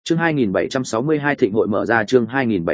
Chương 2762 thịnh hội mở ra, chương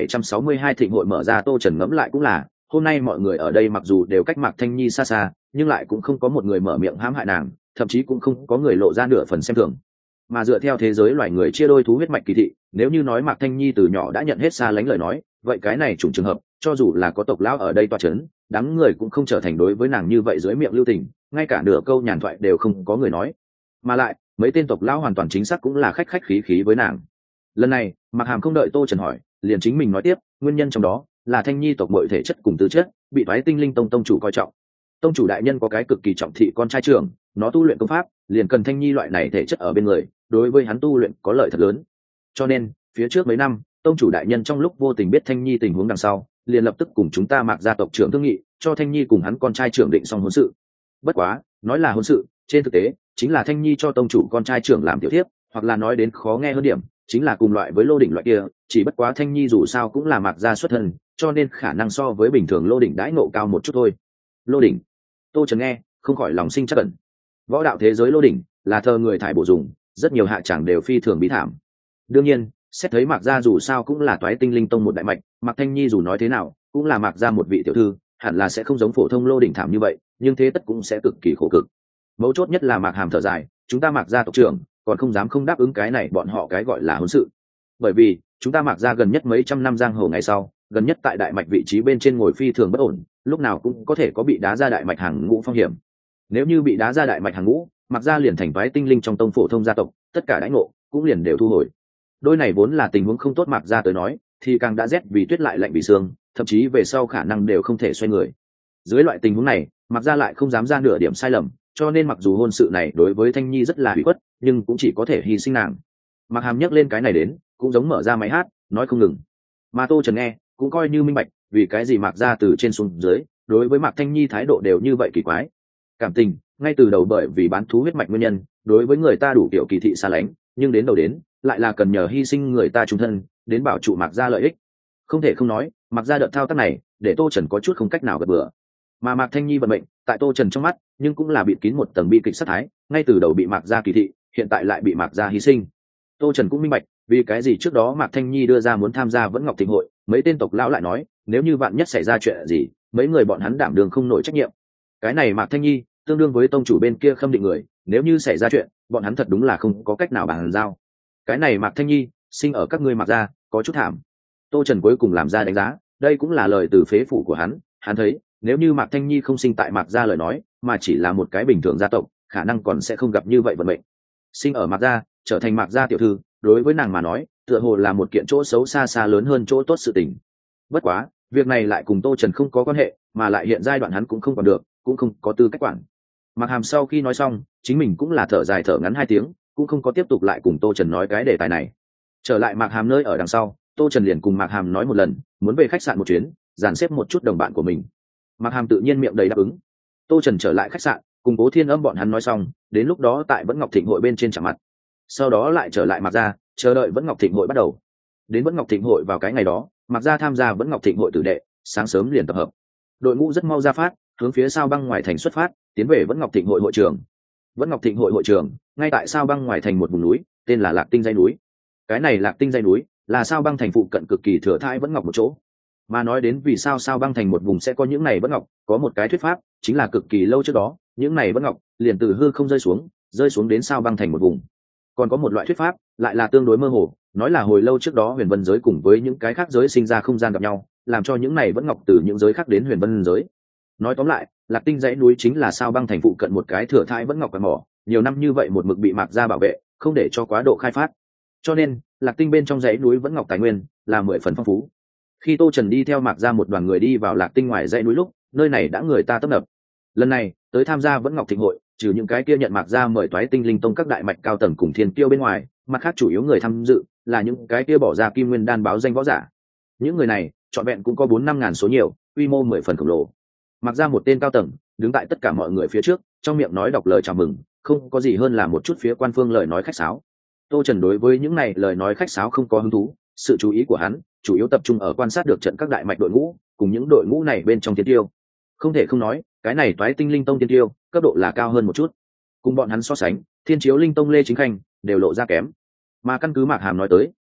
2762 thịnh hội mở ra. Tô Trần ngẫm lại cũng là, hôm nay mọi người ở đây mặc dù đều cách Mạc Thanh Nhi xa xa, nhưng lại cũng không có một người mở miệng hãm hại nàng, thậm chí cũng không có người lộ ra nửa phần xem thường. Mà dựa theo thế giới loài người chia đôi thú huyết mạch kỳ thị, nếu như nói Mạc Thanh Nhi từ nhỏ đã nhận hết xa lánh lời nói, vậy cái này trùng trường hợp, cho dù là có tộc lão ở đây toa chấn, đám người cũng không trở thành đối với nàng như vậy dưới miệng lưu tình, ngay cả nửa câu nhàn thoại đều không có người nói. Mà lại, mấy tên tộc lão hoàn toàn chính xác cũng là khách khách khí khí với nàng. Lần này Mạc Hàm không đợi Tô Trần hỏi, liền chính mình nói tiếp, nguyên nhân trong đó là Thanh Nhi tộc mọi thể chất cùng tư chất bị Toái Tinh Linh Tông chủ coi trọng. Tông chủ đại nhân có cái cực kỳ trọng thị con trai trưởng, nó tu luyện công pháp liền cần Thanh Nhi loại này thể chất ở bên người, đối với hắn tu luyện có lợi thật lớn. Cho nên phía trước mấy năm tông chủ đại nhân trong lúc vô tình biết Thanh Nhi tình huống đằng sau, liền lập tức cùng chúng ta Mạc gia tộc trưởng thương nghị, cho Thanh Nhi cùng hắn con trai trưởng định xong hôn sự. Bất quá nói là hôn sự, trên thực tế chính là Thanh Nhi cho tông chủ con trai trưởng làm tiểu thiếp, hoặc là nói đến khó nghe hơn điểm, chính là cùng loại với Lô Đỉnh loại kia, chỉ bất quá Thanh Nhi dù sao cũng là Mạc gia xuất thân, cho nên khả năng so với bình thường Lô Đỉnh đãi ngộ cao một chút thôi. Lô Đỉnh. Tô Trần nghe không khỏi lòng sinh trắc ẩn. Võ đạo thế giới Lô Đỉnh là thờ người thải bổ dùng, rất nhiều hạ chẳng đều phi thường bí thảm. Đương nhiên xét thấy Mạc gia dù sao cũng là Toái Tinh Linh Tông một đại mạch, Mạc Thanh Nhi dù nói thế nào cũng là Mạc gia một vị tiểu thư, hẳn là sẽ không giống phổ thông Lô Đỉnh thảm như vậy, nhưng thế tất cũng sẽ cực kỳ khổ cực. Mấu chốt nhất là Mạc Hàm thở dài, chúng ta Mạc gia tộc trưởng còn không dám không đáp ứng cái này bọn họ cái gọi là hôn sự, bởi vì chúng ta Mạc gia gần nhất mấy trăm năm giang hồ ngày sau, gần nhất tại đại mạch vị trí bên trên ngồi phi thường bất ổn, lúc nào cũng có thể có bị đá ra đại mạch hàng ngũ phong hiểm. Nếu như bị đá ra đại mạch hàng ngũ, Mạc gia liền thành Toái Tinh Linh trong tông phổ thông gia tộc, tất cả đãi ngộ cũng liền đều thu hồi. Đôi này vốn là tình huống không tốt Mạc gia tới nói, thì càng đã rét vì tuyết lại lạnh vì xương, thậm chí về sau khả năng đều không thể xoay người. Dưới loại tình huống này, Mạc gia lại không dám ra nửa điểm sai lầm, cho nên mặc dù hôn sự này đối với Thanh Nhi rất là hủy khuất, nhưng cũng chỉ có thể hy sinh nàng. Mạc Hàm nhắc lên cái này đến, cũng giống mở ra máy hát, nói không ngừng. Mà Tô Trần nghe cũng coi như minh bạch, vì cái gì Mạc gia từ trên xuống dưới đối với Mạc Thanh Nhi thái độ đều như vậy kỳ quái. Cảm tình ngay từ đầu bởi vì bán thú huyết mạch nguyên nhân, đối với người ta đủ kiểu kỳ thị xa lánh, nhưng đến đầu đến lại là cần nhờ hy sinh người ta trung thân đến bảo trụ Mạc gia lợi ích. Không thể không nói, Mạc gia đợt thao tác này để Tô Trần có chút không cách nào gật bừa. Mà Mạc Thanh Nhi vận mệnh tại Tô Trần trong mắt nhưng cũng là bịt kín một tầng bi kịch sát thái, ngay từ đầu bị Mạc gia kỳ thị, hiện tại lại bị Mạc gia hy sinh. Tô Trần cũng minh bạch vì cái gì trước đó Mạc Thanh Nhi đưa ra muốn tham gia Vẫn Ngọc Thịnh hội, mấy tên tộc lão lại nói nếu như vạn nhất xảy ra chuyện gì, mấy người bọn hắn đảm đường không nổi trách nhiệm. Cái này Mạc Thanh Nhi tương đương với tông chủ bên kia Khâm Định người, nếu như xảy ra chuyện bọn hắn thật đúng là không có cách nào bàn giao. Cái này Mạc Thanh Nhi sinh ở các ngươi Mạc gia có chút thảm. Tô Trần cuối cùng làm ra đánh giá, đây cũng là lời từ phế phủ của hắn thấy nếu như Mạc Thanh Nhi không sinh tại Mạc gia lời nói, mà chỉ là một cái bình thường gia tộc, khả năng còn sẽ không gặp như vậy vận mệnh. Sinh ở Mạc gia trở thành Mạc gia tiểu thư, đối với nàng mà nói tựa hồ là một kiện chỗ xấu xa xa lớn hơn chỗ tốt sự tình. Bất quá việc này lại cùng Tô Trần không có quan hệ, mà lại hiện giai đoạn hắn cũng không còn được, cũng không có tư cách quản. Mạc Hàm sau khi nói xong, chính mình cũng là thở dài thở ngắn 2 tiếng, cũng không có tiếp tục lại cùng Tô Trần nói cái đề tài này. Trở lại Mạc Hàm nơi ở đằng sau, Tô Trần liền cùng Mạc Hàm nói một lần muốn về khách sạn một chuyến, dàn xếp một chút đồng bạn của mình. Mạc Hàm tự nhiên miệng đầy đáp ứng. Tô Trần trở lại khách sạn, cùng Cố Thiên Âm bọn hắn nói xong, đến lúc đó tại Vẫn Ngọc Thịnh hội bên trên chạm mặt. Sau đó lại trở lại Mạc gia, chờ đợi Vẫn Ngọc Thịnh hội bắt đầu. Đến Vẫn Ngọc Thịnh hội vào cái ngày đó, Mạc gia tham gia Vẫn Ngọc Thịnh hội tử đệ, sáng sớm liền tập hợp. Đội ngũ rất mau ra phát, hướng phía Sao Băng ngoài thành xuất phát, tiến về Vẫn Ngọc Thịnh hội hội trường. Vẫn Ngọc Thịnh hội hội trường ngay tại Sao Băng ngoài thành một vùng núi, tên là Lạc Tinh dãy núi. Cái này Lạc Tinh dãy núi là Sao Băng thành phụ cận cực kỳ thừa thãi Vẫn Ngọc một chỗ. Mà nói đến vì sao Sao Băng thành một vùng sẽ có những này Vẫn Ngọc, có một cái thuyết pháp, chính là cực kỳ lâu trước đó, những này Vẫn Ngọc liền từ hư không rơi xuống đến Sao Băng thành một vùng. Còn có một loại thuyết pháp lại là tương đối mơ hồ, nói là hồi lâu trước đó Huyền Vân giới cùng với những cái khác giới sinh ra không gian gặp nhau, làm cho những này Vẫn Ngọc từ những giới khác đến Huyền Vân giới. Nói tóm lại, Lạc Tinh dãy núi chính là Sao Băng thành phụ cận một cái thừa thãi Vẫn Ngọc quặng mỏ, nhiều năm như vậy một mực bị Mạc gia bảo vệ, không để cho quá độ khai phát. Cho nên Lạc Tinh bên trong dãy núi Vẫn Ngọc tài nguyên là 10 phần phong phú. Khi Tô Trần đi theo Mạc gia một đoàn người đi vào Lạc Tinh ngoài dãy núi lúc, nơi này đã người ta tấp nập. Lần này tới tham gia Vẫn Ngọc Thịnh hội, trừ những cái kia nhận Mạc gia mời Toái Tinh Linh Tông các đại mạch cao tầng cùng thiên kiêu bên ngoài, mặt khác chủ yếu người tham dự là những cái kia bỏ ra kim nguyên đan báo danh võ giả. Những người này trọn vẹn cũng có 4-5 ngàn số nhiều, quy mô 10 phần khổng lồ. Mạc gia một tên cao tầng đứng tại tất cả mọi người phía trước, trong miệng nói đọc lời chào mừng, không có gì hơn là một chút phía quan phương lời nói khách sáo. Tô Trần đối với những này lời nói khách sáo không có hứng thú, sự chú ý của hắn chủ yếu tập trung ở quan sát được trận các đại mạch đội ngũ cùng những đội ngũ này bên trong tiên tiêu. Không thể không nói, cái này Toái Tinh Linh Tông tiên tiêu cấp độ là cao hơn một chút. Cùng bọn hắn so sánh, Thiên Chiếu Linh Tông Lê Chính Khanh đều lộ ra kém. Mà căn cứ Mạc Hàm nói tới,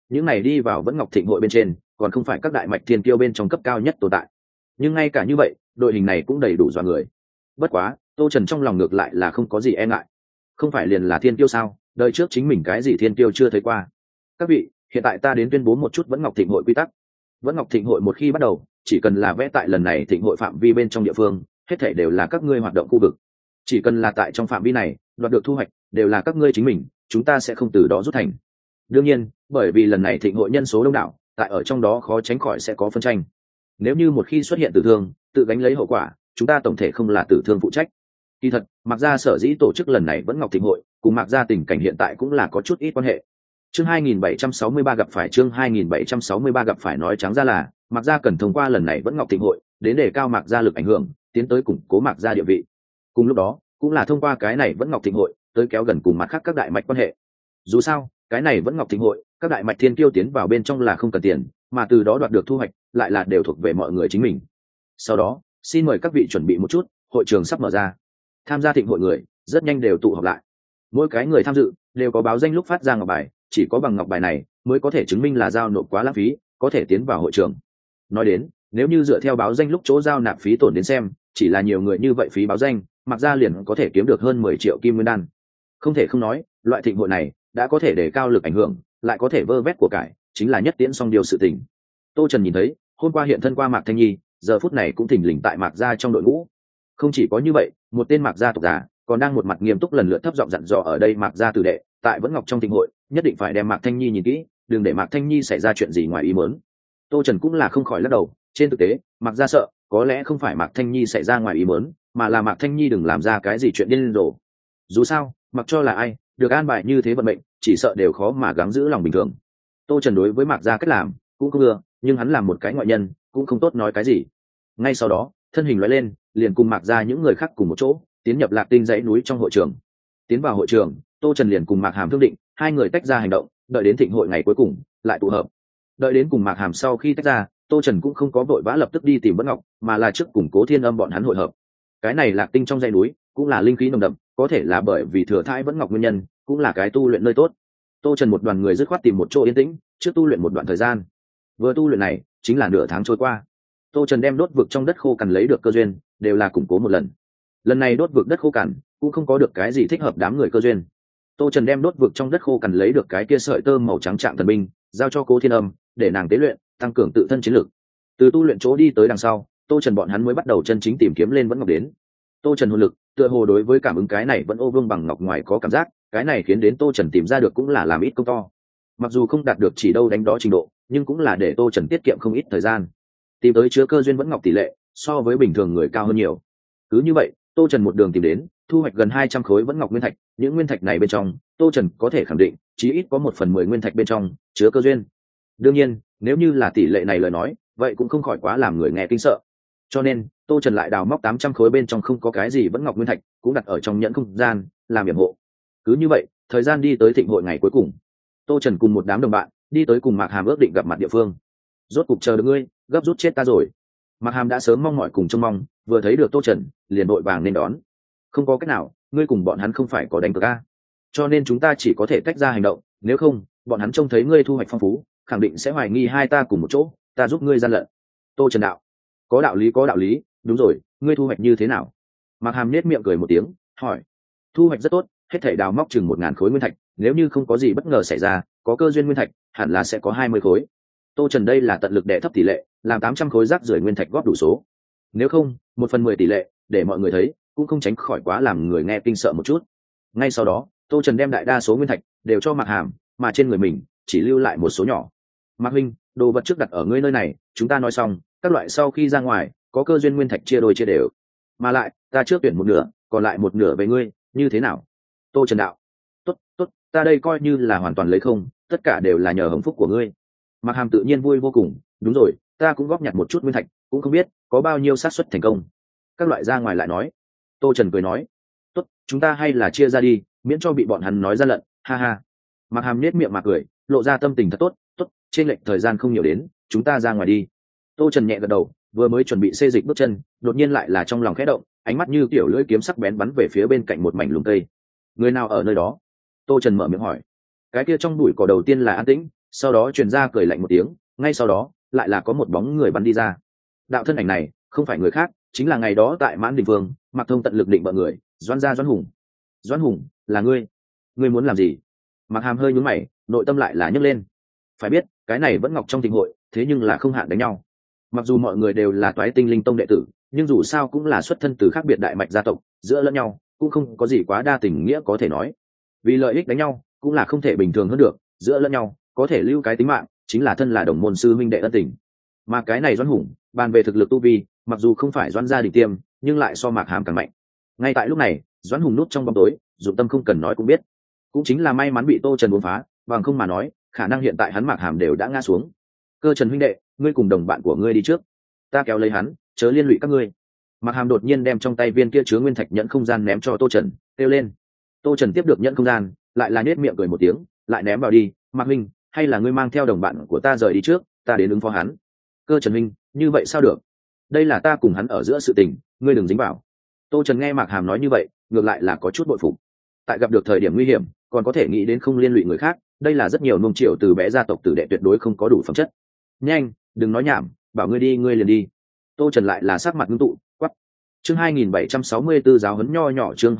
những này đi vào vẫn ngọc thịnh hội bên trên còn không phải các đại mạch thiên kiêu bên trong cấp cao nhất tồn tại, nhưng ngay cả như vậy đội hình này cũng đầy đủ dọa người. Bất quá tô trần trong lòng ngược lại là không có gì e ngại, không phải liền là thiên kiêu sao, đợi trước chính mình cái gì thiên kiêu chưa thấy qua. Các vị, hiện tại ta đến tuyên bố một chút vẫn ngọc thịnh hội quy tắc. Vẫn ngọc thịnh hội một khi bắt đầu, chỉ cần là vẽ tại lần này thịnh hội phạm vi bên trong địa phương, hết thảy đều là các ngươi hoạt động khu vực. Chỉ cần là tại trong phạm vi này đoạt được thu hoạch đều là các ngươi chính mình, chúng ta sẽ không từ đó rút thành. Đương nhiên bởi vì lần này thịnh hội nhân số đông đảo, tại ở trong đó khó tránh khỏi sẽ có phân tranh. Nếu như một khi xuất hiện tử thương, tự gánh lấy hậu quả, chúng ta tổng thể không là tử thương phụ trách. Kỳ thật Mạc Gia sở dĩ tổ chức lần này vẫn ngọc thịnh hội cùng Mạc Gia tình cảnh hiện tại cũng là có chút ít quan hệ. Chương 2763 gặp phải chương 2763 gặp phải nói trắng ra là Mạc Gia cần thông qua lần này vẫn ngọc thịnh hội đến để cao Mạc Gia lực ảnh hưởng, tiến tới củng cố Mạc Gia địa vị. Cùng lúc đó cũng là thông qua cái này vẫn ngọc thịnh hội tới kéo gần cùng mặt khác các đại mạch quan hệ. Dù sao cái này vẫn ngọc thịnh hội các đại mạch thiên kiêu tiến vào bên trong là không cần tiền, mà từ đó đoạt được thu hoạch lại là đều thuộc về mọi người chính mình. Sau đó xin mời các vị chuẩn bị một chút, hội trường sắp mở ra. Tham gia thịnh hội người rất nhanh đều tụ họp lại, mỗi cái người tham dự đều có báo danh lúc phát ra ngọc bài, chỉ có bằng ngọc bài này mới có thể chứng minh là giao nộp quá lãng phí có thể tiến vào hội trường. Nói đến nếu như dựa theo báo danh lúc chỗ giao nạp phí tổn đến xem, chỉ là nhiều người như vậy phí báo danh Mạc Gia liền có thể kiếm được hơn 10 triệu kim nguyên đan. Không thể không nói loại thịnh hội này đã có thể để cao lực ảnh hưởng, lại có thể vơ vét của cải, chính là nhất tiễn song điều sự tình. Tô Trần nhìn thấy hôm qua hiện thân qua Mạc Thanh Nhi, giờ phút này cũng thình lình tại Mạc Gia trong đội ngũ. Không chỉ có như vậy, một tên Mạc Gia tộc giả còn đang một mặt nghiêm túc lần lượt thấp giọng dặn dò ở đây Mạc Gia tử đệ tại vẫn ngọc trong thịnh hội nhất định phải đem Mạc Thanh Nhi nhìn kỹ, đừng để Mạc Thanh Nhi xảy ra chuyện gì ngoài ý muốn. Tô Trần cũng là không khỏi lắc đầu, trên thực tế Mạc Gia sợ có lẽ không phải Mạc Thanh Nhi xảy ra ngoài ý muốn, mà là Mạc Thanh Nhi đừng làm ra cái gì chuyện điên rồ. Dù sao mặc cho là ai được an bài như thế vận mệnh, chỉ sợ đều khó mà gắng giữ lòng bình thường. Tô Trần đối với Mạc Gia cách làm cũng không ưa, nhưng hắn làm một cái ngoại nhân cũng không tốt nói cái gì. Ngay sau đó thân hình lóe lên liền cùng Mạc Gia những người khác cùng một chỗ tiến nhập Lạc Tinh dãy núi trong hội trường. Tiến vào hội trường, Tô Trần liền cùng Mạc Hàm thương định hai người tách ra hành động, đợi đến thịnh hội ngày cuối cùng lại tụ hợp. Đợi đến cùng Mạc Hàm sau khi tách ra, Tô Trần cũng không có vội vã lập tức đi tìm Vẫn Ngọc, mà là trước củng cố Thiên Âm bọn hắn hội hợp. Cái này Lạc Tinh trong dãy núi cũng là linh khí nồng đậm, có thể là bởi vì thừa thãi Vẫn Ngọc nguyên nhân, cũng là cái tu luyện nơi tốt. Tô Trần một đoàn người dứt khoát tìm một chỗ yên tĩnh, trước tu luyện một đoạn thời gian. Vừa tu luyện này chính là nửa tháng trôi qua. Tô Trần đem đốt vực trong đất khô cằn lấy được cơ duyên đều là củng cố một lần. Lần này đốt vực đất khô cằn cũng không có được cái gì thích hợp đám người cơ duyên. Tô Trần đem đốt vực trong đất khô cằn lấy được cái kia sợi tơ màu trắng trạng thần binh, giao cho Cố Thiên Âm để nàng tế luyện, tăng cường tự thân chiến lực. Từ tu luyện chỗ đi tới đằng sau, Tô Trần bọn hắn mới bắt đầu chân chính tìm kiếm lên Vẫn Ngọc đến. Tô Trần hồn lực tựa hồ đối với cảm ứng cái này vẫn ô vương bằng ngọc ngoài có cảm giác, cái này khiến đến Tô Trần tìm ra được cũng là làm ít công to. Mặc dù không đạt được chỉ đâu đánh đó trình độ, nhưng cũng là để Tô Trần tiết kiệm không ít thời gian. Tìm tới chứa cơ duyên Vẫn Ngọc tỷ lệ so với bình thường người cao hơn nhiều. Cứ như vậy Tô Trần một đường tìm đến, thu hoạch gần 200 khối Vẫn Ngọc nguyên thạch. Những nguyên thạch này bên trong, Tô Trần có thể khẳng định chí ít có 1/10 nguyên thạch bên trong chứa cơ duyên. Đương nhiên nếu như là tỷ lệ này lời nói, vậy cũng không khỏi quá làm người nghe kinh sợ. Cho nên Tô Trần lại đào móc 800 khối bên trong không có cái gì Vẫn Ngọc nguyên thạch, cũng đặt ở trong nhẫn không gian làm yểm hộ. Cứ như vậy thời gian đi tới thịnh hội ngày cuối cùng, Tô Trần cùng một đám đồng bạn đi tới cùng Mạc Hàm ước định gặp mặt địa phương. Rốt cục chờ được ngươi, gấp rút chết ta rồi. Mạc Hàm đã sớm mong mỏi cùng trông mong, vừa thấy được Tô Trần liền vội vàng nên đón. Không có cách nào, ngươi cùng bọn hắn không phải có đánh cược a, cho nên chúng ta chỉ có thể tách ra hành động, nếu không bọn hắn trông thấy ngươi thu hoạch phong phú, khẳng định sẽ hoài nghi hai ta cùng một chỗ, ta giúp ngươi gian lận. Tô Trần đạo: có đạo lý, có đạo lý, đúng rồi, ngươi thu hoạch như thế nào? Mạc Hàm nết miệng cười một tiếng, hỏi. Thu hoạch rất tốt, hết thảy đào móc chừng 1000 khối nguyên thạch, nếu như không có gì bất ngờ xảy ra, có cơ duyên nguyên thạch hẳn là sẽ có 20 khối. Tô Trần đây là tận lực đè thấp tỷ lệ, làm 800 khối rác rưởi nguyên thạch góp đủ số. Nếu không 1/10 tỷ lệ để mọi người thấy cũng không tránh khỏi quá làm người nghe kinh sợ một chút. Ngay sau đó Tô Trần đem đại đa số nguyên thạch đều cho Mạc Hàm, mà trên người mình chỉ lưu lại một số nhỏ. Mạc huynh, đồ vật trước đặt ở ngươi nơi này, chúng ta nói xong các loại sau khi ra ngoài có cơ duyên nguyên thạch chia đôi chia đều, mà lại ta trước tuyển một nửa, còn lại một nửa về ngươi, như thế nào? Tô Trần đạo: tốt, tốt, ta đây coi như là hoàn toàn lấy không, tất cả đều là nhờ hồng phúc của ngươi. Mạc Hàm tự nhiên vui vô cùng, đúng rồi, ta cũng góp nhặt một chút nguyên thạch, cũng không biết có bao nhiêu xác suất thành công. Các loại ra ngoài lại nói. Tô Trần cười nói: tốt, chúng ta hay là chia ra đi, miễn cho bị bọn hắn nói ra lận, ha ha. Mạc Hàm nết miệng mà cười, lộ ra tâm tình thật tốt, tốt, trên lệch thời gian không nhiều đến, chúng ta ra ngoài đi. Tô Trần nhẹ gật đầu, vừa mới chuẩn bị xê dịch bước chân, đột nhiên lại là trong lòng khẽ động, ánh mắt như kiểu lưỡi kiếm sắc bén bắn về phía bên cạnh một mảnh lùm cây. Người nào ở nơi đó? Tô Trần mở miệng hỏi. Cái kia trong bụi cỏ đầu tiên là an tĩnh, sau đó truyền ra cười lạnh một tiếng, ngay sau đó lại là có một bóng người bắn đi ra. Đạo thân ảnh này không phải người khác, chính là ngày đó tại Mãn Đình Vương, Mạc Thông tận lực định bợ người, Doãn gia Doãn Hùng. Doãn Hùng, là ngươi? Ngươi muốn làm gì? Mạc Hàm hơi nhún mày, nội tâm lại là nhấc lên. Phải biết, cái này vẫn ngọc trong thịnh hội, thế nhưng là không hạn đánh nhau. Mặc dù mọi người đều là Toái Tinh Linh Tông đệ tử, nhưng dù sao cũng là xuất thân từ khác biệt đại mạch gia tộc, giữa lẫn nhau cũng không có gì quá đa tình nghĩa có thể nói. Vì lợi ích đánh nhau, cũng là không thể bình thường hơn được, giữa lẫn nhau có thể lưu cái tính mạng, chính là thân là đồng môn sư minh đệ ân tình. Mà cái này Doãn Hùng, bàn về thực lực tu vi, mặc dù không phải Doãn gia đỉnh tiêm, nhưng lại so Mạc Hàm càng mạnh. Ngay tại lúc này, Doãn Hùng núp trong bóng tối, dụng tâm không cần nói cũng biết. Cũng chính là may mắn bị Tô Trần uốn phá, bằng không mà nói, khả năng hiện tại hắn Mạc Hàm đều đã ngã xuống. Cơ Trần huynh đệ, ngươi cùng đồng bạn của ngươi đi trước, ta kéo lấy hắn, chớ liên lụy các ngươi. Mạc Hàm đột nhiên đem trong tay viên kia chứa nguyên thạch nhẫn không gian ném cho Tô Trần, kêu lên. Tô Trần tiếp được nhẫn không gian, lại là nhếch miệng cười một tiếng, lại ném vào đi. Mạc huynh, hay là ngươi mang theo đồng bạn của ta rời đi trước, ta đến ứng phó hắn. Cơ Trần huynh, như vậy sao được? Đây là ta cùng hắn ở giữa sự tình, ngươi đừng dính vào. Tô Trần nghe Mạc Hàm nói như vậy, ngược lại là có chút bội phục. Tại gặp được thời điểm nguy hiểm, còn có thể nghĩ đến không liên lụy người khác, đây là rất nhiều nung triệu từ bé gia tộc tử đệ tuyệt đối không có đủ phẩm chất. Nhanh, đừng nói nhảm, bảo ngươi đi ngươi liền đi. Tô Trần lại là sắc mặt ngưng tụ, quắc. Chương 2764 giáo huấn nho nhỏ, chương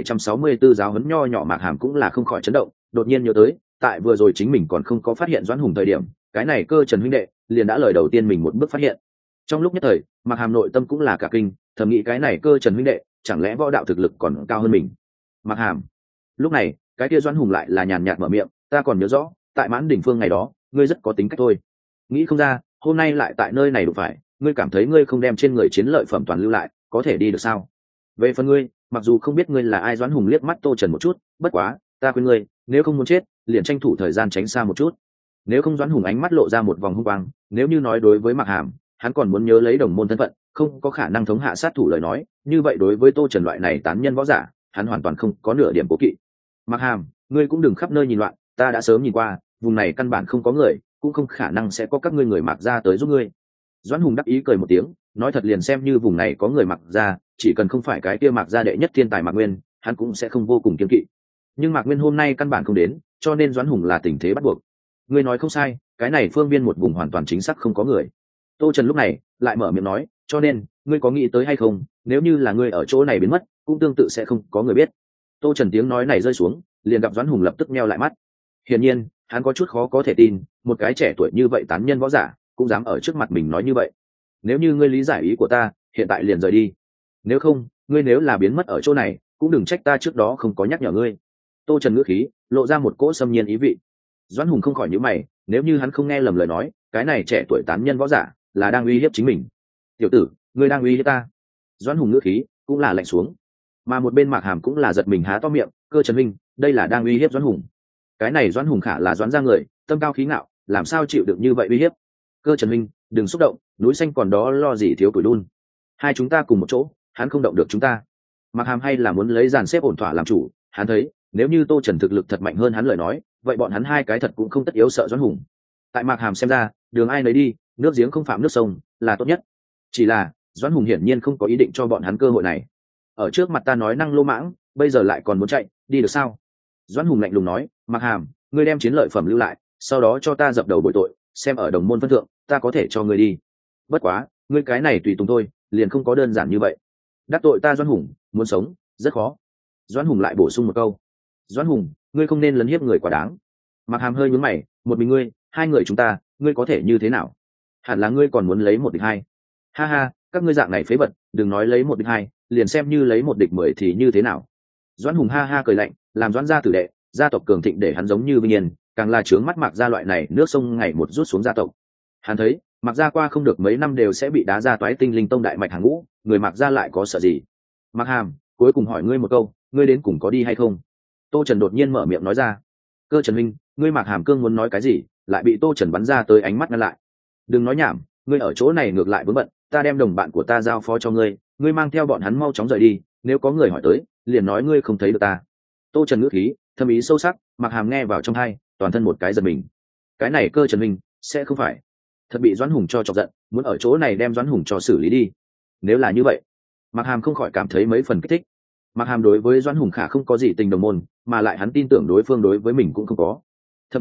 2764 giáo huấn nho nhỏ. Mạc Hàm cũng là không khỏi chấn động, đột nhiên nhớ tới, tại vừa rồi chính mình còn không có phát hiện Doãn Hùng thời điểm, cái này Cơ Trần huynh đệ liền đã lời đầu tiên mình một bước phát hiện. Trong lúc nhất thời, Mạc Hàm nội tâm cũng là cả kinh, thầm nghĩ cái này Cơ Trần huynh đệ, chẳng lẽ võ đạo thực lực còn cao hơn mình. Mạc Hàm. Lúc này, cái kia Doãn Hùng lại là nhàn nhạt mở miệng, ta còn nhớ rõ, tại Mãn Đỉnh Phương ngày đó, ngươi rất có tính cách thôi. Nghĩ không ra, hôm nay lại tại nơi này đụng phải, ngươi cảm thấy ngươi không đem trên người chiến lợi phẩm toàn lưu lại, có thể đi được sao? Về phần ngươi, mặc dù không biết ngươi là ai. Doãn Hùng liếc mắt Tô Trần một chút, bất quá, ta khuyên ngươi, nếu không muốn chết, liền tranh thủ thời gian tránh xa một chút. Nếu không. Doãn Hùng ánh mắt lộ ra một vòng hung quang, nếu như nói đối với Mạc Hàm, hắn còn muốn nhớ lấy đồng môn thân phận, không có khả năng thống hạ sát thủ lời nói, như vậy đối với Tô Trần loại này tán nhân võ giả, hắn hoàn toàn không có nửa điểm cố kỵ. Mạc Hàm, ngươi cũng đừng khắp nơi nhìn loạn, ta đã sớm nhìn qua, vùng này căn bản không có người, cũng không khả năng sẽ có các ngươi người Mạc gia tới giúp ngươi. Doãn Hùng đắc ý cười một tiếng, nói thật, liền xem như vùng này có người Mạc gia, chỉ cần không phải cái kia Mạc gia đệ nhất thiên tài Mạc Nguyên, hắn cũng sẽ không vô cùng kiêng kỵ. Nhưng Mạc Nguyên hôm nay căn bản không đến, cho nên Doãn Hùng là tình thế bắt buộc. Ngươi nói không sai, cái này phương viên một vùng hoàn toàn chính xác không có người. Tô Trần lúc này lại mở miệng nói, cho nên ngươi có nghĩ tới hay không, nếu như là ngươi ở chỗ này biến mất, cũng tương tự sẽ không có người biết. Tô Trần tiếng nói này rơi xuống, liền gặp Doãn Hùng lập tức meo lại mắt. Hiển nhiên, hắn có chút khó có thể tin, một cái trẻ tuổi như vậy tán nhân võ giả, cũng dám ở trước mặt mình nói như vậy. Nếu như ngươi lý giải ý của ta, hiện tại liền rời đi. Nếu không, ngươi nếu là biến mất ở chỗ này, cũng đừng trách ta trước đó không có nhắc nhở ngươi. Tô Trần ngữ khí lộ ra một cỗ xâm nhiên ý vị. Doãn Hùng không khỏi nhíu mày, nếu như hắn không nghe lầm lời nói, cái này trẻ tuổi tán nhân võ giả là đang uy hiếp chính mình. Tiểu tử, ngươi đang uy hiếp ta. Doãn Hùng ngữ khí cũng là lạnh xuống. Mà một bên Mạc Hàm cũng là giật mình há to miệng, Cơ Trần huynh, đây là đang uy hiếp Doãn Hùng. Cái này Doãn Hùng khả là Doãn gia người, tâm cao khí ngạo, làm sao chịu được như vậy uy hiếp. Cơ Trần huynh, đừng xúc động, núi xanh còn đó lo gì thiếu củi đun. Hai chúng ta cùng một chỗ, hắn không động được chúng ta. Mạc Hàm hay là muốn lấy dàn xếp ổn thỏa làm chủ, hắn thấy, nếu như Tô Trần thực lực thật mạnh hơn hắn lời nói, vậy bọn hắn hai cái thật cũng không tất yếu sợ Doãn Hùng. Tại Mạc Hàm xem ra, đường ai nấy đi, nước giếng không phạm nước sông, là tốt nhất. Chỉ là, Doãn Hùng hiển nhiên không có ý định cho bọn hắn cơ hội này. Ở trước mặt ta nói năng lô mãng, bây giờ lại còn muốn chạy, đi được sao? Doãn Hùng lạnh lùng nói, Mạc Hàm, ngươi đem chiến lợi phẩm lưu lại, sau đó cho ta dập đầu bồi tội, xem ở đồng môn phân thượng, ta có thể cho ngươi đi. Bất quá, ngươi cái này tùy tùng thôi, liền không có đơn giản như vậy. Đắc tội ta Doãn Hùng, muốn sống, rất khó. Doãn Hùng lại bổ sung một câu. Doãn Hùng, ngươi không nên lấn hiếp người quá đáng. Mạc Hàm hơi nhướng mày, một mình ngươi, hai người chúng ta, ngươi có thể như thế nào? Hẳn là ngươi còn muốn lấy một địch hai. Ha ha, các ngươi dạng này phế vật, đừng nói lấy một địch hai, liền xem như lấy một địch 10 thì như thế nào? Doãn Hùng ha ha cười lạnh, làm Doãn gia tử đệ, gia tộc cường thịnh để hắn giống như vinh yên, càng là trướng mắt Mạc gia loại này nước sông ngày một rút xuống gia tộc. Hắn thấy, Mạc gia qua không được mấy năm đều sẽ bị đá ra Toái Tinh Linh Tông đại mạch hàng ngũ, người Mạc gia lại có sợ gì? Mạc Hàm, cuối cùng hỏi ngươi một câu, ngươi đến cùng có đi hay không? Tô Trần đột nhiên mở miệng nói ra. Cơ Trần huynh, ngươi Mạc Hàm cương muốn nói cái gì, lại bị Tô Trần bắn ra tới ánh mắt ngăn lại. Đừng nói nhảm, ngươi ở chỗ này ngược lại vướng bận, ta đem đồng bạn của ta giao phó cho ngươi, ngươi mang theo bọn hắn mau chóng rời đi, nếu có người hỏi tới, liền nói ngươi không thấy được ta. Tô Trần ngữ khí thâm ý sâu sắc, Mạc Hàm nghe vào trong tai, toàn thân một cái giật mình. Cái này Cơ Trần huynh sẽ không phải thật bị Doãn Hùng cho chọc giận, muốn ở chỗ này đem Doãn Hùng cho xử lý đi. Nếu là như vậy, Mạc Hàm không khỏi cảm thấy mấy phần kích thích. Mạc Hàm đối với Doãn Hùng khả không có gì tình đồng môn, mà lại hắn tin tưởng đối phương đối với mình cũng không có. Thậm chí,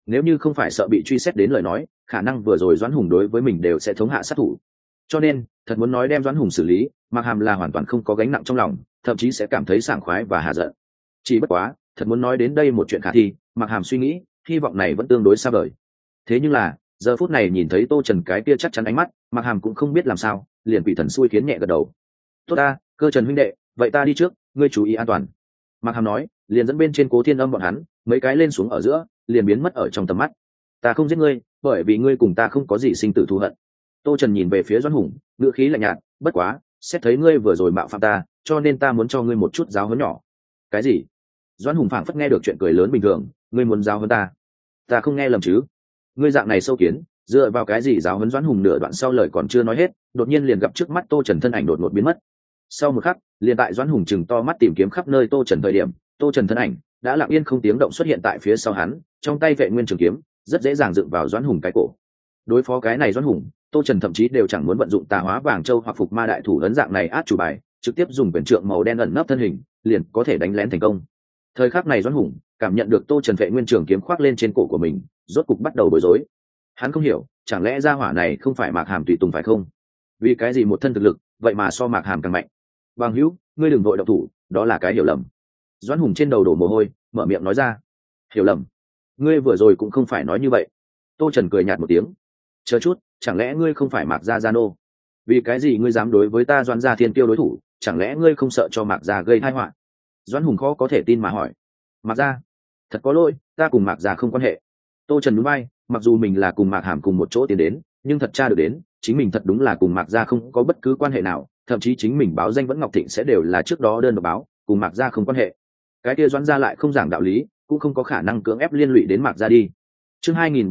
nếu như không phải sợ bị truy xét đến lời nói, khả năng vừa rồi Doãn Hùng đối với mình đều sẽ thống hạ sát thủ. Cho nên thật muốn nói đem Doãn Hùng xử lý, Mạc Hàm là hoàn toàn không có gánh nặng trong lòng, thậm chí sẽ cảm thấy sảng khoái và hạ giận. Chỉ bất quá thật muốn nói đến đây một chuyện khả thi, Mạc Hàm suy nghĩ hy vọng này vẫn tương đối xa vời. Thế nhưng là giờ phút này nhìn thấy Tô Trần cái kia chắc chắn ánh mắt, Mạc Hàm cũng không biết làm sao, liền quỷ thần xui khiến nhẹ gật đầu. Tốt ta, Cơ Trần huynh đệ, vậy ta đi trước, ngươi chú ý an toàn. Mạc Hàm nói, liền dẫn bên trên Cố Thiên Âm bọn hắn mấy cái lên xuống ở giữa, liền biến mất ở trong tầm mắt. Ta không giết ngươi, bởi vì ngươi cùng ta không có gì sinh tử thù hận. Tô Trần nhìn về phía Doãn Hùng, ngữ khí lạnh nhạt, bất quá xét thấy ngươi vừa rồi mạo phạm ta, cho nên ta muốn cho ngươi một chút giáo huấn nhỏ. Cái gì? Doãn Hùng phảng phất nghe được chuyện cười lớn bình thường, ngươi muốn giáo huấn ta? Ta không nghe lầm chứ? Ngươi dạng này sâu kiến, dựa vào cái gì giáo huấn? Doãn Hùng nửa đoạn sau lời còn chưa nói hết, đột nhiên liền gặp trước mắt Tô Trần thân ảnh đột ngột biến mất. Sau một khắc, liền tại Doãn Hùng chừng to mắt tìm kiếm khắp nơi Tô Trần thời điểm, Tô Trần thân ảnh đã lặng yên không tiếng động xuất hiện tại phía sau hắn, trong tay Vệ Nguyên trường kiếm rất dễ dàng dựng vào Doãn Hùng cái cổ. Đối phó cái này Doãn Hùng, Tô Trần thậm chí đều chẳng muốn vận dụng Tà Hóa Vàng Châu hoặc Phục Ma Đại Thủ ấn dạng này át chủ bài, trực tiếp dùng quyền trượng màu đen ẩn nấp thân hình, liền có thể đánh lén thành công. Thời khắc này Doãn Hùng cảm nhận được Tô Trần Vệ Nguyên trường kiếm khoác lên trên cổ của mình, rốt cục bắt đầu bối rối. Hắn không hiểu, chẳng lẽ gia hỏa này không phải Mạc Hàm tùy tùng phải không? Vì cái gì một thân thực lực, vậy mà so Mạc Hàm càng mạnh? Bằng hữu, ngươi đừng vội động thủ, đó là cái hiểu lầm. Doãn Hùng trên đầu đổ mồ hôi, mở miệng nói ra. Hiểu lầm? Ngươi vừa rồi cũng không phải nói như vậy. Tô Trần cười nhạt một tiếng. Chờ chút, chẳng lẽ ngươi không phải Mạc Gia Gia Nô? Vì cái gì ngươi dám đối với ta Doãn Gia Thiên Tiêu đối thủ? Chẳng lẽ ngươi không sợ cho Mạc Gia gây tai họa? Doãn Hùng khó có thể tin mà hỏi. Mạc Gia? Thật có lỗi, ta cùng Mạc Gia không quan hệ. Tô Trần nhún vai, mặc dù mình là cùng Mạc Hàm cùng một chỗ tiến đến, nhưng thật tra được đến, chính mình thật đúng là cùng Mạc Gia không có bất cứ quan hệ nào, thậm chí chính mình báo danh vẫn Ngọc Thịnh sẽ đều là trước đó đơn độc báo, cùng Mạc Gia không quan hệ. Cái kia Doãn Gia lại không giảng đạo lý, cũng không có khả năng cưỡng ép liên lụy đến Mạc Gia đi. Chương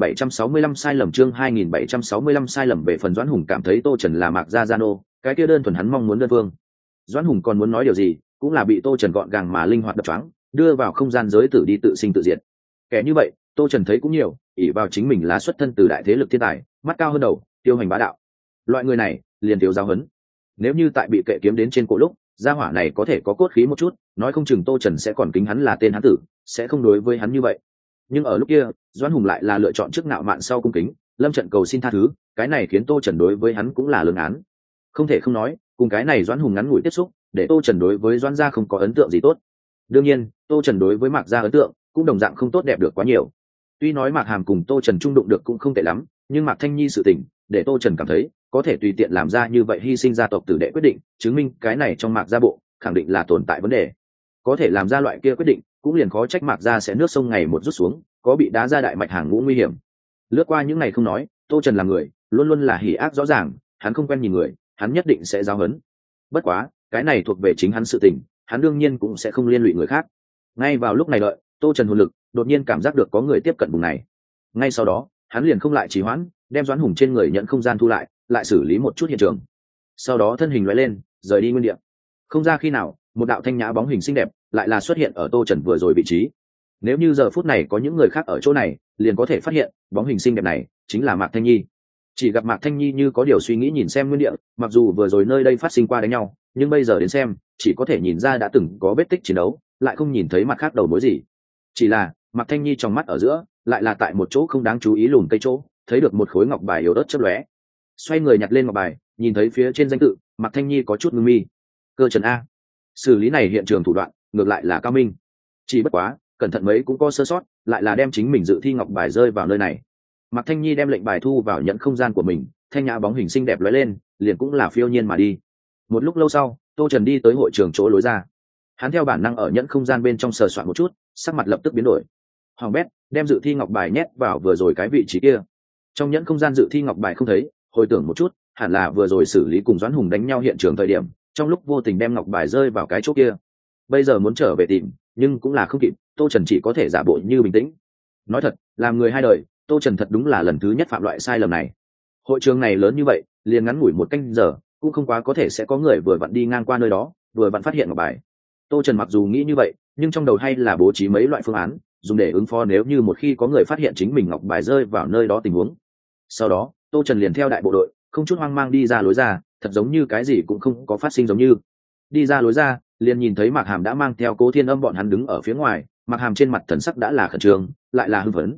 2765 sai lầm, chương 2765 sai lầm. Về phần Doãn Hùng cảm thấy Tô Trần là Mạc Gia Gia Nô, cái kia đơn thuần hắn mong muốn đơn phương. Doãn Hùng còn muốn nói điều gì, cũng là bị Tô Trần gọn gàng mà linh hoạt đập choáng, đưa vào không gian giới tử đi tự sinh tự diệt. Kẻ như vậy, Tô Trần thấy cũng nhiều, ỷ vào chính mình là xuất thân từ đại thế lực thiên tài, mắt cao hơn đầu, tiêu hành bá đạo. Loại người này, liền thiếu giáo huấn. Nếu như tại bị kệ kiếm đến trên cổ lúc, gia hỏa này có thể có cốt khí một chút, nói không chừng Tô Trần sẽ còn kính hắn là tên hắn tử, sẽ không đối với hắn như vậy. Nhưng ở lúc kia, Doãn Hùng lại là lựa chọn trước ngạo mạn sau cung kính, lâm trận cầu xin tha thứ, cái này khiến Tô Trần đối với hắn cũng là lương án. Không thể không nói, cùng cái này Doãn Hùng ngắn ngủi tiếp xúc, để Tô Trần đối với Doãn gia không có ấn tượng gì tốt. Đương nhiên, Tô Trần đối với Mạc gia ấn tượng cũng đồng dạng không tốt đẹp được quá nhiều. Tuy nói Mạc Hàm cùng Tô Trần trung đụng được cũng không tệ lắm, nhưng Mạc Thanh Nhi sự tình, để Tô Trần cảm thấy có thể tùy tiện làm ra như vậy hy sinh gia tộc tử đệ quyết định, chứng minh cái này trong Mạc gia bộ khẳng định là tồn tại vấn đề. Có thể làm ra loại kia quyết định, cũng liền khó trách Mạc gia sẽ nước sông ngày một rút xuống, có bị đá ra đại mạch hàng ngũ nguy hiểm. Lướt qua những ngày không nói, Tô Trần là người luôn luôn là hỉ ác rõ ràng, hắn không quen nhìn người, hắn nhất định sẽ giáo huấn. Bất quá, cái này thuộc về chính hắn sự tình, hắn đương nhiên cũng sẽ không liên lụy người khác. Ngay vào lúc này đợi, Tô Trần hồn lực đột nhiên cảm giác được có người tiếp cận vùng này. Ngay sau đó, hắn liền không lại trì hoãn, đem Doãn Hùng trên người nhận không gian thu lại xử lý một chút hiện trường. Sau đó thân hình lóe lên, rời đi nguyên địa. Không ra khi nào, một đạo thanh nhã bóng hình xinh đẹp lại là xuất hiện ở Tô Trần vừa rồi vị trí. Nếu như giờ phút này có những người khác ở chỗ này, liền có thể phát hiện bóng hình xinh đẹp này chính là Mạc Thanh Nhi. Chỉ gặp Mạc Thanh Nhi như có điều suy nghĩ nhìn xem nguyên địa, mặc dù vừa rồi nơi đây phát sinh qua đánh nhau, nhưng bây giờ đến xem, chỉ có thể nhìn ra đã từng có vết tích chiến đấu, lại không nhìn thấy mặt khác đầu mối gì. Chỉ là Mạc Thanh Nhi trong mắt ở giữa, lại là tại một chỗ không đáng chú ý lùn cây chỗ, thấy được một khối ngọc bài yếu ớt chớp lóe. Xoay người nhặt lên ngọc bài, nhìn thấy phía trên danh tự, Mạc Thanh Nhi có chút ngưng mi. Cơ Trần A. Xử lý này hiện trường thủ đoạn, ngược lại là cao minh. Chỉ bất quá, cẩn thận mấy cũng có sơ sót, lại là đem chính mình dự thi ngọc bài rơi vào nơi này. Mạc Thanh Nhi đem lệnh bài thu vào nhận không gian của mình, thanh nhã bóng hình xinh đẹp lóe lên, liền cũng là phiêu nhiên mà đi. Một lúc lâu sau, Tô Trần đi tới hội trường chỗ lối ra. Hắn theo bản năng ở nhẫn không gian bên trong sờ soạn một chút, sắc mặt lập tức biến đổi. Hoàng bét, đem dự thi ngọc bài nhét vào vừa rồi cái vị trí kia. Trong nhẫn không gian dự thi ngọc bài không thấy, hồi tưởng một chút, hẳn là vừa rồi xử lý cùng Doãn Hùng đánh nhau hiện trường thời điểm, trong lúc vô tình đem ngọc bài rơi vào cái chỗ kia. Bây giờ muốn trở về tìm, nhưng cũng là không kịp, Tô Trần chỉ có thể giả bộ như bình tĩnh. Nói thật, làm người hai đời, Tô Trần thật đúng là lần thứ nhất phạm loại sai lầm này. Hội trường này lớn như vậy, liền ngắn ngủi một canh giờ, cũng không quá có thể sẽ có người vừa vặn đi ngang qua nơi đó, vừa vặn phát hiện ngọc bài. Tô Trần mặc dù nghĩ như vậy, nhưng trong đầu hay là bố trí mấy loại phương án, dùng để ứng phó nếu như một khi có người phát hiện chính mình ngọc bài rơi vào nơi đó tình huống. Sau đó, Tô Trần liền theo đại bộ đội, không chút hoang mang đi ra lối ra, thật giống như cái gì cũng không có phát sinh giống như. Đi ra lối ra, liền nhìn thấy Mạc Hàm đã mang theo Cố Thiên Âm bọn hắn đứng ở phía ngoài, Mạc Hàm trên mặt thần sắc đã là khẩn trương, lại là hưng phấn.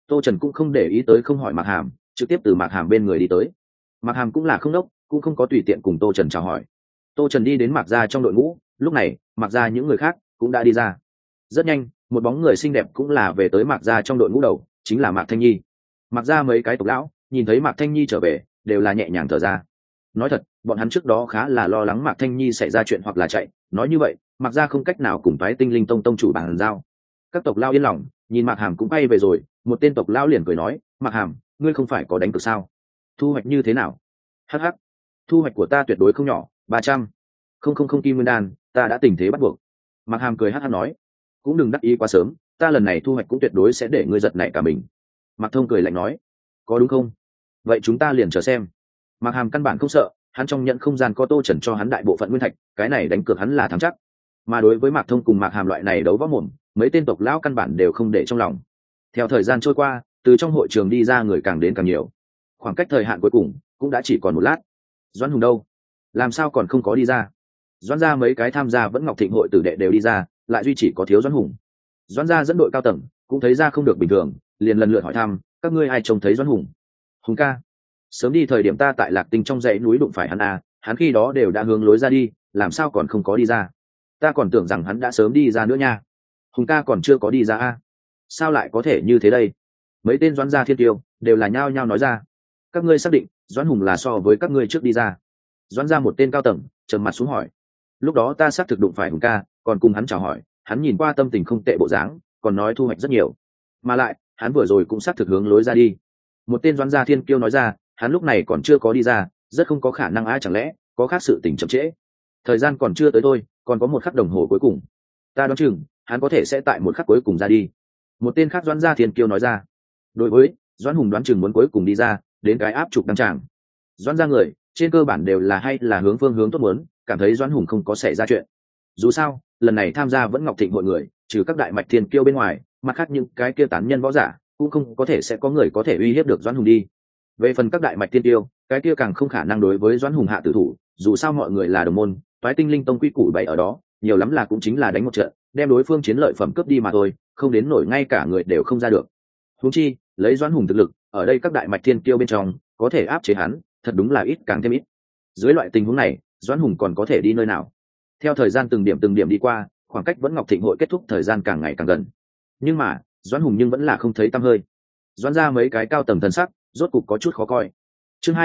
Tô Trần cũng không để ý tới, không hỏi Mạc Hàm, trực tiếp từ Mạc Hàm bên người đi tới. Mạc Hàm cũng là không đốc, cũng không có tùy tiện cùng Tô Trần chào hỏi. Tô Trần đi đến Mạc gia trong đội ngũ, lúc này Mạc gia những người khác cũng đã đi ra. Rất nhanh, một bóng người xinh đẹp cũng là về tới Mạc gia trong đội ngũ đầu, chính là Mạc Thanh Nhi. Mạc gia mấy cái tộc lão nhìn thấy Mạc Thanh Nhi trở về, đều là nhẹ nhàng thở ra. Nói thật, bọn hắn trước đó khá là lo lắng Mạc Thanh Nhi xảy ra chuyện hoặc là chạy, nói như vậy, Mạc gia không cách nào cùng Toái Tinh Linh Tông tông chủ bàn giao. Các tộc lão yên lòng, nhìn Mạc Hàm cũng bay về rồi, một tên tộc lão liền cười nói, Mạc Hàm, ngươi không phải có đánh cược sao? Thu hoạch như thế nào? Hắc hắc, thu hoạch của ta tuyệt đối không nhỏ, 300. Không kim nguyên đan, ta đã tình thế bắt buộc. Mạc Hàm cười hắc hắc nói, cũng đừng đắc ý quá sớm, ta lần này thu hoạch cũng tuyệt đối sẽ để ngươi giật nảy cả mình. Mạc Thông cười lạnh nói, có đúng không? Vậy chúng ta liền chờ xem. Mạc Hàm căn bản không sợ, hắn trong nhận không gian có Tô Trần cho hắn đại bộ phận nguyên thạch, cái này đánh cược hắn là thắng chắc. Mà đối với Mạc Thông cùng Mạc Hàm loại này đấu võ mồm, mấy tên tộc lão căn bản đều không để trong lòng. Theo thời gian trôi qua, từ trong hội trường đi ra người càng đến càng nhiều. Khoảng cách thời hạn cuối cùng cũng đã chỉ còn một lát. Doãn Hùng đâu? Làm sao còn không có đi ra? Doãn gia mấy cái tham gia vẫn Ngọc Thịnh hội tử đệ đều đi ra, lại duy chỉ có thiếu Doãn Hùng. Doãn gia dẫn đội cao tầng cũng thấy ra không được bình thường, liền lần lượt hỏi thăm, các ngươi ai trông thấy Doãn Hùng? Hùng ca, sớm đi thời điểm ta tại Lạc Tinh trong dãy núi đụng phải hắn à, hắn khi đó đều đã hướng lối ra đi, làm sao còn không có đi ra? Ta còn tưởng rằng hắn đã sớm đi ra nữa nha. Hùng ca còn chưa có đi ra à? Sao lại có thể như thế đây? Mấy tên Doãn gia thiên tiêu đều là nhao nhao nói ra. Các ngươi xác định Doãn Hùng là so với các ngươi trước đi ra? Doãn gia một tên cao tầng trầm mặt xuống hỏi. Lúc đó ta xác thực đụng phải Hùng ca, còn cùng hắn chào hỏi, hắn nhìn qua tâm tình không tệ bộ dáng, còn nói thu hoạch rất nhiều, mà lại hắn vừa rồi cũng xác thực hướng lối ra đi. Một tên Doãn gia thiên kiêu nói ra, hắn lúc này còn chưa có đi ra, rất không có khả năng, ai chẳng lẽ có khác sự tình chậm trễ? Thời gian còn chưa tới thôi, còn có một khắc đồng hồ cuối cùng, ta đoán chừng hắn có thể sẽ tại một khắc cuối cùng ra đi. Một tên khác Doãn gia thiên kiêu nói ra. Đối với Doãn Hùng đoán chừng muốn cuối cùng đi ra, đến cái áp trục đăng tràng. Doãn gia người trên cơ bản đều là hay là hướng phương hướng tốt muốn, cảm thấy Doãn Hùng không có xảy ra chuyện. Dù sao lần này tham gia vẫn Ngọc Thịnh hội người, trừ các đại mạch thiên kiêu bên ngoài, mặt khác những cái kia tán nhân võ giả cũng không có thể sẽ có người có thể uy hiếp được Doãn Hùng đi. Về phần các đại mạch thiên kiêu, cái kia càng không khả năng đối với Doãn Hùng hạ tử thủ, dù sao mọi người là đồng môn, Toái Tinh Linh Tông quy củ bày ở đó, nhiều lắm là cũng chính là đánh một trận, đem đối phương chiến lợi phẩm cướp đi mà thôi, không đến nổi ngay cả người đều không ra được. Huống chi lấy Doãn Hùng thực lực, ở đây các đại mạch thiên kiêu bên trong có thể áp chế hắn, thật đúng là ít càng thêm ít. Dưới loại tình huống này, Doãn Hùng còn có thể đi nơi nào? Theo thời gian từng điểm đi qua, khoảng cách vẫn Ngọc Thịnh hội kết thúc thời gian càng ngày càng gần, nhưng mà Doãn Hùng nhưng vẫn là không thấy tăm hơi. Doãn gia mấy cái cao tầng thần sắc rốt cục có chút khó coi. Chương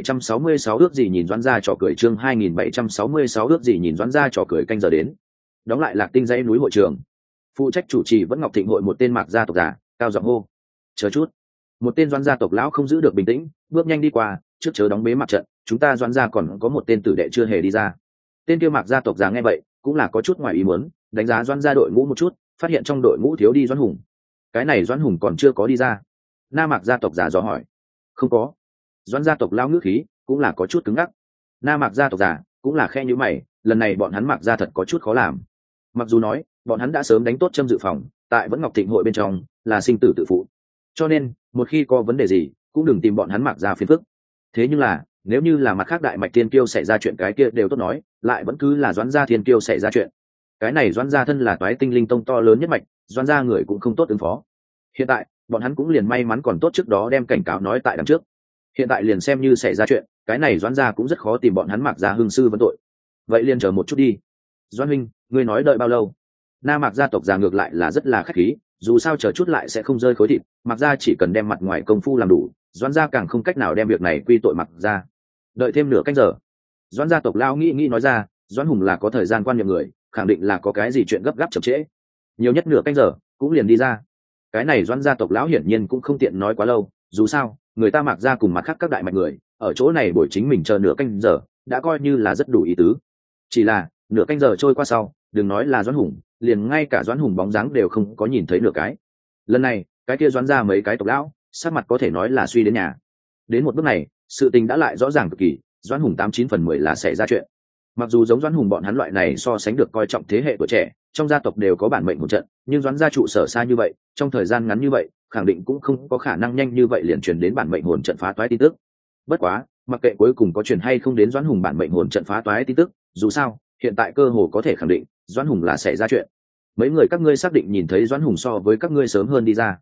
2766 ước gì nhìn Doãn gia trò cười, chương 2766 ước gì nhìn Doãn gia trò cười. Canh giờ đến, đóng lại Lạc Tinh dãy núi hội trường. Phụ trách chủ trì vẫn Ngọc Thịnh hội một tên Mạc gia tộc giả cao giọng hô. Chờ chút. Một tên Doãn gia tộc lão không giữ được bình tĩnh, bước nhanh đi qua, trước chớ đóng bế mặt trận, chúng ta Doãn gia còn có một tên tử đệ chưa hề đi ra. Tên kia Mạc gia tộc giả nghe vậy cũng là có chút ngoài ý muốn, đánh giá Doãn gia đội ngũ một chút, phát hiện trong đội ngũ thiếu đi Doãn Hùng. Cái này Doãn Hùng còn chưa có đi ra. Na Mạc gia tộc giả dò hỏi. Không có. Doãn gia tộc lão ngữ khí cũng là có chút cứng ngắc. Na Mạc gia tộc giả cũng là khe nhíu mày, lần này bọn hắn Mạc gia thật có chút khó làm. Mặc dù nói bọn hắn đã sớm đánh tốt châm dự phòng, tại vẫn Ngọc Thịnh hội bên trong là sinh tử tự phụ, cho nên một khi có vấn đề gì cũng đừng tìm bọn hắn Mạc gia phiền phức. Thế nhưng là nếu như là mặt khác đại mạch thiên kiêu xảy ra chuyện, cái kia đều tốt nói, lại vẫn cứ là Doãn gia thiên kiêu xảy ra chuyện. Cái này Doãn gia thân là Toái Tinh Linh Tông to lớn nhất mạch, Doãn gia người cũng không tốt ứng phó. Hiện tại bọn hắn cũng liền may mắn còn tốt trước đó đem cảnh cáo nói tại đằng trước, hiện tại liền xem như xảy ra chuyện, cái này Doãn gia cũng rất khó tìm bọn hắn Mạc gia hương sư vấn tội. Vậy liền chờ một chút đi. Doãn huynh, ngươi nói đợi bao lâu? Na Mạc gia tộc già ngược lại là rất là khách khí, dù sao chờ chút lại sẽ không rơi khối thịt, Mạc gia chỉ cần đem mặt ngoài công phu làm đủ, Doãn gia càng không cách nào đem việc này quy tội Mạc gia. Đợi thêm nửa canh giờ. Doãn gia tộc lão nghĩ nói ra, Doãn Hùng là có thời gian quan niệm người, khẳng định là có cái gì chuyện gấp gáp chậm trễ, nhiều nhất nửa canh giờ cũng liền đi ra. Cái này Doãn gia tộc lão hiển nhiên cũng không tiện nói quá lâu, dù sao người ta Mạc gia cùng mặt khác các đại mạch người ở chỗ này buổi chính mình chờ nửa canh giờ đã coi như là rất đủ ý tứ. Chỉ là nửa canh giờ trôi qua sau, đừng nói là Doãn Hùng, liền ngay cả Doãn Hùng bóng dáng đều không có nhìn thấy nửa cái. Lần này cái kia Doãn gia mấy cái tộc lão sắc mặt có thể nói là suy đến nhà. Đến một bước này sự tình đã lại rõ ràng cực kỳ, Doãn Hùng 89/10 là xảy ra chuyện. Mặc dù giống Doãn Hùng bọn hắn loại này so sánh được coi trọng thế hệ tuổi trẻ, trong gia tộc đều có bản mệnh hồn trận, nhưng Doãn gia trụ sở xa như vậy, trong thời gian ngắn như vậy, khẳng định cũng không có khả năng nhanh như vậy liền truyền đến bản mệnh hồn trận phá toái tin tức. Bất quá, mặc kệ cuối cùng có truyền hay không đến Doãn Hùng bản mệnh hồn trận phá toái tin tức, dù sao, hiện tại cơ hồ có thể khẳng định, Doãn Hùng là xảy ra chuyện. Mấy người các ngươi xác định nhìn thấy Doãn Hùng so với các ngươi sớm hơn đi ra?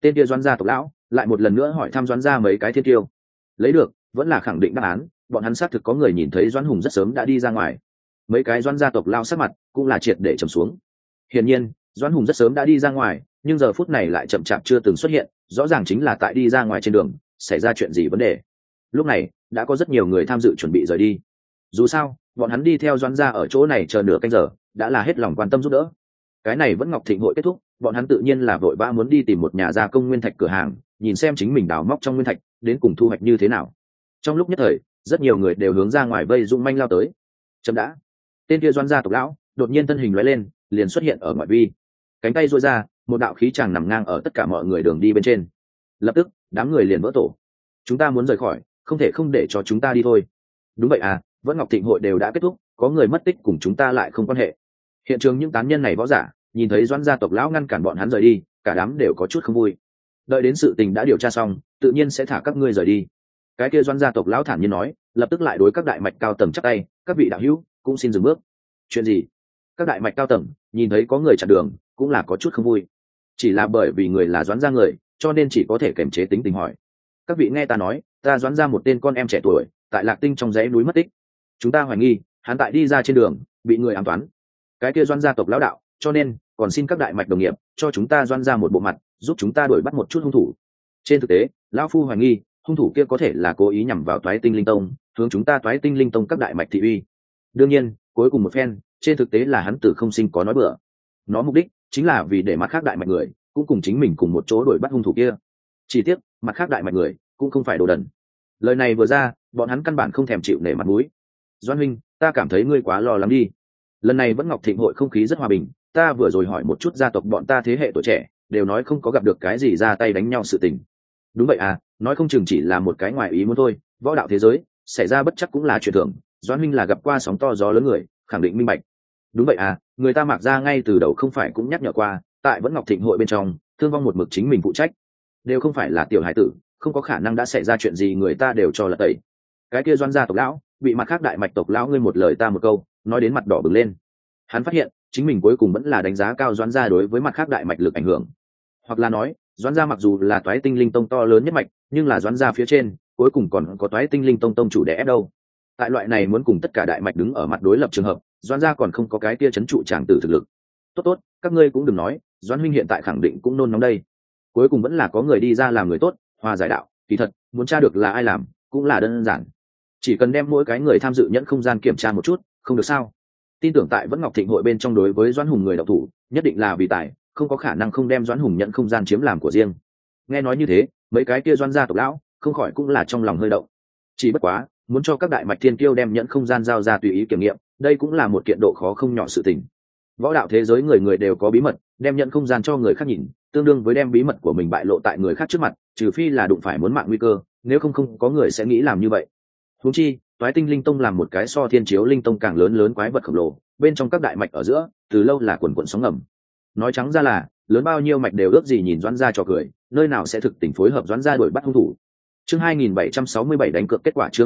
Tên kia Doãn gia tộc lão lại một lần nữa hỏi thăm Doãn gia mấy cái thiên tiêu. Lấy được vẫn là khẳng định đáp án, bọn hắn xác thực có người nhìn thấy Doãn Hùng rất sớm đã đi ra ngoài. Mấy cái Doãn gia tộc lao sắc mặt cũng là triệt để trầm xuống. Hiển nhiên Doãn Hùng rất sớm đã đi ra ngoài, nhưng giờ phút này lại chậm chạp chưa từng xuất hiện, rõ ràng chính là tại đi ra ngoài trên đường xảy ra chuyện gì vấn đề. Lúc này đã có rất nhiều người tham dự chuẩn bị rời đi. Dù sao bọn hắn đi theo Doãn gia ở chỗ này chờ nửa canh giờ đã là hết lòng quan tâm giúp đỡ. Cái này vẫn Ngọc Thịnh hội kết thúc, bọn hắn tự nhiên là vội vã muốn đi tìm một nhà gia công nguyên thạch cửa hàng, nhìn xem chính mình đào móc trong nguyên thạch đến cùng thu hoạch như thế nào. Trong lúc nhất thời rất nhiều người đều hướng ra ngoài vây dũng manh lao tới. Chậm đã. Tên kia Doãn gia tộc lão đột nhiên thân hình lóe lên, liền xuất hiện ở ngoại vi, cánh tay duỗi ra, một đạo khí tràng nằm ngang ở tất cả mọi người đường đi bên trên. Lập tức đám người liền vỡ tổ. Chúng ta muốn rời khỏi, không thể không để cho chúng ta đi thôi. Đúng vậy à, vẫn Ngọc Thịnh hội đều đã kết thúc, có người mất tích cùng chúng ta lại không quan hệ. Hiện trường những tán nhân này võ giả nhìn thấy Doãn gia tộc lão ngăn cản bọn hắn rời đi, cả đám đều có chút không vui. Đợi đến sự tình đã điều tra xong, tự nhiên sẽ thả các ngươi rời đi. Cái kia Doãn gia tộc lão thản nhiên nói, lập tức lại đối các đại mạch cao tầng chắp tay, các vị đạo hữu cũng xin dừng bước. Chuyện gì? Các đại mạch cao tầng nhìn thấy có người chặn đường cũng là có chút không vui. Chỉ là bởi vì người là Doãn gia người, cho nên chỉ có thể kiềm chế tính tình hỏi. Các vị nghe ta nói, ta Doãn gia một tên con em trẻ tuổi tại Lạc Tinh trong dãy núi mất tích. Chúng ta hoài nghi hắn tại đi ra trên đường bị người ám toán. Cái kia Doãn gia tộc lão đạo, cho nên còn xin các đại mạch đồng nghiệp cho chúng ta Doãn gia một bộ mặt, giúp chúng ta đuổi bắt một chút hung thủ. Trên thực tế lão phu hoài nghi hung thủ kia có thể là cố ý nhằm vào Toái Tinh Linh Tông, hướng chúng ta Toái Tinh Linh Tông các đại mạch thị uy. Đương nhiên cuối cùng một phen trên thực tế là hắn từ không sinh có nói bừa, nó mục đích chính là vì để mặt khác đại mạch người cũng cùng chính mình cùng một chỗ đuổi bắt hung thủ kia. Chỉ tiếc mặt khác đại mạch người cũng không phải đồ đần, lời này vừa ra bọn hắn căn bản không thèm chịu nể mặt mũi. Doãn huynh, ta cảm thấy ngươi quá lo lắng đi. Lần này vẫn Ngọc Thịnh hội không khí rất hòa bình, ta vừa rồi hỏi một chút gia tộc bọn ta thế hệ tuổi trẻ đều nói không có gặp được cái gì ra tay đánh nhau sự tình. Đúng vậy à, nói không chừng chỉ là một cái ngoài ý muốn thôi, võ đạo thế giới xảy ra bất chắc cũng là chuyện thường. Doãn huynh là gặp qua sóng to gió lớn người, khẳng định minh bạch. Đúng vậy à, người ta Mạc ra ngay từ đầu không phải cũng nhắc nhở qua, tại vẫn Ngọc Thịnh hội bên trong thương vong một mực chính mình phụ trách, đều không phải là tiểu hải tử, không có khả năng đã xảy ra chuyện gì người ta đều cho là tẩy. Cái kia Doãn gia tộc lão bị mặt khác đại mạch tộc lão ngươi một lời ta một câu nói đến mặt đỏ bừng lên. Hắn phát hiện chính mình cuối cùng vẫn là đánh giá cao Doãn gia đối với mặt khác đại mạch lực ảnh hưởng, hoặc là nói Doãn gia mặc dù là Toái Tinh Linh Tông to lớn nhất mạch, nhưng là Doãn gia phía trên cuối cùng còn có Toái Tinh Linh Tông tông chủ đẻ ép đâu. Tại loại này muốn cùng tất cả đại mạch đứng ở mặt đối lập trường hợp, Doãn gia còn không có cái kia chấn trụ tràng tử thực lực. Tốt, các ngươi cũng đừng nói, Doãn huynh hiện tại khẳng định cũng nôn nóng đây. Cuối cùng vẫn là có người đi ra làm người tốt, hòa giải đạo. Kỳ thật muốn tra được là ai làm cũng là đơn giản, chỉ cần đem mỗi cái người tham dự nhẫn không gian kiểm tra một chút, không được sao? Tin tưởng tại vẫn Ngọc Thịnh hội bên trong đối với Doãn Hùng người đạo thủ nhất định là vì tài, không có khả năng không đem Doãn Hùng nhận không gian chiếm làm của riêng. Nghe nói như thế, mấy cái kia Doãn gia tộc lão không khỏi cũng là trong lòng hơi động. Chỉ bất quá muốn cho các đại mạch thiên kiêu đem nhận không gian giao ra tùy ý kiểm nghiệm, đây cũng là một kiện độ khó không nhỏ sự tình. Võ đạo thế giới người người đều có bí mật, đem nhận không gian cho người khác nhìn tương đương với đem bí mật của mình bại lộ tại người khác trước mặt, trừ phi là đụng phải muốn mạng nguy cơ, nếu không có người sẽ nghĩ làm như vậy. Huống chi Toái Tinh Linh Tông làm một cái so Thiên Chiếu Linh Tông càng lớn quái vật khổng lồ, bên trong các đại mạch ở giữa từ lâu là quần quần sóng ngầm. Nói trắng ra là lớn bao nhiêu mạch đều ước gì nhìn Doãn gia trò cười, nơi nào sẽ thực tình phối hợp Doãn gia đuổi bắt hung thủ. Chương 2767 đánh cược kết quả, chương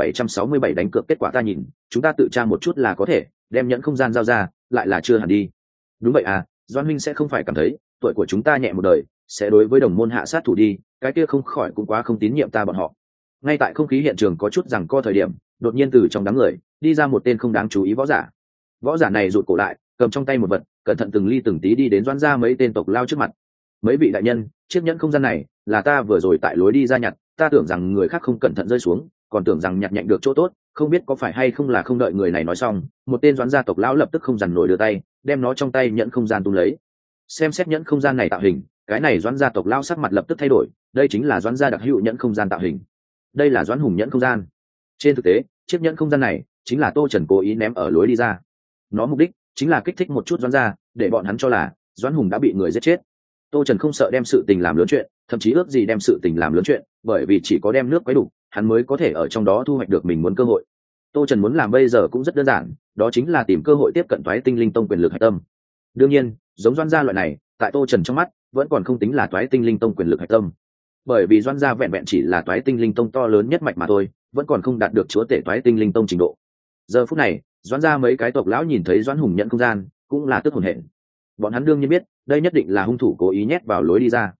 2767 đánh cược kết quả, ta nhìn chúng ta tự tra một chút là có thể đem nhẫn không gian giao ra, lại là chưa hẳn đi. Đúng vậy à, Doãn huynh sẽ không phải cảm thấy tuổi của chúng ta nhẹ một đời sẽ đối với đồng môn hạ sát thủ đi, cái kia không khỏi cũng quá không tín nhiệm ta bọn họ. Ngay tại không khí hiện trường có chút giằng co thời điểm, đột nhiên từ trong đám người đi ra một tên không đáng chú ý võ giả. Võ giả này rụt cổ lại, cầm trong tay một vật, cẩn thận từng ly từng tí đi đến Doãn gia mấy tên tộc lao trước mặt. Mấy vị đại nhân, chiếc nhẫn không gian này là ta vừa rồi tại lối đi ra nhặt, ta tưởng rằng người khác không cẩn thận rơi xuống, còn tưởng rằng nhặt nhạnh được chỗ tốt, không biết có phải hay không là không đợi người này nói xong, một tên Doãn gia tộc lão lập tức không dằn nổi đưa tay, đem nó trong tay nhẫn không gian tung lấy. Xem xét nhẫn không gian này tạo hình, cái này Doãn gia tộc lão sắc mặt lập tức thay đổi, đây chính là Doãn gia đặc hữu nhẫn không gian tạo hình. Đây là Doãn Hùng nhẫn không gian. Trên thực tế chiếc nhẫn không gian này chính là Tô Trần cố ý ném ở lối đi ra, nó mục đích chính là kích thích một chút Doãn gia, để bọn hắn cho là Doãn Hùng đã bị người giết chết. Tô Trần không sợ đem sự tình làm lớn chuyện, thậm chí ước gì đem sự tình làm lớn chuyện, bởi vì chỉ có đem nước quấy đủ, hắn mới có thể ở trong đó thu hoạch được mình muốn cơ hội. Tô Trần muốn làm bây giờ cũng rất đơn giản, đó chính là tìm cơ hội tiếp cận Toái Tinh Linh Tông quyền lực hạch tâm. Đương nhiên giống Doãn gia loại này tại Tô Trần trong mắt vẫn còn không tính là Toái Tinh Linh Tông quyền lực hạch tâm, bởi vì Doãn gia vẹn vẹn chỉ là Toái Tinh Linh Tông to lớn nhất mạch mà thôi, vẫn còn không đạt được chúa tể Toái Tinh Linh Tông trình độ. Giờ phút này Doãn gia mấy cái tộc lão nhìn thấy Doãn Hùng nhận không gian cũng là tức hồn hển. Bọn hắn đương nhiên biết đây nhất định là hung thủ cố ý nhét vào lối đi ra.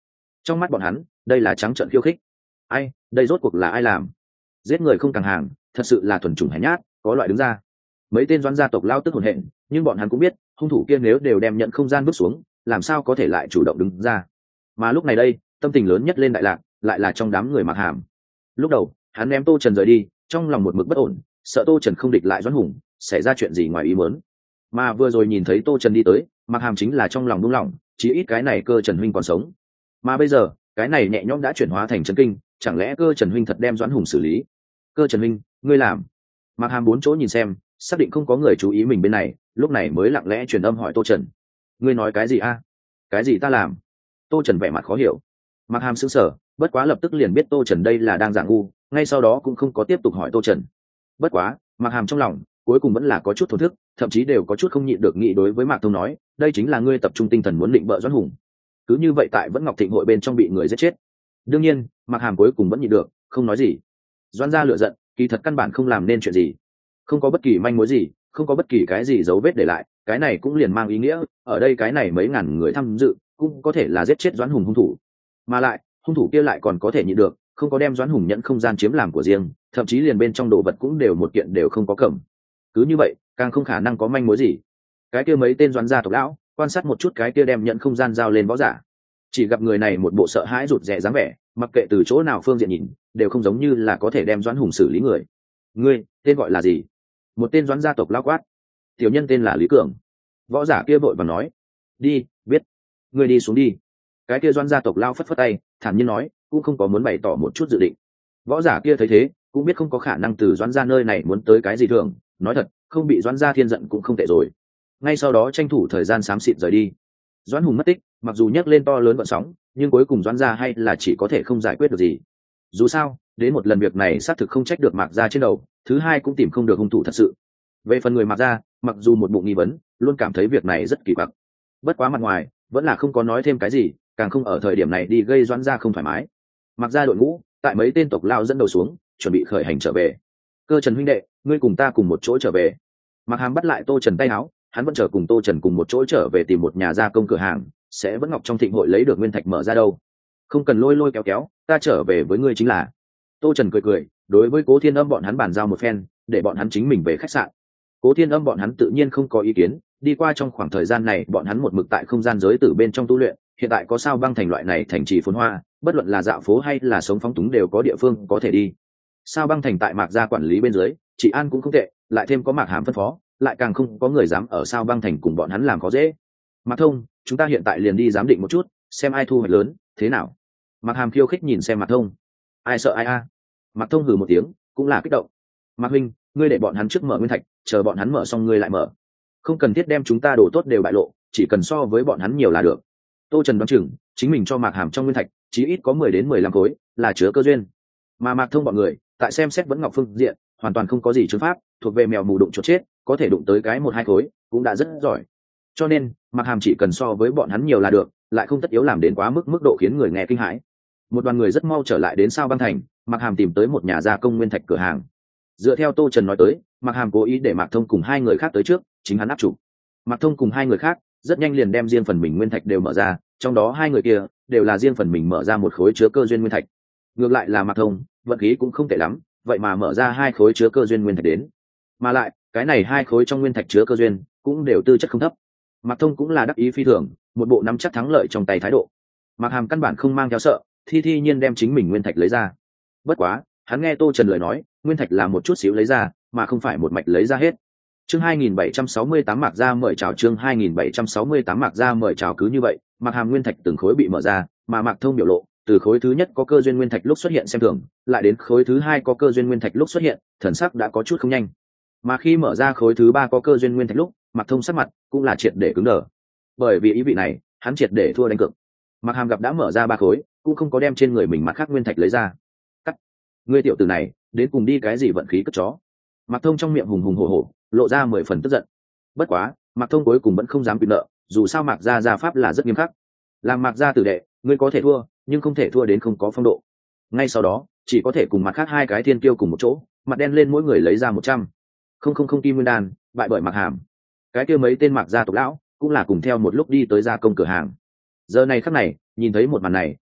Trong mắt bọn hắn đây là trắng trợn khiêu khích. Ai đây rốt cuộc là ai làm? Giết người không càng hàng, thật sự là thuần chủng hèn nhát, có loại đứng ra. Mấy tên doãn gia tộc lao tức hồn hện, nhưng bọn hắn cũng biết hung thủ kia nếu đều đem nhận không gian bước xuống, làm sao có thể lại chủ động đứng ra. Mà lúc này đây tâm tình lớn nhất lên đại lạc lại là trong đám người Mạc Hàm. Lúc đầu hắn ném Tô Trần rời đi, trong lòng một mực bất ổn, sợ Tô Trần không địch lại Doãn Hùng xảy ra chuyện gì ngoài ý muốn. Mà vừa rồi nhìn thấy Tô Trần đi tới, Mạc Hàm chính là trong lòng buông lỏng, chí ít cái này Cơ Trần huynh còn sống. Mà bây giờ cái này nhẹ nhõm đã chuyển hóa thành chấn kinh, chẳng lẽ Cơ Trần huynh thật đem Doãn Hùng xử lý? Cơ Trần huynh, ngươi làm? Mạc Hàm bốn chỗ nhìn xem, xác định không có người chú ý mình bên này, lúc này mới lặng lẽ truyền âm hỏi Tô Trần. Ngươi nói cái gì a? Cái gì ta làm? Tô Trần vẻ mặt khó hiểu. Mạc Hàm sững sờ, bất quá lập tức liền biết Tô Trần đây là đang giả ngu, ngay sau đó cũng không có tiếp tục hỏi Tô Trần. Bất quá Mạc Hàm trong lòng cuối cùng vẫn là có chút thổn thức, thậm chí đều có chút không nhịn được nghĩ đối với Mạc Thông nói, đây chính là ngươi tập trung tinh thần muốn định bợ Doãn Hùng. Cứ như vậy tại Vẫn Ngọc Thịnh hội bên trong bị người giết chết. Đương nhiên Mạc Hàm cuối cùng vẫn nhịn được, không nói gì. Doãn gia lựa giận, kỳ thật căn bản không làm nên chuyện gì, không có bất kỳ manh mối gì, không có bất kỳ cái gì dấu vết để lại, cái này cũng liền mang ý nghĩa ở đây cái này mấy ngàn người tham dự cũng có thể là giết chết Doãn Hùng hung thủ, mà lại hung thủ kia lại còn có thể nhịn được, không có đem Doãn Hùng nhận không gian chiếm làm của riêng, thậm chí liền bên trong đồ vật cũng đều một kiện đều không có cầm. Cứ như vậy càng không khả năng có manh mối gì. Cái kia mấy tên Doãn gia tộc lão quan sát một chút cái kia đem nhận không gian giao lên võ giả, chỉ gặp người này một bộ sợ hãi rụt rè dáng vẻ, mặc kệ từ chỗ nào phương diện nhìn đều không giống như là có thể đem Doãn Hùng xử lý người. Ngươi tên gọi là gì? Một tên Doãn gia tộc lão quát. Tiểu nhân tên là Lý Cường. Võ giả kia vội vàng nói. Đi, biết. Ngươi đi xuống đi. Cái kia Doãn gia tộc lão phất phất tay, thản nhiên nói, cũng không có muốn bày tỏ một chút dự định. Võ giả kia thấy thế cũng biết không có khả năng từ Doãn gia nơi này muốn tới cái gì thường, nói thật không bị Doãn gia thiên giận cũng không tệ rồi. Ngay sau đó tranh thủ thời gian xám xịt rời đi. Doãn Hùng mất tích, mặc dù nhấc lên to lớn vận sóng, nhưng cuối cùng Doãn gia hay là chỉ có thể không giải quyết được gì. Dù sao đến một lần việc này xác thực không trách được Mạc gia trên đầu, thứ hai cũng tìm không được hung thủ thật sự. Về phần người Mạc gia, mặc dù một bụng nghi vấn, luôn cảm thấy việc này rất kỳ quặc, bất quá mặt ngoài vẫn là không có nói thêm cái gì, càng không ở thời điểm này đi gây Doãn gia không thoải mái. Mạc gia đội ngũ tại mấy tên tộc lao dẫn đầu xuống chuẩn bị khởi hành trở về. Cơ Trần huynh đệ, ngươi cùng ta cùng một chỗ trở về. Mạc Hàm bắt lại Tô Trần tay áo, hắn vẫn chờ cùng Tô Trần cùng một chỗ trở về tìm một nhà gia công cửa hàng, sẽ Vẫn Ngọc trong thịnh hội lấy được nguyên thạch mở ra đâu. Không cần lôi lôi kéo kéo, ta trở về với ngươi chính là. Tô Trần cười cười, đối với Cố Thiên Âm bọn hắn bàn giao một phen, để bọn hắn chính mình về khách sạn. Cố Thiên Âm bọn hắn tự nhiên không có ý kiến, đi qua trong khoảng thời gian này bọn hắn một mực tại không gian giới tử bên trong tu luyện, hiện tại có Sao Băng thành loại này thành trì phồn hoa, bất luận là dạo phố hay là sống phóng túng đều có địa phương có thể đi. Sao Băng thành tại Mạc gia quản lý bên dưới, trị an cũng không tệ, lại thêm có Mạc Hàm phân phó, lại càng không có người dám ở Sao Băng thành cùng bọn hắn làm khó dễ. Mạc Thông, chúng ta hiện tại liền đi giám định một chút, xem ai thu hoạch lớn, thế nào? Mạc Hàm khiêu khích nhìn xem Mạc Thông. Ai sợ ai a? Mạc Thông hừ một tiếng, cũng là kích động. Mạc huynh, ngươi để bọn hắn trước mở nguyên thạch, chờ bọn hắn mở xong ngươi lại mở. Không cần thiết đem chúng ta đồ tốt đều bại lộ, chỉ cần so với bọn hắn nhiều là được. Tô Trần đoán chừng, chính mình cho Mạc Hàm trong nguyên thạch, chí ít có 10 đến 15 khối, là chứa cơ duyên. Mà Mạc Thông bọn người, tại xem xét Vẫn Ngọc phương diện, hoàn toàn không có gì chứng pháp, thuộc về mèo mù đụng chuột chết, có thể đụng tới cái 1-2 khối, cũng đã rất giỏi. Cho nên, Mạc Hàm chỉ cần so với bọn hắn nhiều là được, lại không tất yếu làm đến quá mức độ khiến người nghe kinh hãi. Một đoàn người rất mau trở lại đến Sao Băng thành, Mạc Hàm tìm tới một nhà gia công nguyên thạch cửa hàng. Dựa theo Tô Trần nói tới, Mạc Hàm cố ý để Mạc Thông cùng hai người khác tới trước, chính hắn áp chủ. Mạc Thông cùng hai người khác rất nhanh liền đem riêng phần mình nguyên thạch đều mở ra, trong đó hai người kia đều là riêng phần mình mở ra một khối chứa cơ duyên nguyên thạch. Ngược lại là Mạc Thông, vận khí cũng không tệ lắm, vậy mà mở ra 2 khối chứa cơ duyên nguyên thạch đến. Mà lại, cái này 2 khối trong nguyên thạch chứa cơ duyên cũng đều tư chất không thấp. Mạc Thông cũng là đắc ý phi thường, một bộ nắm chắc thắng lợi trong tay thái độ. Mạc Hàm căn bản không mang theo sợ, thi nhiên đem chính mình nguyên thạch lấy ra. Bất quá, hắn nghe Tô Trần lời nói, nguyên thạch là một chút xíu lấy ra, mà không phải một mạch lấy ra hết. Chương 2768 Mạc gia mời chào, chương 2768 Mạc gia mời chào. Cứ như vậy, Mạc Hàm nguyên thạch từng khối bị mở ra, mà Mạc Thông biểu lộ, từ khối thứ nhất có cơ duyên nguyên thạch lúc xuất hiện xem thường, lại đến khối thứ hai có cơ duyên nguyên thạch lúc xuất hiện, thần sắc đã có chút không nhanh. Mà khi mở ra khối thứ ba có cơ duyên nguyên thạch lúc, Mạc Thông sắc mặt cũng là triệt để cứng đờ. Bởi vì ý vị này, hắn triệt để thua đánh cược. Mạc Hàm gặp đã mở ra 3 khối, cũng không có đem trên người mình mặt khác nguyên thạch lấy ra. Cắt, ngươi tiểu tử này, đến cùng đi cái gì vận khí cất chó? Mạc Thông trong miệng hùng hùng hổ hổ, lộ ra 10 phần tức giận. Bất quá, Mạc Thông cuối cùng vẫn không dám quy nợ, dù sao Mạc gia gia pháp là rất nghiêm khắc. Làm Mạc gia tử đệ, ngươi có thể thua, nhưng không thể thua đến không có phong độ. Ngay sau đó, chỉ có thể cùng mặt khác 2 cái thiên kiêu cùng một chỗ, mặt đen lên mỗi người lấy ra 100. Không kim nguyên đan, bại bởi Mạc Hàm. Cái kia mấy tên Mạc gia tộc lão cũng là cùng theo một lúc đi tới gia công cửa hàng. Giờ này khắc này, nhìn thấy một màn này,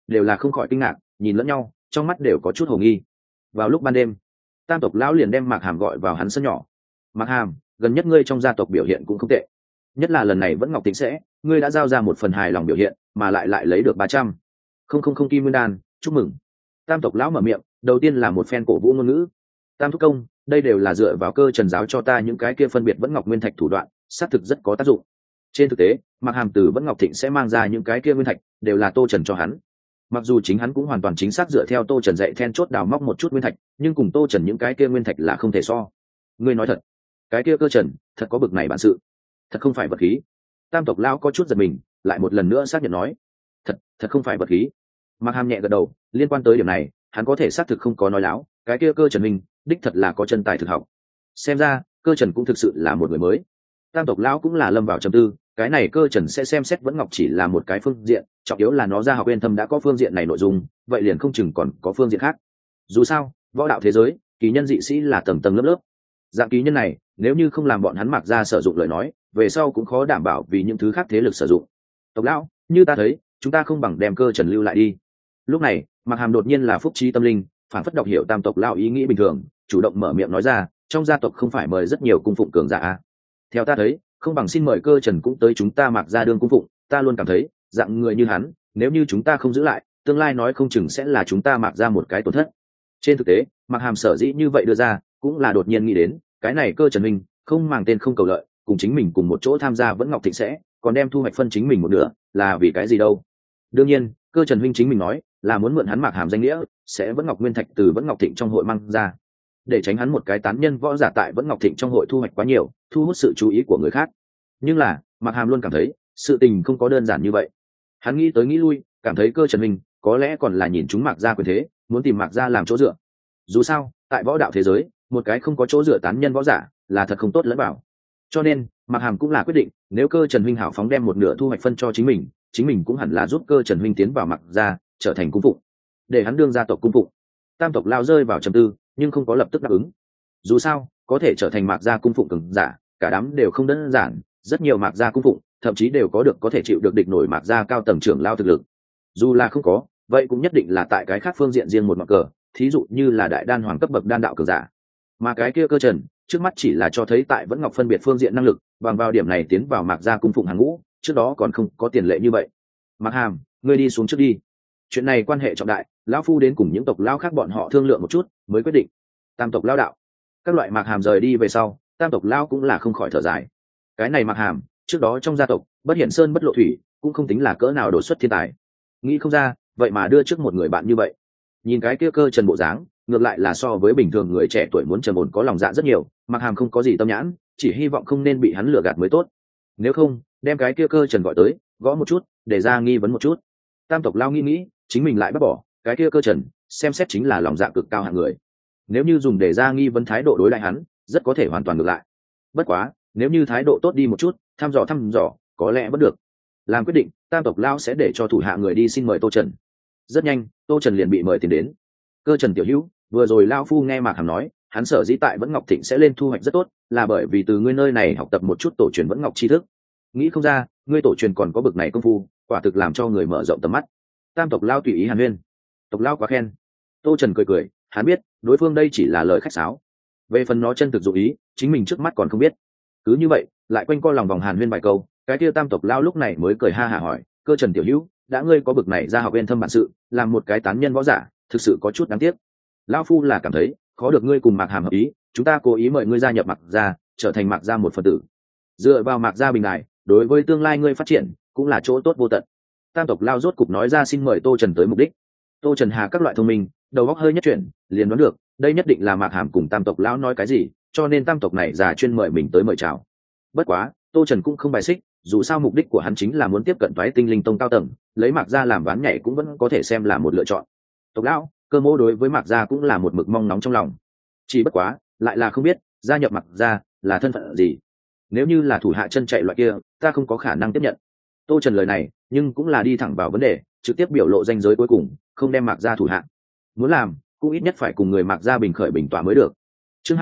đều là không khỏi kinh ngạc, nhìn lẫn nhau, trong mắt đều có chút hồ nghi. Vào lúc ban đêm, tam tộc lão liền đem Mạc Hàm gọi vào hắn sân nhỏ. Mạc Hàm, gần nhất ngươi trong gia tộc biểu hiện cũng không tệ, nhất là lần này vẫn Ngọc Tĩnh sẽ, ngươi đã giao ra một phần hài lòng biểu hiện, mà lại lấy được 300 không kim nguyên đan, chúc mừng. Tam tộc lão mở miệng, đầu tiên là một phen cổ vũ ngôn ngữ. Tam thúc công, đây đều là dựa vào cơ trần giáo cho ta những cái kia phân biệt vẫn ngọc nguyên thạch thủ đoạn, xác thực rất có tác dụng. Trên thực tế, Mạc Hàm từ vẫn ngọc thịnh sẽ mang ra những cái kia nguyên thạch, đều là Tô Trần cho hắn. Mặc dù chính hắn cũng hoàn toàn chính xác dựa theo Tô Trần dạy then chốt đào móc một chút nguyên thạch, nhưng cùng Tô Trần những cái kia nguyên thạch là không thể so. Ngươi nói thật, cái kia cơ trần thật có bực này bản sự, thật không phải vật khí. Tam tộc lão có chút giật mình, lại một lần nữa xác nhận nói, thật không phải vật khí. Mạc Hàm nhẹ gật đầu, liên quan tới điểm này, hắn có thể xác thực không có nói láo, cái kia cơ trần minh đích thật là có chân tài thực học. Xem ra cơ trần cũng thực sự là một người mới. Tam tộc lão cũng là lâm vào trầm tư, cái này cơ trần sẽ xem xét vẫn ngọc chỉ là một cái phương diện, trọng yếu là nó ra học bên thâm đã có phương diện này nội dung, vậy liền không chừng còn có phương diện khác. Dù sao võ đạo thế giới kỳ nhân dị sĩ là tầng tầng lớp lớp, dạng kỳ nhân này nếu như không làm bọn hắn Mạc ra sử dụng lời nói, về sau cũng khó đảm bảo vì những thứ khác thế lực sử dụng. Tộc lão, như ta thấy chúng ta không bằng đem cơ trần lưu lại đi. Lúc này Mạc Hàm đột nhiên là phúc trí tâm linh, phản phất đọc hiểu tam tộc lão ý nghĩ bình thường, chủ động mở miệng nói ra, trong gia tộc không phải mời rất nhiều cung phụng cường giả à? Theo ta thấy, không bằng xin mời cơ trần cũng tới chúng ta Mạc ra đương cung phụng. Ta luôn cảm thấy dạng người như hắn, nếu như chúng ta không giữ lại, tương lai nói không chừng sẽ là chúng ta Mạc ra một cái tổn thất. Trên thực tế Mạc Hàm sở dĩ như vậy đưa ra, cũng là đột nhiên nghĩ đến, cái này cơ trần minh không màng tên không cầu lợi, cùng chính mình cùng một chỗ tham gia vẫn ngọc thịnh sẽ, còn đem thu hoạch phân chính mình một nửa, là vì cái gì đâu? Đương nhiên cơ trần minh chính mình nói là muốn mượn hắn Mạc Hàm danh nghĩa, sẽ vẫn ngọc nguyên thạch từ vẫn ngọc thịnh trong hội mang ra, để tránh hắn một cái tán nhân võ giả tại vẫn ngọc thịnh trong hội thu hoạch quá nhiều, thu hút sự chú ý của người khác. Nhưng là Mạc Hàm luôn cảm thấy sự tình không có đơn giản như vậy. Hắn nghĩ tới nghĩ lui, cảm thấy cơ trần minh có lẽ còn là nhìn chúng Mạc gia quyền thế, muốn tìm Mạc gia làm chỗ dựa. Dù sao tại võ đạo thế giới, một cái không có chỗ dựa tán nhân võ giả là thật không tốt lẫn bảo. Cho nên Mạc Hàm cũng là quyết định, nếu cơ trần huynh hảo phóng đem một nửa thu hoạch phân cho chính mình cũng hẳn là giúp cơ trần huynh tiến vào Mạc gia, trở thành cung phụng, để hắn đương gia tộc cung phụng. Tam tộc lao rơi vào trầm tư, nhưng không có lập tức đáp ứng. Dù sao có thể trở thành Mạc gia cung phụng cường giả, cả đám đều không đơn giản, rất nhiều Mạc gia cung phụng thậm chí đều có thể chịu được địch nổi Mạc gia cao tầng trưởng lao thực lực. Dù là không có, vậy cũng nhất định là tại cái khác phương diện riêng một mặt cờ, thí dụ như là đại đan hoàng cấp bậc đan đạo cường giả. Mà cái kia cơ trần trước mắt chỉ là cho thấy tại vẫn ngọc phân biệt phương diện năng lực, bằng vào điểm này tiến vào Mạc gia cung phụng hàng ngũ, trước đó còn không có tiền lệ như vậy. Mạc Hàm, ngươi đi xuống trước đi, chuyện này quan hệ trọng đại, lão phu đến cùng những tộc lão khác bọn họ thương lượng một chút mới quyết định. Tam tộc lão đạo. Các loại Mạc Hàm rời đi về sau, tam tộc lão cũng là không khỏi thở dài. Cái này Mạc Hàm trước đó trong gia tộc bất hiện sơn bất lộ thủy, cũng không tính là cỡ nào đột xuất thiên tài, nghĩ không ra vậy mà đưa trước một người bạn như vậy. Nhìn cái kia cơ trần bộ dáng, ngược lại là so với bình thường người trẻ tuổi muốn trầm ổn có lòng dạ rất nhiều. Mạc Hàm không có gì tâm nhãn, chỉ hy vọng không nên bị hắn lừa gạt mới tốt. Nếu không đem cái kia cơ trần gọi tới, gõ một chút để ra nghi vấn một chút. Tam tộc lao nghĩ chính mình lại bác bỏ cái kia cơ trần, xem xét chính là lòng dạ cực cao hạng người. Nếu như dùng để ra nghi vấn thái độ đối lại hắn, rất có thể hoàn toàn ngược lại. Bất quá nếu như thái độ tốt đi một chút, thăm dò có lẽ vẫn được. Làm quyết định, tam tộc lao sẽ để cho thủ hạ người đi xin mời Tô Trần. Rất nhanh Tô Trần liền bị mời tiền đến. Cơ trần tiểu hữu, vừa rồi lao phu nghe Mạc Hàm nói, hắn sở dĩ tại vẫn ngọc thịnh sẽ lên thu hoạch rất tốt, là bởi vì từ ngươi nơi này học tập một chút tổ truyền vẫn ngọc tri thức. Nghĩ không ra ngươi tổ truyền còn có bực này công phu, quả thực làm cho người mở rộng tầm mắt. Tam tộc lao tùy ý hàn huyên. Tộc lao quá khen. Tô Trần cười, hắn biết đối phương đây chỉ là lời khách sáo, về phần nó chân thực dụng ý chính mình trước mắt còn không biết. Cứ như vậy lại quanh co lòng vòng hàn huyên vài câu, cái kia tam tộc lao lúc này mới cười ha hả hỏi, cơ trần tiểu hữu, đã ngươi có bực này ra học bên thâm bản sự, làm một cái tán nhân võ giả thực sự có chút đáng tiếc. Lao phu là cảm thấy khó được ngươi cùng Mạc Hàm hợp ý, chúng ta cố ý mời ngươi gia nhập Mạc gia, trở thành Mạc gia một phần tử. Dựa vào Mạc gia bình đại, đối với tương lai ngươi phát triển cũng là chỗ tốt vô tận. Tam tộc lao rốt cục nói ra xin mời Tô Trần tới mục đích. Tô Trần hà các loại thông minh, đầu óc hơi nhất chuyển, liền đoán được đây nhất định là Mạc Hàm cùng tam tộc lão nói cái gì, cho nên tam tộc này già chuyên mời mình tới mời chào. Bất quá Tô Trần cũng không bài xích, dù sao mục đích của hắn chính là muốn tiếp cận toái tinh linh tông cao tầng, lấy Mạc gia làm ván nhảy cũng vẫn có thể xem là một lựa chọn. Tộc lão, cơ mô đối với Mạc gia cũng là một mực mong nóng trong lòng, chỉ bất quá lại là không biết gia nhập Mạc gia là thân phận gì. Nếu như là thủ hạ chân chạy loại kia, ta không có khả năng tiếp nhận. Tô Trần lời này nhưng cũng là đi thẳng vào vấn đề, trực tiếp biểu lộ ranh giới cuối cùng, không đem Mạc gia thủ hạ. Muốn làm cũng ít nhất phải cùng người Mạc gia bình khởi bình tọa mới được. Chương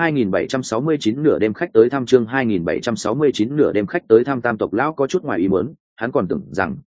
2769 nửa đêm khách tới thăm, chương 2769 nửa đêm khách tới thăm. Tam tộc lão có chút ngoài ý muốn, hắn còn tưởng rằng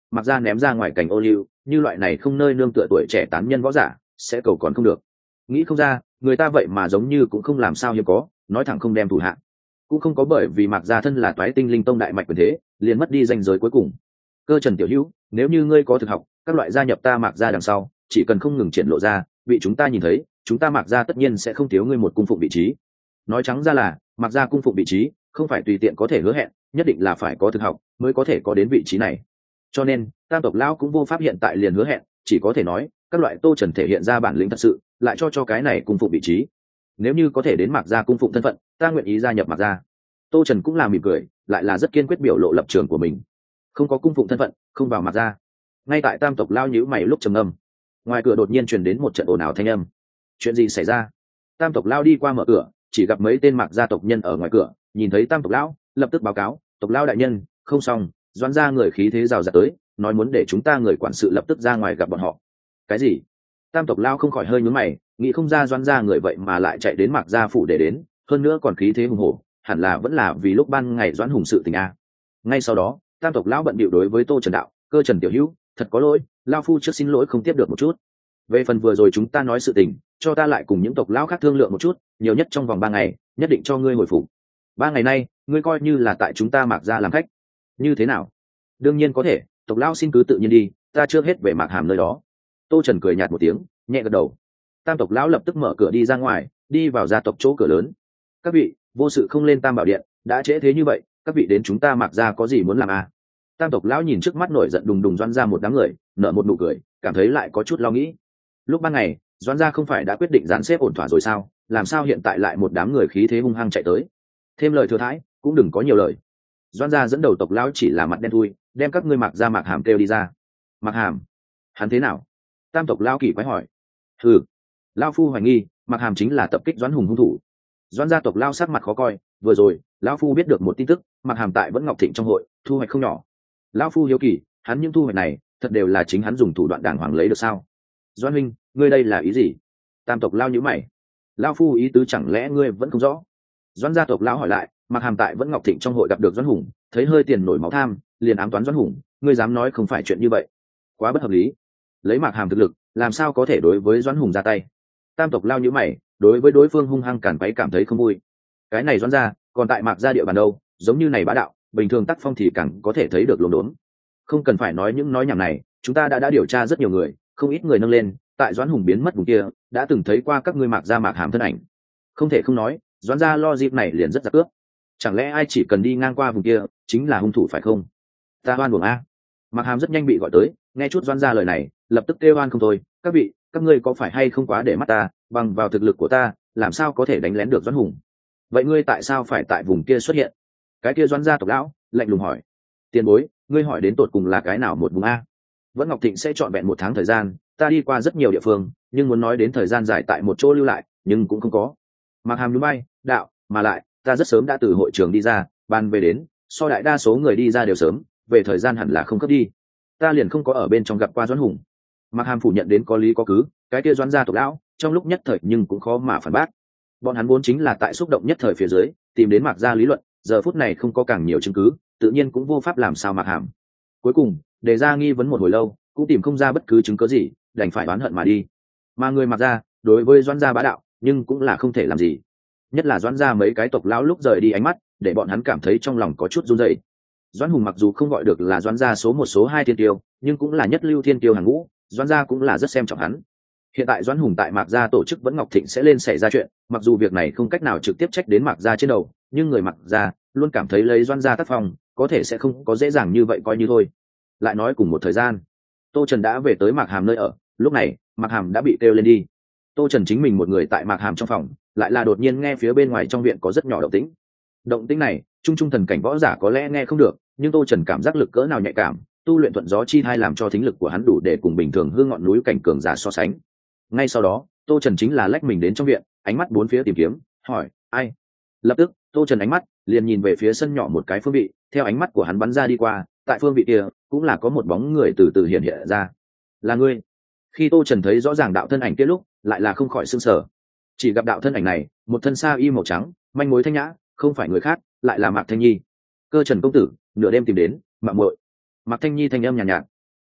mặc ra ném ra ngoài cảnh ô liu, như loại này không nơi nương tựa tuổi trẻ tán nhân võ giả sẽ cầu còn không được. Nghĩ không ra người ta vậy mà giống như cũng không làm sao hiếm có, nói thẳng không đem thủ hạ, cũng không có bởi vì mặc gia thân là toái tinh linh tông đại mạch quyền thế liền mất đi danh giới cuối cùng. Cơ Trần tiểu hữu, nếu như ngươi có thực học các loại gia nhập ta mặc gia đằng sau, chỉ cần không ngừng triển lộ ra bị chúng ta nhìn thấy, chúng ta mặc gia tất nhiên sẽ không thiếu ngươi một cung phụng vị trí. Nói trắng ra là mặc gia cung phụng vị trí không phải tùy tiện có thể hứa hẹn, nhất định là phải có thực học mới có thể có đến vị trí này. Cho nên tam tộc lão cũng vô pháp hiện tại liền hứa hẹn, chỉ có thể nói các loại Tô Trần thể hiện ra bản lĩnh thật sự lại cho cái này cung phụng vị trí. Nếu như có thể đến mặc gia cung phụng thân phận, ta nguyện ý gia nhập mặc gia. Tô Trần cũng là mỉm cười, lại là rất kiên quyết biểu lộ lập trường của mình. Không có cung phụng thân phận, không vào mặc gia. Ngay tại tam tộc lao nhíu mày lúc trầm ngâm, ngoài cửa đột nhiên truyền đến một trận ồn ào thanh âm. Chuyện gì xảy ra? Tam tộc lao đi qua mở cửa, chỉ gặp mấy tên mặc gia tộc nhân ở ngoài cửa, nhìn thấy tam tộc lão lập tức báo cáo, tộc lao đại nhân, không xong, Doãn gia người khí thế rào rạt tới, nói muốn để chúng ta người quản sự lập tức ra ngoài gặp bọn họ. Cái gì? Tam tộc lao không khỏi hơi nhướng mày, nghĩ không ra Doãn gia người vậy mà lại chạy đến mặc gia phủ để đến, hơn nữa còn khí thế hùng hổ, hẳn là vẫn là vì lúc ban ngày Doãn Hùng sự tình a. Ngay sau đó tam tộc lão bận bịu đối với Tô Trần đạo, Cơ Trần tiểu hữu, thật có lỗi, lao phu trước xin lỗi không tiếp được một chút. Về phần vừa rồi chúng ta nói sự tình, cho ta lại cùng những tộc lão khác thương lượng một chút, nhiều nhất trong vòng 3 ngày nhất định cho ngươi hồi phục. 3 ngày nay ngươi coi như là tại chúng ta Mạc gia làm khách. Như thế nào? Đương nhiên có thể, tộc lão xin cứ tự nhiên đi, ta trước hết về Mạc Hàm nơi đó. Tô Trần cười nhạt một tiếng, nhẹ gật đầu. Tam tộc lão lập tức mở cửa đi ra ngoài, đi vào gia tộc chỗ cửa lớn. Các vị, vô sự không lên Tam Bảo Điện, đã trễ thế như vậy, các vị đến chúng ta Mạc gia có gì muốn làm à? Tam tộc lão nhìn trước mắt nổi giận đùng đùng Doãn gia một đám người, nở một nụ cười, cảm thấy lại có chút lo nghĩ. Lúc ban ngày Doãn gia không phải đã quyết định dàn xếp ổn thỏa rồi sao, làm sao hiện tại lại một đám người khí thế hung hăng chạy tới? Thêm lời thừa thãi cũng đừng có nhiều lời. Doãn gia dẫn đầu tộc lão chỉ là mặt đen thui, đem các ngươi Mạc gia Mạc Hàm kêu đi ra. Mạc Hàm? Hắn thế nào? Tam tộc lão kỳ quái hỏi. Lão phu hoài nghi Mạc Hàm chính là tập kích Doãn Hùng hung thủ. Doãn gia tộc lão sắc mặt khó coi, vừa rồi lão phu biết được một tin tức, Mạc Hàm tại Vẫn Ngọc Thịnh trong hội thu hoạch không nhỏ. Lão phu hiếu kỳ, hắn những thu hoạch này thật đều là chính hắn dùng thủ đoạn đàng hoàng lấy được sao? Doãn huynh, ngươi đây là ý gì? Tam tộc lão nhíu mày. Lão phu ý tứ chẳng lẽ ngươi vẫn không rõ? Doãn gia tộc lão hỏi lại, Mạc Hàm tại Vẫn Ngọc Thịnh trong hội gặp được Doãn Hùng, thấy hơi tiền nổi máu tham, liền ám toán Doãn Hùng, ngươi dám nói không phải chuyện như vậy? Quá bất hợp lý. Lấy Mạc Hàm thực lực, làm sao có thể đối với Doãn Hùng ra tay? Tam tộc lão nhíu mày, đối với đối phương hung hăng cản quấy cảm thấy không vui. Cái này Doãn gia, còn tại Mạc gia địa bàn đâu, giống như này bá đạo, bình thường tác phong thì càng có thể thấy được lồn đốn. Không cần phải nói những nói nhảm này, chúng ta đã điều tra rất nhiều người, không ít người nâng lên, tại Doãn Hùng biến mất vùng kia, đã từng thấy qua các ngươi Mạc gia Mạc Hàm thân ảnh. Không thể không nói, Doãn gia lo dịp này liền rất giặc cướp. Chẳng lẽ ai chỉ cần đi ngang qua vùng kia chính là hung thủ phải không? Ta oan uổng a. Mạc Hàm rất nhanh bị gọi tới, nghe chút Doãn gia lời này, lập tức kêu oan không thôi, các vị, các ngươi có phải hay không quá để mắt ta, bằng vào thực lực của ta, làm sao có thể đánh lén được Doãn Hùng? Vậy ngươi tại sao phải tại vùng kia xuất hiện? Cái kia Doãn gia tộc lão lạnh lùng hỏi. Tiền bối, ngươi hỏi đến tột cùng là cái nào một vùng a? Vẫn Ngọc Thịnh sẽ chọn vẹn 1 tháng thời gian, ta đi qua rất nhiều địa phương, nhưng muốn nói đến thời gian dài tại một chỗ lưu lại, nhưng cũng không có. Mạc Hàm nhún vai, đạo, mà lại, ta rất sớm đã từ hội trường đi ra, ban về đến, so đại đa số người đi ra đều sớm, về thời gian hẳn là không cấp đi. Ta liền không có ở bên trong gặp qua Doãn Hùng. Mạc Hàm phủ nhận đến có lý có cứ, cái kia Doãn gia tộc lão, trong lúc nhất thời nhưng cũng khó mà phản bác. Bọn hắn vốn chính là tại xúc động nhất thời phía dưới, tìm đến Mạc gia lý luận, giờ phút này không có càng nhiều chứng cứ, tự nhiên cũng vô pháp làm sao Mạc Hàm. Cuối cùng, đề ra nghi vấn một hồi lâu, cũng tìm không ra bất cứ chứng cứ gì, đành phải oán hận mà đi. Mà người Mạc gia, đối với Doãn gia bá đạo, nhưng cũng là không thể làm gì. Nhất là Doãn gia mấy cái tộc lão lúc rời đi ánh mắt, để bọn hắn cảm thấy trong lòng có chút run rẩy. Doãn Hùng mặc dù không gọi được là Doãn gia số 1 số 2 thiên tiêu, nhưng cũng là nhất lưu thiên tiêu hàng ngũ, Doãn gia cũng là rất xem trọng hắn. Hiện tại Doãn Hùng tại Mạc gia tổ chức Vẫn Ngọc Thịnh sẽ lên xảy ra chuyện, mặc dù việc này không cách nào trực tiếp trách đến Mạc gia trên đầu, nhưng người Mạc gia luôn cảm thấy lấy Doãn gia tác phong, có thể sẽ không có dễ dàng như vậy coi như thôi. Lại nói cùng một thời gian, Tô Trần đã về tới Mạc Hàm nơi ở, lúc này Mạc Hàm đã bị kêu lên đi. Tô Trần chính mình một người tại Mạc Hàm trong phòng, lại là đột nhiên nghe phía bên ngoài trong viện có rất nhỏ động tĩnh. Động tĩnh này, trung thần cảnh võ giả có lẽ nghe không được, nhưng Tô Trần cảm giác lực cỡ nào nhạy cảm, tu luyện thuận gió chi thai làm cho thính lực của hắn đủ để cùng bình thường hương ngọn núi cảnh cường giả so sánh. Ngay sau đó, Tô Trần chính là lách mình đến trong viện, ánh mắt bốn phía tìm kiếm, hỏi, ai? Lập tức, Tô Trần ánh mắt liền nhìn về phía sân nhỏ một cái phương vị, theo ánh mắt của hắn bắn ra đi qua, tại phương vị kia cũng là có một bóng người từ từ hiện hiện ra. Là ngươi? Khi Tô Trần thấy rõ ràng đạo thân ảnh kia lúc, lại là không khỏi sửng sở. Chỉ gặp đạo thân ảnh này, một thân sa y màu trắng, manh mối thanh nhã, không phải người khác, lại là Mạc Thanh Nhi. Cơ Trần công tử, nửa đêm tìm đến, Mạc muội. Mạc Thanh Nhi thanh âm nhàn nhạt,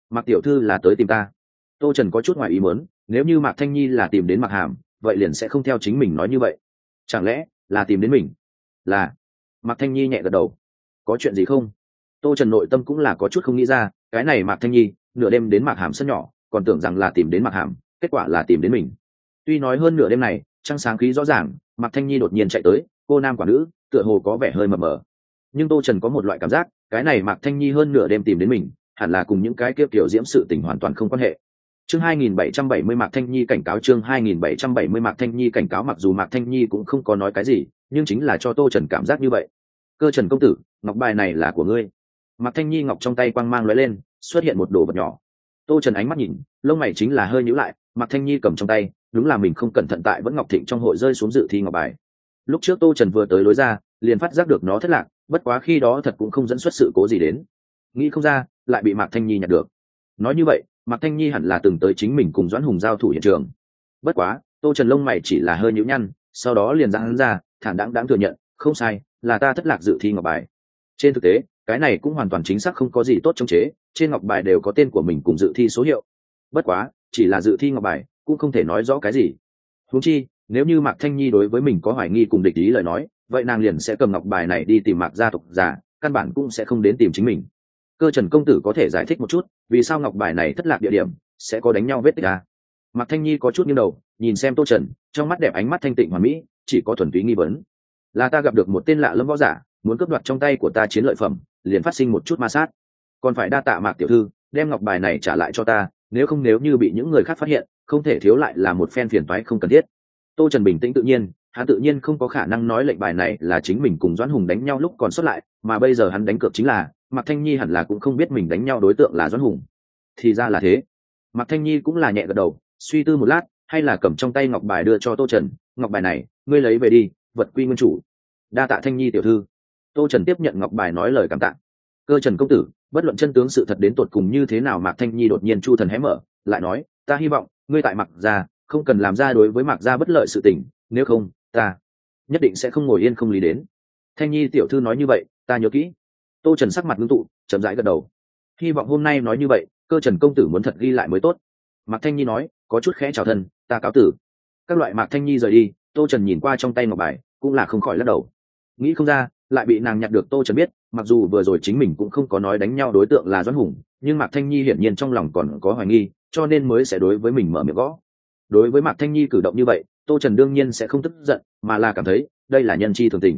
Mạc tiểu thư là tới tìm ta. Tô Trần có chút ngoài ý muốn, nếu như Mạc Thanh Nhi là tìm đến Mạc Hàm, vậy liền sẽ không theo chính mình nói như vậy. Chẳng lẽ là tìm đến mình? Là. Mạc Thanh Nhi nhẹ gật đầu. Có chuyện gì không? Tô Trần nội tâm cũng là có chút không nghĩ ra, cái này Mạc Thanh Nhi nửa đêm đến Mạc Hàm sân nhỏ, còn tưởng rằng là tìm đến Mạc Hàm, kết quả là tìm đến mình. Tuy nói hơn nửa đêm này trăng sáng khí rõ ràng, Mạc Thanh Nhi đột nhiên chạy tới, cô nam quả nữ, tựa hồ có vẻ hơi mờ mờ. Nhưng Tô Trần có một loại cảm giác, cái này Mạc Thanh Nhi hơn nửa đêm tìm đến mình, hẳn là cùng những cái kia kiểu diễm sự tình hoàn toàn không quan hệ. Chương 2770 Mạc Thanh Nhi cảnh cáo. Chương 2770 Mạc Thanh Nhi cảnh cáo. Mặc dù Mạc Thanh Nhi cũng không có nói cái gì, nhưng chính là cho Tô Trần cảm giác như vậy. Cơ Trần công tử, ngọc bài này là của ngươi. Mạc Thanh Nhi ngọc trong tay quang mang lóe lên, xuất hiện một đồ vật nhỏ. Tô Trần ánh mắt nhìn, lông mày chính là hơi nhíu lại, Mạc Thanh Nhi cầm trong tay, đúng là mình không cẩn thận tại vẫn Ngọc Thịnh trong hội rơi xuống dự thi ngọc bài. Lúc trước Tô Trần vừa tới lối ra, liền phát giác được nó thất lạc, bất quá khi đó thật cũng không dẫn xuất sự cố gì đến. Nghĩ không ra, lại bị Mạc Thanh Nhi nhặt được. Nói như vậy, Mạc Thanh Nhi hẳn là từng tới chính mình cùng Doãn Hùng giao thủ hiện trường. Bất quá, Tô Trần lông mày chỉ là hơi nhíu nhăn, sau đó liền giãn ra, thản đáng thừa nhận, không sai, là ta thất lạc dự thi ngọc bài. Trên thực tế, cái này cũng hoàn toàn chính xác không có gì tốt trong chế, trên ngọc bài đều có tên của mình cùng dự thi số hiệu. Bất quá, chỉ là dự thi ngọc bài, cũng không thể nói rõ cái gì. Huống chi, nếu như Mạc Thanh Nhi đối với mình có hoài nghi cùng địch ý lời nói, vậy nàng liền sẽ cầm ngọc bài này đi tìm Mạc gia tộc già, căn bản cũng sẽ không đến tìm chính mình. Cơ Trần công tử có thể giải thích một chút, vì sao ngọc bài này thất lạc địa điểm sẽ có đánh nhau vết tích à? Mạc Thanh Nhi có chút nghiêng đầu, nhìn xem Tô Trần, trong mắt đẹp ánh mắt thanh tịnh hoàn mỹ, chỉ có thuần túy nghi vấn. Là ta gặp được một tên lạ lẫm võ giả, muốn cướp đoạt trong tay của ta chiến lợi phẩm, liền phát sinh một chút ma sát. Còn phải đa tạ Mạc tiểu thư, đem ngọc bài này trả lại cho ta, nếu không nếu như bị những người khác phát hiện, không thể thiếu lại là một phen phiền toái không cần thiết. Tô Trần bình tĩnh tự nhiên, hắn tự nhiên không có khả năng nói lệnh bài này là chính mình cùng Doãn Hùng đánh nhau lúc còn xuất lại, mà bây giờ hắn đánh cược chính là Mạc Thanh Nhi hẳn là cũng không biết mình đánh nhau đối tượng là Doãn Hùng. Thì ra là thế. Mạc Thanh Nhi cũng là nhẹ gật đầu, suy tư một lát, hay là cầm trong tay ngọc bài đưa cho Tô Trần, ngọc bài này, ngươi lấy về đi, vật quy nguyên chủ. Đa tạ Thanh Nhi tiểu thư. Tô Trần tiếp nhận ngọc bài nói lời cảm tạ. Cơ Trần công tử, bất luận chân tướng sự thật đến tột cùng như thế nào, Mạc Thanh Nhi đột nhiên chu thần hé mở, lại nói, ta hy vọng ngươi tại Mạc gia không cần làm ra đối với Mạc gia bất lợi sự tình, nếu không, ta nhất định sẽ không ngồi yên không lý đến. Thanh Nhi tiểu thư nói như vậy, ta nhớ kỹ. Tô Trần sắc mặt ngưng tụ, chậm rãi gật đầu. Hy vọng hôm nay nói như vậy, Cơ Trần công tử muốn thật ghi lại mới tốt. Mạc Thanh Nhi nói, có chút khẽ chào thân, ta cáo tử. Các loại Mạc Thanh Nhi rời đi, Tô Trần nhìn qua trong tay ngọc bài, cũng là không khỏi lắc đầu. Nghĩ không ra, lại bị nàng nhặt được. Tô Trần biết, mặc dù vừa rồi chính mình cũng không có nói đánh nhau đối tượng là Doãn Hùng, nhưng Mạc Thanh Nhi hiển nhiên trong lòng còn có hoài nghi, cho nên mới sẽ đối với mình mở miệng gõ. Đối với Mạc Thanh Nhi cử động như vậy, Tô Trần đương nhiên sẽ không tức giận, mà là cảm thấy đây là nhân chi thường tình.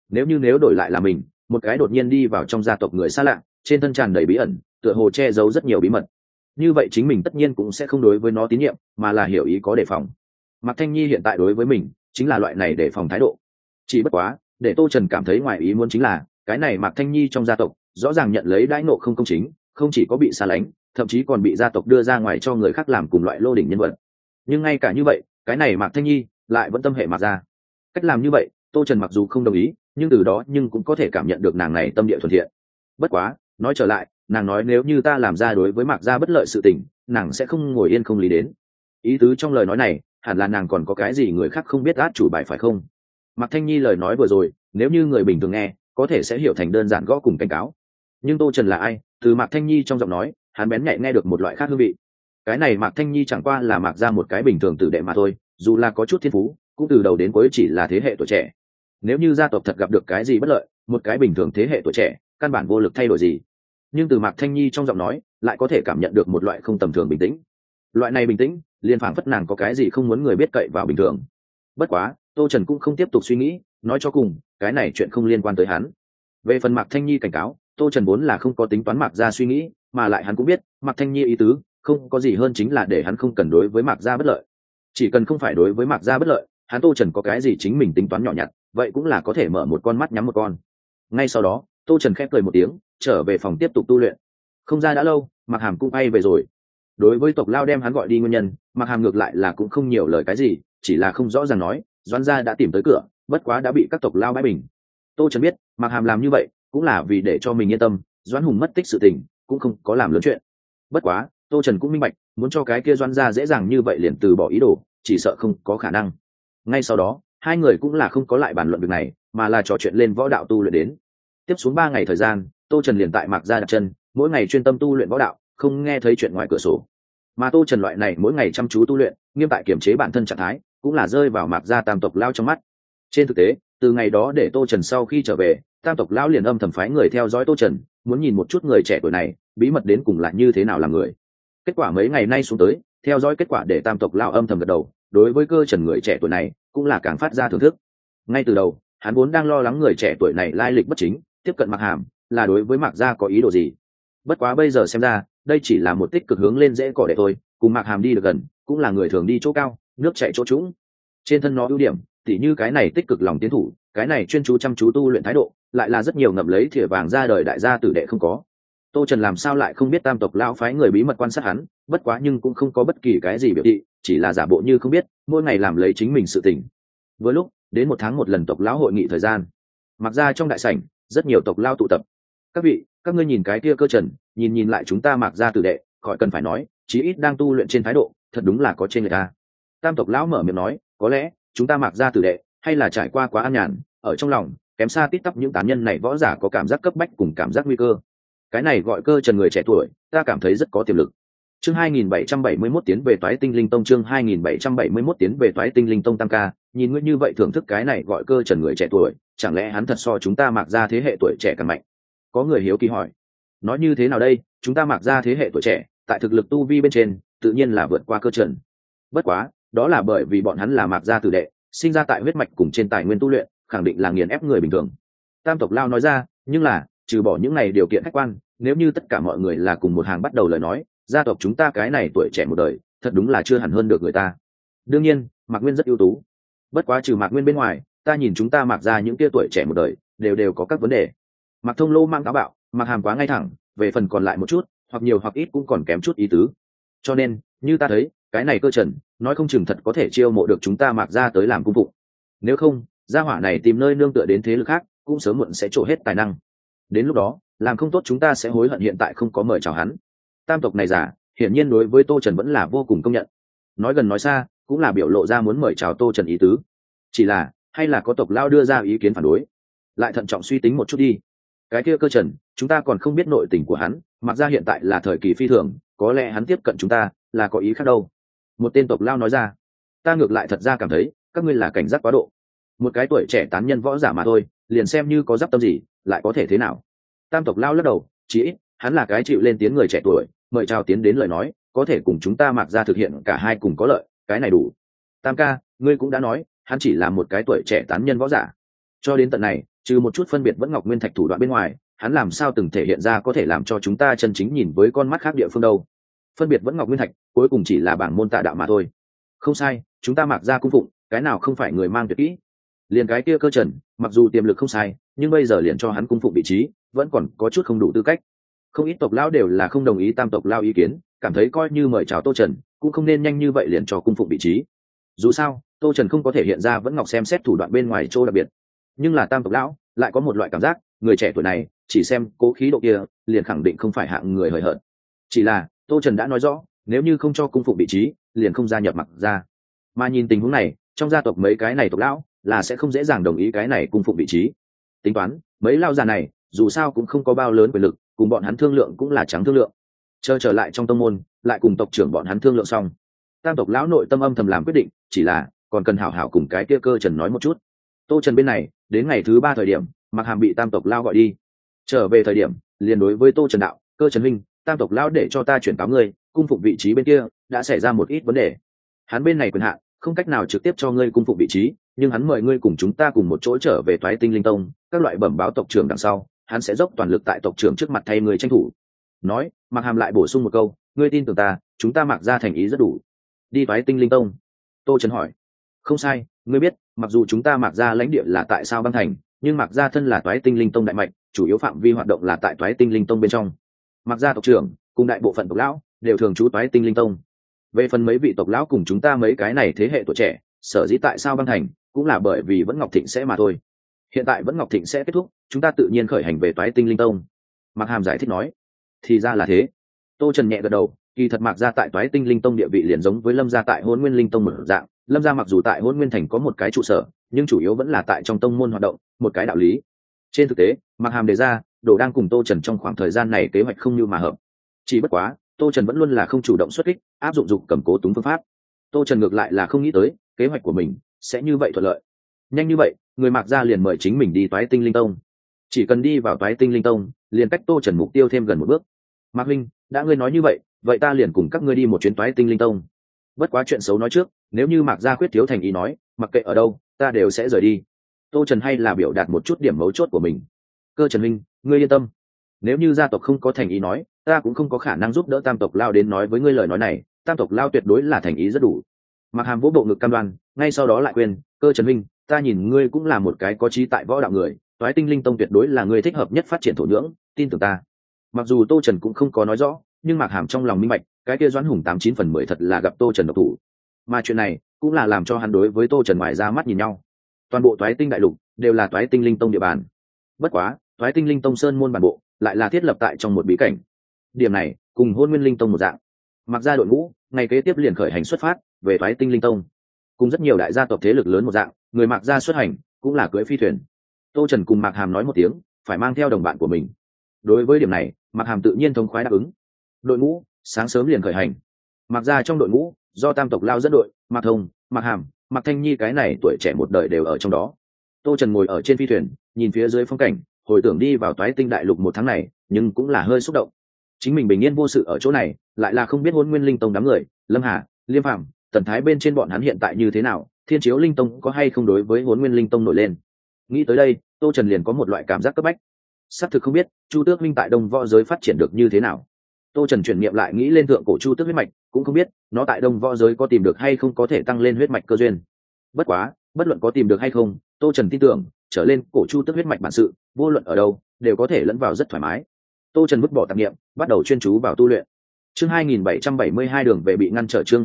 Nếu đổi lại là mình, một cái đột nhiên đi vào trong gia tộc người xa lạ, trên thân tràn đầy bí ẩn, tựa hồ che giấu rất nhiều bí mật, như vậy chính mình tất nhiên cũng sẽ không đối với nó tín nhiệm, mà là hiểu ý có đề phòng. Mạc Thanh Nhi hiện tại đối với mình chính là loại này đề phòng thái độ. Chỉ bất quá, để Tô Trần cảm thấy ngoài ý muốn chính là, cái này Mạc Thanh Nhi trong gia tộc rõ ràng nhận lấy đãi ngộ không công chính, không chỉ có bị xa lánh, thậm chí còn bị gia tộc đưa ra ngoài cho người khác làm cùng loại lô đỉnh nhân vật. Nhưng ngay cả như vậy, cái này Mạc Thanh Nhi lại vẫn tâm hệ Mạc gia. Cách làm như vậy, Tô Trần mặc dù không đồng ý, nhưng từ đó cũng có thể cảm nhận được nàng này tâm địa thuần thiện. Bất quá, nói trở lại, nàng nói nếu như ta làm ra đối với Mạc gia bất lợi sự tình, nàng sẽ không ngồi yên không lý đến. Ý tứ trong lời nói này, hẳn là nàng còn có cái gì người khác không biết át chủ bài phải không? Mạc Thanh Nhi lời nói vừa rồi, nếu như người bình thường nghe, có thể sẽ hiểu thành đơn giản gõ cùng cảnh cáo. Nhưng Tô Trần là ai? Từ Mạc Thanh Nhi trong giọng nói, hắn bén nhạy nghe được một loại khác hương vị. Cái này Mạc Thanh Nhi chẳng qua là Mạc gia một cái bình thường tử đệ mà thôi, dù là có chút thiên phú, cũng từ đầu đến cuối chỉ là thế hệ tuổi trẻ. Nếu như gia tộc thật gặp được cái gì bất lợi, một cái bình thường thế hệ tuổi trẻ, căn bản vô lực thay đổi gì. Nhưng từ Mạc Thanh Nhi trong giọng nói, lại có thể cảm nhận được một loại không tầm thường bình tĩnh. Loại này bình tĩnh, liền phảng phất nàng có cái gì không muốn người biết cậy vào bình thường. Bất quá, Tô Trần cũng không tiếp tục suy nghĩ, nói cho cùng, cái này chuyện không liên quan tới hắn. Về phần Mạc Thanh Nhi cảnh cáo, Tô Trần vốn là không có tính toán Mạc gia suy nghĩ, mà lại hắn cũng biết, Mạc Thanh Nhi ý tứ, không có gì hơn chính là để hắn không cần đối với Mạc gia bất lợi. Chỉ cần không phải đối với Mạc gia bất lợi, hắn Tô Trần có cái gì chính mình tính toán nhỏ nhặt, vậy cũng là có thể mở một con mắt nhắm một con. Ngay sau đó, Tô Trần khép cười một tiếng, trở về phòng tiếp tục tu luyện. Không ra đã lâu, Mạc Hàm cũng bay về rồi. Đối với tộc lao đem hắn gọi đi nguyên nhân, Mạc Hàm ngược lại là cũng không nhiều lời cái gì, chỉ là không rõ ràng nói, Doãn gia đã tìm tới cửa, bất quá đã bị các tộc lao bãi bình. Tô Trần biết, Mạc Hàm làm như vậy cũng là vì để cho mình yên tâm, Doãn Hùng mất tích sự tình cũng không có làm lớn chuyện. Bất quá, Tô Trần cũng minh bạch, muốn cho cái kia Doãn gia dễ dàng như vậy liền từ bỏ ý đồ, chỉ sợ không có khả năng. Ngay sau đó, hai người cũng là không có lại bàn luận việc này, mà là trò chuyện lên võ đạo tu luyện đến. Tiếp xuống 3 ngày thời gian, Tô Trần liền tại Mạc gia đặt chân, mỗi ngày chuyên tâm tu luyện võ đạo, không nghe thấy chuyện ngoài cửa sổ. Mà Tô Trần loại này mỗi ngày chăm chú tu luyện, nghiêm tại kiểm chế bản thân trạng thái, cũng là rơi vào Mạc Gia tam tộc lao trong mắt. Trên thực tế, từ ngày đó để Tô Trần sau khi trở về, tam tộc lão liền âm thầm phái người theo dõi Tô Trần, muốn nhìn một chút người trẻ tuổi này bí mật đến cùng là như thế nào làm người. Kết quả mấy ngày nay xuống tới, theo dõi kết quả để tam tộc lão âm thầm gật đầu, đối với Cơ Trần người trẻ tuổi này cũng là càng phát ra thưởng thức. Ngay từ đầu, hắn vốn đang lo lắng người trẻ tuổi này lai lịch bất chính, tiếp cận Mạc Hàm là đối với Mạc Gia có ý đồ gì. Bất quá bây giờ xem ra, đây chỉ là một tích cực hướng lên dễ cỏ để thôi, cùng Mạc Hàm đi được gần, cũng là người thường đi chỗ cao, nước chảy chỗ trũng. Trên thân nó ưu điểm, tỉ như cái này tích cực lòng tiến thủ, cái này chuyên chú chăm chú tu luyện thái độ, lại là rất nhiều ngậm lấy thìa vàng ra đời đại gia tử đệ không có. Tô Trần làm sao lại không biết tam tộc lão phái người bí mật quan sát hắn, bất quá nhưng cũng không có bất kỳ cái gì biểu thị, chỉ là giả bộ như không biết, mỗi ngày làm lấy chính mình sự tình. Với lúc đến 1 tháng một lần tộc lão hội nghị thời gian, Mặc ra trong đại sảnh, rất nhiều tộc lão tụ tập. Các vị, các ngươi nhìn cái kia Cơ Trần, nhìn lại chúng ta Mặc ra tử đệ, khỏi cần phải nói, chí ít đang tu luyện trên thái độ, thật đúng là có trên người ta. Tam tộc lão mở miệng nói, có lẽ chúng ta Mặc ra tử đệ, hay là trải qua quá an nhàn, ở trong lòng kém xa tít tắp những tán nhân này võ giả có cảm giác cấp bách cùng cảm giác nguy cơ. Cái này gọi Cơ Trần người trẻ tuổi, ta cảm thấy rất có tiềm lực. Chương 2771 tiến về Toái Tinh Linh Tông, chương 2771 tiến về Toái Tinh Linh Tông tam ca, nhìn ngươi như vậy thưởng thức cái này gọi Cơ Trần người trẻ tuổi, chẳng lẽ hắn thật so chúng ta Mạc Gia thế hệ tuổi trẻ càng mạnh? Có người hiếu kỳ hỏi. Nói như thế nào đây, chúng ta Mạc Gia thế hệ tuổi trẻ, tại thực lực tu vi bên trên, tự nhiên là vượt qua Cơ Trần. Bất quá, đó là bởi vì bọn hắn là Mạc Gia tử đệ, sinh ra tại huyết mạch cùng trên tài nguyên tu luyện, khẳng định là nghiền ép người bình thường. Tam tộc lao nói ra, nhưng là trừ bỏ những này điều kiện khách quan, nếu như tất cả mọi người là cùng một hàng bắt đầu lời nói, gia tộc chúng ta cái này tuổi trẻ một đời, thật đúng là chưa hẳn hơn được người ta. Đương nhiên, Mạc Nguyên rất ưu tú. Bất quá trừ Mạc Nguyên bên ngoài, ta nhìn chúng ta Mạc Gia những kia tuổi trẻ một đời, đều có các vấn đề. Mạc Thông Lô mang táo bạo, Mạc Hàm quá ngay thẳng, về phần còn lại một chút, hoặc nhiều hoặc ít cũng còn kém chút ý tứ. Cho nên, như ta thấy, cái này Cơ Trần, nói không chừng thật có thể chiêu mộ được chúng ta Mạc Gia tới làm cung phụng. Nếu không, gia hỏa này tìm nơi nương tựa đến thế lực khác, cũng sớm muộn sẽ trổ hết tài năng. Đến lúc đó, làm không tốt chúng ta sẽ hối hận hiện tại không có mời chào hắn. Tam tộc này giả, hiển nhiên đối với Tô Trần vẫn là vô cùng công nhận. Nói gần nói xa, cũng là biểu lộ ra muốn mời chào Tô Trần ý tứ. Chỉ là, hay là có tộc lao đưa ra ý kiến phản đối. Lại thận trọng suy tính một chút đi. Cái kia Cơ Trần, chúng ta còn không biết nội tình của hắn, mặc ra hiện tại là thời kỳ phi thường, có lẽ hắn tiếp cận chúng ta, là có ý khác đâu. Một tên tộc lao nói ra. Ta ngược lại thật ra cảm thấy, các ngươi là cảnh giác quá độ. Một cái tuổi trẻ tán nhân võ giả mà thôi, liền xem như có giáp tâm gì, lại có thể thế nào. Tam tộc lao lắc đầu, chỉ ít hắn là cái chịu lên tiếng người trẻ tuổi, mời chào tiến đến lời nói, có thể cùng chúng ta Mạc Gia thực hiện cả hai cùng có lợi, cái này đủ. Tam ca, ngươi cũng đã nói, hắn chỉ là một cái tuổi trẻ tán nhân võ giả. Cho đến tận này, trừ một chút phân biệt vẫn Ngọc Nguyên Thạch thủ đoạn bên ngoài, hắn làm sao từng thể hiện ra có thể làm cho chúng ta chân chính nhìn với con mắt khác địa phương đâu. Phân biệt vẫn Ngọc Nguyên Thạch, cuối cùng chỉ là bảng môn tạ đạo mà thôi. Không sai, chúng ta Mạc Gia cung phụng, cái nào không phải người mang tuyệt kỹ. Liền cái kia Cơ Trần, mặc dù tiềm lực không sai, nhưng bây giờ liền cho hắn cung phụng vị trí, vẫn còn có chút không đủ tư cách. Không ít tộc lão đều là không đồng ý tam tộc lao ý kiến, cảm thấy coi như mời chào Tô Trần, cũng không nên nhanh như vậy liền cho cung phụng vị trí. Dù sao, Tô Trần không có thể hiện ra vẫn Ngọc xem xét thủ đoạn bên ngoài chỗ đặc biệt. Nhưng là tam tộc lão lại có một loại cảm giác, người trẻ tuổi này chỉ xem cố khí độ kia, liền khẳng định không phải hạng người hời hợt. Chỉ là Tô Trần đã nói rõ, nếu như không cho cung phụng vị trí, liền không gia nhập Mạc Gia. Mà nhìn tình huống này, trong gia tộc mấy cái này tộc lão là sẽ không dễ dàng đồng ý cái này cung phụng vị trí. Tính toán, mấy lao già này dù sao cũng không có bao lớn quyền lực, cùng bọn hắn thương lượng cũng là trắng thương lượng. Chờ trở lại trong tông môn, lại cùng tộc trưởng bọn hắn thương lượng xong, tam tộc lão nội tâm âm thầm làm quyết định, chỉ là còn cần hảo hảo cùng cái kia Cơ Trần nói một chút. Tô Trần bên này, đến ngày thứ 3 thời điểm, Mạc Hàm bị tam tộc lao gọi đi. Trở về thời điểm, liền đối với Tô Trần đạo, Cơ Trần huynh, tam tộc lão để cho ta chuyển cáo ngươi, cung phụng vị trí bên kia đã xảy ra một ít vấn đề. Hắn bên này quyền hạn không cách nào trực tiếp cho ngươi cung phụng vị trí, nhưng hắn mời ngươi cùng chúng ta cùng một chỗ trở về Toái Tinh Linh Tông, các loại bẩm báo tộc trưởng đằng sau, hắn sẽ dốc toàn lực tại tộc trưởng trước mặt thay người tranh thủ. Nói, Mạc Hàm lại bổ sung một câu, ngươi tin tưởng ta, chúng ta Mạc Gia thành ý rất đủ. Đi Toái Tinh Linh Tông. Tô Trần hỏi. Không sai, ngươi biết, mặc dù chúng ta Mạc Gia lãnh địa là tại Sao Băng Thành, nhưng Mạc Gia thân là Toái Tinh Linh Tông đại mạch, chủ yếu phạm vi hoạt động là tại Toái Tinh Linh Tông bên trong. Mạc Gia tộc trưởng cùng đại bộ phận tộc lão đều thường trú Toái Tinh Linh Tông. Về phần mấy vị tộc lão cùng chúng ta mấy cái này thế hệ tuổi trẻ, sở dĩ tại Sao Băng Thành, cũng là bởi vì vẫn Ngọc Thịnh sẽ mà thôi. Hiện tại vẫn Ngọc Thịnh sẽ kết thúc, chúng ta tự nhiên khởi hành về Toái Tinh Linh Tông. Mạc Hàm giải thích nói. Thì ra là thế. Tô Trần nhẹ gật đầu, kỳ thật Mạc Gia tại Toái Tinh Linh Tông địa vị liền giống với Lâm Gia tại Hỗn Nguyên Linh Tông một dạng. Lâm Gia mặc dù tại Hỗn Nguyên Thành có một cái trụ sở, nhưng chủ yếu vẫn là tại trong tông môn hoạt động, một cái đạo lý. Trên thực tế, Mạc Hàm đề ra, Đồ đang cùng Tô Trần trong khoảng thời gian này kế hoạch không như mà hợp. Chỉ bất quá, Tô Trần vẫn luôn là không chủ động xuất kích, áp dụng dục cầm cố túng phương pháp. Tô Trần ngược lại là không nghĩ tới kế hoạch của mình sẽ như vậy thuận lợi. Nhanh như vậy, người Mạc Gia liền mời chính mình đi Toái Tinh Linh Tông. Chỉ cần đi vào Toái Tinh Linh Tông, liền cách Tô Trần mục tiêu thêm gần một bước. Mạc huynh, đã ngươi nói như vậy, vậy ta liền cùng các ngươi đi một chuyến Toái Tinh Linh Tông. Bất quá chuyện xấu nói trước, nếu như Mạc Gia khuyết thiếu thành ý nói, mặc kệ ở đâu, ta đều sẽ rời đi. Tô Trần hay là biểu đạt một chút điểm mấu chốt của mình. Cơ Trần huynh, ngươi yên tâm, nếu như gia tộc không có thành ý nói, ta cũng không có khả năng giúp đỡ Tam tộc Lao đến nói với ngươi lời nói này. Tam tộc Lao tuyệt đối là thành ý rất đủ. Mạc Hàm vỗ bộ ngực cam đoan, ngay sau đó lại khuyên, Cơ Trần huynh, ta nhìn ngươi cũng là một cái có trí tại võ đạo người, Toái Tinh Linh Tông tuyệt đối là người thích hợp nhất phát triển thổ nhưỡng, tin tưởng ta. Mặc dù Tô Trần cũng không có nói rõ, nhưng Mạc Hàm trong lòng minh bạch, cái kia Doãn Hùng 89/10 thật là gặp Tô Trần độc thủ. Mà chuyện này cũng là làm cho hắn đối với Tô Trần ngoài ra mắt nhìn nhau. Toàn bộ Toái Tinh đại lục đều là Toái Tinh Linh Tông địa bàn. Bất quá, Toái Tinh Linh Tông sơn môn bản bộ lại là thiết lập tại trong một bí cảnh. Điểm này cùng Hôn Nguyên Linh Tông một dạng. Mặc ra đội ngũ, ngày kế tiếp liền khởi hành xuất phát về Toái Tinh Linh Tông. Cùng rất nhiều đại gia tộc thế lực lớn một dạng, người Mạc gia xuất hành cũng là cưỡi phi thuyền. Tô Trần cùng Mạc Hàm nói một tiếng, phải mang theo đồng bạn của mình. Đối với điểm này, Mạc Hàm tự nhiên thống khoái đáp ứng. Đội ngũ sáng sớm liền khởi hành. Mạc gia trong đội ngũ, do Tam tộc Lao dẫn đội, Mạc Thông, Mạc Hàm, Mạc Thanh Nhi cái này tuổi trẻ một đời đều ở trong đó. Tô Trần ngồi ở trên phi thuyền, nhìn phía dưới phong cảnh, hồi tưởng đi vào Toái Tinh đại lục một tháng này, nhưng cũng là hơi xúc động. Chính mình bình yên vô sự ở chỗ này, lại là không biết Hôn Nguyên Linh Tông đám người, Lâm Hà, Liêm Phàm, Tần Thái bên trên bọn hắn hiện tại như thế nào, Thiên Chiếu Linh Tông có hay không đối với Hôn Nguyên Linh Tông nổi lên. Nghĩ tới đây, Tô Trần liền có một loại cảm giác cấp bách. Xác thực không biết Chu Tước Minh tại Đông Võ giới phát triển được như thế nào. Tô Trần chuyển niệm lại nghĩ lên thượng cổ Chu Tước huyết mạch, cũng không biết nó tại Đông Võ giới có tìm được hay không có thể tăng lên huyết mạch cơ duyên. Bất quá, bất luận có tìm được hay không, Tô Trần tin tưởng, trở lên cổ Chu Tước huyết mạch bản sự, vô luận ở đâu, đều có thể lẫn vào rất thoải mái. Tô Trần vứt bỏ tạp niệm, bắt đầu chuyên chú vào tu luyện. Chương 2772 đường về bị ngăn trở, chương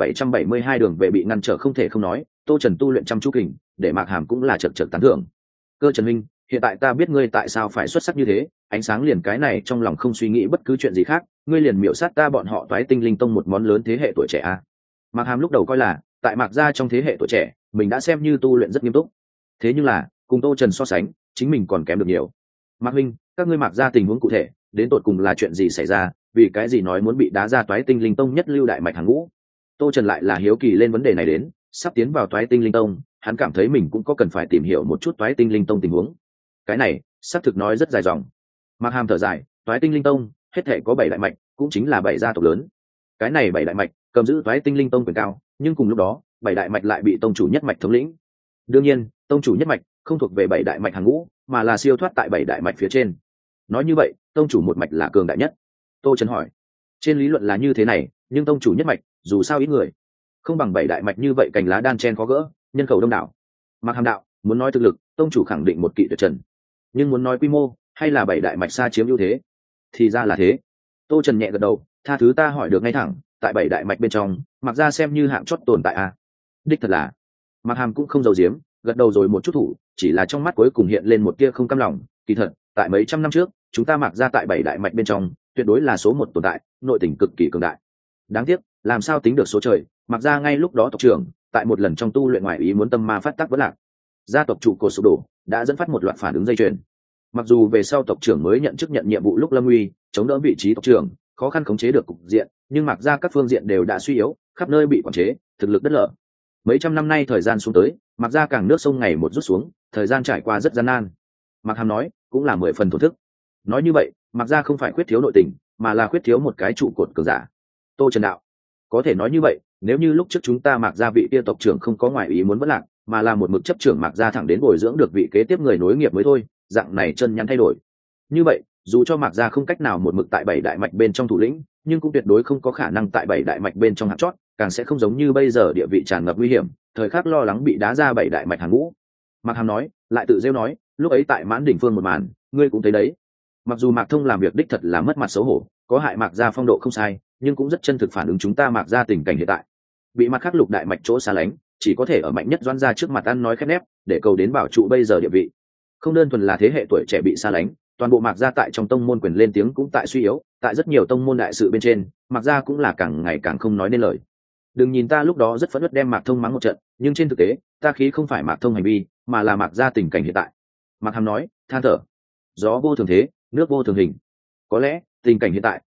2772 đường về bị ngăn trở. Không thể không nói, Tô Trần tu luyện chăm chú kình, để Mạc Hàm cũng là chậc chậc tán thưởng. Cơ Trần huynh, hiện tại ta biết ngươi tại sao phải xuất sắc như thế, ánh sáng liền cái này trong lòng không suy nghĩ bất cứ chuyện gì khác, ngươi liền miểu sát ta bọn họ Toái Tinh Linh Tông một món lớn thế hệ tuổi trẻ a. Mạc Hàm lúc đầu coi là, tại Mạc gia trong thế hệ tuổi trẻ, mình đã xem như tu luyện rất nghiêm túc. Thế nhưng là, cùng Tô Trần so sánh, chính mình còn kém được nhiều. Mạc huynh, các ngươi Mạc gia tình huống cụ thể, đến tột cùng là chuyện gì xảy ra, vì cái gì nói muốn bị đá ra Toái Tinh Linh Tông nhất lưu đại mạch hàng ngũ? Tô Trần lại là hiếu kỳ lên vấn đề này đến, sắp tiến vào Toái Tinh Linh Tông, hắn cảm thấy mình cũng có cần phải tìm hiểu một chút Toái Tinh Linh Tông tình huống. Cái này, xác thực nói rất dài dòng. Mạc Hàm thở dài, Toái Tinh Linh Tông, hết thể có 7 đại mạch, cũng chính là 7 gia tộc lớn. Cái này 7 đại mạch, cầm giữ Toái Tinh Linh Tông quyền cao, nhưng cùng lúc đó, 7 đại mạch lại bị tông chủ nhất mạch thống lĩnh. Đương nhiên, tông chủ nhất mạch không thuộc về 7 đại mạch hàng ngũ, mà là siêu thoát tại 7 đại mạch phía trên. Nói như vậy, tông chủ một mạch là cường đại nhất. Tô Trần hỏi, trên lý luận là như thế này, nhưng tông chủ nhất mạch, dù sao ít người, không bằng 7 đại mạch như vậy cành lá đan chen khó gỡ, nhân khẩu đông đảo. Mạc Hàm đạo, muốn nói thực lực, tông chủ khẳng định một kỵ tuyệt trần, nhưng muốn nói quy mô, hay là 7 đại mạch xa chiếm ưu thế? Thì ra là thế. Tô Trần nhẹ gật đầu, tha thứ ta hỏi được ngay thẳng, tại 7 đại mạch bên trong, Mạc gia xem như hạng chót tồn tại a. Đích thật là. Mạc Hàm cũng không giấu giếm, gật đầu rồi một chút thủ, chỉ là trong mắt cuối cùng hiện lên một tia không cam lòng. Kỳ thật, tại mấy trăm năm trước, chúng ta Mạc gia tại 7 đại mạch bên trong, tuyệt đối là số 1 tồn tại, nội tình cực kỳ cường đại. Đáng tiếc, làm sao tính được số trời, Mạc gia ngay lúc đó tộc trưởng, tại một lần trong tu luyện ngoại ý muốn tâm ma phát tác vỡ lạc, gia tộc trụ cột sụp đổ, đã dẫn phát một loạt phản ứng dây chuyền. Mặc dù về sau tộc trưởng mới nhận chức nhận nhiệm vụ lúc lâm nguy, chống đỡ vị trí tộc trưởng, khó khăn khống chế được cục diện, nhưng Mạc gia các phương diện đều đã suy yếu, khắp nơi bị quản chế, thực lực đất lở. Mấy trăm năm nay thời gian xuống tới, Mạc gia càng nước sông ngày một rút xuống, thời gian trải qua rất gian nan. Mạc Hàm nói, cũng là 10 phần thổ thức. Nói như vậy, Mạc gia không phải khuyết thiếu nội tình, mà là khuyết thiếu một cái trụ cột cường giả. Tô Trần đạo, có thể nói như vậy, nếu như lúc trước chúng ta Mạc gia vị kia tộc trưởng không có ngoại ý muốn vất lạc, mà là một mực chấp trưởng Mạc gia thẳng đến bồi dưỡng được vị kế tiếp người nối nghiệp mới thôi, dạng này chân nhắn thay đổi. Như vậy, dù cho Mạc gia không cách nào một mực tại 7 đại mạch bên trong thủ lĩnh, nhưng cũng tuyệt đối không có khả năng tại 7 đại mạch bên trong hạng chót, càng sẽ không giống như bây giờ địa vị tràn ngập nguy hiểm, thời khắc lo lắng bị đá ra 7 đại mạch hàng ngũ. Mạc Hàm nói, lại tự rêu nói, lúc ấy tại Mãn Đỉnh Phương một màn, ngươi cũng thấy đấy. Mặc dù Mạc Thông làm việc đích thật là mất mặt xấu hổ, có hại Mạc gia phong độ không sai, nhưng cũng rất chân thực phản ứng chúng ta Mạc gia tình cảnh hiện tại. Bị mặt khác lục đại mạch chỗ xa lánh, chỉ có thể ở mạnh nhất Doãn gia trước mặt ăn nói khép nép, để cầu đến bảo trụ bây giờ địa vị. Không đơn thuần là thế hệ tuổi trẻ bị xa lánh, toàn bộ Mạc gia tại trong tông môn quyền lên tiếng cũng tại suy yếu, tại rất nhiều tông môn đại sự bên trên, Mạc gia cũng là càng ngày càng không nói nên lời. Đừng nhìn ta lúc đó rất phẫn uất đem Mạc Thông mắng một trận, nhưng trên thực tế, ta khí không phải Mạc Thông hành vi, mà là Mạc gia tình cảnh hiện tại. Mạc Hàm nói, than thở, gió vô thường thế, nước vô thường hình. Có lẽ tình cảnh hiện tại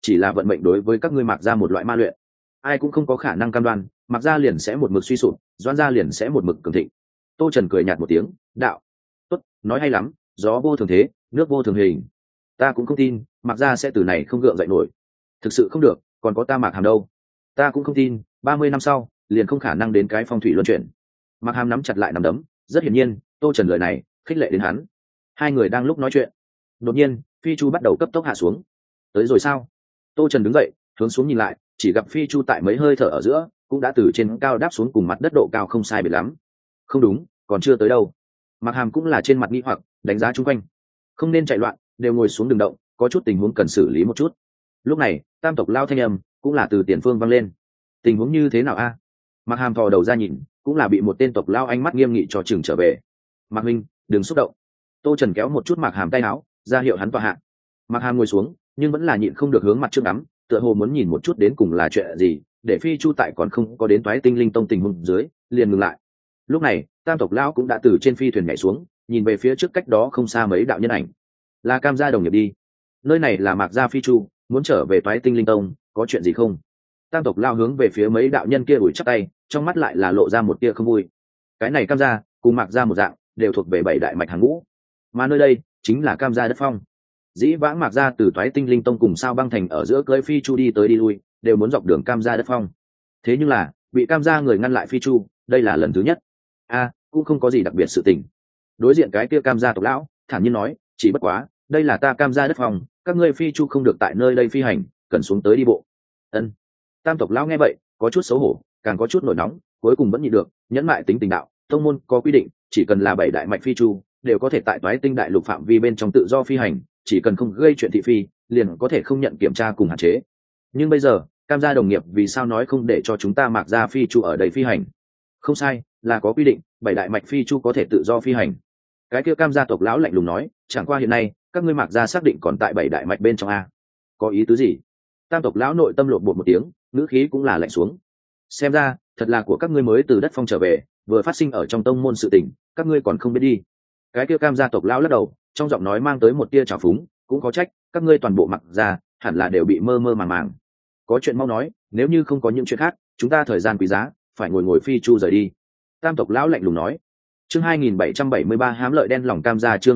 chỉ là vận mệnh đối với các ngươi Mạc gia một loại ma luyện, ai cũng không có khả năng cam đoan Mạc gia liền sẽ một mực suy sụp, Doãn gia liền sẽ một mực cường thịnh. Tô Trần cười nhạt một tiếng, đạo: tốt, nói hay lắm, gió vô thường thế, nước vô thường hình. Ta cũng không tin Mạc gia sẽ từ này không gượng dậy nổi. Thực sự không được, còn có ta Mạc Hàm đâu. Ta cũng không tin 30 năm sau liền không khả năng đến cái phong thủy luân chuyển. Mạc Hàm nắm chặt lại nắm đấm, rất hiển nhiên Tô Trần lời này khích lệ đến hắn. Hai người đang lúc nói chuyện, đột nhiên phi chu bắt đầu cấp tốc hạ xuống. Tới rồi sao? Tô Trần đứng dậy hướng xuống nhìn lại, chỉ gặp phi chu tại mấy hơi thở ở giữa cũng đã từ trên cao đáp xuống cùng mặt đất độ cao không sai biệt lắm. Không đúng, còn chưa tới đâu. Mạc Hàm cũng là trên mặt nghi hoặc đánh giá chung quanh. Không nên chạy loạn, đều ngồi xuống đừng động, có chút tình huống cần xử lý một chút. Lúc này tam tộc lao thanh âm cũng là từ tiền phương vang lên. Tình huống như thế nào a? Mạc Hàm thò đầu ra nhìn, cũng là bị một tên tộc lao ánh mắt nghiêm nghị cho chừng trở về. Mạc Minh, đừng xúc động. Tô Trần kéo một chút Mạc Hàm tay áo, ra hiệu hắn tọa hạ. Mạc Hàm ngồi xuống, nhưng vẫn là nhịn không được hướng mặt trước đắm, tựa hồ muốn nhìn một chút đến cùng là chuyện gì, để phi chu tại còn không có đến toái tinh linh tông tình huống dưới, liền ngừng lại. Lúc này tam tộc lão cũng đã từ trên phi thuyền nhảy xuống, nhìn về phía trước cách đó không xa mấy đạo nhân ảnh. Là Cam gia đồng nghiệp đi. Nơi này là Mạc gia phi chu, muốn trở về toái tinh linh tông, có chuyện gì không? Tam tộc lao hướng về phía mấy đạo nhân kia ủi chắp tay, trong mắt lại là lộ ra một tia không vui. Cái này Cam gia cùng Mạc gia một dạng, đều thuộc về bảy đại mạch hàng ngũ, mà nơi đây chính là Cam gia đất phong. Dĩ vãng Mạc gia từ toái tinh linh tông cùng sao băng thành ở giữa cưỡi phi chu đi tới đi lui, đều muốn dọc đường Cam gia đất phong. Thế nhưng là bị Cam gia người ngăn lại phi chu, đây là lần thứ nhất. Cũng không có gì đặc biệt sự tình. Đối diện cái kia Cam gia tộc lão thản nhiên nói, chỉ bất quá đây là ta Cam gia đất phong, các ngươi phi chu không được tại nơi đây phi hành, cần xuống tới đi bộ. Ân. Tam tộc lão nghe vậy có chút xấu hổ, càng có chút nổi nóng, cuối cùng vẫn nhịn được, nhẫn mại tính tình đạo, tông môn có quy định, chỉ cần là bảy đại mạch phi chu đều có thể tại toái tinh đại lục phạm vi bên trong tự do phi hành, chỉ cần không gây chuyện thị phi liền có thể không nhận kiểm tra cùng hạn chế. Nhưng bây giờ Cam gia đồng nghiệp vì sao nói không để cho chúng ta Mạc gia phi chu ở đây phi hành? Không sai, là có quy định, bảy đại mạch phi chu có thể tự do phi hành. Cái kia Cam gia tộc lão lạnh lùng nói, chẳng qua hiện nay các ngươi Mạc gia xác định còn tại bảy đại mạch bên trong a. Có ý tứ gì? Tam tộc lão nội tâm lột bột một tiếng, ngữ khí cũng là lạnh xuống. Xem ra thật là của các ngươi mới từ đất phong trở về, vừa phát sinh ở trong tông môn sự tình, các ngươi còn không biết đi. Cái kia Cam gia tộc lão lắc đầu, trong giọng nói mang tới một tia trào phúng, cũng có trách các ngươi toàn bộ Mạc gia hẳn là đều bị mơ mơ màng màng. Có chuyện mau nói, nếu như không có những chuyện khác, chúng ta thời gian quý giá, phải ngồi phi chu rời đi. Tam tộc lão lạnh lùng nói. Chương 2773 hám lợi đen lòng Cam gia, chương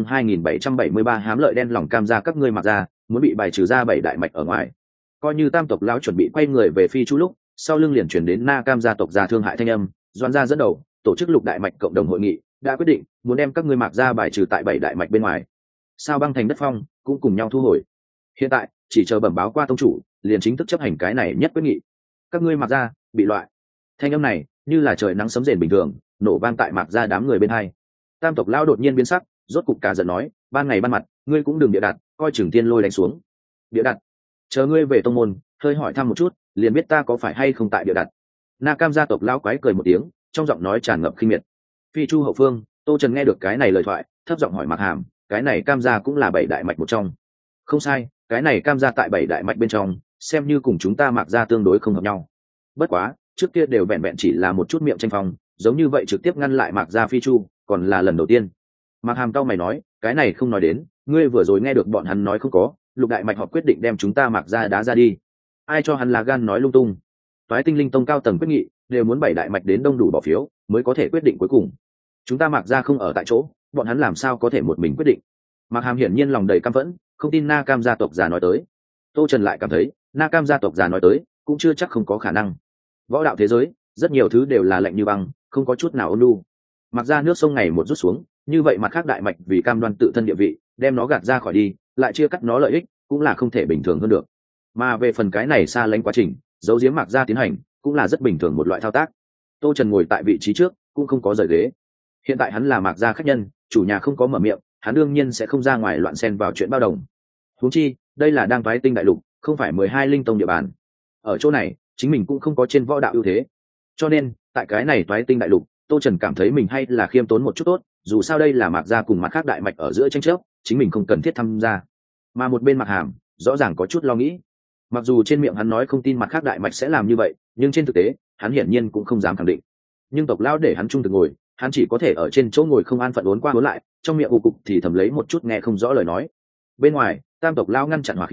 2773 hám lợi đen lòng Cam gia, các ngươi Mạc gia muốn bị bài trừ ra bảy đại mạch ở ngoài. Coi như tam tộc lão chuẩn bị quay người về phi chu lúc, sau lưng liền chuyển đến Na Cam gia tộc gia thương hại thanh âm, Doãn gia dẫn đầu tổ chức lục đại mạch cộng đồng hội nghị, đã quyết định muốn đem các ngươi Mạc gia bài trừ tại bảy đại mạch bên ngoài. Sao băng thành đất phong cũng cùng nhau thu hồi. Hiện tại chỉ chờ bẩm báo qua tông chủ, liền chính thức chấp hành cái này nhất quyết nghị. Các ngươi Mạc gia bị loại. Thanh âm này như là trời nắng sấm rền bình thường, nổ vang tại Mạc gia đám người bên hai. Tam tộc lão đột nhiên biến sắc, rốt cục cả giận nói, ban ngày ban mặt ngươi cũng đừng bịa đặt, coi chừng tiên lôi đánh xuống. Bịa đặt? Chờ ngươi về tông môn hơi hỏi thăm một chút, liền biết ta có phải hay không tại bịa đặt. Na Cam gia tộc lão quái cười một tiếng, trong giọng nói tràn ngập khinh miệt. Phi chu hậu phương, Tô Trần nghe được cái này lời thoại, thấp giọng hỏi Mạc Hàm, cái này Cam gia cũng là bảy đại mạch một trong? Không sai, cái này Cam gia tại bảy đại mạch bên trong, xem như cùng chúng ta Mạc gia tương đối không hợp nhau. Bất quá trước kia đều vẹn vẹn chỉ là một chút miệng tranh phong, giống như vậy trực tiếp ngăn lại Mạc gia phi chu còn là lần đầu tiên. Mạc Hàm cau mày nói, cái này không nói đến, ngươi vừa rồi nghe được bọn hắn nói không có, lục đại mạch họ quyết định đem chúng ta Mạc gia đá ra đi. Ai cho hắn là gan nói lung tung? Toái tinh linh tông cao tầng quyết nghị đều muốn bảy đại mạch đến đông đủ bỏ phiếu mới có thể quyết định cuối cùng. Chúng ta Mạc gia không ở tại chỗ, bọn hắn làm sao có thể một mình quyết định? Mạc Hàm hiển nhiên lòng đầy căm phẫn, không tin Na Cam gia tộc già nói tới. Tô Trần lại cảm thấy Na Cam gia tộc già nói tới cũng chưa chắc không có khả năng. Võ đạo thế giới rất nhiều thứ đều là lạnh như băng, không có chút nào ôn nhu. Mặc ra nước sông ngày một rút xuống, như vậy mặt khác đại mạch vì cam đoan tự thân địa vị, đem nó gạt ra khỏi đi, lại chia cắt nó lợi ích, cũng là không thể bình thường hơn được. Mà về phần cái này xa lánh quá trình giấu giếm Mạc gia tiến hành, cũng là rất bình thường một loại thao tác. Tô Trần ngồi tại vị trí trước, cũng không có rời ghế. Hiện tại hắn là Mạc gia khách nhân, chủ nhà không có mở miệng, hắn đương nhiên sẽ không ra ngoài loạn xen vào chuyện bao đồng. Huống chi, đây là đang toái tinh đại lục, không phải 12 linh tông địa bàn. Ở chỗ này, chính mình cũng không có trên võ đạo ưu thế, cho nên tại cái này toái tinh đại lục, Tô Trần cảm thấy mình hay là khiêm tốn một chút tốt, dù sao đây là Mạc gia cùng mặt khác đại mạch ở giữa tranh chấp, chính mình không cần thiết tham gia. Mà một bên Mạc Hàm rõ ràng có chút lo nghĩ, mặc dù trên miệng hắn nói không tin mặt khác đại mạch sẽ làm như vậy, nhưng trên thực tế hắn hiển nhiên cũng không dám khẳng định. Nhưng tộc lão để hắn trung thực ngồi, hắn chỉ có thể ở trên chỗ ngồi không an phận uốn qua uốn lại, trong miệng ù cục thì thầm lấy một chút nghe không rõ lời nói. Bên ngoài tam tộc lão ngăn chặn hỏa khí,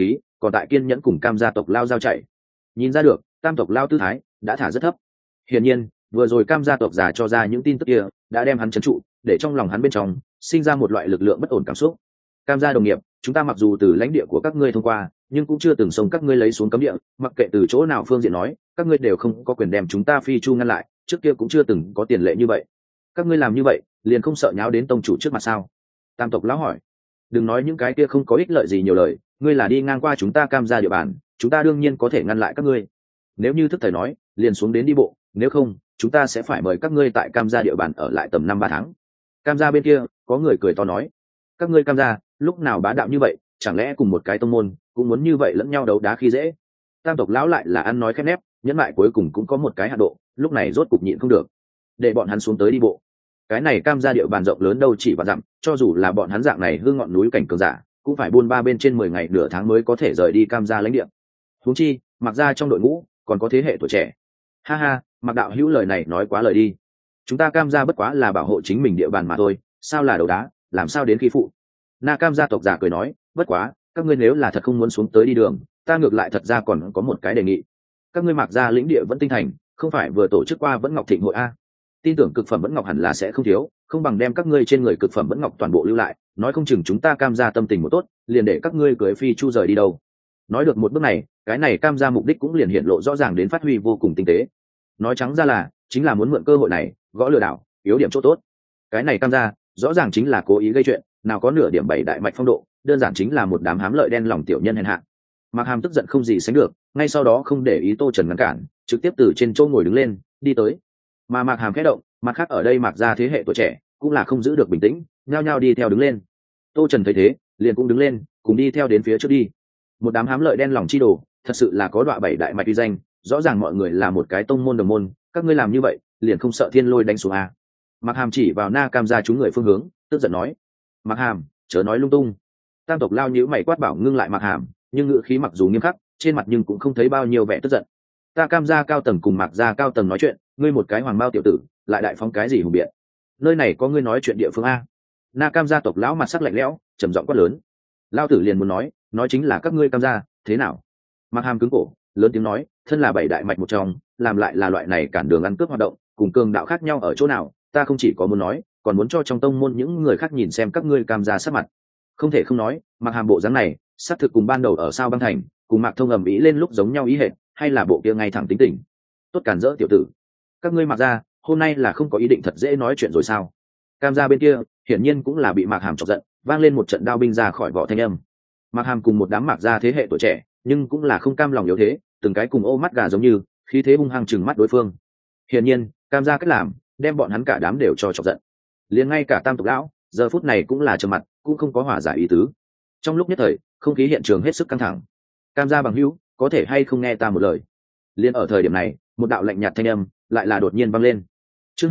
còn tại kiên nhẫn cùng cam gia tộc lao giao chạy. Nhìn ra được tam tộc lao tư thái đã thả rất thấp. Hiển nhiên vừa rồi cam gia tộc già cho ra những tin tức kia đã đem hắn trấn trụ, để trong lòng hắn bên trong sinh ra một loại lực lượng bất ổn cảm xúc. Cam gia đồng nghiệp, chúng ta mặc dù từ lãnh địa của các ngươi thông qua, nhưng cũng chưa từng xông các ngươi lấy xuống cấm địa, mặc kệ từ chỗ nào phương diện nói, các ngươi đều không có quyền đem chúng ta phi chu ngăn lại, trước kia cũng chưa từng có tiền lệ như vậy. Các ngươi làm như vậy liền không sợ nháo đến tông chủ trước mặt sao? Tam tộc lão hỏi. Đừng nói những cái kia không có ích lợi gì nhiều lời, ngươi là đi ngang qua chúng ta cam gia địa bàn, chúng ta đương nhiên có thể ngăn lại các ngươi. Nếu như thức thời nói, liền xuống đến đi bộ, nếu không chúng ta sẽ phải mời các ngươi tại cam gia địa bàn ở lại tầm 5-3 tháng. Cam gia bên kia có người cười to nói, các ngươi cam gia lúc nào bá đạo như vậy, chẳng lẽ cùng một cái tông môn cũng muốn như vậy lẫn nhau đấu đá khi dễ? Tam tộc lão lại là ăn nói khép nép, nhẫn lại cuối cùng cũng có một cái hạ độ, lúc này rốt cục nhịn không được, để bọn hắn xuống tới đi bộ. Cái này cam gia địa bàn rộng lớn đâu chỉ và dặm, cho dù là bọn hắn dạng này hương ngọn núi cảnh cường giả cũng phải buôn ba bên trên 10 ngày nửa tháng mới có thể rời đi cam gia lãnh địa. Huống chi mặc ra trong đội ngũ còn có thế hệ tuổi trẻ. Ha ha, mặc đạo hữu lời này nói quá lời đi, chúng ta cam gia bất quá là bảo hộ chính mình địa bàn mà thôi, sao là đấu đá, làm sao đến khi phụ. Na cam gia tộc giả cười nói, bất quá các ngươi nếu là thật không muốn xuống tới đi đường, ta ngược lại thật ra còn có một cái đề nghị. Các ngươi mặc ra lĩnh địa vẫn tinh thành, không phải vừa tổ chức qua vẫn ngọc thịnh hội a? Tin tưởng cực phẩm vẫn ngọc hẳn là sẽ không thiếu, không bằng đem các ngươi trên người cực phẩm vẫn ngọc toàn bộ lưu lại, nói không chừng chúng ta cam gia tâm tình một tốt, liền để các ngươi cưới phi chu rời đi đâu. Nói được một bước này, cái này cam gia mục đích cũng liền hiện lộ rõ ràng đến phát huy vô cùng tinh tế. Nói trắng ra là chính là muốn mượn cơ hội này gõ lừa đảo, yếu điểm chỗ tốt. Cái này cam gia rõ ràng chính là cố ý gây chuyện, nào có nửa điểm bảy đại mạch phong độ, đơn giản chính là một đám hám lợi đen lòng tiểu nhân hèn hạ. Mạc Hàm tức giận không gì sánh được, ngay sau đó không để ý Tô Trần ngăn cản, trực tiếp từ trên chỗ ngồi đứng lên, đi tới. Mà Mạc Hàm khẽ động, mặt khác ở đây Mạc gia thế hệ tuổi trẻ cũng là không giữ được bình tĩnh, nhao nhao đi theo đứng lên. Tô Trần thấy thế, liền cũng đứng lên, cùng đi theo đến phía trước đi. Một đám hám lợi đen lòng chi đồ, thật sự là có đọa bảy đại mạch uy danh, rõ ràng mọi người là một cái tông môn đồng môn, các ngươi làm như vậy, liền không sợ thiên lôi đánh xuống à? Mạc Hàm chỉ vào Na Cam gia chúng người phương hướng, tức giận nói: Mạc Hàm, chớ nói lung tung. Tam tộc lao nhíu mày quát bảo ngưng lại Mạc Hàm, nhưng ngữ khí mặc dù nghiêm khắc, trên mặt nhưng cũng không thấy bao nhiêu vẻ tức giận. Ta Cam gia cao tầng cùng Mạc gia cao tầng nói chuyện, ngươi một cái hoàng bao tiểu tử, lại đại phóng cái gì hùng biện? Nơi này có ngươi nói chuyện địa phương a? Na Cam gia tộc lão mặt sắc lạnh lẽo, trầm giọng quát lớn. Lao tử liền muốn nói chính là các ngươi Cam gia, thế nào? Mạc Hàm cứng cổ, lớn tiếng nói, thân là bảy đại mạch một trong, làm lại là loại này cản đường ăn cướp hoạt động, cùng cường đạo khác nhau ở chỗ nào? Ta không chỉ có muốn nói, còn muốn cho trong tông môn những người khác nhìn xem các ngươi Cam gia sắc mặt. Không thể không nói, Mạc Hàm bộ dáng này xác thực cùng ban đầu ở sao băng thành cùng Mạc Thông ầm ĩ lên lúc giống nhau ý hệt, hay là bộ kia ngay thẳng tính tình. Tốt cản rỡ tiểu tử, các ngươi Mạc gia hôm nay là không có ý định thật dễ nói chuyện rồi sao? Cam gia bên kia hiển nhiên cũng là bị Mạc Hàm chọc giận, vang lên một trận đao binh ra khỏi vỏ thanh âm. Mạc Hàm cùng một đám Mạc gia thế hệ tuổi trẻ, nhưng cũng là không cam lòng yếu thế, từng cái cùng ô mắt gà giống như, khí thế hung hăng chừng mắt đối phương. Hiển nhiên, Cam gia cách làm, đem bọn hắn cả đám đều cho chọc giận. Liền ngay cả Tam tộc lão, giờ phút này cũng là trầm mặt, cũng không có hòa giải ý tứ. Trong lúc nhất thời, không khí hiện trường hết sức căng thẳng. Cam gia bằng hữu, có thể hay không nghe ta một lời? Liên ở thời điểm này, một đạo lạnh nhạt thanh âm lại là đột nhiên vang lên. Chương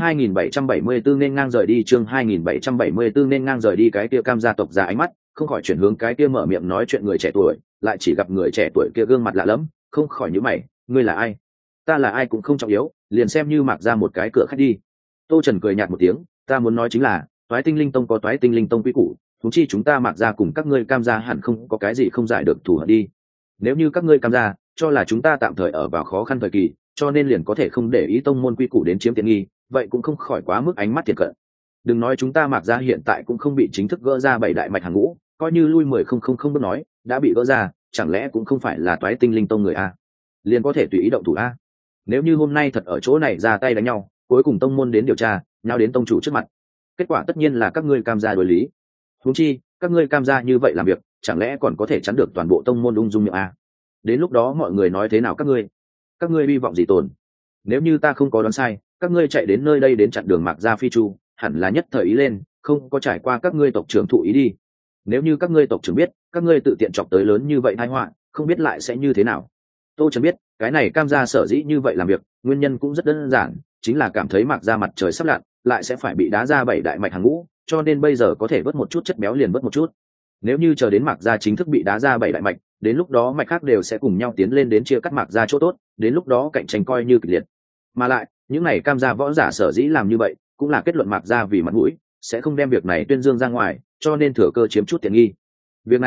2774 nên ngang rời đi, chương 2774 nên ngang rời đi. Cái kia Cam gia tộc già ánh mắt không khỏi chuyển hướng cái kia mở miệng nói chuyện người trẻ tuổi, lại chỉ gặp người trẻ tuổi kia gương mặt lạ lẫm, không khỏi nhíu mày, ngươi là ai? Ta là ai cũng không trọng yếu, liền xem như Mạc ra một cái cửa khách đi. Tô Trần cười nhạt một tiếng, ta muốn nói chính là, Toái Tinh Linh Tông có Toái Tinh Linh Tông quy củ, huống chi chúng ta Mạc ra cùng các ngươi Cam gia hẳn không có cái gì không giải được thù hận đi. Nếu như các ngươi Cam gia cho là chúng ta tạm thời ở vào khó khăn thời kỳ, cho nên liền có thể không để ý tông môn quy củ đến chiếm tiện nghi, vậy cũng không khỏi quá mức ánh mắt thiệt cận. Đừng nói chúng ta Mạc ra hiện tại cũng không bị chính thức gỡ ra bảy đại mạch hàng ngũ, coi như lui 10,000 bước nói đã bị gỡ ra, chẳng lẽ cũng không phải là Toái Tinh Linh Tông người a? Liền có thể tùy ý động thủ a? Nếu như hôm nay thật ở chỗ này ra tay đánh nhau, cuối cùng tông môn đến điều tra, nhau đến tông chủ trước mặt, kết quả tất nhiên là các ngươi Cam gia đối lý. Huống chi các ngươi Cam gia như vậy làm việc, chẳng lẽ còn có thể chắn được toàn bộ tông môn ung dung miệng a? Đến lúc đó mọi người nói thế nào các ngươi hy vọng gì tồn? Nếu như ta không có đoán sai, các ngươi chạy đến nơi đây đến chặn đường Mạc gia phi chu, hẳn là nhất thời ý lên, không có trải qua các ngươi tộc trưởng thụ ý đi. Nếu như các ngươi tộc trưởng biết các ngươi tự tiện chọc tới lớn như vậy tai họa, không biết lại sẽ như thế nào. Tô Trần biết cái này Cam gia sở dĩ như vậy làm việc, nguyên nhân cũng rất đơn giản, chính là cảm thấy Mạc gia mặt trời sắp lặn, lại sẽ phải bị đá ra bảy đại mạch hàng ngũ, cho nên bây giờ có thể vớt một chút chất béo liền vớt một chút. Nếu như chờ đến Mạc gia chính thức bị đá ra bảy đại mạch, đến lúc đó mạch khác đều sẽ cùng nhau tiến lên đến chia cắt Mạc gia chỗ tốt, đến lúc đó cạnh tranh coi như kịch liệt. Mà lại những này Cam gia võ giả sở dĩ làm như vậy, cũng là kết luận Mạc gia vì mặt mũi sẽ không đem việc này tuyên dương ra ngoài, cho nên thừa cơ chiếm chút tiện nghi. Việc này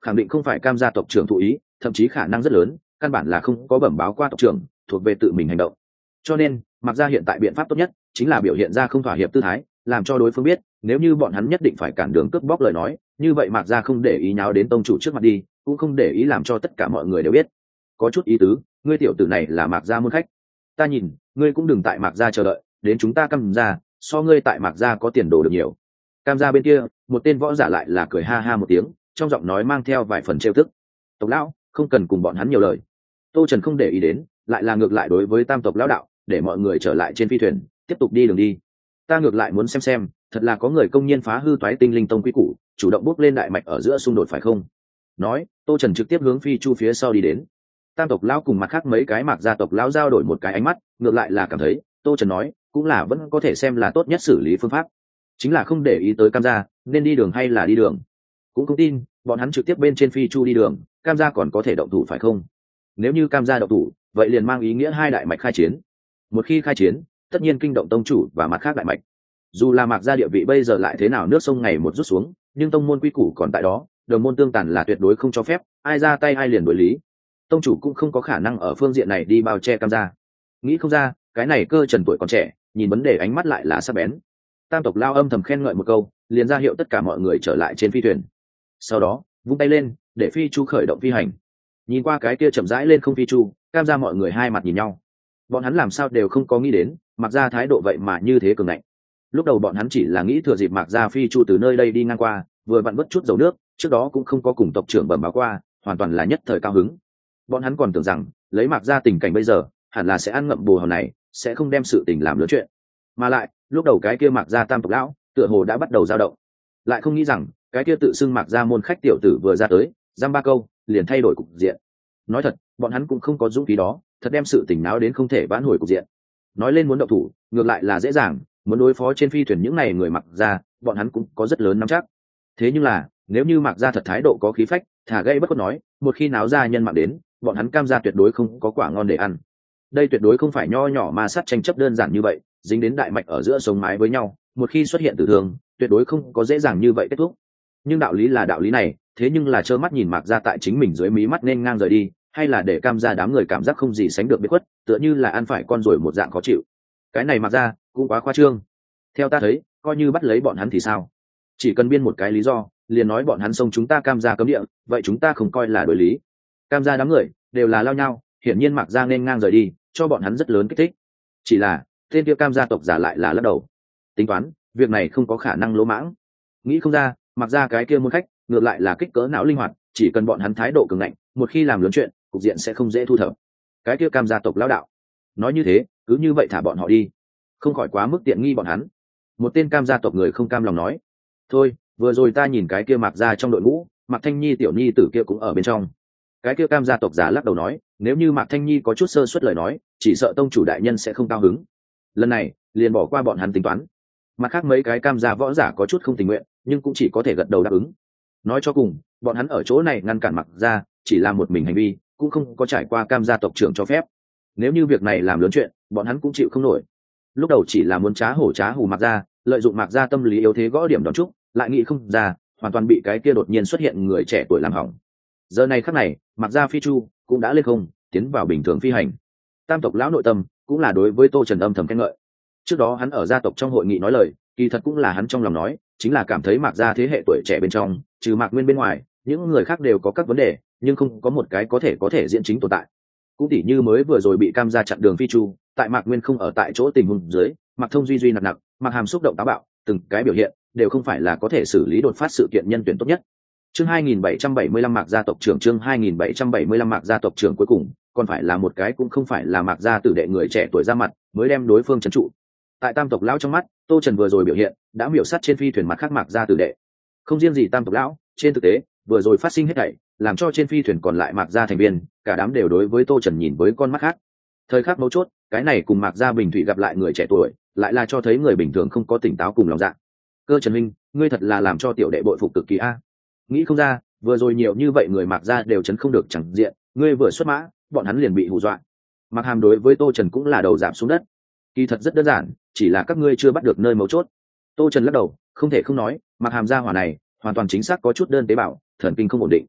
khẳng định không phải cam gia tộc trưởng thụ ý, thậm chí khả năng rất lớn căn bản là không có bẩm báo qua tộc trưởng, thuộc về tự mình hành động. Cho nên mặc ra hiện tại biện pháp tốt nhất chính là biểu hiện ra không thỏa hiệp tư thái, làm cho đối phương biết nếu như bọn hắn nhất định phải cản đường cướp bóc lời nói, như vậy mặc ra không để ý nháo đến tông chủ trước mặt đi, cũng không để ý làm cho tất cả mọi người đều biết. Có chút ý tứ, ngươi tiểu tử này là mặc ra môn khách, ta nhìn ngươi cũng đừng tại mặc ra chờ đợi, đến chúng ta cam gia, so ngươi tại mặc ra có tiền đồ được nhiều. Cam gia bên kia một tên võ giả lại là cười ha ha một tiếng, trong giọng nói mang theo vài phần trêu tức. Tộc lão không cần cùng bọn hắn nhiều lời. Tô Trần không để ý đến, lại là ngược lại đối với tam tộc lão đạo, để mọi người trở lại trên phi thuyền tiếp tục đi đường đi. Ta ngược lại muốn xem thật là có người công nhiên phá hư toái tinh linh tông quy củ, chủ động bước lên đại mạch ở giữa xung đột phải không? Nói, Tô Trần trực tiếp hướng phi chu phía sau đi đến. Tam tộc lão cùng mặt khác mấy cái mặc gia tộc lão giao đổi một cái ánh mắt, ngược lại là cảm thấy Tô Trần nói cũng là vẫn có thể xem là tốt nhất xử lý phương pháp, chính là không để ý tới cam gia nên đi đường hay là đi đường. Cũng không tin bọn hắn trực tiếp bên trên phi chu đi đường, cam gia còn có thể động thủ phải không? Nếu như cam gia động thủ, vậy liền mang ý nghĩa hai đại mạch khai chiến. Một khi khai chiến, tất nhiên kinh động tông chủ và mặt khác đại mạch. Dù là mặc gia địa vị bây giờ lại thế nào nước sông ngày một rút xuống, nhưng tông môn quy củ còn tại đó, đồng môn tương tàn là tuyệt đối không cho phép, ai ra tay ai liền đối lý. Tông chủ cũng không có khả năng ở phương diện này đi bao che cam gia. Nghĩ không ra, cái này Cơ Trần tuổi còn trẻ, nhìn vấn đề ánh mắt lại là sắc bén. Tam tộc lao âm thầm khen ngợi một câu, liền ra hiệu tất cả mọi người trở lại trên phi thuyền. Sau đó vung tay lên để phi chu khởi động phi hành. Nhìn qua cái kia chậm rãi lên không phi chu, cam gia mọi người hai mặt nhìn nhau. Bọn hắn làm sao đều không có nghĩ đến mặc ra thái độ vậy mà như thế cường ngạnh. Lúc đầu bọn hắn chỉ là nghĩ thừa dịp mặc ra phi chu từ nơi đây đi ngang qua, vừa vặn vớt chút dầu nước, trước đó cũng không có cùng tộc trưởng bẩm báo qua, hoàn toàn là nhất thời cao hứng. Bọn hắn còn tưởng rằng lấy mặc ra tình cảnh bây giờ hẳn là sẽ ăn ngậm bồ hòn này, sẽ không đem sự tình làm lớn chuyện. Mà lại lúc đầu cái kia mặc ra tam tộc lão tựa hồ đã bắt đầu dao động, lại không nghĩ rằng cái kia tự xưng mặc ra môn khách tiểu tử vừa ra tới giam ba câu liền thay đổi cục diện. Nói thật bọn hắn cũng không có dũng khí đó, thật đem sự tình náo đến không thể vãn hồi cục diện. Nói lên muốn động thủ ngược lại là dễ dàng, muốn đối phó trên phi thuyền những này người mặc ra bọn hắn cũng có rất lớn nắm chắc. Thế nhưng là nếu như mặc ra thật thái độ có khí phách, thả gây bất khuất nói, một khi náo ra nhân mạng đến, bọn hắn cam gia tuyệt đối không có quả ngon để ăn. Đây tuyệt đối không phải nho nhỏ ma sát tranh chấp đơn giản như vậy, dính đến đại mạch ở giữa sống mái với nhau, một khi xuất hiện tử thương tuyệt đối không có dễ dàng như vậy kết thúc. Nhưng đạo lý là đạo lý này, thế nhưng là trơ mắt nhìn mặc ra tại chính mình dưới mí mắt nên ngang rời đi, hay là để cam gia đám người cảm giác không gì sánh được biết khuất, tựa như là ăn phải con ruồi một dạng khó chịu. Cái này mặc ra cũng quá khoa trương. Theo ta thấy coi như bắt lấy bọn hắn thì sao, chỉ cần biên một cái lý do liền nói bọn hắn xông chúng ta cam gia cấm địa, vậy chúng ta không coi là đối lý. Cam gia đám người đều là lao nhau, hiển nhiên mặc ra nên ngang rời đi cho bọn hắn rất lớn kích thích. Chỉ là tên kia cam gia tộc giả lại là lắc đầu, tính toán việc này không có khả năng lỗ mãng. Nghĩ không ra mặc ra cái kia môn khách ngược lại là kích cỡ não linh hoạt, chỉ cần bọn hắn thái độ cường ngạnh, một khi làm lớn chuyện cục diện sẽ không dễ thu thập. Cái kia cam gia tộc lão đạo nói như thế, cứ như vậy thả bọn họ đi, không khỏi quá mức tiện nghi bọn hắn. Một tên cam gia tộc người không cam lòng nói, thôi vừa rồi ta nhìn cái kia mặc ra trong đội ngũ, Mạc Thanh Nhi tiểu nhi tử kia cũng ở bên trong. Cái kia cam gia tộc giả lắc đầu nói, nếu như Mạc Thanh Nhi có chút sơ suất lời nói, chỉ sợ tông chủ đại nhân sẽ không cao hứng. Lần này liền bỏ qua bọn hắn tính toán. Mặt khác mấy cái cam gia võ giả có chút không tình nguyện, nhưng cũng chỉ có thể gật đầu đáp ứng. Nói cho cùng bọn hắn ở chỗ này ngăn cản Mạc gia chỉ là một mình hành vi, cũng không có trải qua cam gia tộc trưởng cho phép. Nếu như việc này làm lớn chuyện, bọn hắn cũng chịu không nổi. Lúc đầu chỉ là muốn trá hổ trá hù Mạc gia, lợi dụng Mạc gia tâm lý yếu thế gõ điểm đón trúc, lại nghĩ không ra hoàn toàn bị cái kia đột nhiên xuất hiện người trẻ tuổi làm hỏng. Giờ này khắc này Mạc gia phi chu cũng đã lên không, tiến vào bình thường phi hành. Tam tộc lão nội tâm cũng là đối với Tô Trần âm thầm khen ngợi. Trước đó hắn ở gia tộc trong hội nghị nói lời, kỳ thật cũng là hắn trong lòng nói, chính là cảm thấy Mạc gia thế hệ tuổi trẻ bên trong, trừ Mạc Nguyên bên ngoài, những người khác đều có các vấn đề, nhưng không có một cái có thể diễn chính tồn tại. Cũng tỉ như mới vừa rồi bị cam gia chặn đường phi chu, tại Mạc Nguyên không ở tại chỗ tình huống dưới, Mạc Thông duy nặng, Mạc Hàm xúc động táo bạo, từng cái biểu hiện đều không phải là có thể xử lý đột phát sự kiện nhân tuyển tốt nhất. Chương 2775 Mạc gia tộc trưởng, chương 2775 Mạc gia tộc trưởng cuối cùng còn phải là một cái cũng không phải là Mạc gia tử đệ người trẻ tuổi ra mặt, mới đem đối phương trấn trụ. Tại tam tộc lão trong mắt, Tô Trần vừa rồi biểu hiện đã miểu sát trên phi thuyền mặt khác Mạc gia tử đệ. Không riêng gì tam tộc lão, trên thực tế vừa rồi phát sinh hết thảy làm cho trên phi thuyền còn lại Mạc gia thành viên cả đám đều đối với Tô Trần nhìn với con mắt khác. Thời khắc mấu chốt, cái này cùng Mạc gia bình thủy gặp lại người trẻ tuổi, lại là cho thấy người bình thường không có tỉnh táo cùng lòng dạ. Cơ Trần Minh, ngươi thật là làm cho tiểu đệ bội phục cực kỳ a. Nghĩ không ra vừa rồi nhiều như vậy người Mạc gia đều chấn không được chẳng diện, ngươi vừa xuất mã bọn hắn liền bị hù dọa. Mạc Hàm đối với Tô Trần cũng là đầu giảm xuống đất. Kỳ thật rất đơn giản, chỉ là các ngươi chưa bắt được nơi mấu chốt. Tô Trần lắc đầu, không thể không nói Mạc Hàm gia hỏa này hoàn toàn chính xác có chút đơn tế bào, thần kinh không ổn định.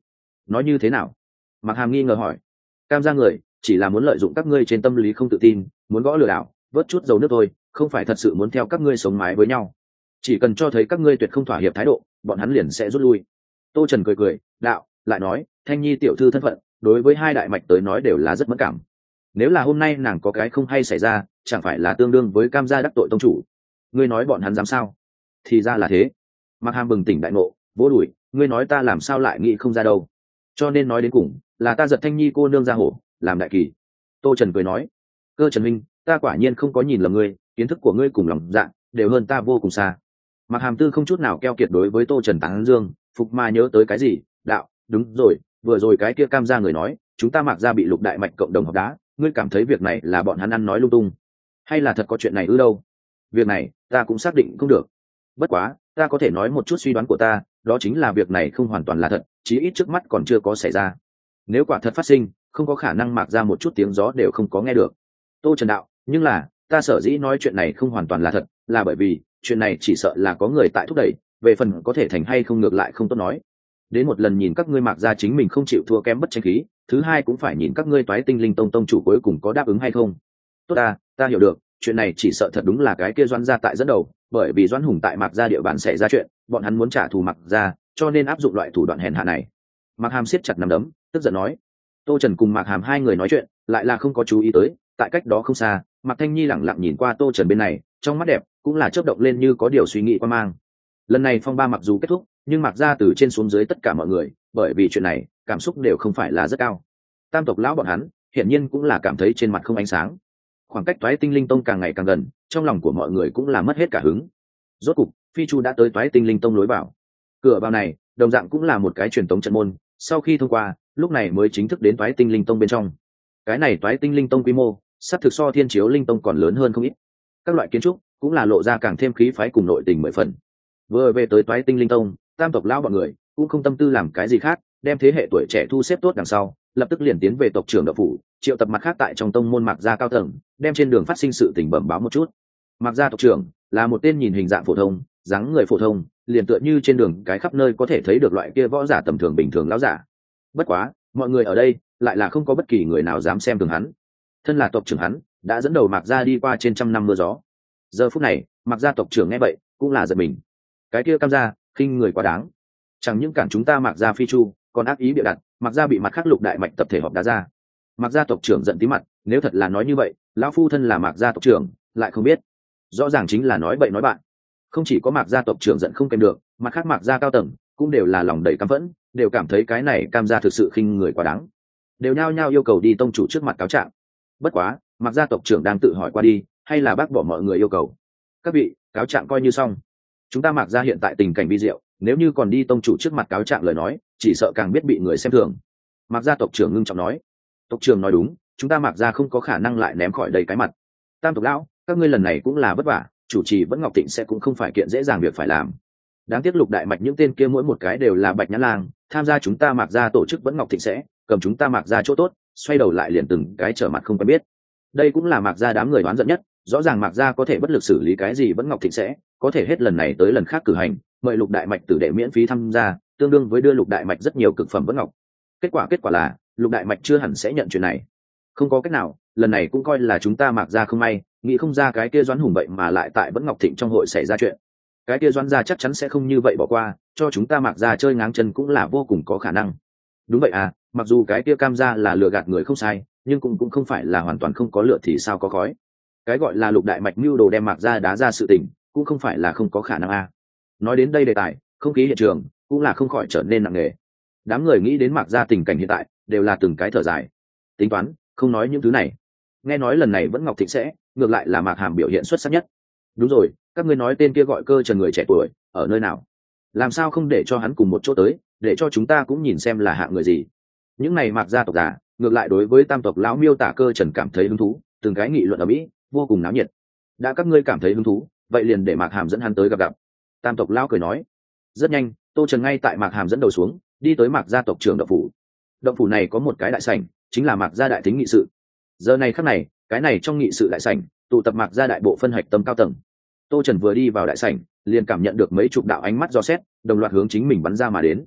nói như thế nào? Mạc Hàm nghi ngờ hỏi. Cam gia người chỉ là muốn lợi dụng các ngươi trên tâm lý không tự tin, muốn gõ lừa đảo vớt chút dầu nước thôi, không phải thật sự muốn theo các ngươi sống mái với nhau. Chỉ cần cho thấy các ngươi tuyệt không thỏa hiệp thái độ, bọn hắn liền sẽ rút lui. Tô Trần cười cười đạo, lại nói Thanh Nhi tiểu thư thân phận đối với hai đại mạch tới nói đều là rất mẫn cảm. Nếu là hôm nay nàng có cái không hay xảy ra, chẳng phải là tương đương với Cam gia đắc tội tông chủ? Ngươi nói bọn hắn dám sao? Thì ra là thế. Mạc Hàm bừng tỉnh đại ngộ, vỗ đùi, ngươi nói ta làm sao lại nghĩ không ra đâu. Cho nên nói đến cùng là ta giật Thanh Nhi cô nương ra hổ làm đại kỳ. Tô Trần cười nói, Cơ Trần minh, ta quả nhiên không có nhìn lầm ngươi, kiến thức của ngươi cùng lòng dạ đều hơn ta vô cùng xa. Mạc Hàm Tư không chút nào keo kiệt đối với Tô Trần tán dương, phục mà nhớ tới cái gì, đạo, đúng rồi, vừa rồi cái kia Cam gia người nói chúng ta Mạc gia bị Lục đại mạch cộng đồng học đá, ngươi cảm thấy việc này là bọn hắn ăn nói lung tung, hay là thật có chuyện này ư? Đâu, việc này ta cũng xác định không được. Bất quá ta có thể nói một chút suy đoán của ta, đó chính là việc này không hoàn toàn là thật, chí ít trước mắt còn chưa có xảy ra. Nếu quả thật phát sinh, không có khả năng Mạc gia một chút tiếng gió đều không có nghe được. Tô Trần đạo, nhưng là ta sở dĩ nói chuyện này không hoàn toàn là thật, là bởi vì chuyện này chỉ sợ là có người tại thúc đẩy, về phần có thể thành hay không ngược lại không tốt nói. Đến một lần nhìn các ngươi Mạc gia chính mình không chịu thua kém bất tranh khí, thứ hai cũng phải nhìn các ngươi Toái Tinh Linh Tông tông chủ cuối cùng có đáp ứng hay không. Tốt ta hiểu được, chuyện này chỉ sợ thật đúng là cái kia Doãn gia tại dẫn đầu, bởi vì Doãn Hùng tại Mạc gia địa bàn xảy ra chuyện, bọn hắn muốn trả thù Mạc gia, cho nên áp dụng loại thủ đoạn hèn hạ này. Mạc Hàm siết chặt nắm đấm, tức giận nói. Tô Trần cùng Mạc Hàm hai người nói chuyện, lại là không có chú ý tới, tại cách đó không xa, Mạc Thanh Nhi lẳng lặng nhìn qua Tô Trần bên này, trong mắt đẹp cũng là chớp động lên như có điều suy nghĩ qua mang. Lần này phong ba mặc dù kết thúc, nhưng Mạc gia từ trên xuống dưới tất cả mọi người, bởi vì chuyện này, cảm xúc đều không phải là rất cao. Tam tộc lão bọn hắn, hiển nhiên cũng là cảm thấy trên mặt không ánh sáng. Khoảng cách Toái Tinh Linh Tông càng ngày càng gần, trong lòng của mọi người cũng là mất hết cả hứng. Rốt cục, Phi Chu đã tới Toái Tinh Linh Tông lối vào. Cửa vào này, đồng dạng cũng là một cái truyền tống trận môn, sau khi thông qua, lúc này mới chính thức đến Toái Tinh Linh Tông bên trong. Cái này Toái Tinh Linh Tông quy mô, sắp thực so Thiên Chiếu Linh Tông còn lớn hơn không ít. Các loại kiến trúc cũng là lộ ra càng thêm khí phái cùng nội tình mười phần. Vừa về tới Toái Tinh Linh Tông, tam tộc lão bọn người cũng không tâm tư làm cái gì khác, đem thế hệ tuổi trẻ thu xếp tốt đằng sau, lập tức liền tiến về tộc trưởng đạo phủ, triệu tập mặt khác tại trong tông môn Mạc gia cao tầng, đem trên đường phát sinh sự tình bẩm báo một chút. Mạc gia tộc trưởng là một tên nhìn hình dạng phổ thông, dáng người phổ thông, liền tựa như trên đường cái khắp nơi có thể thấy được loại kia võ giả tầm thường bình thường lão giả. Bất quá, mọi người ở đây lại là không có bất kỳ người nào dám xem thường hắn. Thân là tộc trưởng hắn, đã dẫn đầu Mạc gia đi qua trên trăm năm mưa gió. Giờ phút này, Mạc gia tộc trưởng nghe vậy, cũng là giật mình. Cái kia Cam gia, khinh người quá đáng. Chẳng những cản chúng ta Mạc gia Phi Chu, còn ác ý bịa đặt, Mạc gia bị mặt khác Lục đại mạch tập thể họp đá ra. Mạc gia tộc trưởng giận tí mặt, nếu thật là nói như vậy, lão phu thân là Mạc gia tộc trưởng, lại không biết. Rõ ràng chính là nói bậy nói bạn. Không chỉ có Mạc gia tộc trưởng giận không kèm được, mặt khác Mạc gia cao tầng cũng đều là lòng đầy căm phẫn, đều cảm thấy cái này Cam gia thực sự khinh người quá đáng, đều nhao nhao yêu cầu đi tông chủ trước mặt cáo trạng. Bất quá, Mạc gia tộc trưởng đang tự hỏi qua đi, hay là bác bỏ mọi người yêu cầu. Các vị, cáo trạng coi như xong. Chúng ta Mạc gia hiện tại tình cảnh vi diệu, nếu như còn đi tông chủ trước mặt cáo trạng lời nói, chỉ sợ càng biết bị người xem thường. Mạc gia tộc trưởng ngưng trọng nói. Tộc trưởng nói đúng, chúng ta Mạc gia không có khả năng lại ném khỏi đầy cái mặt. Tam tộc lão, các ngươi lần này cũng là vất vả, chủ trì vẫn Ngọc Tịnh sẽ cũng không phải kiện dễ dàng việc phải làm. Đáng tiếc Lục đại mạch những tên kia mỗi một cái đều là bạch nhãn lang, tham gia chúng ta Mạc gia tổ chức vẫn Ngọc Thịnh sẽ, cầm chúng ta Mạc gia chỗ tốt, xoay đầu lại liền từng cái trở mặt không quen biết. Đây cũng là Mạc gia đám người đoán giận nhất, rõ ràng Mạc gia có thể bất lực xử lý cái gì vẫn Ngọc Thịnh sẽ, có thể hết lần này tới lần khác cử hành, mời Lục đại mạch tử đệ miễn phí tham gia, tương đương với đưa Lục đại mạch rất nhiều cực phẩm vẫn ngọc. Kết quả là Lục đại mạch chưa hẳn sẽ nhận chuyện này. Không có cách nào, lần này cũng coi là chúng ta Mạc gia không may, nghĩ không ra cái kia Doãn Hùng vậy mà lại tại vẫn Ngọc Thịnh trong hội xảy ra chuyện. Cái kia Doãn gia chắc chắn sẽ không như vậy bỏ qua, cho chúng ta Mạc gia chơi ngáng chân cũng là vô cùng có khả năng. Đúng vậy à, mặc dù cái kia Cam gia là lừa gạt người không sai, nhưng cũng không phải là hoàn toàn không có lửa thì sao có khói. Cái gọi là Lục đại mạch mưu đồ đem Mạc gia đá ra sự tình, cũng không phải là không có khả năng a. Nói đến đây đề tài, không khí hiện trường cũng là không khỏi trở nên nặng nề. Đám người nghĩ đến Mạc gia tình cảnh hiện tại, đều là từng cái thở dài. Tính toán, không nói những thứ này. Nghe nói lần này vẫn Ngọc Thịnh sẽ, ngược lại là Mạc Hàm biểu hiện xuất sắc nhất. Đúng rồi, các ngươi nói tên kia gọi Cơ Trần người trẻ tuổi, ở nơi nào? Làm sao không để cho hắn cùng một chỗ tới, để cho chúng ta cũng nhìn xem là hạng người gì. Những này Mạc gia tộc già, ngược lại đối với tam tộc lão miêu tả Cơ Trần cảm thấy hứng thú, từng cái nghị luận ở mỹ, vô cùng náo nhiệt. Đã các ngươi cảm thấy hứng thú, vậy liền để Mạc Hàm dẫn hắn tới gặp gặp. Tam tộc lão cười nói. Rất nhanh, Tô Trần ngay tại Mạc Hàm dẫn đầu xuống, đi tới Mạc gia tộc trưởng động phủ. Động phủ này có một cái đại sảnh, chính là Mạc gia đại thính nghị sự. Giờ này khắc này, cái này trong nghị sự đại sảnh, tụ tập Mạc gia đại bộ phân hạch tâm cao tầng. Tô Trần vừa đi vào đại sảnh, liền cảm nhận được mấy chục đạo ánh mắt dò xét, đồng loạt hướng chính mình bắn ra mà đến.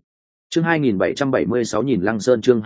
Chương 2776 nhìn Lăng Sơn, chương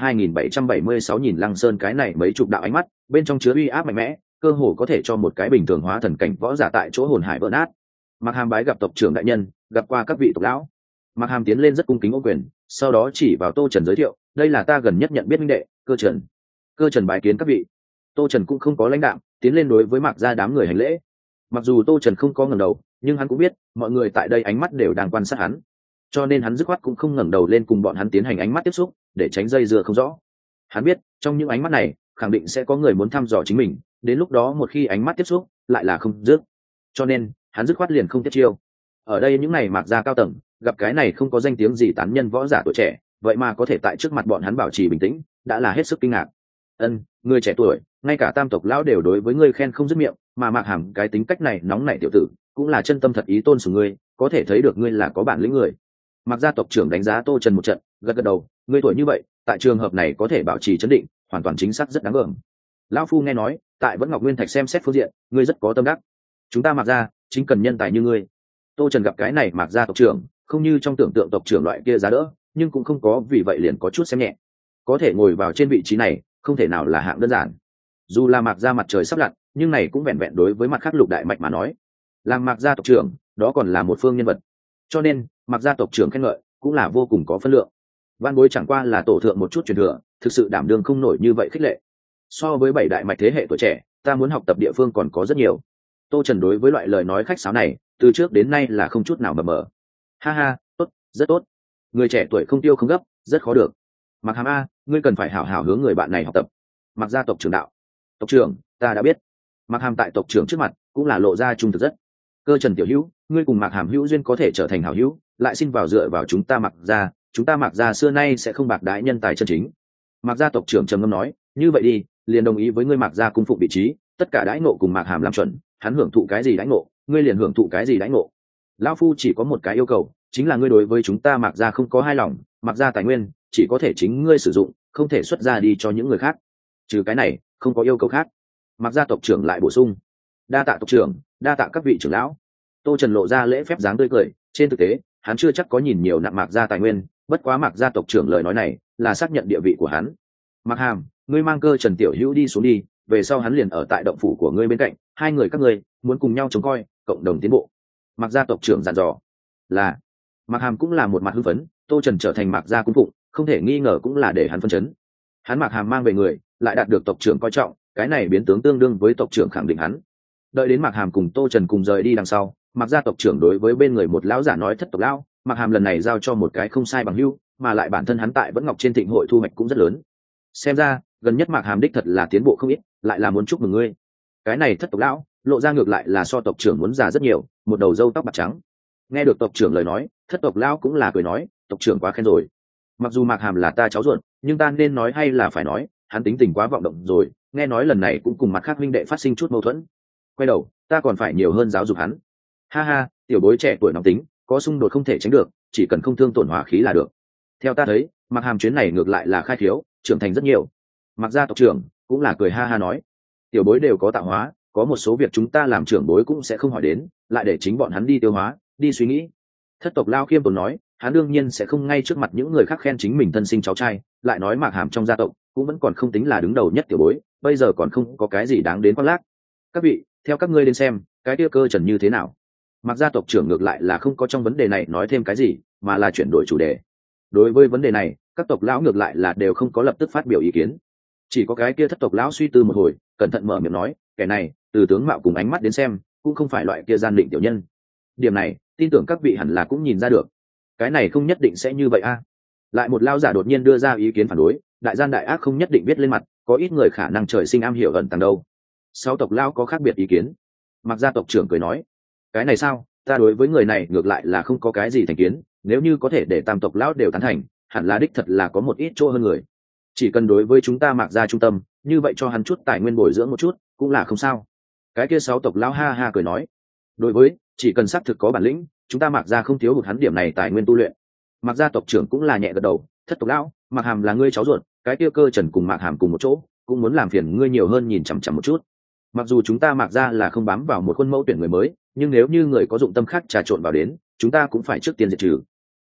2776 nhìn Lăng Sơn, cái này mấy chục đạo ánh mắt, bên trong chứa uy áp mạnh mẽ, cơ hồ có thể cho một cái bình thường hóa thần cảnh võ giả tại chỗ hồn hải vỡ nát. Mạc Hàm bái gặp tộc trưởng đại nhân, gặp qua các vị tộc lão. Mạc Hàm tiến lên rất cung kính ôm quyền, sau đó chỉ vào Tô Trần giới thiệu, đây là ta gần nhất nhận biết minh đệ, Cơ Trần. Cơ Trần bái kiến các vị. Tô Trần cũng không có lãnh đạm, tiến lên đối với Mạc gia đám người hành lễ. Mặc dù Tô Trần không có ngẩng đầu, nhưng hắn cũng biết, mọi người tại đây ánh mắt đều đang quan sát hắn, cho nên hắn dứt khoát cũng không ngẩng đầu lên cùng bọn hắn tiến hành ánh mắt tiếp xúc, để tránh dây dưa không rõ. Hắn biết, trong những ánh mắt này, khẳng định sẽ có người muốn thăm dò chính mình, đến lúc đó một khi ánh mắt tiếp xúc, lại là không dứt. Cho nên, hắn dứt khoát liền không tiếp chiêu. Ở đây những này Mạc gia cao tầng, gặp cái này không có danh tiếng gì tán nhân võ giả tuổi trẻ, vậy mà có thể tại trước mặt bọn hắn bảo trì bình tĩnh, đã là hết sức kinh ngạc. Người trẻ tuổi, ngay cả tam tộc lão đều đối với ngươi khen không dứt miệng, mà Mạc Hàm cái tính cách này nóng nảy tiểu tử, cũng là chân tâm thật ý tôn sùng ngươi, có thể thấy được ngươi là có bản lĩnh người. Mạc gia tộc trưởng đánh giá Tô Trần một trận, gật gật đầu, ngươi tuổi như vậy, tại trường hợp này có thể bảo trì trấn định, hoàn toàn chính xác rất đáng gờm. Lão phu nghe nói, tại Vẫn Ngọc Nguyên Thạch xem xét phương diện, ngươi rất có tâm đắc. Chúng ta Mạc gia chính cần nhân tài như ngươi. Tô Trần gặp cái này Mạc gia tộc trưởng, không như trong tưởng tượng tộc trưởng loại kia giá đỡ, nhưng cũng không có vì vậy liền có chút xem nhẹ. Có thể ngồi vào trên vị trí này, không thể nào là hạng đơn giản. Dù là Mạc gia mặt trời sắp lặn, nhưng này cũng vẹn vẹn đối với mặt khác lục đại mạch mà nói, làm Mạc gia tộc trưởng, đó còn là một phương nhân vật. Cho nên, Mạc gia tộc trưởng khen ngợi cũng là vô cùng có phân lượng. Văn bối chẳng qua là tổ thượng một chút truyền thừa, thực sự đảm đương không nổi như vậy khích lệ. So với bảy đại mạch thế hệ tuổi trẻ, ta muốn học tập địa phương còn có rất nhiều. Tô Trần đối với loại lời nói khách sáo này, từ trước đến nay là không chút nào mờ mờ. Ha ha, tốt, rất tốt. Người trẻ tuổi không tiêu không gấp, rất khó được. Mạc Hàm a, ngươi cần phải hảo hảo hướng người bạn này học tập. Mạc gia tộc trưởng đạo. Tộc trưởng, ta đã biết. Mạc Hàm tại tộc trưởng trước mặt cũng là lộ ra trung thực rất. Cơ Trần tiểu hữu, ngươi cùng Mạc Hàm hữu duyên có thể trở thành hảo hữu, lại xin vào dựa vào chúng ta Mạc gia, chúng ta Mạc gia xưa nay sẽ không bạc đãi nhân tài chân chính. Mạc gia tộc trưởng trầm ngâm nói, như vậy đi, liền đồng ý với ngươi Mạc gia cung phục vị trí, tất cả đãi ngộ cùng Mạc Hàm làm chuẩn, hắn hưởng thụ cái gì đãi ngộ, ngươi liền hưởng thụ cái gì đãi ngộ. Lão phu chỉ có một cái yêu cầu, chính là ngươi đối với chúng ta Mạc gia không có hài lòng, Mạc gia tài nguyên chỉ có thể chính ngươi sử dụng, không thể xuất ra đi cho những người khác. Trừ cái này, không có yêu cầu khác. Mạc gia tộc trưởng lại bổ sung, đa tạ tộc trưởng, đa tạ các vị trưởng lão. Tô Trần lộ ra lễ phép dáng tươi cười, trên thực tế, hắn chưa chắc có nhìn nhiều nặng Mạc gia tài nguyên, bất quá Mạc gia tộc trưởng lời nói này là xác nhận địa vị của hắn. Mạc Hàm, ngươi mang Cơ Trần tiểu hữu đi xuống đi, về sau hắn liền ở tại động phủ của ngươi bên cạnh, hai người các ngươi muốn cùng nhau trông coi, cộng đồng tiến bộ. Mạc gia tộc trưởng dặn dò. Là. Mạc Hàm cũng là một mặt hưng phấn, Tô Trần trở thành Mạc gia cung phụng, không thể nghi ngờ cũng là để hắn phân chấn. Hắn Mạc Hàm mang về người, lại đạt được tộc trưởng coi trọng, cái này biến tướng tương đương với tộc trưởng khẳng định hắn. Đợi đến Mạc Hàm cùng Tô Trần cùng rời đi đằng sau, Mạc gia tộc trưởng đối với bên người một lão giả nói, thất tộc lão, Mạc Hàm lần này giao cho một cái không sai bằng hữu, mà lại bản thân hắn tại Vẫn Ngọc trên thịnh hội thu hoạch cũng rất lớn. Xem ra, gần nhất Mạc Hàm đích thật là tiến bộ không ít, lại là muốn chúc mừng ngươi. Cái này thất tộc lão, lộ ra ngược lại là so tộc trưởng muốn già rất nhiều, một đầu râu tóc bạc trắng. Nghe được tộc trưởng lời nói, thất tộc lão cũng là cười nói, tộc trưởng quá khen rồi. Mặc dù Mạc Hàm là ta cháu ruột, nhưng ta nên nói hay là phải nói, hắn tính tình quá vọng động rồi, nghe nói lần này cũng cùng mặt khác huynh đệ phát sinh chút mâu thuẫn. Quay đầu, ta còn phải nhiều hơn giáo dục hắn. Ha ha, tiểu bối trẻ tuổi nóng tính, có xung đột không thể tránh được, chỉ cần không thương tổn hòa khí là được. Theo ta thấy, Mạc Hàm chuyến này ngược lại là khai khiếu, trưởng thành rất nhiều. Mạc gia tộc trưởng cũng là cười ha ha nói, tiểu bối đều có tạo hóa, có một số việc chúng ta làm trưởng bối cũng sẽ không hỏi đến, lại để chính bọn hắn đi tiêu hóa, đi suy nghĩ. Thất tộc lao khiêm tốn nói, hắn đương nhiên sẽ không ngay trước mặt những người khác khen chính mình thân sinh cháu trai, lại nói Mạc Hàm trong gia tộc cũng vẫn còn không tính là đứng đầu nhất tiểu bối, bây giờ còn không có cái gì đáng đến khoác lác. Các vị, theo các ngươi đến xem, cái kia Cơ Trần như thế nào? Mạc gia tộc trưởng ngược lại là không có trong vấn đề này nói thêm cái gì, mà là chuyển đổi chủ đề. Đối với vấn đề này, các tộc lão ngược lại là đều không có lập tức phát biểu ý kiến. Chỉ có cái kia thất tộc lão suy tư một hồi, cẩn thận mở miệng nói, kẻ này, từ tướng mạo cùng ánh mắt đến xem, cũng không phải loại kia gian định tiểu nhân. Điểm này, tin tưởng các vị hẳn là cũng nhìn ra được. Cái này không nhất định sẽ như vậy a. Lại một lão giả đột nhiên đưa ra ý kiến phản đối, đại gian đại ác không nhất định biết lên mặt, có ít người khả năng trời sinh am hiểu ẩn tàng đâu. Sáu tộc lão có khác biệt ý kiến. Mạc gia tộc trưởng cười nói, cái này sao, ta đối với người này ngược lại là không có cái gì thành kiến, nếu như có thể để tam tộc lão đều tán thành, hẳn là đích thật là có một ít chỗ hơn người. Chỉ cần đối với chúng ta Mạc gia trung tâm, như vậy cho hắn chút tài nguyên bồi dưỡng một chút cũng là không sao. Cái kia sáu tộc lão ha ha cười nói, đối với chỉ cần xác thực có bản lĩnh, chúng ta Mạc gia không thiếu hụt hắn điểm này tài nguyên tu luyện. Mạc gia tộc trưởng cũng là nhẹ gật đầu, thất tộc lão, Mạc Hàm là ngươi cháu ruột, cái kia Cơ Trần cùng Mạc Hàm cùng một chỗ, cũng muốn làm phiền ngươi nhiều hơn nhìn chằm chằm một chút. Mặc dù chúng ta Mạc gia là không bám vào một khuôn mẫu tuyển người mới, nhưng nếu như người có dụng tâm khác trà trộn vào đến, chúng ta cũng phải trước tiên diệt trừ.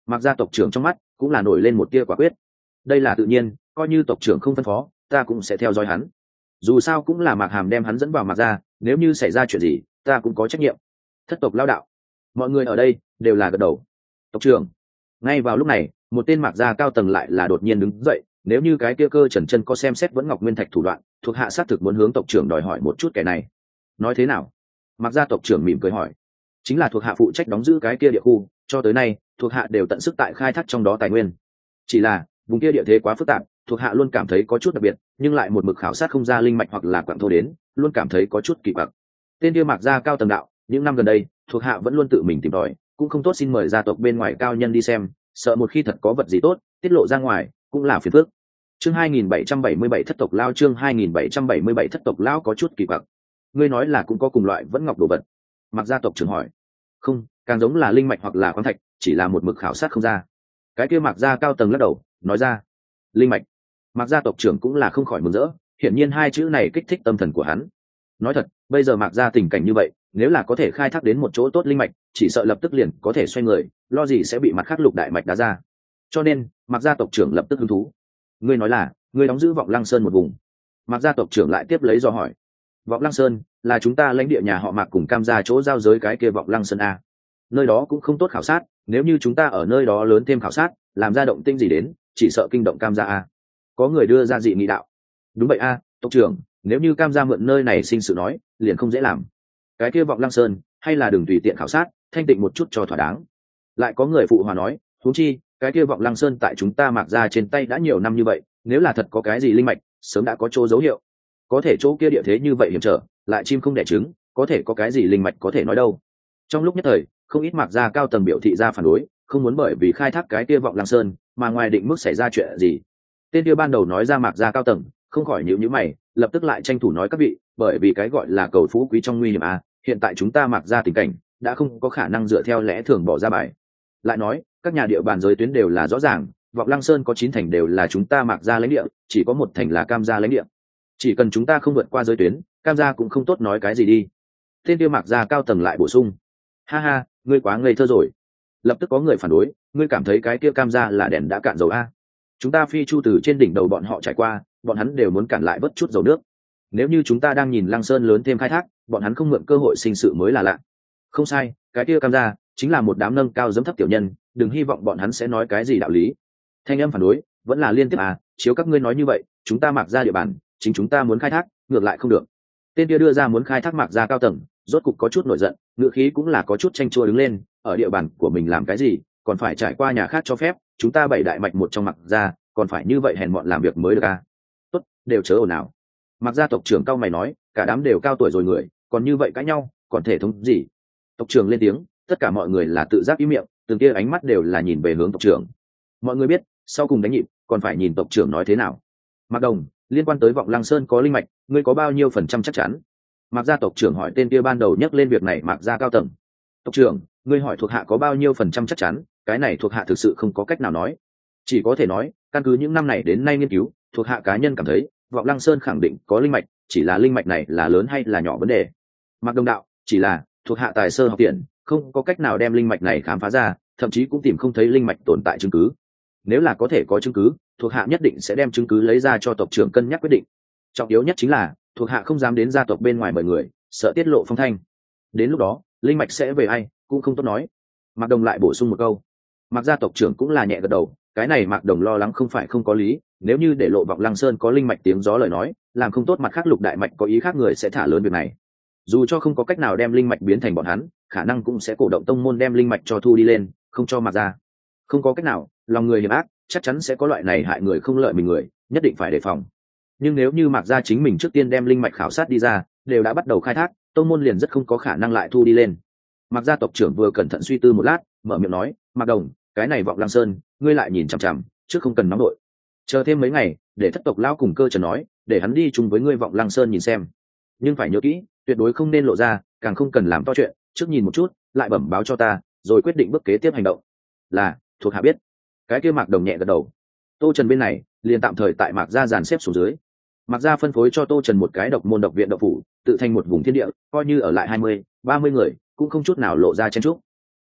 Mặc gia tộc trưởng trong mắt cũng là nổi lên một tia quả quyết. Đây là tự nhiên, coi như tộc trưởng không phân phó, ta cũng sẽ theo dõi hắn. Dù sao cũng là Mạc Hàm đem hắn dẫn vào Mạc gia, nếu như xảy ra chuyện gì, ta cũng có trách nhiệm. Thất tộc lao đạo, mọi người ở đây đều là gật đầu. Tộc trưởng. Ngay vào lúc này, một tên Mạc gia cao tầng lại là đột nhiên đứng dậy, nếu như cái kia Cơ Trần Chân có xem xét vẫn Ngọc Nguyên Thạch thủ đoạn, thuộc hạ xác thực muốn hướng tộc trưởng đòi hỏi một chút kẻ này. Nói thế nào? Mạc gia tộc trưởng mỉm cười hỏi. Chính là thuộc hạ phụ trách đóng giữ cái kia địa khu, cho tới nay thuộc hạ đều tận sức tại khai thác trong đó tài nguyên. Chỉ là vùng kia địa thế quá phức tạp, thuộc hạ luôn cảm thấy có chút đặc biệt, nhưng lại một mực khảo sát không ra linh mạch hoặc là quặng thô đến, luôn cảm thấy có chút kỳ quặc. Tên kia Mạc gia cao tầng đạo, những năm gần đây thuộc hạ vẫn luôn tự mình tìm tòi, cũng không tốt xin mời gia tộc bên ngoài cao nhân đi xem, sợ một khi thật có vật gì tốt tiết lộ ra ngoài cũng là phiền phức. Chương 2777 thất tộc lao, chương 2777 thất tộc lao có chút kỳ quặc. Ngươi nói là cũng có cùng loại vẫn ngọc đồ vật? Mạc gia tộc trưởng hỏi. Không, càng giống là linh mạch hoặc là khoáng thạch, chỉ là một mực khảo sát không ra. Cái kia Mạc gia cao tầng lắc đầu nói ra. Linh mạch. Mạc gia tộc trưởng cũng là không khỏi mừng rỡ, hiển nhiên hai chữ này kích thích tâm thần của hắn. Nói thật, bây giờ Mạc gia tình cảnh như vậy, nếu là có thể khai thác đến một chỗ tốt linh mạch, chỉ sợ lập tức liền có thể xoay người, lo gì sẽ bị mặt khác lục đại mạch đá ra. Cho nên Mạc gia tộc trưởng lập tức hứng thú. Ngươi nói là ngươi đóng giữ Vọng Lăng Sơn một vùng? Mạc gia tộc trưởng lại tiếp lấy do hỏi. Vọng Lăng Sơn là chúng ta lãnh địa nhà họ Mạc cùng Cam gia chỗ giao giới cái kia Vọng Lăng Sơn a. Nơi đó cũng không tốt khảo sát, nếu như chúng ta ở nơi đó lớn thêm khảo sát, làm ra động tĩnh gì đến, chỉ sợ kinh động Cam gia a. Có người đưa ra dị nghị đạo. Đúng vậy a, tộc trưởng, nếu như Cam gia mượn nơi này sinh sự nói, liền không dễ làm. Cái kia Vọng Lăng Sơn, hay là đừng tùy tiện khảo sát, thanh tịnh một chút cho thỏa đáng. Lại có người phụ hòa nói, huống chi, cái kia Vọng Lăng Sơn tại chúng ta Mạc gia trên tay đã nhiều năm như vậy, nếu là thật có cái gì linh mạch, sớm đã có chỗ dấu hiệu. Có thể chỗ kia địa thế như vậy hiểm trở, lại chim không đẻ trứng, có thể có cái gì linh mạch có thể nói đâu. Trong lúc nhất thời, không ít Mạc gia cao tầng biểu thị ra phản đối, không muốn bởi vì khai thác cái kia Vọng Lăng Sơn mà ngoài định mức xảy ra chuyện gì. Tên kia ban đầu nói ra Mạc gia cao tầng, không khỏi nhíu mày, lập tức lại tranh thủ nói các vị, bởi vì cái gọi là cầu phú quý trong nguy hiểm à, hiện tại chúng ta Mạc gia tình cảnh đã không có khả năng dựa theo lẽ thường bỏ ra bài. Lại nói, các nhà địa bàn giới tuyến đều là rõ ràng, Vọng Lăng Sơn có 9 thành đều là chúng ta Mạc gia lãnh địa, chỉ có 1 thành là Cam gia lãnh địa. Chỉ cần chúng ta không vượt qua giới tuyến, Cam gia cũng không tốt nói cái gì đi. Tên kia Mạc gia cao tầng lại bổ sung. Ha ha, ngươi quá ngây thơ rồi. Lập tức có người phản đối, ngươi cảm thấy cái kia Cam gia là đèn đã cạn dầu a? Chúng ta phi chu từ trên đỉnh đầu bọn họ trải qua, bọn hắn đều muốn cản lại vớt chút dầu nước. Nếu như chúng ta đang nhìn Lăng Sơn lớn thêm khai thác, bọn hắn không mượn cơ hội sinh sự mới là lạ. Không sai, cái kia Cam gia chính là một đám nâng cao dẫm thấp tiểu nhân, đừng hy vọng bọn hắn sẽ nói cái gì đạo lý. Thanh âm phản đối vẫn là liên tiếp à, chiếu các ngươi nói như vậy, chúng ta Mạc gia địa bàn, chính chúng ta muốn khai thác, ngược lại không được. Tên kia đưa ra muốn khai thác Mạc gia cao tầng, rốt cục có chút nổi giận, ngữ khí cũng là có chút tranh chua đứng lên, ở địa bàn của mình làm cái gì, còn phải trải qua nhà khác cho phép, chúng ta 7 đại mạch một trong Mạc gia, còn phải như vậy hèn mọn làm việc mới được à? Tốt, đều chớ ồn ào. Mạc gia tộc trưởng cao mày nói, cả đám đều cao tuổi rồi người, còn như vậy cãi nhau, còn thể thống gì? Tộc trưởng lên tiếng, tất cả mọi người là tự giác im miệng, từng kia ánh mắt đều là nhìn về hướng tộc trưởng. Mọi người biết, sau cùng đánh nhịp, còn phải nhìn tộc trưởng nói thế nào. Mạc Đồng, liên quan tới Vọng Lăng Sơn có linh mạch, ngươi có bao nhiêu phần trăm chắc chắn? Mạc gia tộc trưởng hỏi tên kia ban đầu nhắc lên việc này Mạc gia cao tầng. Tộc trưởng, ngươi hỏi thuộc hạ có bao nhiêu phần trăm chắc chắn, cái này thuộc hạ thực sự không có cách nào nói. Chỉ có thể nói, căn cứ những năm này đến nay nghiên cứu, thuộc hạ cá nhân cảm thấy, Vọng Lăng Sơn khẳng định có linh mạch, chỉ là linh mạch này là lớn hay là nhỏ vấn đề. Mạc Đồng đạo, chỉ là thuộc hạ tài sơ học tiện, không có cách nào đem linh mạch này khám phá ra, thậm chí cũng tìm không thấy linh mạch tồn tại chứng cứ. Nếu là có thể có chứng cứ, thuộc hạ nhất định sẽ đem chứng cứ lấy ra cho tộc trưởng cân nhắc quyết định. Trọng yếu nhất chính là thuộc hạ không dám đến gia tộc bên ngoài mời người, sợ tiết lộ phong thanh. Đến lúc đó linh mạch sẽ về ai cũng không tốt nói. Mạc Đồng lại bổ sung một câu. Mạc gia tộc trưởng cũng là nhẹ gật đầu, cái này Mạc Đồng lo lắng không phải không có lý, nếu như để lộ Vọng Lăng Sơn có linh mạch tiếng gió lời nói, làm không tốt mặt khác lục đại mạch có ý khác người sẽ thả lớn việc này. Dù cho không có cách nào đem linh mạch biến thành bọn hắn, khả năng cũng sẽ cổ động tông môn đem linh mạch cho thu đi lên, không cho Mạc gia. Không có cách nào, lòng người hiểm ác, chắc chắn sẽ có loại này hại người không lợi mình người, nhất định phải đề phòng. Nhưng nếu như Mạc gia chính mình trước tiên đem linh mạch khảo sát đi ra, đều đã bắt đầu khai thác, tông môn liền rất không có khả năng lại thu đi lên. Mạc gia tộc trưởng vừa cẩn thận suy tư một lát, mở miệng nói, Mạc Đồng, cái này Vọng Lăng Sơn, ngươi lại nhìn chằm chằm, trước không cần nóng đội. Chờ thêm mấy ngày, để thất tộc lão cùng Cơ Trần nói, để hắn đi chung với ngươi Vọng Lăng Sơn nhìn xem. Nhưng phải nhớ kỹ, tuyệt đối không nên lộ ra, càng không cần làm to chuyện, trước nhìn một chút, lại bẩm báo cho ta, rồi quyết định bước kế tiếp hành động. Là, thuộc hạ biết. Cái kia Mạc Đồng nhẹ gật đầu. Tô Trần bên này liền tạm thời tại Mạc gia dàn xếp xuống dưới. Mạc gia phân phối cho Tô Trần một cái độc môn độc viện độc phủ, tự thành một vùng thiên địa, coi như ở lại 20, 30 người cũng không chút nào lộ ra chen chúc.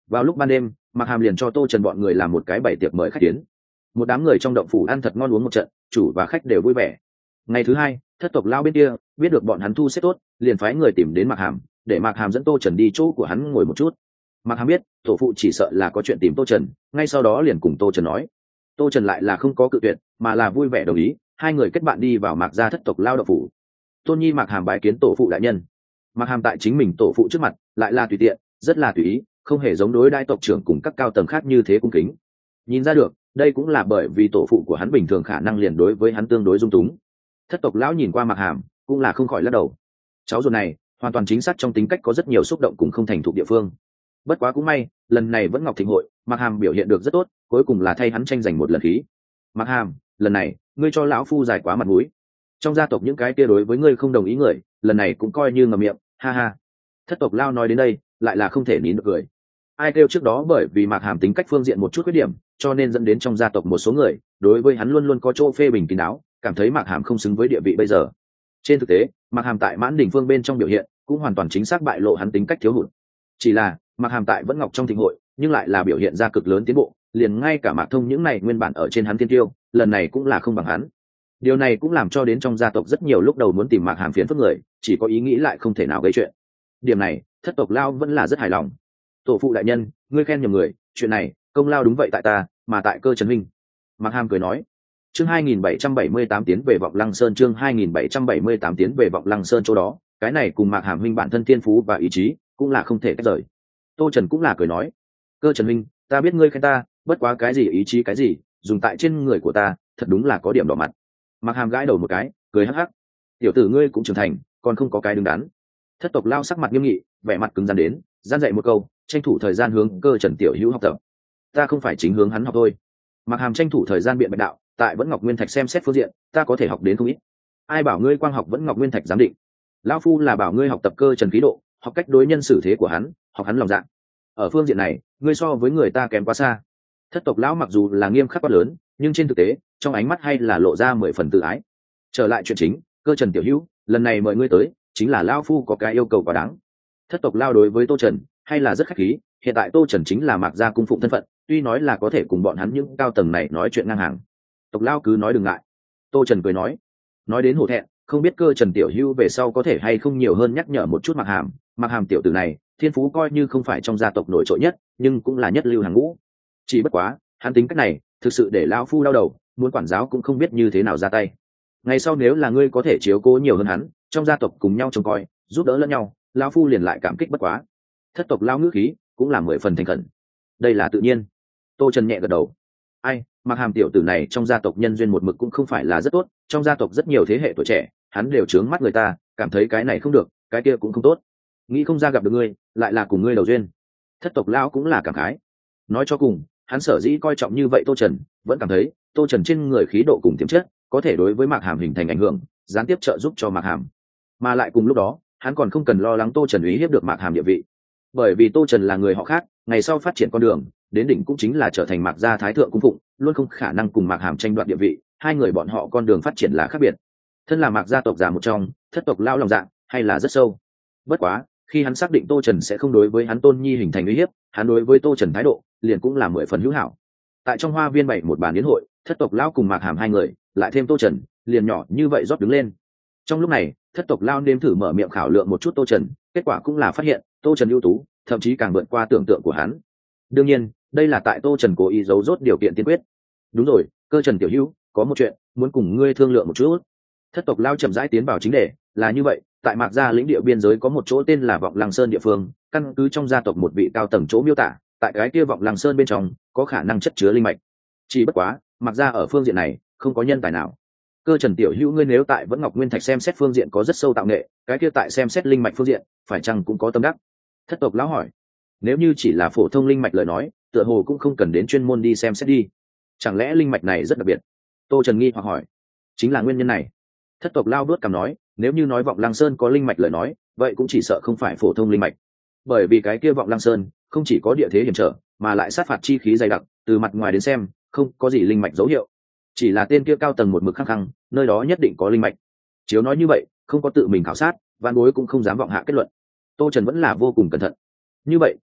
Vào lúc ban đêm, Mạc Hàm liền cho Tô Trần bọn người làm một cái bày tiệc mời khách tiến. Một đám người trong động phủ ăn thật ngon uống một trận, chủ và khách đều vui vẻ. Ngày thứ hai, thất tộc lao bên kia biết được bọn hắn thu xếp tốt, liền phái người tìm đến Mạc Hàm, để Mạc Hàm dẫn Tô Trần đi chỗ của hắn ngồi một chút. Mạc Hàm biết tổ phụ chỉ sợ là có chuyện tìm Tô Trần, ngay sau đó liền cùng Tô Trần nói. Tô Trần lại là không có cự tuyệt, mà là vui vẻ đồng ý, hai người kết bạn đi vào Mạc gia thất tộc lao động phủ. Tôn Nhi Mạc Hàm bái kiến tổ phụ đại nhân. Mạc Hàm tại chính mình tổ phụ trước mặt lại là tùy tiện, rất là tùy ý, không hề giống đối đãi tộc trưởng cùng các cao tầng khác như thế cung kính. Nhìn ra được, đây cũng là bởi vì tổ phụ của hắn bình thường khả năng liền đối với hắn tương đối dung túng. Thất tộc lão nhìn qua Mạc Hàm, cũng là không khỏi lắc đầu. Cháu ruột này hoàn toàn chính xác trong tính cách có rất nhiều xúc động cùng không thành thục địa phương. Bất quá cũng may, lần này vẫn Ngọc Thịnh hội, Mạc Hàm biểu hiện được rất tốt, cuối cùng là thay hắn tranh giành một lần khí. Mạc Hàm, lần này ngươi cho lão phu giải quá mặt mũi. Trong gia tộc những cái kia đối với ngươi không đồng ý người, lần này cũng coi như ngậm miệng, ha ha. Thất tộc lao nói đến đây, lại là không thể nín được cười. Ai kêu trước đó bởi vì Mạc Hàm tính cách phương diện một chút khuyết điểm, cho nên dẫn đến trong gia tộc một số người đối với hắn luôn luôn có chỗ phê bình kín đáo, cảm thấy Mạc Hàm không xứng với địa vị bây giờ. Trên thực tế, Mạc Hàm tại Mãn Đình Phương bên trong biểu hiện cũng hoàn toàn chính xác bại lộ hắn tính cách thiếu hụt. Chỉ là Mạc Hàm tại vẫn Ngọc trong thịnh hội, nhưng lại là biểu hiện ra cực lớn tiến bộ, liền ngay cả Mạc Thông những này nguyên bản ở trên hắn tiên tiêu, lần này cũng là không bằng hắn. Điều này cũng làm cho đến trong gia tộc rất nhiều lúc đầu muốn tìm Mạc Hàm phiền phức người, chỉ có ý nghĩ lại không thể nào gây chuyện. Điểm này, thất tộc lao vẫn là rất hài lòng. Tổ phụ đại nhân, ngươi khen nhầm người, chuyện này công lao đúng vậy tại ta, mà tại Cơ Trần huynh. Mạc Hàm cười nói. Chương 2778 tiến về Vọng Lăng Sơn, chương 2778 tiến về Vọng Lăng Sơn chỗ đó, cái này cùng Mạc Hàm huynh bản thân thiên phú và ý chí, cũng là không thể tách rời. Tô Trần cũng là cười nói. Cơ Trần huynh, ta biết ngươi khen ta, bất quá cái gì ý chí cái gì, dùng tại trên người của ta, thật đúng là có điểm đỏ mặt. Mạc Hàm gãi đầu một cái, cười hắc hắc. Tiểu tử ngươi cũng trưởng thành, còn không có cái đứng đắn. Thất tộc lao sắc mặt nghiêm nghị, vẻ mặt cứng rắn đến, gian dạy một câu, tranh thủ thời gian hướng Cơ Trần tiểu hữu học tập. Ta không phải chính hướng hắn học thôi. Mạc Hàm tranh thủ thời gian biện bạch đạo, tại vẫn Ngọc Nguyên Thạch xem xét phương diện, ta có thể học đến không ít. Ai bảo ngươi quang học vẫn Ngọc Nguyên Thạch giám định? Lão phu là bảo ngươi học tập Cơ Trần khí độ, học cách đối nhân xử thế của hắn, học hắn lòng dạ. Ở phương diện này, ngươi so với người ta kém quá xa. Thất tộc lão mặc dù là nghiêm khắc quá lớn, nhưng trên thực tế, trong ánh mắt hay là lộ ra 10 phần tự ái. Trở lại chuyện chính, Cơ Trần tiểu hữu, lần này mời ngươi tới, chính là lão phu có cái yêu cầu quá đáng. Thất tộc lao đối với Tô Trần hay là rất khách khí, hiện tại Tô Trần chính là Mạc gia cung phụng thân phận, tuy nói là có thể cùng bọn hắn những cao tầng này nói chuyện ngang hàng. Tộc lao cứ nói đừng ngại. Tô Trần cười nói đến hổ thẹn, không biết Cơ Trần tiểu hữu về sau có thể hay không nhiều hơn nhắc nhở một chút Mạc Hàm tiểu tử này, thiên phú coi như không phải trong gia tộc nổi trội nhất, nhưng cũng là nhất lưu hàng ngũ. Chỉ bất quá, hắn tính cách này, thực sự để lão phu đau đầu, muốn quản giáo cũng không biết như thế nào ra tay. Ngày sau nếu là ngươi có thể chiếu cố nhiều hơn hắn, trong gia tộc cùng nhau trông coi, giúp đỡ lẫn nhau, lão phu liền lại cảm kích bất quá. Thất tộc lao ngữ khí cũng là 10 phần thành khẩn. Đây là tự nhiên. Tô Trần nhẹ gật đầu. Ai, Mạc Hàm tiểu tử này trong gia tộc nhân duyên một mực cũng không phải là rất tốt, trong gia tộc rất nhiều thế hệ tuổi trẻ, hắn đều trướng mắt người ta, cảm thấy cái này không được, cái kia cũng không tốt. Nghĩ không ra gặp được ngươi, lại là cùng ngươi đầu duyên. Thất tộc lão cũng là cảm khái. Nói cho cùng, hắn sở dĩ coi trọng như vậy Tô Trần, vẫn cảm thấy Tô Trần trên người khí độ cùng tiềm chất, có thể đối với Mạc Hàm hình thành ảnh hưởng, gián tiếp trợ giúp cho Mạc Hàm. Mà lại cùng lúc đó, hắn còn không cần lo lắng Tô Trần uy hiếp được Mạc Hàm địa vị, bởi vì Tô Trần là người họ khác, ngày sau phát triển con đường đến đỉnh cũng chính là trở thành Mạc gia thái thượng cung phụng, luôn không khả năng cùng Mạc Hàm tranh đoạt địa vị, hai người bọn họ con đường phát triển là khác biệt. Thân là Mạc gia tộc già một trong, thất tộc lao lòng dạ hay là rất sâu. Bất quá, khi hắn xác định Tô Trần sẽ không đối với hắn Tôn Nhi hình thành uy hiếp, hắn đối với Tô Trần thái độ liền cũng là 10 phần hữu hảo. Tại trong hoa viên bày một bàn yến hội, thất tộc lao cùng Mạc Hàm hai người, lại thêm Tô Trần, liền nhỏ như vậy rót đứng lên. Trong lúc này, thất tộc lao nếm thử mở miệng khảo lượng một chút Tô Trần, kết quả cũng là phát hiện Tô Trần ưu tú, thậm chí càng vượt qua tưởng tượng của hắn. Đương nhiên, đây là tại Tô Trần cố ý giấu rốt điều kiện tiên quyết. Đúng rồi, Cơ Trần tiểu hữu, có một chuyện muốn cùng ngươi thương lượng một chút. Thất tộc lao chậm rãi tiến vào chính đề, là như vậy, tại Mạc gia lĩnh địa biên giới có một chỗ tên là Vọng Lăng Sơn địa phương, căn cứ trong gia tộc một vị cao tầng chỗ miêu tả, tại cái kia Vọng Lăng Sơn bên trong có khả năng chất chứa linh mạch. Chỉ bất quá, Mạc gia ở phương diện này không có nhân tài nào. Cơ Trần tiểu hữu ngươi nếu tại vẫn Ngọc Nguyên Thạch xem xét phương diện có rất sâu tạo nghệ, cái kia tại xem xét linh mạch phương diện, phải chăng cũng có tâm đắc? Thất tộc lão hỏi. Nếu như chỉ là phổ thông linh mạch lời nói, tựa hồ cũng không cần đến chuyên môn đi xem xét đi. Chẳng lẽ linh mạch này rất đặc biệt? Tô Trần nghi hoặc hỏi. Chính là nguyên nhân này. Thất tộc lao đuốt cằm nói, nếu như nói Vọng Lăng Sơn có linh mạch lời nói, vậy cũng chỉ sợ không phải phổ thông linh mạch. Bởi vì cái kia Vọng Lăng Sơn không chỉ có địa thế hiểm trở, mà lại sát phạt chi khí dày đặc, từ mặt ngoài đến xem, không có gì linh mạch dấu hiệu. Chỉ là tên kia cao tầng một mực khăng khăng, nơi đó nhất định có linh mạch. Chiếu nói như vậy, không có tự mình khảo sát, Vạn Bối cũng không dám vọng hạ kết luận. Tô Trần vẫn là vô cùng cẩn thận. Như vậy,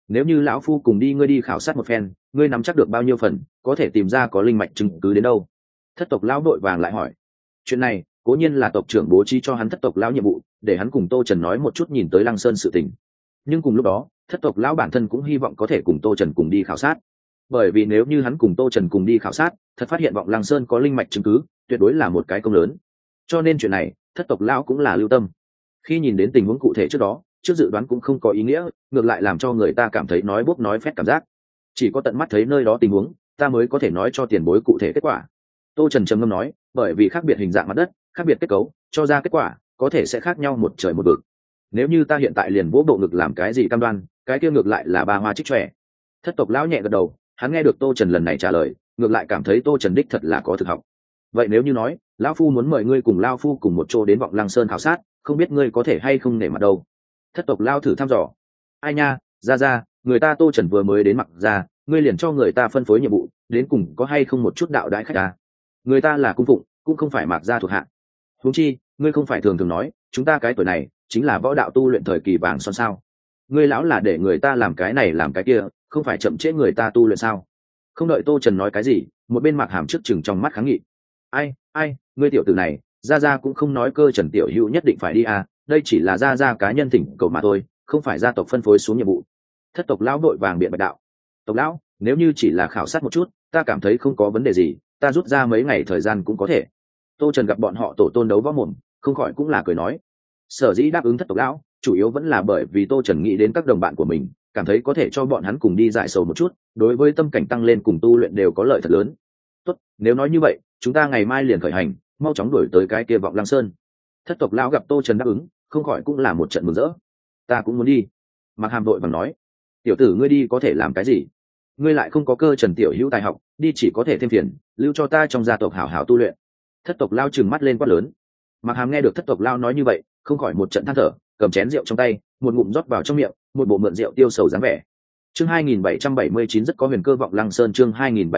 nếu như lão phu cùng đi ngươi đi khảo sát một phen, ngươi nắm chắc được bao nhiêu phần có thể tìm ra có linh mạch chứng cứ đến đâu? Thất tộc lão đội vàng lại hỏi. Chuyện này cố nhiên là tộc trưởng bố trí cho hắn thất tộc lão nhiệm vụ, để hắn cùng Tô Trần nói một chút nhìn tới Lăng Sơn sự tình. Nhưng cùng lúc đó thất tộc lão bản thân cũng hy vọng có thể cùng Tô Trần cùng đi khảo sát, bởi vì nếu như hắn cùng Tô Trần cùng đi khảo sát, thật phát hiện vọng Lăng Sơn có linh mạch chứng cứ, tuyệt đối là một cái công lớn. Cho nên chuyện này thất tộc lão cũng là lưu tâm. Khi nhìn đến tình huống cụ thể trước đó, trước dự đoán cũng không có ý nghĩa, ngược lại làm cho người ta cảm thấy nói bốc nói phét cảm giác. Chỉ có tận mắt thấy nơi đó tình huống, ta mới có thể nói cho tiền bối cụ thể kết quả. Tô Trần trầm ngâm nói, bởi vì khác biệt hình dạng mặt đất, khác biệt kết cấu, cho ra kết quả có thể sẽ khác nhau một trời một vực. Nếu như ta hiện tại liền vỗ bộ ngực làm cái gì cam đoan, cái kia ngược lại là ba hoa trích trẻ. Thất tộc lão nhẹ gật đầu, hắn nghe được Tô Trần lần này trả lời, ngược lại cảm thấy Tô Trần đích thật là có thực học. Vậy nếu như nói lão phu muốn mời ngươi cùng lão phu cùng một chỗ đến vọng Lăng Sơn khảo sát, không biết ngươi có thể hay không nể mặt đâu? Thất tộc lão thử thăm dò. Ai nha, ra người ta Tô Trần vừa mới đến mặc ra, ngươi liền cho người ta phân phối nhiệm vụ, đến cùng có hay không một chút đạo đãi khách ta? Người ta là cung phụng, cũng không phải mặc ra thuộc hạ. Huống chi ngươi không phải thường thường nói chúng ta cái tuổi này chính là võ đạo tu luyện thời kỳ vàng son sao? Ngươi lão là để người ta làm cái này làm cái kia, không phải chậm trễ người ta tu luyện sao? Không đợi Tô Trần nói cái gì, một bên Mạc Hàm trước chừng trong mắt kháng nghị. Ai, ngươi tiểu tử này, gia cũng không nói Cơ Trần tiểu hữu nhất định phải đi à, đây chỉ là gia cá nhân thỉnh cầu mà thôi, không phải gia tộc phân phối xuống nhiệm vụ. Thất tộc lão đội vàng biện bạch đạo. Tộc lão, nếu như chỉ là khảo sát một chút, ta cảm thấy không có vấn đề gì, ta rút ra mấy ngày thời gian cũng có thể. Tô Trần gặp bọn họ tổ tôn đấu võ mồm, không khỏi cũng là cười nói. Sở dĩ đáp ứng thất tộc lão, chủ yếu vẫn là bởi vì Tô Trần nghĩ đến các đồng bạn của mình, cảm thấy có thể cho bọn hắn cùng đi giải sầu một chút, đối với tâm cảnh tăng lên cùng tu luyện đều có lợi thật lớn. Tốt, nếu nói như vậy, chúng ta ngày mai liền khởi hành, mau chóng đuổi tới cái kia vọng Lăng Sơn. Thất tộc lão gặp Tô Trần đáp ứng, không khỏi cũng là một trận mừng rỡ. Ta cũng muốn đi. Mạc Hàm đội vàng nói. Tiểu tử ngươi đi có thể làm cái gì? Ngươi lại không có Cơ Trần tiểu hữu tài học, đi chỉ có thể thêm phiền, lưu cho ta trong gia tộc hảo hảo tu luyện. Thất tộc lao trừng mắt lên quát lớn. Mạc Hàm nghe được thất tộc lao nói như vậy, không khỏi một trận than thở, cầm chén rượu trong tay, một ngụm rót vào trong miệng, một bộ mượn rượu tiêu sầu dáng vẻ. Chương 2779 rất có huyền cơ vọng Lăng Sơn, chương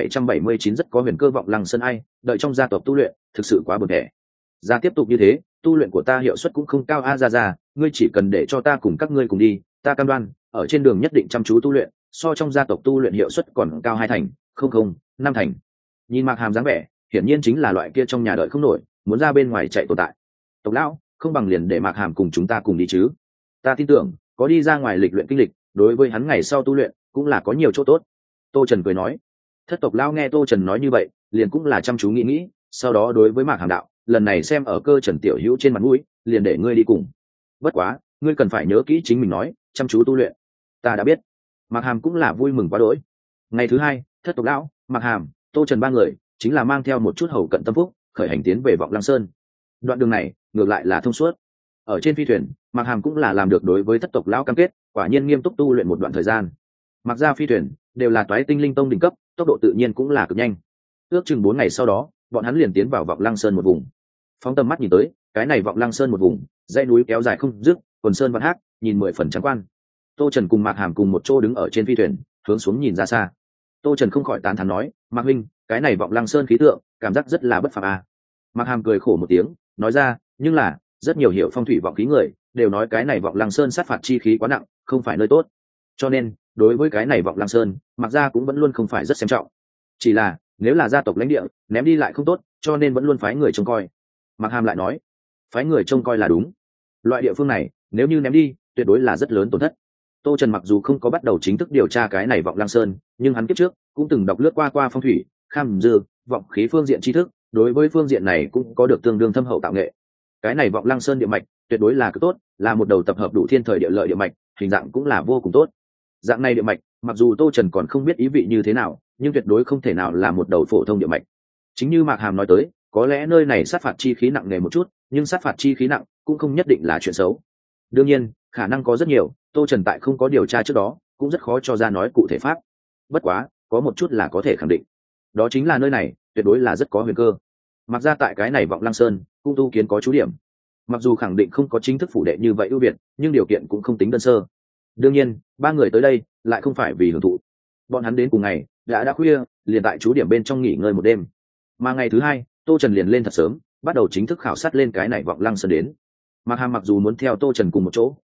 2779 rất có huyền cơ vọng Lăng Sơn ai, đợi trong gia tộc tu luyện, thực sự quá buồn tẻ. Ra tiếp tục như thế, tu luyện của ta hiệu suất cũng không cao a ra, ngươi chỉ cần để cho ta cùng các ngươi cùng đi, ta cam đoan, ở trên đường nhất định chăm chú tu luyện, so trong gia tộc tu luyện hiệu suất còn cao 2 thành, không, 5 thành. Nhìn Mạc Hàm dáng vẻ, hiển nhiên chính là loại kia trong nhà đợi không nổi, muốn ra bên ngoài chạy tồn tại. Tộc lão, không bằng liền để Mạc Hàm cùng chúng ta cùng đi chứ? Ta tin tưởng, có đi ra ngoài lịch luyện kinh lịch, đối với hắn ngày sau tu luyện cũng là có nhiều chỗ tốt. Tô Trần cười nói. Thất tộc lão nghe Tô Trần nói như vậy, liền cũng là chăm chú nghĩ, sau đó đối với Mạc Hàm đạo, lần này xem ở Cơ Trần tiểu hữu trên mặt mũi, liền để ngươi đi cùng. Bất quá, ngươi cần phải nhớ kỹ chính mình nói, chăm chú tu luyện. Ta đã biết. Mạc Hàm cũng là vui mừng quá đỗi. Ngày thứ hai, thất tộc lão, Mạc Hàm, Tô Trần ba người chính là mang theo một chút hầu cận tâm phúc, khởi hành tiến về vọng Lăng Sơn. Đoạn đường này ngược lại là thông suốt. Ở trên phi thuyền, Mạc Hàm cũng là làm được đối với thất tộc lão cam kết, quả nhiên nghiêm túc tu luyện một đoạn thời gian. Mặc ra phi thuyền đều là toái tinh linh tông đỉnh cấp, tốc độ tự nhiên cũng là cực nhanh. Ước chừng 4 ngày sau đó, bọn hắn liền tiến vào vọng Lăng Sơn một vùng. Phóng tầm mắt nhìn tới, cái này vọng Lăng Sơn một vùng, dãy núi kéo dài không dứt, quần sơn vạn hát, nhìn 10 phần trắng quan. Tô Trần cùng Mạc Hàm cùng một chỗ đứng ở trên phi thuyền, hướng xuống nhìn ra xa. Tô Trần không khỏi tán thán nói, Mạc huynh, cái này vọng Lăng Sơn khí tượng, cảm giác rất là bất phàm à. Mạc Hàm cười khổ một tiếng, nói ra, nhưng là rất nhiều hiểu phong thủy vọng khí người đều nói cái này vọng Lăng Sơn sát phạt chi khí quá nặng, không phải nơi tốt. Cho nên, đối với cái này vọng Lăng Sơn, Mạc gia cũng vẫn luôn không phải rất xem trọng. Chỉ là, nếu là gia tộc lãnh địa, ném đi lại không tốt, cho nên vẫn luôn phái người trông coi. Mạc Hàm lại nói, phái người trông coi là đúng. Loại địa phương này, nếu như ném đi, tuyệt đối là rất lớn tổn thất. Tô Trần mặc dù không có bắt đầu chính thức điều tra cái này vọng Lăng Sơn, nhưng hắn kiếp trước cũng từng đọc lướt qua phong thủy, kham dư, vọng khí phương diện tri thức, đối với phương diện này cũng có được tương đương thâm hậu tạo nghệ. Cái này vọng Lăng Sơn địa mạch tuyệt đối là cực tốt, là một đầu tập hợp đủ thiên thời địa lợi địa mạch, hình dạng cũng là vô cùng tốt. Dạng này địa mạch, mặc dù Tô Trần còn không biết ý vị như thế nào, nhưng tuyệt đối không thể nào là một đầu phổ thông địa mạch. Chính như Mạc Hàm nói tới, có lẽ nơi này sát phạt chi khí nặng nề một chút, nhưng sát phạt chi khí nặng cũng không nhất định là chuyện xấu. Đương nhiên, khả năng có rất nhiều, Tô Trần tại không có điều tra trước đó, cũng rất khó cho ra nói cụ thể pháp. Bất quá, có một chút là có thể khẳng định, đó chính là nơi này tuyệt đối là rất có huyền cơ. Mặc ra tại cái này vọng Lăng Sơn, cung tu kiến có chú điểm. Mặc dù khẳng định không có chính thức phủ đệ như vậy ưu việt, nhưng điều kiện cũng không tính đơn sơ. Đương nhiên, 3 người tới đây lại không phải vì hưởng thụ. Bọn hắn đến cùng ngày, đã khuya, liền tại chú điểm bên trong nghỉ ngơi một đêm. Mà ngày thứ 2, Tô Trần liền lên thật sớm, bắt đầu chính thức khảo sát lên cái này vọng Lăng Sơn đến. Mạc Hàm mặc dù muốn theo Tô Trần cùng một chỗ,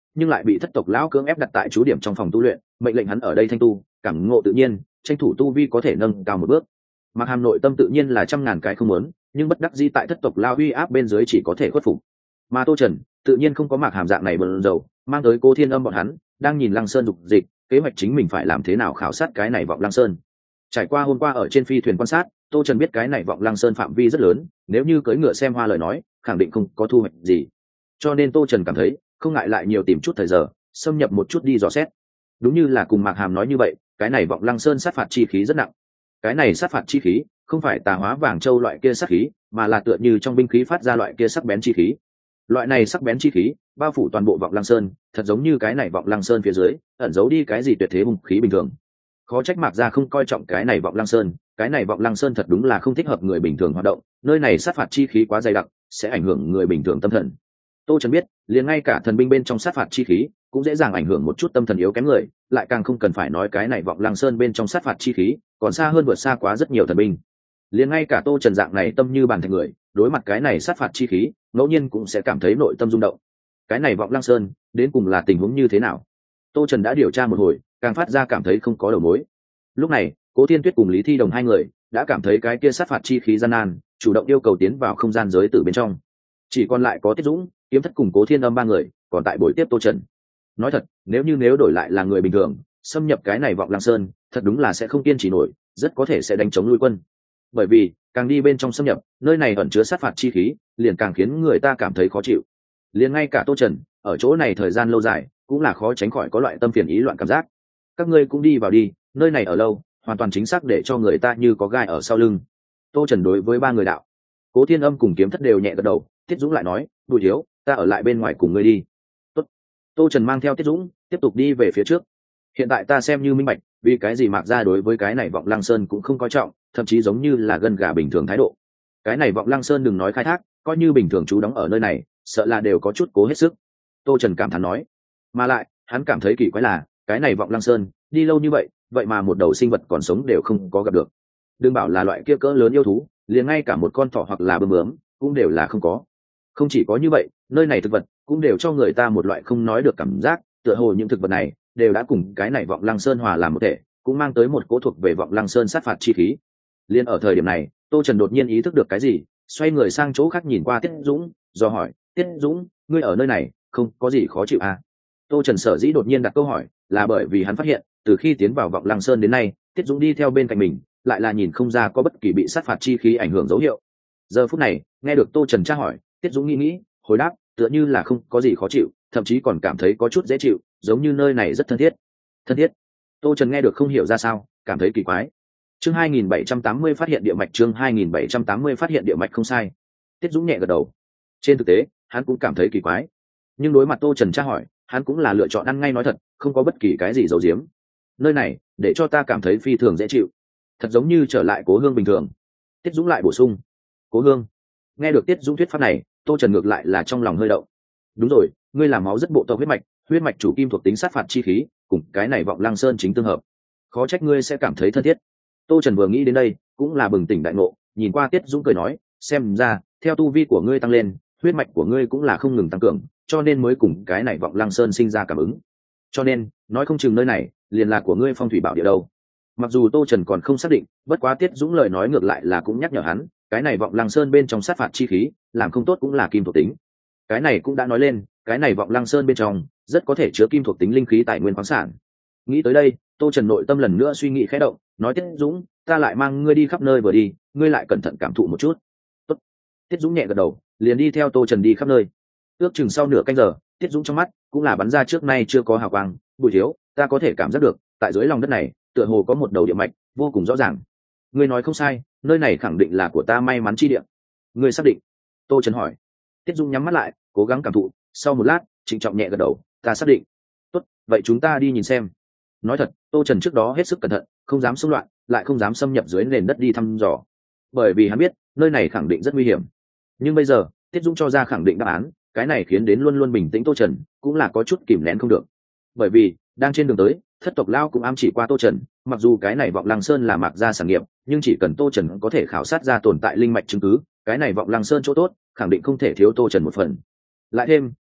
nhưng lại bị thất tộc lão cưỡng ép đặt tại chú điểm trong phòng tu luyện, mệnh lệnh hắn ở đây thanh tu, cảm ngộ tự nhiên, tranh thủ tu vi có thể nâng cao một bước. Mạc Hàm nội tâm tự nhiên là trăm ngàn cái không muốn, nhưng bất đắc dĩ tại thất tộc lao uy áp bên dưới chỉ có thể khuất phục. Mà Tô Trần tự nhiên không có Mạc Hàm dạng này bần dầu, mang tới Cố Thiên Âm bọn hắn đang nhìn Lăng Sơn dục dịch, kế hoạch chính mình phải làm thế nào khảo sát cái này vọng Lăng Sơn. Trải qua hôm qua ở trên phi thuyền quan sát, Tô Trần biết cái này vọng Lăng Sơn phạm vi rất lớn, nếu như cưỡi ngựa xem hoa lời nói, khẳng định không có thu hoạch gì. Cho nên Tô Trần cảm thấy không ngại lại nhiều tìm chút thời giờ, xâm nhập một chút đi dò xét. Đúng như là cùng Mạc Hàm nói như vậy, cái này vọng Lăng Sơn sát phạt chi khí rất nặng. Cái này sát phạt chi khí không phải tà hóa vàng châu loại kia sát khí, mà là tựa như trong binh khí phát ra loại kia sắc bén chi khí. Loại này sắc bén chi khí bao phủ toàn bộ vọng Lăng Sơn, thật giống như cái này vọng Lăng Sơn phía dưới ẩn giấu đi cái gì tuyệt thế hung khí bình thường. Khó trách Mạc gia không coi trọng cái này vọng Lăng Sơn, cái này vọng Lăng Sơn thật đúng là không thích hợp người bình thường hoạt động, nơi này sát phạt chi khí quá dày đặc, sẽ ảnh hưởng người bình thường tâm thần. Tô Trần biết, liền ngay cả thần binh bên trong sát phạt chi khí cũng dễ dàng ảnh hưởng một chút tâm thần yếu kém người, lại càng không cần phải nói cái này vọng Lăng Sơn bên trong sát phạt chi khí còn xa hơn vượt xa quá rất nhiều thần binh. Liền ngay cả Tô Trần dạng này tâm như bàn thạch người, đối mặt cái này sát phạt chi khí, ngẫu nhiên cũng sẽ cảm thấy nội tâm rung động. Cái này vọng Lăng Sơn đến cùng là tình huống như thế nào? Tô Trần đã điều tra một hồi, càng phát ra cảm thấy không có đầu mối. Lúc này, Cố Thiên Tuyết cùng Lý Thi Đồng hai người đã cảm thấy cái kia sát phạt chi khí gian nan, chủ động yêu cầu tiến vào không gian giới tử bên trong. Chỉ còn lại có Tiết Dũng, Kiếm Thất cùng Cố Thiên Âm ba người còn tại buổi tiếp Tô Trần. Nói thật, nếu đổi lại là người bình thường, xâm nhập cái này vọng Lăng Sơn, thật đúng là sẽ không kiên trì nổi, rất có thể sẽ đánh chống lui quân. Bởi vì càng đi bên trong xâm nhập, nơi này ẩn chứa sát phạt chi khí, liền càng khiến người ta cảm thấy khó chịu. Liền ngay cả Tô Trần ở chỗ này thời gian lâu dài, cũng là khó tránh khỏi có loại tâm phiền ý loạn cảm giác. Các ngươi cũng đi vào đi, nơi này ở lâu, hoàn toàn chính xác để cho người ta như có gai ở sau lưng. Tô Trần đối với ba người đạo. Cố Thiên Âm cùng Kiếm Thất đều nhẹ gật đầu. Tiết Dũng lại nói, Bùi Thiếu, ta ở lại bên ngoài cùng ngươi đi. Tốt. Tô Trần mang theo Tiết Dũng tiếp tục đi về phía trước. Hiện tại ta xem như minh bạch, vì cái gì Mạc gia đối với cái này vọng Lăng Sơn cũng không coi trọng, thậm chí giống như là gân gà bình thường thái độ. Cái này vọng Lăng Sơn đừng nói khai thác, coi như bình thường chú đóng ở nơi này, sợ là đều có chút cố hết sức. Tô Trần cảm thán nói. Mà lại, hắn cảm thấy kỳ quái là, cái này vọng Lăng Sơn đi lâu như vậy, vậy mà một đầu sinh vật còn sống đều không có gặp được. Đừng bảo là loại kia cỡ lớn yêu thú, liền ngay cả một con thỏ hoặc là bướm bướm cũng đều là không có. Không chỉ có như vậy, nơi này thực vật cũng đều cho người ta một loại không nói được cảm giác, tựa hồ những thực vật này đều đã cùng cái này vọng Lăng Sơn hòa làm một thể, cũng mang tới một cỗ thuộc về vọng Lăng Sơn sát phạt chi khí. Liên ở thời điểm này, Tô Trần đột nhiên ý thức được cái gì, xoay người sang chỗ khác nhìn qua Tiết Dũng, do hỏi, Tiết Dũng, ngươi ở nơi này không có gì khó chịu à? Tô Trần sở dĩ đột nhiên đặt câu hỏi là bởi vì hắn phát hiện, từ khi tiến vào vọng Lăng Sơn đến nay, Tiết Dũng đi theo bên cạnh mình, lại là nhìn không ra có bất kỳ bị sát phạt chi khí ảnh hưởng dấu hiệu. Giờ phút này, nghe được Tô Trần tra hỏi, Tiết Dũng nghĩ, hồi đáp, tựa như là không có gì khó chịu, thậm chí còn cảm thấy có chút dễ chịu, giống như nơi này rất thân thiết. Thân thiết? Tô Trần nghe được không hiểu ra sao, cảm thấy kỳ quái. Chương 2780 phát hiện địa mạch, chương 2780 phát hiện địa mạch không sai. Tiết Dũng nhẹ gật đầu. Trên thực tế, hắn cũng cảm thấy kỳ quái. Nhưng đối mặt Tô Trần tra hỏi, hắn cũng là lựa chọn ăn ngay nói thật, không có bất kỳ cái gì giấu giếm. Nơi này, để cho ta cảm thấy phi thường dễ chịu, thật giống như trở lại cố hương bình thường. Tiết Dũng lại bổ sung. Cố hương? Nghe được Tiết Dũng thuyết pháp này, Tô Trần ngược lại là trong lòng hơi động. Đúng rồi, ngươi làm máu rất bộ tộc huyết mạch chủ kim thuộc tính sát phạt chi khí, cùng cái này vọng Lăng Sơn chính tương hợp. Khó trách ngươi sẽ cảm thấy thân thiết. Tô Trần vừa nghĩ đến đây, cũng là bừng tỉnh đại ngộ, nhìn qua Tiết Dũng cười nói, xem ra, theo tu vi của ngươi tăng lên, huyết mạch của ngươi cũng là không ngừng tăng cường, cho nên mới cùng cái này vọng Lăng Sơn sinh ra cảm ứng. Cho nên, nói không chừng nơi này liền là của ngươi phong thủy bảo địa đâu. Mặc dù Tô Trần còn không xác định, bất quá Tiết Dũng lời nói ngược lại là cũng nhắc nhở hắn, cái này vọng Lăng Sơn bên trong sát phạt chi khí, làm không tốt cũng là kim thuộc tính. Cái này cũng đã nói lên, cái này vọng Lăng Sơn bên trong rất có thể chứa kim thuộc tính linh khí tài nguyên khoáng sản. Nghĩ tới đây, Tô Trần nội tâm lần nữa suy nghĩ khẽ động, nói Tiết Dũng, ta lại mang ngươi đi khắp nơi vừa đi, ngươi lại cẩn thận cảm thụ một chút. Tốt. Tiết Dũng nhẹ gật đầu, liền đi theo Tô Trần đi khắp nơi. Ước chừng sau nửa canh giờ, Tiết Dũng trong mắt cũng là bắn ra trước nay chưa có hào quang. Bùi Thiếu, ta có thể cảm giác được, tại dưới lòng đất này, tựa hồ có một đầu địa mạch vô cùng rõ ràng. Ngươi nói không sai, nơi này khẳng định là của ta may mắn chi địa. Ngươi xác định? Tô Trần hỏi. Tiết Dũng nhắm mắt lại, cố gắng cảm thụ, sau một lát, trịnh trọng nhẹ gật đầu, ta xác định. Tốt, vậy chúng ta đi nhìn xem. Nói thật, Tô Trần trước đó hết sức cẩn thận, không dám xông loạn, lại không dám xâm nhập dưới nền đất đi thăm dò, bởi vì hắn biết nơi này khẳng định rất nguy hiểm. Nhưng bây giờ Tiết Dũng cho ra khẳng định đáp án, cái này khiến đến luôn luôn bình tĩnh Tô Trần cũng là có chút kìm nén không được. Bởi vì đang trên đường tới, thất tộc lao cũng ám chỉ qua Tô Trần, mặc dù cái này vọng Lăng Sơn là Mạc gia sản nghiệp, nhưng chỉ cần Tô Trần có thể khảo sát ra tồn tại linh mạch chứng cứ, cái này vọng Lăng Sơn chỗ tốt khẳng định không thể thiếu Tô Trần một phần. Lại thêm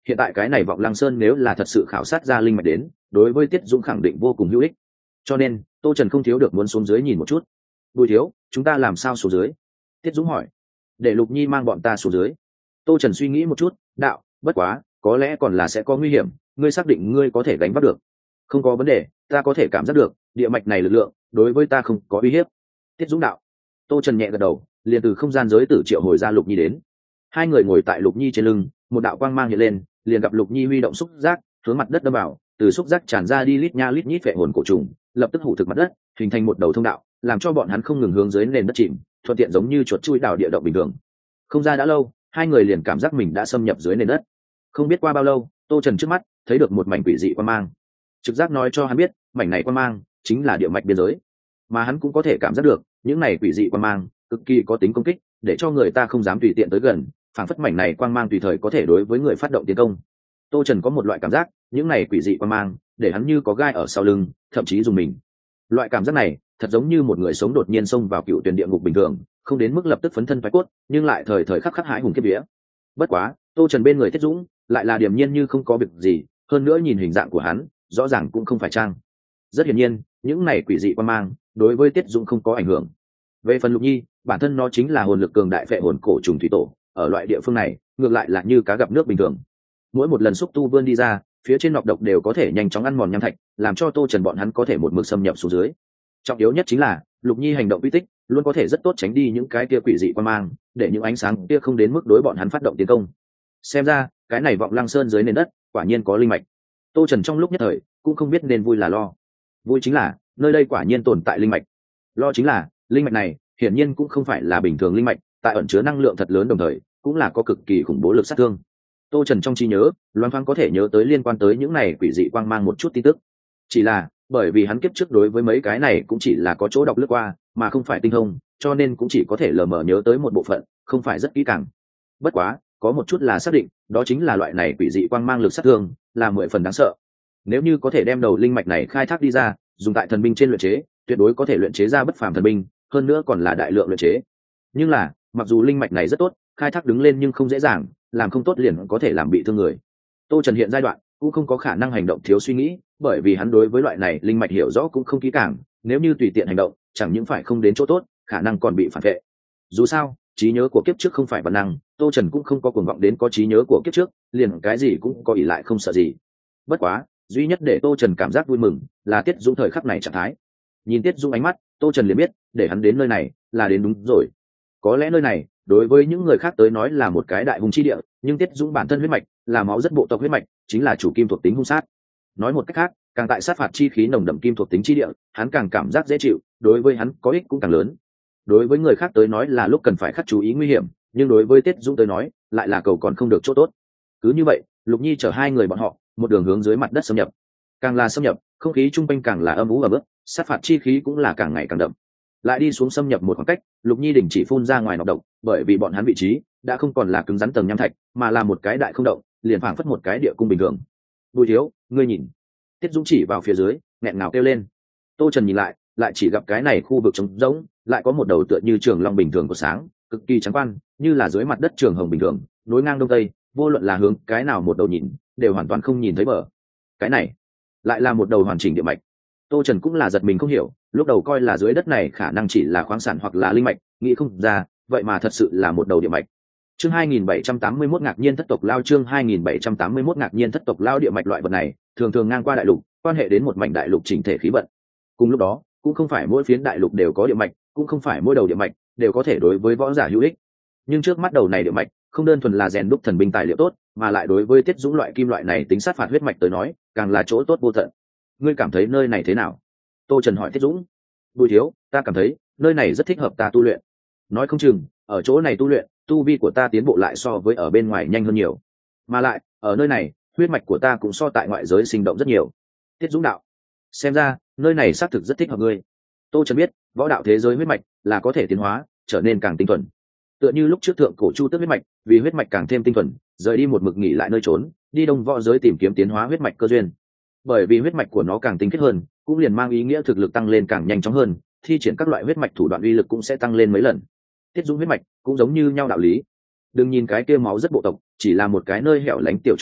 hiện tại cái này vọng lăng sơn nếu là thật sự khảo sát ra linh mạch đến, đối với Tiết Dũng khẳng định vô cùng hữu ích. Cho nên Tô Trần không thiếu được muốn xuống dưới nhìn một chút. Bùi thiếu, chúng ta làm sao xuống dưới? Tiết Dũng hỏi. Để Lục Nhi mang bọn ta xuống dưới. Tô Trần suy nghĩ một chút, đạo, bất quá có lẽ còn là sẽ có nguy hiểm, ngươi xác định ngươi có thể gánh vác được? Không có vấn đề, ta có thể cảm giác được địa mạch này lực lượng đối với ta không có uy hiếp. Tiết Dũng đạo. Tô Trần nhẹ gật đầu, liền từ không gian giới tử triệu hồi ra Lục Nhi đến. Hai người ngồi tại Lục Nhi trên lưng, một đạo quang mang hiện lên, liền gặp Lục Nhi huy động xúc giác hướng mặt đất đâm vào, từ xúc giác tràn ra đi lít nha lít nhít phệ hồn cổ trùng, lập tức hủ thực mặt đất, hình thành một đầu thông đạo, làm cho bọn hắn không ngừng hướng dưới nền đất chìm, thuận tiện giống như chuột chui đào địa động bình thường. Không ra đã lâu, hai người liền cảm giác mình đã xâm nhập dưới nền đất. Không biết qua bao lâu, Tô Trần trước mắt thấy được một mảnh quỷ dị quang mang. Trực giác nói cho hắn biết, mảnh này quang mang chính là địa mạch biên giới, mà hắn cũng có thể cảm giác được những này quỷ dị quang mang cực kỳ có tính công kích, để cho người ta không dám tùy tiện tới gần, phảng phất mảnh này quang mang tùy thời có thể đối với người phát động tiến công. Tô Trần có một loại cảm giác, những này quỷ dị quang mang để hắn như có gai ở sau lưng, thậm chí dùng mình. Loại cảm giác này thật giống như một người sống đột nhiên xông vào cựu tuyển địa ngục bình thường, không đến mức lập tức phấn thân phái cốt, nhưng lại thời thời khắc khắc hãi hùng kiếp vía. Bất quá Tô Trần bên người Tiết Dũng lại là điềm nhiên như không có việc gì, hơn nữa nhìn hình dạng của hắn rõ ràng cũng không phải trang. Rất hiển nhiên những này quỷ dị quang mang đối với Tiết Dũng không có ảnh hưởng. Về phần Lục Nhi, bản thân nó chính là hồn lực cường đại phệ hồn cổ trùng thủy tổ, ở loại địa phương này ngược lại là như cá gặp nước bình thường. Mỗi một lần xúc tu vươn đi ra, phía trên nọc độc đều có thể nhanh chóng ăn mòn nham thạch, làm cho Tô Trần bọn hắn có thể một mực xâm nhập xuống dưới. Trọng yếu nhất chính là Lục Nhi hành động uy tích luôn có thể rất tốt tránh đi những cái kia quỷ dị quang mang, để những ánh sáng kia không đến mức đối bọn hắn phát động tiến công. Xem ra cái này vọng lăng sơn dưới nền đất quả nhiên có linh mạch. Tô Trần trong lúc nhất thời cũng không biết nên vui là lo. Vui chính là nơi đây quả nhiên tồn tại linh mạch, lo chính là linh mạch này hiển nhiên cũng không phải là bình thường linh mạch, tại ẩn chứa năng lượng thật lớn, đồng thời cũng là có cực kỳ khủng bố lực sát thương. Tô Trần trong trí nhớ loáng thoáng có thể nhớ tới liên quan tới những này quỷ dị quang mang một chút tin tức, chỉ là bởi vì hắn kiếp trước đối với mấy cái này cũng chỉ là có chỗ đọc lướt qua mà không phải tinh thông, cho nên cũng chỉ có thể lờ mờ nhớ tới một bộ phận, không phải rất kỹ càng. Bất quá có một chút là xác định, đó chính là loại này quỷ dị quang mang lực sát thương là 10 phần đáng sợ. Nếu như có thể đem đầu linh mạch này khai thác đi ra, dùng tại thần binh trên luyện chế, tuyệt đối có thể luyện chế ra bất phàm thần binh, hơn nữa còn là đại lượng luyện chế. Nhưng là mặc dù linh mạch này rất tốt, khai thác đứng lên nhưng không dễ dàng, làm không tốt liền có thể làm bị thương người. Tô Trần hiện giai đoạn cũng không có khả năng hành động thiếu suy nghĩ, bởi vì hắn đối với loại này linh mạch hiểu rõ cũng không kỹ càng, nếu như tùy tiện hành động chẳng những phải không đến chỗ tốt, khả năng còn bị phản vệ. Dù sao trí nhớ của kiếp trước không phải bản năng, Tô Trần cũng không có cuồng vọng đến có trí nhớ của kiếp trước liền cái gì cũng có ỷ lại không sợ gì. Bất quá duy nhất để Tô Trần cảm giác vui mừng là Tiết Dũng thời khắc này trạng thái. Nhìn Tiết Dũng ánh mắt, Tô Trần liền biết để hắn đến nơi này là đến đúng rồi. Có lẽ nơi này đối với những người khác tới nói là một cái đại hung chi địa, nhưng Tiết Dũng bản thân huyết mạch là máu rất bộ tộc huyết mạch, chính là chủ kim thuộc tính hung sát. Nói một cách khác, càng tại sát phạt chi khí nồng đậm kim thuộc tính chi địa, hắn càng cảm giác dễ chịu, đối với hắn có ích cũng càng lớn. Đối với người khác tới nói là lúc cần phải khắc chú ý nguy hiểm, nhưng đối với Tiết Dũng tới nói lại là cầu còn không được chỗ tốt. Cứ như vậy Lục Nhi chở hai người bọn họ một đường hướng dưới mặt đất xâm nhập. Càng là xâm nhập, không khí trung quanh càng là âm u ẩm ướt, sát phạt chi khí cũng là càng ngày càng đậm. Lại đi xuống xâm nhập một khoảng cách, Lục Nhi đình chỉ phun ra ngoài nọc độc, bởi vì bọn hắn vị trí đã không còn là cứng rắn tầng nham thạch, mà là một cái đại không động, liền phảng phất một cái địa cung bình thường. Bùi thiếu, ngươi nhìn. Tiết Dũng chỉ vào phía dưới, nghẹn ngào kêu lên. Tô Trần nhìn lại, lại chỉ gặp cái này khu vực trống rỗng, lại có một đầu tựa như trường long bình thường của sáng, cực kỳ trắng quan, như là dưới mặt đất trường hồng bình thường, nối ngang đông tây, vô luận là hướng cái nào một đầu nhìn, đều hoàn toàn không nhìn thấy bờ. Cái này lại là một đầu hoàn chỉnh địa mạch. Tô Trần cũng là giật mình không hiểu, lúc đầu coi là dưới đất này khả năng chỉ là khoáng sản hoặc là linh mạch, nghĩ không ra, vậy mà thật sự là một đầu địa mạch. Chương 2781 ngạc nhiên thất tộc lao, chương 2781 ngạc nhiên thất tộc lao. Địa mạch loại vật này thường thường ngang qua đại lục, quan hệ đến một mảnh đại lục chỉnh thể khí vận. Cùng lúc đó, cũng không phải mỗi phiến đại lục đều có địa mạch, cũng không phải mỗi đầu địa mạch đều có thể đối với võ giả hữu ích. Nhưng trước mắt đầu này địa mạch không đơn thuần là rèn đúc thần binh tài liệu tốt, mà lại đối với Tiết Dũng loại kim loại này tính sát phạt huyết mạch tới nói, càng là chỗ tốt vô tận. Ngươi cảm thấy nơi này thế nào? Tô Trần hỏi Tiết Dũng. Bùi thiếu, ta cảm thấy nơi này rất thích hợp ta tu luyện. Nói không chừng ở chỗ này tu luyện, tu vi của ta tiến bộ lại so với ở bên ngoài nhanh hơn nhiều. Mà lại ở nơi này huyết mạch của ta cũng so tại ngoại giới sinh động rất nhiều. Tiết Dũng đạo. Xem ra nơi này xác thực rất thích hợp ngươi. Tô Trần biết võ đạo thế giới huyết mạch là có thể tiến hóa trở nên càng tinh thuần, tựa như lúc trước thượng cổ Chu Tước huyết mạch, vì huyết mạch càng thêm tinh thuần, rời đi một mực nghỉ lại nơi trốn, đi đông võ giới tìm kiếm tiến hóa huyết mạch cơ duyên. Bởi vì huyết mạch của nó càng tinh khiết hơn, cũng liền mang ý nghĩa thực lực tăng lên càng nhanh chóng hơn, thi triển các loại huyết mạch thủ đoạn uy lực cũng sẽ tăng lên mấy lần. Tiết Dũng huyết mạch cũng giống như nhau đạo lý. Đừng nhìn cái kia máu rất bộ tộc chỉ là một cái nơi hẻo lánh tiểu chủng tộc,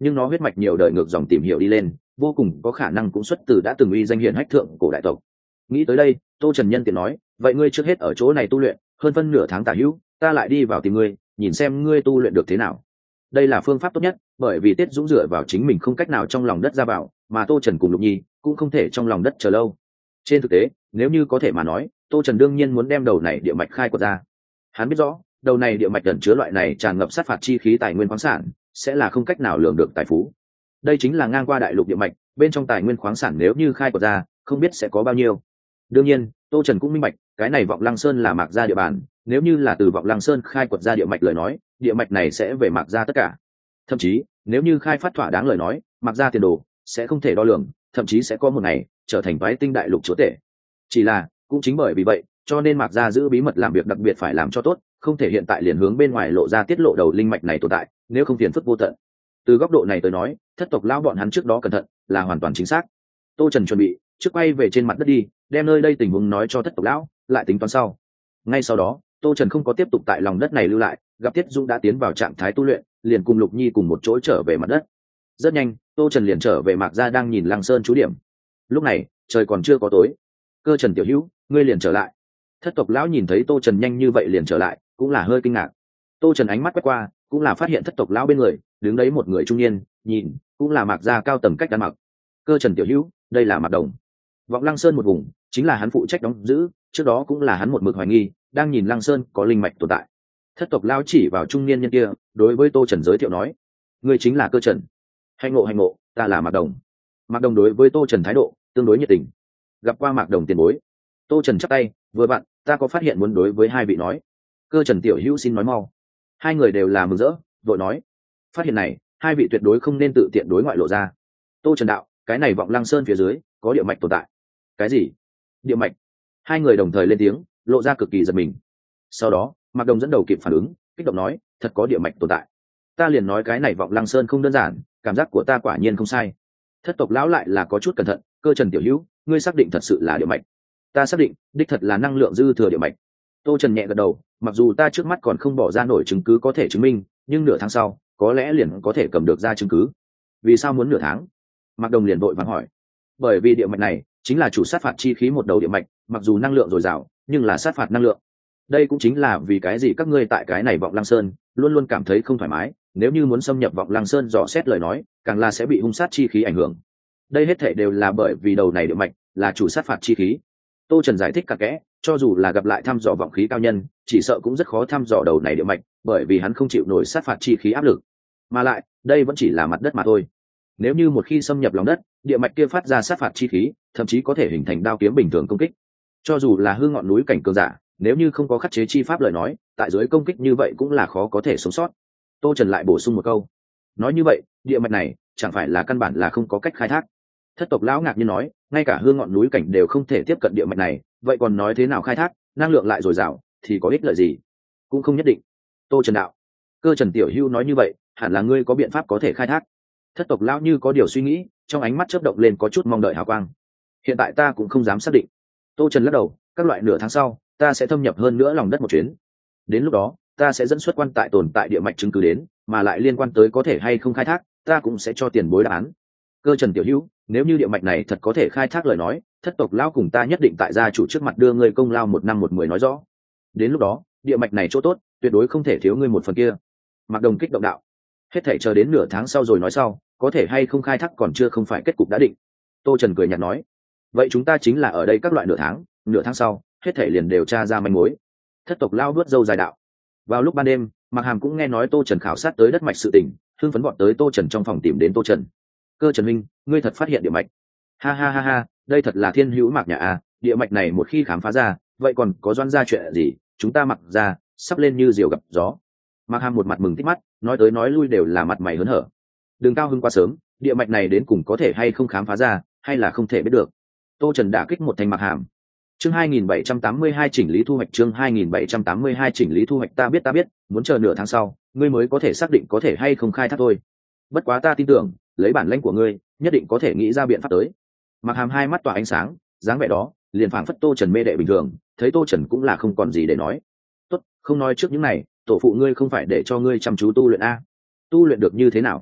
nhưng nó huyết mạch nhiều đời ngược dòng tìm hiểu đi lên, vô cùng có khả năng cũng xuất từ đã từng uy danh hiển hách thượng cổ đại tộc. Nghĩ tới đây, Tô Trần nhân tiện nói, vậy ngươi trước hết ở chỗ này tu luyện, hơn phân nửa tháng tả hữu, ta lại đi vào tìm ngươi, nhìn xem ngươi tu luyện được thế nào. Đây là phương pháp tốt nhất, bởi vì Tiết Dũng dựa vào chính mình không cách nào trong lòng đất ra vào, mà Tô Trần cùng Lục Nhi cũng không thể trong lòng đất chờ lâu. Trên thực tế, nếu như có thể mà nói, Tô Trần đương nhiên muốn đem đầu này địa mạch khai quật ra. Hắn biết rõ, đầu này địa mạch ẩn chứa loại này tràn ngập sát phạt chi khí tài nguyên khoáng sản, sẽ là không cách nào lường được tài phú. Đây chính là ngang qua đại lục địa mạch, bên trong tài nguyên khoáng sản nếu như khai quật ra, không biết sẽ có bao nhiêu. Đương nhiên, Tô Trần cũng minh bạch, cái này Vọng Lăng Sơn là Mạc gia địa bàn, nếu như là từ Vọng Lăng Sơn khai quật ra địa mạch lời nói, địa mạch này sẽ về Mạc gia tất cả. Thậm chí, nếu như khai phát thỏa đáng lời nói, Mạc gia tiền đồ sẽ không thể đo lường, thậm chí sẽ có một ngày trở thành toái tinh đại lục chúa tể. Chỉ là, cũng chính bởi vì vậy, cho nên Mạc gia giữ bí mật làm việc đặc biệt phải làm cho tốt, không thể hiện tại liền hướng bên ngoài lộ ra tiết lộ đầu linh mạch này tồn tại, nếu không phiền phức vô tận. Từ góc độ này tới nói, thất tộc lão bọn hắn trước đó cẩn thận là hoàn toàn chính xác. Tô Trần chuẩn bị trước quay về trên mặt đất đi, đem nơi đây tình huống nói cho thất tộc lão, lại tính toán sau. Ngay sau đó, Tô Trần không có tiếp tục tại lòng đất này lưu lại, gặp Tiết Dũng đã tiến vào trạng thái tu luyện, liền cùng Lục Nhi cùng một chỗ trở về mặt đất. Rất nhanh, Tô Trần liền trở về Mạc gia đang nhìn Lăng Sơn chú điểm. Lúc này, trời còn chưa có tối. Cơ Trần tiểu hữu, ngươi liền trở lại. Thất tộc lão nhìn thấy Tô Trần nhanh như vậy liền trở lại, cũng là hơi kinh ngạc. Tô Trần ánh mắt quét qua, cũng là phát hiện thất tộc lão bên người đứng đấy một người trung niên, nhìn cũng là Mạc gia cao tầng cách ăn mặc. Cơ Trần tiểu hữu, đây là Mạc Đồng. Vọng Lăng Sơn một vùng, chính là hắn phụ trách đóng giữ, trước đó cũng là hắn một mực hoài nghi, đang nhìn Lăng Sơn có linh mạch tồn tại. Thất tộc lão chỉ vào trung niên nhân kia, đối với Tô Trần giới thiệu nói: "Ngươi chính là Cơ Trần." Hành ngộ, ta là Mạc Đồng." Mạc Đồng đối với Tô Trần thái độ tương đối nhiệt tình. Gặp qua Mạc Đồng tiền bối. Tô Trần chắp tay, vừa vặn, ta có phát hiện muốn đối với hai vị nói. Cơ Trần tiểu hữu xin nói mau. Hai người đều là mừng rỡ, vội nói: "Phát hiện này, hai vị tuyệt đối không nên tự tiện đối ngoại lộ ra." Tô Trần đạo: "Cái này Vọng Lăng Sơn phía dưới có địa mạch tồn tại." Cái gì? Địa mạch? Hai người đồng thời lên tiếng, lộ ra cực kỳ giật mình. Sau đó, Mạc Đồng dẫn đầu kịp phản ứng, kích động nói: "Thật có địa mạch tồn tại." Ta liền nói cái này Vọng Lăng Sơn không đơn giản, cảm giác của ta quả nhiên không sai. Thất tộc lão lại là có chút cẩn thận: "Cơ Trần tiểu hữu, ngươi xác định thật sự là địa mạch?" Ta xác định, đích thật là năng lượng dư thừa địa mạch. Tô Trần nhẹ gật đầu, mặc dù ta trước mắt còn không bỏ ra nổi chứng cứ có thể chứng minh, nhưng nửa tháng sau có lẽ liền có thể cầm được ra chứng cứ. Vì sao muốn nửa tháng? Mạc Đồng liền vội vàng hỏi. Bởi vì địa mạch này chính là chủ sát phạt chi khí một đầu địa mạch, mặc dù năng lượng dồi dào, nhưng là sát phạt năng lượng. Đây cũng chính là vì cái gì các ngươi tại cái này Vọng Lăng Sơn luôn luôn cảm thấy không thoải mái, nếu như muốn xâm nhập Vọng Lăng Sơn dò xét lời nói, càng là sẽ bị hung sát chi khí ảnh hưởng. Đây hết thảy đều là bởi vì đầu này địa mạch là chủ sát phạt chi khí. Tô Trần giải thích cặn kẽ, cho dù là gặp lại thăm dò vọng khí cao nhân, chỉ sợ cũng rất khó thăm dò đầu này địa mạch, bởi vì hắn không chịu nổi sát phạt chi khí áp lực. Mà lại, đây vẫn chỉ là mặt đất mà thôi. Nếu như một khi xâm nhập lòng đất, địa mạch kia phát ra sát phạt chi khí, thậm chí có thể hình thành đao kiếm bình thường công kích. Cho dù là hư ngọn núi cảnh cường giả, nếu như không có khắc chế chi pháp lời nói, tại dưới công kích như vậy cũng là khó có thể sống sót. Tô Trần lại bổ sung một câu. Nói như vậy, địa mạch này chẳng phải là căn bản là không có cách khai thác. Thất tộc lão ngạc nhiên nói, ngay cả hương ngọn núi cảnh đều không thể tiếp cận địa mạch này, vậy còn nói thế nào khai thác, năng lượng lại dồi dào thì có ích lợi gì? Cũng không nhất định. Tô Trần đạo. Cơ Trần tiểu hữu nói như vậy, hẳn là ngươi có biện pháp có thể khai thác. Thất tộc lão như có điều suy nghĩ, trong ánh mắt chớp động lên có chút mong đợi hào quang. Hiện tại ta cũng không dám xác định. Tô Trần lắc đầu, các loại nửa tháng sau, ta sẽ thâm nhập hơn nữa lòng đất một chuyến. Đến lúc đó, ta sẽ dẫn xuất quan tại tồn tại địa mạch chứng cứ đến, mà lại liên quan tới có thể hay không khai thác, ta cũng sẽ cho tiền bối đáp án. Cơ Trần tiểu hữu, nếu như địa mạch này thật có thể khai thác lời nói, thất tộc lão cùng ta nhất định tại gia chủ trước mặt đưa ngươi công lao 1 năm 1 10 nói rõ. Đến lúc đó, địa mạch này chỗ tốt, tuyệt đối không thể thiếu ngươi một phần kia. Mạc Đồng kích động đạo. Hết thảy chờ đến nửa tháng sau rồi nói sau, có thể hay không khai thác còn chưa không phải kết cục đã định. Tô Trần cười nhạt nói. Vậy chúng ta chính là ở đây các loại nửa tháng sau, hết thảy liền đều tra ra manh mối. Thất tộc lão vuốt râu dài đạo. Vào lúc ban đêm, Mạc Hàm cũng nghe nói Tô Trần khảo sát tới đất mạch sự tình, hưng phấn vọt tới Tô Trần trong phòng tìm đến Tô Trần. Cơ Trần huynh, ngươi thật phát hiện địa mạch. Ha ha ha ha, đây thật là thiên hữu Mạc nhà a, địa mạch này một khi khám phá ra, vậy còn có doan ra chuyện gì, chúng ta Mặc ra sắp lên như diều gặp gió. Mạc Hàm một mặt mừng thích mắt, nói tới nói lui đều là mặt mày hớn hở. Đừng cao hưng quá sớm, địa mạch này đến cùng có thể hay không khám phá ra, hay là không thể biết được. Tô Trần đã kích một thành Mạc Hàm. Chương 2782 chỉnh lý thu hoạch, chương 2782 chỉnh lý thu hoạch, ta biết, muốn chờ nửa tháng sau, ngươi mới có thể xác định có thể hay không khai thác thôi. Bất quá ta tin tưởng, lấy bản lĩnh của ngươi, nhất định có thể nghĩ ra biện pháp tới. Mạc Hàm hai mắt tỏa ánh sáng, dáng vẻ đó, liền phảng phất Tô Trần mê đệ bình thường, thấy Tô Trần cũng là không còn gì để nói. Tốt, không nói trước những này, tổ phụ ngươi không phải để cho ngươi chăm chú tu luyện a? Tu luyện được như thế nào?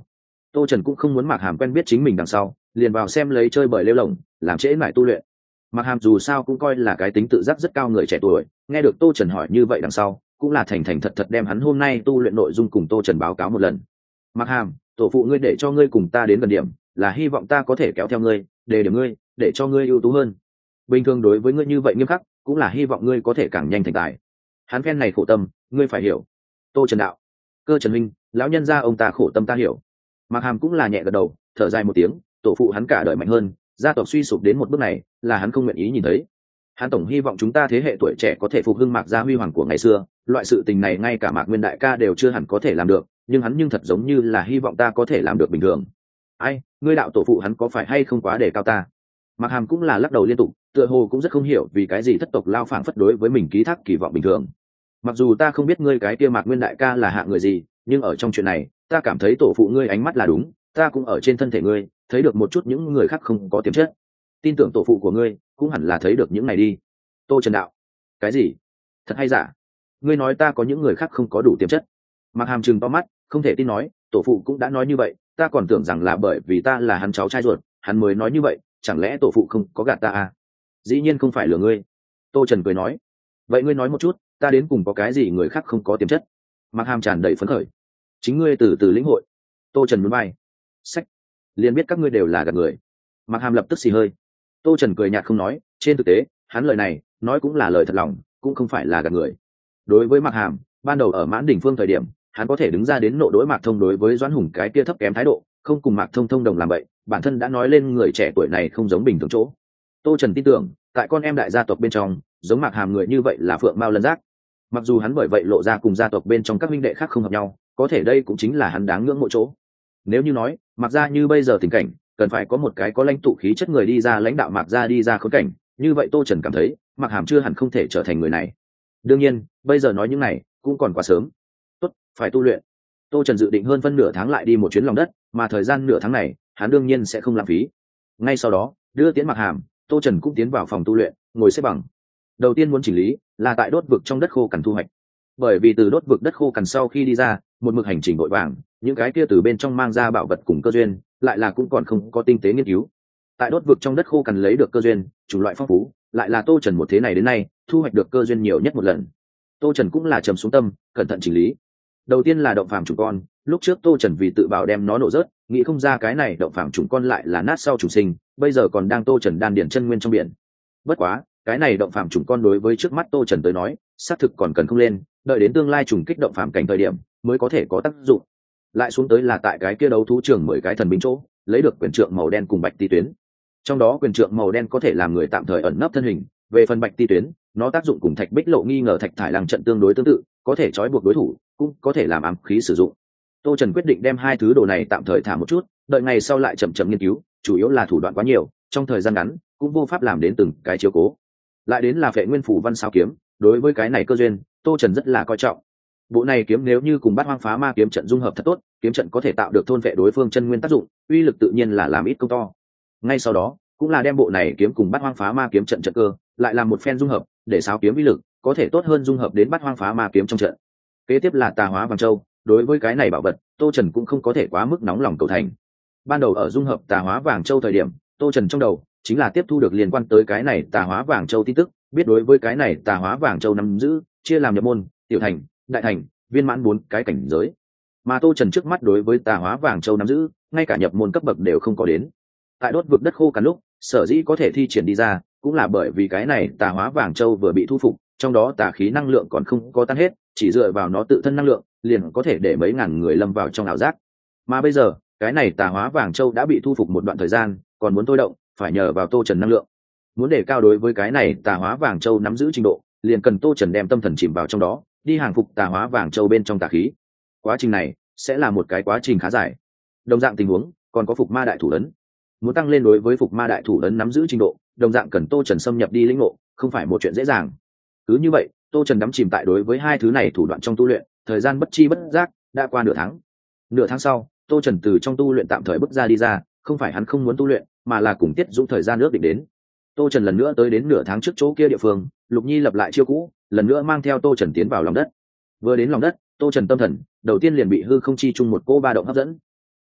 Tô Trần cũng không muốn Mạc Hàm quen biết chính mình đằng sau liền vào xem lấy chơi bời lêu lỏng, làm trễ mãi tu luyện. Mạc Hàm dù sao cũng coi là cái tính tự giác rất cao người trẻ tuổi, nghe được Tô Trần hỏi như vậy đằng sau cũng là thành thành thật thật đem hắn hôm nay tu luyện nội dung cùng Tô Trần báo cáo một lần. Mạc Hàm, tổ phụ ngươi để cho ngươi cùng ta đến gần điểm, là hy vọng ta có thể kéo theo ngươi, đề điểm ngươi, để cho ngươi ưu tú hơn. Bình thường đối với ngươi như vậy nghiêm khắc, cũng là hy vọng ngươi có thể càng nhanh thành tài. Hắn phen này khổ tâm, ngươi phải hiểu. Tô Trần đạo, Cơ Trần Minh, lão nhân gia ông ta khổ tâm ta hiểu. Mạc Hàm cũng là nhẹ gật đầu, thở dài một tiếng, tổ phụ hắn cả đời mạnh hơn, gia tộc suy sụp đến một bước này, là hắn không nguyện ý nhìn thấy. Hắn tổng hy vọng chúng ta thế hệ tuổi trẻ có thể phục hưng Mạc gia huy hoàng của ngày xưa, loại sự tình này ngay cả Mạc Nguyên đại ca đều chưa hẳn có thể làm được, nhưng hắn nhưng thật giống như là hy vọng ta có thể làm được bình thường. Ai, ngươi đạo tổ phụ hắn có phải hay không quá đề cao ta? Mạc Hàm cũng là lắc đầu liên tục, tựa hồ cũng rất không hiểu vì cái gì thất tộc lao phảng phất đối với mình ký thác kỳ vọng bình thường. Mặc dù ta không biết ngươi cái kia Mạc Nguyên đại ca là hạng người gì, nhưng ở trong chuyện này ta cảm thấy tổ phụ ngươi ánh mắt là đúng, ta cũng ở trên thân thể ngươi thấy được một chút những người khác không có tiềm chất, tin tưởng tổ phụ của ngươi cũng hẳn là thấy được những này đi. Tô Trần đạo, cái gì? Thật hay giả? Ngươi nói ta có những người khác không có đủ tiềm chất? Mạc Hàm trừng to mắt, không thể tin nói, tổ phụ cũng đã nói như vậy, ta còn tưởng rằng là bởi vì ta là hắn cháu trai ruột hắn mới nói như vậy, chẳng lẽ tổ phụ không có gạt ta à? Dĩ nhiên không phải lừa ngươi. Tô Trần cười nói, vậy ngươi nói một chút, ta đến cùng có cái gì người khác không có tiềm chất? Mạc Hàm tràn đầy phấn khởi, chính ngươi từ từ lĩnh hội. Tô Trần muốn bay sách, liền biết các ngươi đều là gạt người. Mạc Hàm lập tức xì hơi. Tô Trần cười nhạt không nói, trên thực tế hắn lời này nói cũng là lời thật lòng, cũng không phải là gạt người. Đối với Mạc Hàm, ban đầu ở Mãn Đỉnh Phương thời điểm, hắn có thể đứng ra đến nộ đối Mạc Thông đối với Doãn Hùng cái kia thấp kém thái độ, không cùng Mạc Thông thông đồng làm vậy, bản thân đã nói lên người trẻ tuổi này không giống bình thường chỗ. Tô Trần tin tưởng, tại con em đại gia tộc bên trong, giống Mạc Hàm người như vậy là phượng mao lân giác. Mặc dù hắn bởi vậy lộ ra cùng gia tộc bên trong các huynh đệ khác không hợp nhau, có thể đây cũng chính là hắn đáng ngưỡng mộ chỗ. Nếu như nói, Mạc gia như bây giờ tình cảnh, cần phải có một cái có lãnh tụ khí chất người đi ra lãnh đạo Mạc gia đi ra khốn cảnh, như vậy Tô Trần cảm thấy, Mạc Hàm chưa hẳn không thể trở thành người này. Đương nhiên, bây giờ nói những này cũng còn quá sớm. Tốt, phải tu luyện. Tô Trần dự định hơn phân nửa tháng lại đi một chuyến lòng đất, mà thời gian nửa tháng này, hắn đương nhiên sẽ không lãng phí. Ngay sau đó, đưa tiến Mạc Hàm, Tô Trần cũng tiến vào phòng tu luyện, ngồi xếp bằng. Đầu tiên muốn chỉnh lý là tại đốt vực trong đất khô cằn thu hoạch, bởi vì từ đốt vực đất khô cằn sau khi đi ra, một mực hành trình vội vàng, những cái kia từ bên trong mang ra bảo vật cùng cơ duyên, lại là cũng còn không có tinh tế nghiên cứu. Tại đốt vực trong đất khô cằn lấy được cơ duyên, chủng loại phong phú, lại là Tô Trần một thế này đến nay thu hoạch được cơ duyên nhiều nhất một lần. Tô Trần cũng là trầm xuống tâm, cẩn thận chỉnh lý. Đầu tiên là động phàm chủng con, lúc trước Tô Trần vì tự bảo đem nó nổ rớt, nghĩ không ra cái này động phàm chủng con lại là nát sau chủ sinh, bây giờ còn đang Tô Trần đan điển chân nguyên trong biển. Bất quá, cái này động phàm chủng con đối với trước mắt Tô Trần tới nói, xác thực còn cần không lên, đợi đến tương lai trùng kích động phàm cảnh thời điểm, mới có thể có tác dụng. Lại xuống tới là tại cái kia đấu thú trường 10 cái thần binh chỗ, lấy được quyền trượng màu đen cùng bạch ti tuyến. Trong đó quyền trượng màu đen có thể làm người tạm thời ẩn nấp thân hình, về phần bạch ti tuyến, nó tác dụng cùng thạch bích lộ nghi ngờ thạch thải lăng trận tương đối tương tự, có thể trói buộc đối thủ, cũng có thể làm ám khí sử dụng. Tô Trần quyết định đem hai thứ đồ này tạm thời thả một chút, đợi ngày sau lại chậm chậm nghiên cứu, chủ yếu là thủ đoạn quá nhiều, trong thời gian ngắn cũng vô pháp làm đến từng cái chiếu cố. Lại đến là Phệ Nguyên Phủ Văn Sao kiếm, đối với cái này cơ duyên, Tô Trần rất là coi trọng. Bộ này kiếm nếu như cùng Bát Hoang Phá Ma kiếm trận dung hợp thật tốt, kiếm trận có thể tạo được thôn vệ đối phương chân nguyên tác dụng, uy lực tự nhiên là làm ít công to. Ngay sau đó, cũng là đem bộ này kiếm cùng Bát Hoang Phá Ma kiếm trận trận cơ, lại làm một phen dung hợp, để Sao kiếm uy lực có thể tốt hơn dung hợp đến Bát Hoang Phá Ma kiếm trong trận. Kế tiếp là Tà Hóa Vàng Châu, đối với cái này bảo vật, Tô Trần cũng không có thể quá mức nóng lòng cầu thành. Ban đầu ở dung hợp Tà Hóa Vàng Châu thời điểm, Tô Trần trong đầu chính là tiếp thu được liên quan tới cái này Tà Hóa Vàng Châu tin tức, biết đối với cái này Tà Hóa Vàng Châu nắm giữ, chia làm nhập môn, tiểu thành, đại thành, viên mãn 4 cái cảnh giới. Mà Tô Trần trước mắt đối với Tà Hóa Vàng Châu nắm giữ, ngay cả nhập môn cấp bậc đều không có đến. Tại đốt vực đất khô cằn lúc, sở dĩ có thể thi triển đi ra, cũng là bởi vì cái này Tà Hóa Vàng Châu vừa bị thu phục, trong đó tà khí năng lượng còn không có tan hết, chỉ dựa vào nó tự thân năng lượng, liền có thể để mấy ngàn người lâm vào trong ảo giác. Mà bây giờ, cái này Tà Hóa Vàng Châu đã bị thu phục một đoạn thời gian, còn muốn thôi động, phải nhờ vào Tô Trần năng lượng. Muốn để cao đối với cái này Tà Hóa Vàng Châu nắm giữ trình độ, liền cần Tô Trần đem tâm thần chìm vào trong đó, đi hàng phục Tà Hóa Vàng Châu bên trong tà khí. Quá trình này sẽ là một cái quá trình khá dài. Đồng dạng tình huống, còn có Phục Ma Đại Thủ ấn. Muốn tăng lên đối với Phục Ma Đại Thủ ấn nắm giữ trình độ, đồng dạng cần Tô Trần xâm nhập đi lĩnh ngộ, không phải một chuyện dễ dàng. Cứ như vậy, Tô Trần đắm chìm tại đối với hai thứ này thủ đoạn trong tu luyện, thời gian bất chi bất giác đã qua nửa tháng. Nửa tháng sau, Tô Trần từ trong tu luyện tạm thời bước ra đi ra, không phải hắn không muốn tu luyện, mà là cùng Tiết Dũng thời gian ước định đến. Tô Trần lần nữa tới đến nửa tháng trước chỗ kia địa phương, Lục Nhi lập lại chiêu cũ, lần nữa mang theo Tô Trần tiến vào lòng đất. Vừa đến lòng đất, Tô Trần tâm thần đầu tiên liền bị hư không chi chung một cô ba động hấp dẫn.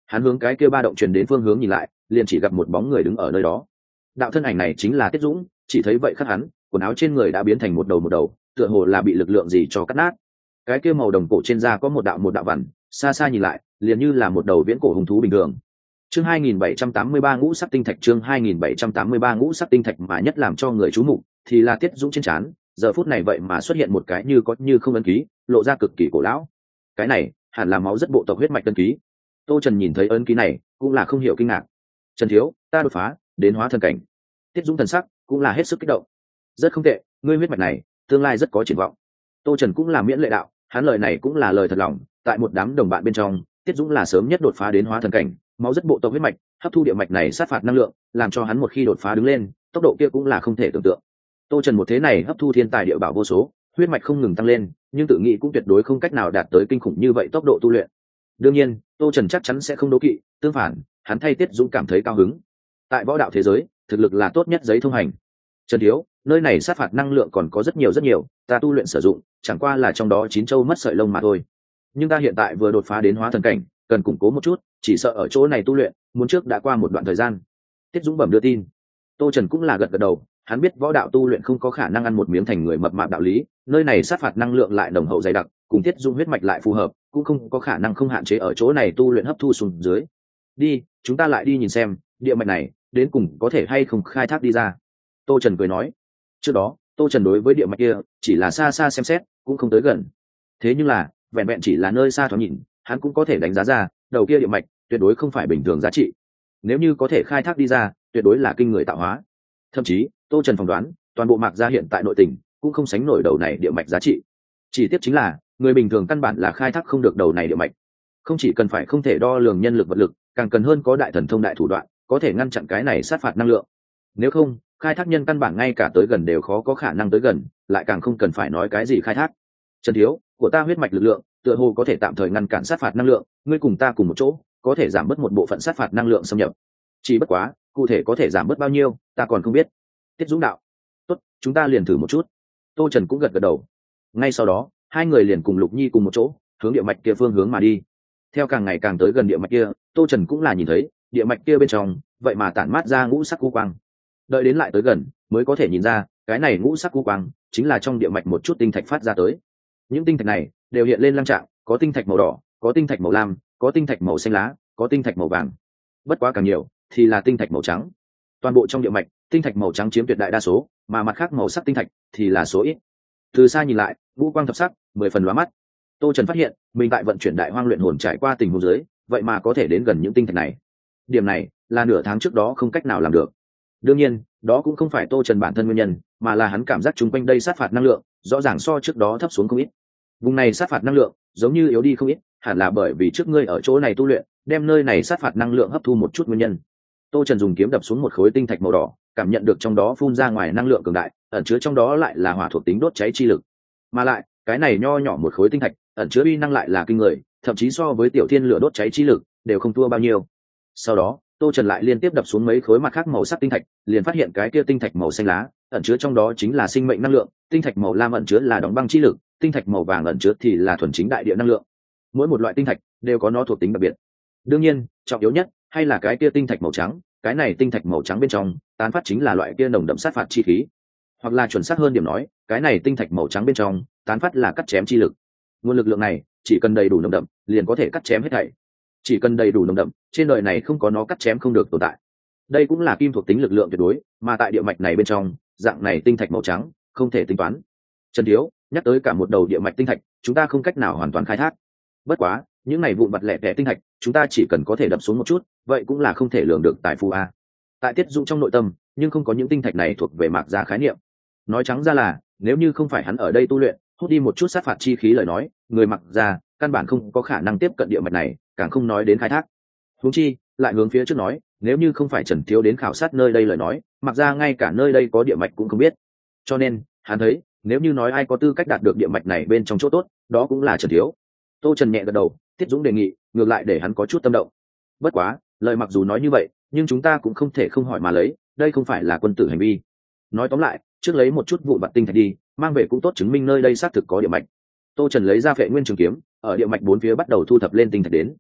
Hắn hướng cái kia ba động truyền đến phương hướng nhìn lại, liền chỉ gặp một bóng người đứng ở nơi đó. Đạo thân ảnh này chính là Tiết Dũng, chỉ thấy vậy khắc hắn, quần áo trên người đã biến thành một đầu, tựa hồ là bị lực lượng gì cho cắt nát. Cái kia màu đồng cổ trên da có một đạo vằn, xa xa nhìn lại, liền như là một đầu viễn cổ hung thú bình thường. Chương 2783 ngũ sắc tinh thạch, chương 2783 ngũ sắc tinh thạch, mà nhất làm cho người chú mục thì là Tiết Dũng trên trán, giờ phút này vậy mà xuất hiện một cái như có như không ấn ký, lộ ra cực kỳ cổ lão. Cái này hẳn là máu rất bộ tộc huyết mạch ấn ký. Tô Trần nhìn thấy ấn ký này cũng là không hiểu kinh ngạc. Trần thiếu, ta đột phá đến hóa thần cảnh. Tiết Dũng thần sắc cũng là hết sức kích động. Rất không tệ, ngươi huyết mạch này tương lai rất có triển vọng. Tô Trần cũng là miễn lệ đạo, hắn lời này cũng là lời thật lòng. Tại một đám đồng bạn bên trong, Tiết Dũng là sớm nhất đột phá đến hóa thần cảnh, máu rất bộ tộc huyết mạch hấp thu địa mạch này sát phạt năng lượng, làm cho hắn một khi đột phá đứng lên, tốc độ kia cũng là không thể tưởng tượng. Tô Trần một thế này hấp thu thiên tài địa bảo vô số, huyết mạch không ngừng tăng lên, nhưng tự nghĩ cũng tuyệt đối không cách nào đạt tới kinh khủng như vậy tốc độ tu luyện. Đương nhiên, Tô Trần chắc chắn sẽ không đố kỵ, tương phản, hắn thay Tiết Dũng cảm thấy cao hứng. Tại võ đạo thế giới, thực lực là tốt nhất giấy thông hành. Trần thiếu, nơi này sát phạt năng lượng còn có rất nhiều, ta tu luyện sử dụng, chẳng qua là trong đó 9 châu mất sợi lông mà thôi. Nhưng ta hiện tại vừa đột phá đến hóa thần cảnh, cần củng cố một chút, chỉ sợ ở chỗ này tu luyện, muốn trước đã qua một đoạn thời gian. Tiết Dũng bẩm đưa tin. Tô Trần cũng là gật gật đầu, hắn biết võ đạo tu luyện không có khả năng ăn một miếng thành người mập mạp đạo lý, nơi này sát phạt năng lượng lại nồng hậu dày đặc, cùng Tiết Dũng huyết mạch lại phù hợp, cũng không có khả năng không hạn chế ở chỗ này tu luyện hấp thu xuống dưới. Đi, chúng ta lại đi nhìn xem, địa mạch này đến cùng có thể hay không khai thác đi ra. Tô Trần cười nói. Trước đó, Tô Trần đối với địa mạch kia chỉ là xa xa xem xét, cũng không tới gần. Thế nhưng là, vẹn vẹn chỉ là nơi xa thoáng nhìn, hắn cũng có thể đánh giá ra, đầu kia địa mạch tuyệt đối không phải bình thường giá trị. Nếu như có thể khai thác đi ra, tuyệt đối là kinh người tạo hóa. Thậm chí, Tô Trần phỏng đoán, toàn bộ Mạc Gia hiện tại nội tình cũng không sánh nổi đầu này địa mạch giá trị. Chỉ tiếc chính là, người bình thường căn bản là khai thác không được đầu này địa mạch. Không chỉ cần phải không thể đo lường nhân lực vật lực, càng cần hơn có đại thần thông đại thủ đoạn, có thể ngăn chặn cái này sát phạt năng lượng. Nếu không, khai thác nhân căn bản ngay cả tới gần đều khó có khả năng tới gần, lại càng không cần phải nói cái gì khai thác. Trần thiếu, của ta huyết mạch lực lượng tựa hồ có thể tạm thời ngăn cản sát phạt năng lượng, ngươi cùng ta cùng một chỗ có thể giảm bớt một bộ phận sát phạt năng lượng xâm nhập. Chỉ bất quá, cụ thể có thể giảm bớt bao nhiêu ta còn không biết. Tiết Dũng đạo. Tốt, chúng ta liền thử một chút. Tô Trần cũng gật gật đầu. Ngay sau đó, hai người liền cùng Lục Nhi cùng một chỗ hướng địa mạch kia phương hướng mà đi. Theo càng ngày càng tới gần địa mạch kia, Tô Trần cũng là nhìn thấy địa mạch kia bên trong vậy mà tản mát ra ngũ sắc u quang. Đợi đến lại tới gần mới có thể nhìn ra, cái này ngũ sắc u quang chính là trong địa mạch một chút tinh thạch phát ra tới. Những tinh thạch này đều hiện lên lăng trạng, có tinh thạch màu đỏ, có tinh thạch màu lam, có tinh thạch màu xanh lá, có tinh thạch màu vàng. Bất quá càng nhiều thì là tinh thạch màu trắng. Toàn bộ trong địa mạch, tinh thạch màu trắng chiếm tuyệt đại đa số, mà mặt khác màu sắc tinh thạch thì là số ít. Từ xa nhìn lại, ngũ quang thập sắc, 10 phần lóa mắt. Tô Trần phát hiện, mình tại vận chuyển đại hoang luyện hồn trải qua tình huống dưới, vậy mà có thể đến gần những tinh thạch này. Điểm này là nửa tháng trước đó không cách nào làm được. Đương nhiên, đó cũng không phải Tô Trần bản thân nguyên nhân, mà là hắn cảm giác chung quanh đây sát phạt năng lượng rõ ràng so trước đó thấp xuống không ít. Vùng này sát phạt năng lượng giống như yếu đi không ít, hẳn là bởi vì trước ngươi ở chỗ này tu luyện, đem nơi này sát phạt năng lượng hấp thu một chút nguyên nhân. Tô Trần dùng kiếm đập xuống một khối tinh thạch màu đỏ, cảm nhận được trong đó phun ra ngoài năng lượng cường đại, ẩn chứa trong đó lại là hỏa thuộc tính đốt cháy chi lực. Mà lại, cái này nho nhỏ một khối tinh thạch, ẩn chứa uy năng lại là kinh người, thậm chí so với tiểu thiên lửa đốt cháy chi lực đều không thua bao nhiêu. Sau đó, Tô Trần lại liên tiếp đập xuống mấy khối mặt khác màu sắc tinh thạch, liền phát hiện cái kia tinh thạch màu xanh lá, ẩn chứa trong đó chính là sinh mệnh năng lượng, tinh thạch màu lam ẩn chứa là đóng băng chi lực, tinh thạch màu vàng ẩn chứa thì là thuần chính đại địa năng lượng. Mỗi một loại tinh thạch đều có nó thuộc tính đặc biệt. Đương nhiên, trọng yếu nhất hay là cái kia tinh thạch màu trắng, cái này tinh thạch màu trắng bên trong tán phát chính là loại kia nồng đậm sát phạt chi khí. Hoặc là chuẩn xác hơn điểm nói, cái này tinh thạch màu trắng bên trong tán phát là cắt chém chi lực. Nguồn lực lượng này chỉ cần đầy đủ nồng đậm, liền có thể cắt chém hết thảy. Chỉ cần đầy đủ nồng đậm, trên đời này không có nó cắt chém không được tồn tại. Đây cũng là kim thuộc tính lực lượng tuyệt đối, mà tại địa mạch này bên trong, dạng này tinh thạch màu trắng không thể tính toán. Trần thiếu, nhắc tới cả một đầu địa mạch tinh thạch, chúng ta không cách nào hoàn toàn khai thác. Bất quá, những này vụn vặt lẻ tẻ tinh thạch, chúng ta chỉ cần có thể đập xuống một chút, vậy cũng là không thể lường được tài phú a. Tại Tiết Dũng trong nội tâm, nhưng không có những tinh thạch này thuộc về Mạc Gia khái niệm. Nói trắng ra là, nếu như không phải hắn ở đây tu luyện, hút đi một chút sát phạt chi khí lời nói, người Mạc Gia căn bản không có khả năng tiếp cận địa mạch này, càng không nói đến khai thác. Huống chi, lại hướng phía trước nói, nếu như không phải Trần Thiếu đến khảo sát nơi đây lời nói, Mạc Gia ngay cả nơi đây có địa mạch cũng không biết. Cho nên, hắn thấy, nếu như nói ai có tư cách đạt được địa mạch này bên trong chỗ tốt, đó cũng là Trần Thiếu. Tô Trần nhẹ gật đầu, Tiết Dũng đề nghị, ngược lại để hắn có chút tâm động. Bất quá, lời mặc dù nói như vậy, nhưng chúng ta cũng không thể không hỏi mà lấy, đây không phải là quân tử hành vi. Nói tóm lại, trước lấy một chút vụn vặt tinh thạch đi, mang về cũng tốt chứng minh nơi đây xác thực có địa mạch. Tô Trần lấy ra Phệ Nguyên Trường kiếm, ở địa mạch bốn phía bắt đầu thu thập lên tinh thạch đến.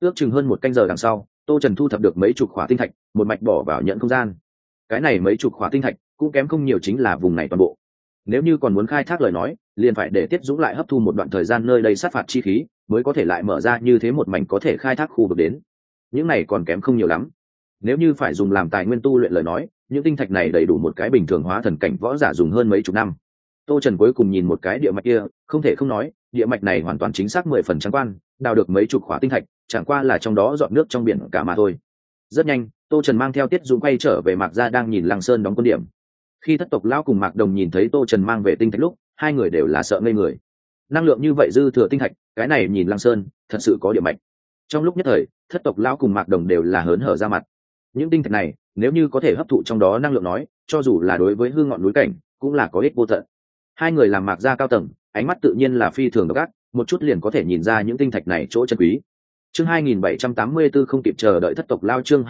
Ước chừng hơn một canh giờ đằng sau, Tô Trần thu thập được mấy chục khỏa tinh thạch, một mạch bỏ vào nhận không gian. Cái này mấy chục khỏa tinh thạch cũng kém không nhiều, chính là vùng này toàn bộ. Nếu như còn muốn khai thác lời nói, liền phải để Tiết Dũng lại hấp thu một đoạn thời gian nơi đây sát phạt chi khí, mới có thể lại mở ra như thế một mảnh có thể khai thác khu vực đến. Những này còn kém không nhiều lắm. Nếu như phải dùng làm tài nguyên tu luyện lời nói, những tinh thạch này đầy đủ một cái bình thường hóa thần cảnh võ giả dùng hơn mấy chục năm. Tô Trần cuối cùng nhìn một cái địa mạch kia, không thể không nói, địa mạch này hoàn toàn chính xác 10% trắng quan, đào được mấy chục khỏa tinh thạch, chẳng qua là trong đó dọn nước trong biển cả mà thôi. Rất nhanh, Tô Trần mang theo Tiết Dũng quay trở về Mạc Gia đang nhìn Lăng Sơn đóng quân điểm. Khi Thất Tộc lão cùng Mạc Đồng nhìn thấy Tô Trần mang về tinh thạch lúc, hai người đều là sợ ngây người. Năng lượng như vậy dư thừa tinh thạch, cái này nhìn Lăng Sơn, thật sự có địa mạch. Trong lúc nhất thời, Thất Tộc lão cùng Mạc Đồng đều là hớn hở ra mặt. Những tinh thạch này, nếu như có thể hấp thụ trong đó năng lượng nói, cho dù là đối với hư ngọn núi cảnh, cũng là có ích vô tận. Hai người làm Mạc Gia cao tầng, ánh mắt tự nhiên là phi thường độc ác, một chút liền có thể nhìn ra những tinh thạch này chỗ chân quý. Chương 2784 không kịp chờ đợi Thất Tộc lão, chương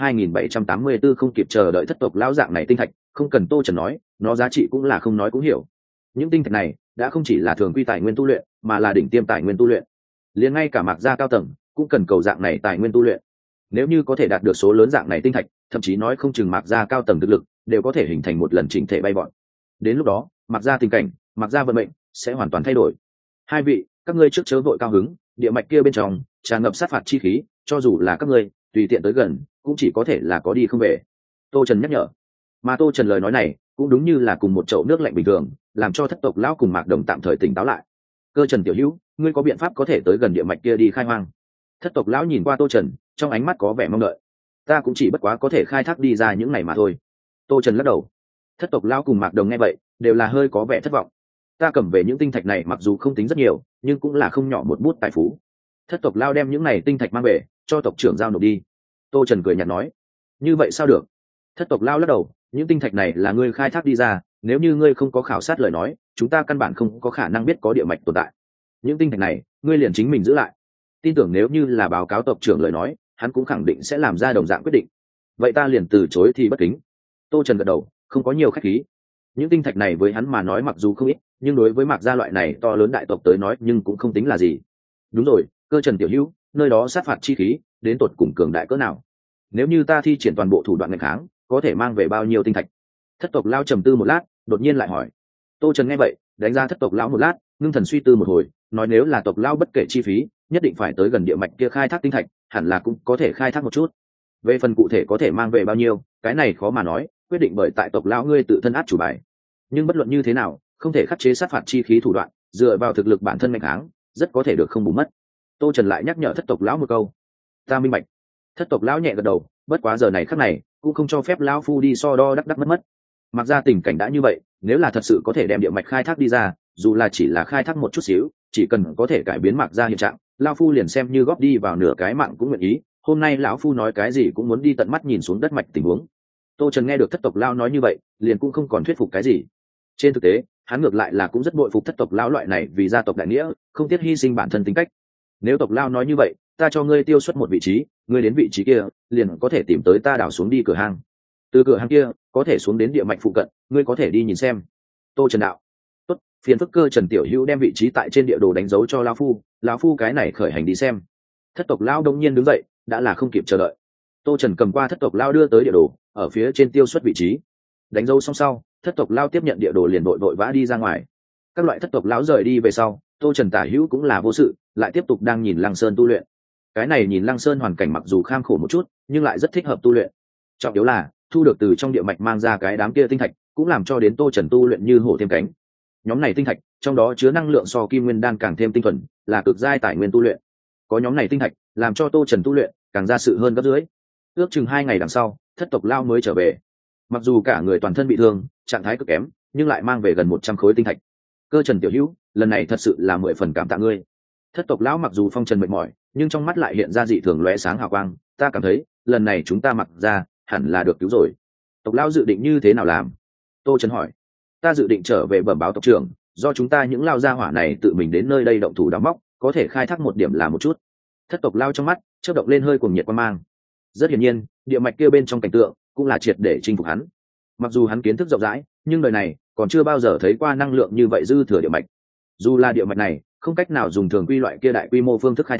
2784 không kịp chờ đợi Thất Tộc lão, dạng này tinh thạch, không cần Tô Trần nói, nó giá trị cũng là không nói cũng hiểu. Những tinh thạch này đã không chỉ là thường quy tài nguyên tu luyện, mà là đỉnh tiêm tài nguyên tu luyện. Liền ngay cả Mạc Gia cao tầng cũng cần cầu dạng này tài nguyên tu luyện. Nếu như có thể đạt được số lớn dạng này tinh thạch, thậm chí nói không chừng Mạc Gia cao tầng thực lực đều có thể hình thành một lần chỉnh thể bay vọt. Đến lúc đó, Mạc Gia tình cảnh, Mạc Gia vận mệnh sẽ hoàn toàn thay đổi. Hai vị, các ngươi trước chớ vội cao hứng, địa mạch kia bên trong tràn ngập sát phạt chi khí, cho dù là các ngươi tùy tiện tới gần, cũng chỉ có thể là có đi không về. Tô Trần nhắc nhở. Mà Tô Trần lời nói này cũng đúng như là cùng một chậu nước lạnh bình thường, làm cho Thất Tộc lão cùng Mạc Đồng tạm thời tỉnh táo lại. Cơ Trần tiểu hữu, ngươi có biện pháp có thể tới gần địa mạch kia đi khai hoang? Thất Tộc lão nhìn qua Tô Trần, trong ánh mắt có vẻ mong đợi. Ta cũng chỉ bất quá có thể khai thác đi ra những này mà thôi. Tô Trần lắc đầu. Thất Tộc lão cùng Mạc Đồng nghe vậy đều là hơi có vẻ thất vọng. Ta cầm về những tinh thạch này mặc dù không tính rất nhiều, nhưng cũng là không nhỏ một bút tài phú. Thất Tộc lão đem những này tinh thạch mang về cho tộc trưởng giao nộp đi. Tô Trần cười nhạt nói. Như vậy sao được? Thất Tộc lão lắc đầu. Những tinh thạch này là ngươi khai thác đi ra, nếu như ngươi không có khảo sát lời nói, chúng ta căn bản không có khả năng biết có địa mạch tồn tại. Những tinh thạch này ngươi liền chính mình giữ lại. Tin tưởng nếu như là báo cáo tộc trưởng lời nói, hắn cũng khẳng định sẽ làm ra đồng dạng quyết định. Vậy ta liền từ chối thì bất kính. Tô Trần gật đầu, không có nhiều khách khí. Những tinh thạch này với hắn mà nói mặc dù không ít, nhưng đối với Mạc Gia loại này to lớn đại tộc tới nói nhưng cũng không tính là gì. Đúng rồi, Cơ Trần tiểu hữu, nơi đó sát phạt chi khí đến tột cùng cường đại cỡ nào? Nếu như ta thi triển toàn bộ thủ đoạn nghịch kháng, có thể mang về bao nhiêu tinh thạch? Thất Tộc lão trầm tư một lát, đột nhiên lại hỏi. Tô Trần nghe vậy, đánh ra Thất Tộc lão một lát, ngưng thần suy tư một hồi, nói nếu là tộc lão bất kể chi phí, nhất định phải tới gần địa mạch kia khai thác tinh thạch, hẳn là cũng có thể khai thác một chút. Về phần cụ thể có thể mang về bao nhiêu, cái này khó mà nói, quyết định bởi tại tộc lão ngươi tự thân át chủ bài. Nhưng bất luận như thế nào, không thể khắc chế sát phạt chi khí thủ đoạn, dựa vào thực lực bản thân mạnh kháng, rất có thể được không bù mất. Tô Trần lại nhắc nhở Thất Tộc lão một câu. Ta minh bạch. Thất Tộc lão nhẹ gật đầu, bất quá giờ này khắc này cũng không cho phép lão phu đi so đo đắc mất. Mặc ra tình cảnh đã như vậy, nếu là thật sự có thể đem địa mạch khai thác đi ra, dù là chỉ là khai thác một chút xíu, chỉ cần có thể cải biến Mạc Gia hiện trạng, lão phu liền xem như góp đi vào nửa cái mạng cũng nguyện ý. Hôm nay lão phu nói cái gì cũng muốn đi tận mắt nhìn xuống đất mạch tình huống. Tô Trần nghe được Thất Tộc lão nói như vậy, liền cũng không còn thuyết phục cái gì. Trên thực tế, hắn ngược lại là cũng rất bội phục Thất Tộc lão loại này vì gia tộc đại nghĩa, không tiếc hy sinh bản thân tính cách. Nếu tộc lão nói như vậy, ta cho ngươi tiêu xuất một vị trí, ngươi đến vị trí kia, liền có thể tìm tới ta đào xuống đi cửa hang. Từ cửa hang kia, có thể xuống đến địa mạch phụ cận, ngươi có thể đi nhìn xem. Tô Trần đạo. Tốt, phiền phức Cơ Trần tiểu hữu đem vị trí tại trên địa đồ đánh dấu cho lão phu cái này khởi hành đi xem. Thất Tộc lão đông nhiên đứng dậy, đã là không kịp chờ đợi. Tô Trần cầm qua Thất Tộc lão đưa tới địa đồ, ở phía trên tiêu xuất vị trí. Đánh dấu xong sau, Thất Tộc lão tiếp nhận địa đồ liền vội vã đi ra ngoài. Các loại Thất Tộc lão rời đi về sau, Tô Trần tả hữu cũng là vô sự, lại tiếp tục đang nhìn Lăng Sơn tu luyện. Cái này nhìn Lăng Sơn hoàn cảnh mặc dù kham khổ một chút, nhưng lại rất thích hợp tu luyện. Trọng yếu là thu được từ trong địa mạch mang ra cái đám kia tinh thạch, cũng làm cho đến Tô Trần tu luyện như hổ thêm cánh. Nhóm này tinh thạch, trong đó chứa năng lượng so kim nguyên đan càng thêm tinh thuần, là cực giai tài nguyên tu luyện. Có nhóm này tinh thạch, làm cho Tô Trần tu luyện càng ra sự hơn gấp dưới. Ước chừng 2 ngày đằng sau, Thất Tộc lão mới trở về. Mặc dù cả người toàn thân bị thương, trạng thái cực kém, nhưng lại mang về gần 100 khối tinh thạch. Cơ Trần tiểu hữu, lần này thật sự là 10 phần cảm tạ ngươi. Thất Tộc lão mặc dù phong trần mệt mỏi, nhưng trong mắt lại hiện ra dị thường lóe sáng hào quang. Ta cảm thấy lần này chúng ta Mặc ra hẳn là được cứu rồi. Tộc lão dự định như thế nào làm? Tô Trần hỏi. Ta dự định trở về bẩm báo tộc trưởng, do chúng ta những lao gia hỏa này tự mình đến nơi đây động thủ đào móc, có thể khai thác một điểm là một chút. Thất Tộc lão trong mắt chớp động lên hơi cuồng nhiệt quan mang. Rất hiển nhiên, địa mạch kia bên trong cảnh tượng cũng là triệt để chinh phục hắn. Mặc dù hắn kiến thức rộng rãi, nhưng đời này còn chưa bao giờ thấy qua năng lượng như vậy dư thừa địa mạch. Dù là địa mạch này không cách nào dùng thường quy loại kia đại quy mô phương thức khai thác,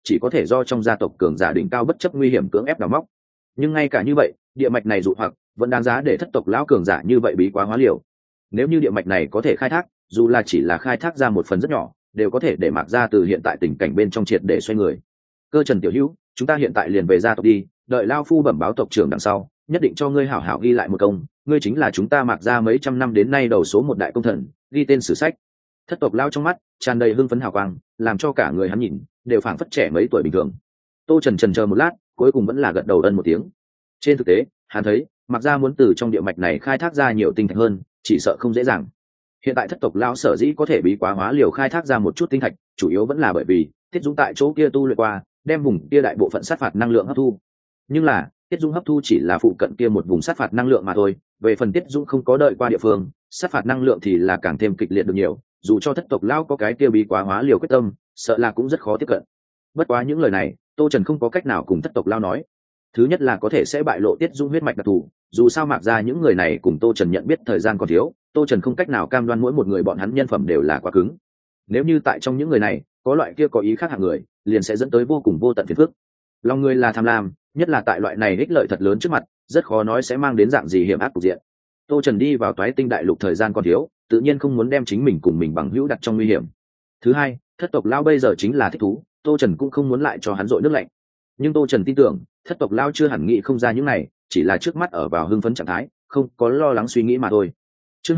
chỉ có thể do trong gia tộc cường giả đỉnh cao bất chấp nguy hiểm cưỡng ép đào móc. Nhưng ngay cả như vậy địa mạch này dụ hoặc vẫn đáng giá để thất tộc lão cường giả như vậy bí quá hóa liều. Nếu như địa mạch này có thể khai thác, dù là chỉ là khai thác ra một phần rất nhỏ, đều có thể để Mạc gia từ hiện tại tình cảnh bên trong triệt để xoay người. Cơ Trần tiểu hữu, chúng ta hiện tại liền về gia tộc đi, đợi lao phu bẩm báo tộc trưởng đằng sau, nhất định cho ngươi hảo hảo ghi lại một công, ngươi chính là chúng ta Mạc gia mấy trăm năm đến nay đầu số một đại công thần, ghi tên sử sách. Thất tộc lao trong mắt tràn đầy hưng phấn hào quang, làm cho cả người hắn nhìn đều phảng phất trẻ mấy tuổi bình thường. Tô Trần chần chờ một lát, cuối cùng vẫn là gật đầu ân một tiếng. Trên thực tế, hắn thấy Mạc gia muốn từ trong địa mạch này khai thác ra nhiều tinh thạch hơn, chỉ sợ không dễ dàng. Hiện tại thất tộc lão sở dĩ có thể bí quá hóa liều khai thác ra một chút tinh thạch, chủ yếu vẫn là bởi vì Tiết Dũng tại chỗ kia tu luyện qua, đem vùng kia đại bộ phận sát phạt năng lượng hấp thu. Nhưng là Tiết Dũng hấp thu chỉ là phụ cận kia một vùng sát phạt năng lượng mà thôi, về phần Tiết Dũng không có đợi qua địa phương, sát phạt năng lượng thì là càng thêm kịch liệt được nhiều, dù cho thất tộc lão có cái kia bí quá hóa liều quyết tâm, sợ là cũng rất khó tiếp cận. Bất quá những lời này, Tô Trần không có cách nào cùng thất tộc lão nói. Thứ nhất là có thể sẽ bại lộ Tiết Dũng huyết mạch đặc thù, dù sao Mạc gia những người này cùng Tô Trần nhận biết thời gian còn thiếu, Tô Trần không cách nào cam đoan mỗi một người bọn hắn nhân phẩm đều là quá cứng. Nếu như tại trong những người này có loại kia có ý khác hạng người, liền sẽ dẫn tới vô cùng vô tận phiền phức. Lòng người là tham lam, nhất là tại loại này ích lợi thật lớn trước mặt, rất khó nói sẽ mang đến dạng gì hiểm ác cục diện. Tô Trần đi vào Toái Tinh Đại Lục thời gian còn thiếu, tự nhiên không muốn đem chính mình cùng mình bằng hữu đặt trong nguy hiểm. Thứ hai, thất tộc lao bây giờ chính là thích thú, Tô Trần cũng không muốn lại cho hắn dội nước lạnh. Nhưng Tô Trần tin tưởng thất tộc lao chưa hẳn nghĩ không ra những này, chỉ là trước mắt ở vào hưng phấn trạng thái, không có lo lắng suy nghĩ mà thôi. Chương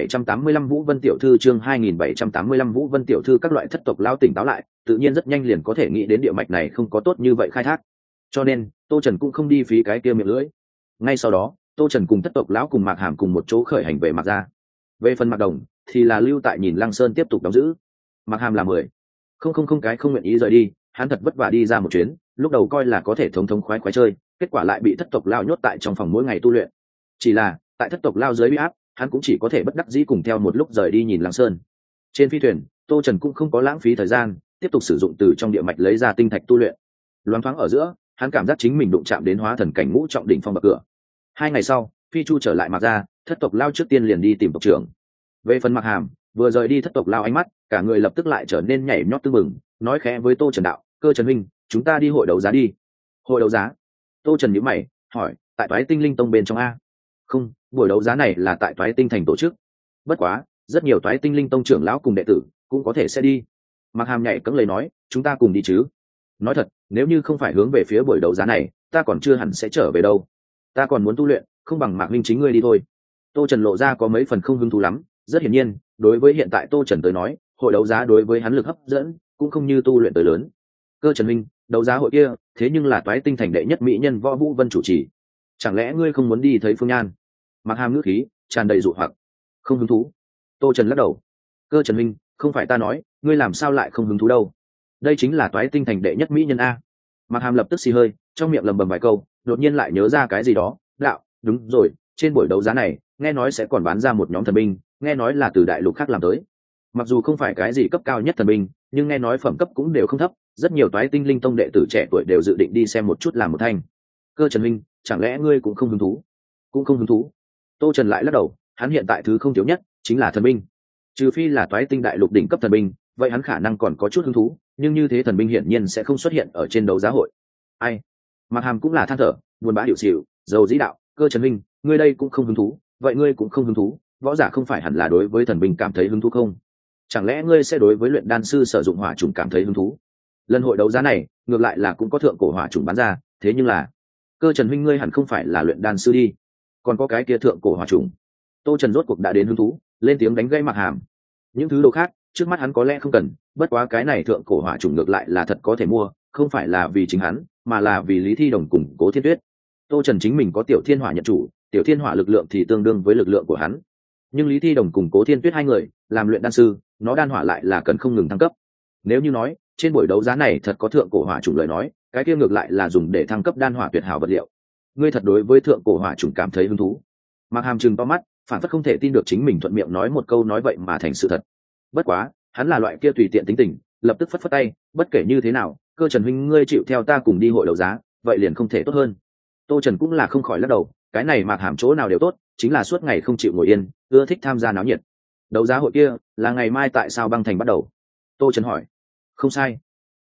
2785 Vũ Vân tiểu thư, chương 2785 Vũ Vân tiểu thư. Các loại thất tộc lao tỉnh táo lại, tự nhiên rất nhanh liền có thể nghĩ đến địa mạch này không có tốt như vậy khai thác, cho nên Tô Trần cũng không đi phí cái kia miệng lưỡi. Ngay sau đó Tô Trần cùng thất tộc lão cùng Mạc Hàm cùng một chỗ khởi hành về Mạc gia. Về phần Mạc Đồng thì là lưu tại nhìn Lăng Sơn tiếp tục đóng giữ. Mạc Hàm là 10 không cái không nguyện ý rời đi, hắn thật vất vả đi ra một chuyến, lúc đầu coi là có thể thống khoái chơi, kết quả lại bị thất tộc lao nhốt tại trong phòng mỗi ngày tu luyện. Chỉ là tại thất tộc lao dưới bị áp, hắn cũng chỉ có thể bất đắc dĩ cùng theo một lúc rời đi nhìn Lăng Sơn. Trên phi thuyền, Tô Trần cũng không có lãng phí thời gian, tiếp tục sử dụng từ trong địa mạch lấy ra tinh thạch tu luyện. Loáng thoáng ở giữa, hắn cảm giác chính mình đụng chạm đến hóa thần cảnh ngũ trọng đỉnh phong bậc cửa. 2 ngày sau, phi chu trở lại Mạc gia, thất tộc lao trước tiên liền đi tìm tộc trưởng. Về phần Mạc Hàm, vừa rời đi thất tộc lao ánh mắt, cả người lập tức lại trở nên nhảy nhót tưng bừng, nói khẽ với Tô Trần đạo: "Cơ Trần huynh, chúng ta đi hội đấu giá đi." Hội đấu giá? Tô Trần nhíu mày, hỏi: "Tại Toái Tinh Linh Tông bên trong a?" "Không, buổi đấu giá này là tại Toái Tinh thành tổ chức. Bất quá, rất nhiều Toái Tinh Linh Tông trưởng lão cùng đệ tử cũng có thể sẽ đi." Mạc Hàm nhảy cẫng lấy nói: "Chúng ta cùng đi chứ?" Nói thật, nếu như không phải hướng về phía buổi đấu giá này, ta còn chưa hẳn sẽ trở về đâu. Ta còn muốn tu luyện, không bằng Mạc huynh chính ngươi đi thôi. Tô Trần lộ ra có mấy phần không hứng thú lắm, rất hiển nhiên, đối với hiện tại Tô Trần tới nói, hội đấu giá đối với hắn lực hấp dẫn cũng không như tu luyện tới lớn. Cơ Trần huynh, đấu giá hội kia, thế nhưng là Toái Tinh thành đệ nhất mỹ nhân Võ Vũ Vân chủ trì. Chẳng lẽ ngươi không muốn đi thấy Phương Nhan? Mạc Hàm ngữ khí tràn đầy dụ hoặc. Không hứng thú. Tô Trần lắc đầu. Cơ Trần huynh, không phải ta nói, ngươi làm sao lại không hứng thú đâu? Đây chính là Toái Tinh thành đệ nhất mỹ nhân a. Mạc Hàm lập tức xì hơi, trong miệng lầm bầm vài câu, đột nhiên lại nhớ ra cái gì đó. Đạo, đúng rồi, trên buổi đấu giá này, nghe nói sẽ còn bán ra một nhóm thần binh, nghe nói là từ đại lục khác làm tới. Mặc dù không phải cái gì cấp cao nhất thần binh, nhưng nghe nói phẩm cấp cũng đều không thấp, rất nhiều Toái Tinh Linh Tông đệ tử trẻ tuổi đều dự định đi xem một chút làm một thanh. Cơ Trần huynh, chẳng lẽ ngươi cũng không hứng thú? Cũng không hứng thú. Tô Trần lại lắc đầu, hắn hiện tại thứ không thiếu nhất chính là thần binh. Trừ phi là Toái Tinh đại lục đỉnh cấp thần binh, vậy hắn khả năng còn có chút hứng thú, nhưng như thế thần binh hiển nhiên sẽ không xuất hiện ở trên đấu giá hội. Ai? Mạc Hàm cũng là than thở, buồn bã hiểu xỉu, dầu dĩ đạo: Cơ Trần huynh, ngươi đây cũng không hứng thú, vậy ngươi cũng không hứng thú, võ giả không phải hẳn là đối với thần binh cảm thấy hứng thú không? Chẳng lẽ ngươi sẽ đối với luyện đan sư sử dụng hỏa trùng cảm thấy hứng thú? Lần hội đấu giá này, ngược lại là cũng có thượng cổ hỏa trùng bán ra, thế nhưng là, Cơ Trần huynh ngươi hẳn không phải là luyện đan sư đi, còn có cái kia thượng cổ hỏa trùng. Tô Trần rốt cuộc đã đến hứng thú, lên tiếng đánh gây Mạc Hàm. Những thứ đồ khác, trước mắt hắn có lẽ không cần, bất quá cái này thượng cổ hỏa trùng ngược lại là thật có thể mua, không phải là vì chính hắn, mà là vì Lý Thi Đồng cùng Cố Thiên Tuyết. Tô Trần chính mình có tiểu thiên hỏa nhận chủ, tiểu thiên hỏa lực lượng thì tương đương với lực lượng của hắn, nhưng Lý Thi Đồng cùng Cố Thiên Tuyết hai người làm luyện đan sư, nó đan hỏa lại là cần không ngừng thăng cấp. Nếu như nói trên buổi đấu giá này thật có thượng cổ hỏa trùng lời nói, cái kia ngược lại là dùng để thăng cấp đan hỏa tuyệt hảo vật liệu. Ngươi thật đối với thượng cổ hỏa trùng cảm thấy hứng thú? Mạc Hàm trừng to mắt, phản phất không thể tin được chính mình thuận miệng nói một câu nói vậy mà thành sự thật. Bất quá, hắn là loại kia tùy tiện tính tình, lập tức phất phất tay, bất kể như thế nào, Cơ Trần huynh ngươi chịu theo ta cùng đi hội đấu giá, vậy liền không thể tốt hơn. Tô Trần cũng là không khỏi lắc đầu, cái này Mạc Hàm chỗ nào đều tốt, chính là suốt ngày không chịu ngồi yên, ưa thích tham gia náo nhiệt. Đấu giá hội kia là ngày mai tại sao băng thành bắt đầu? Tô Trần hỏi. Không sai.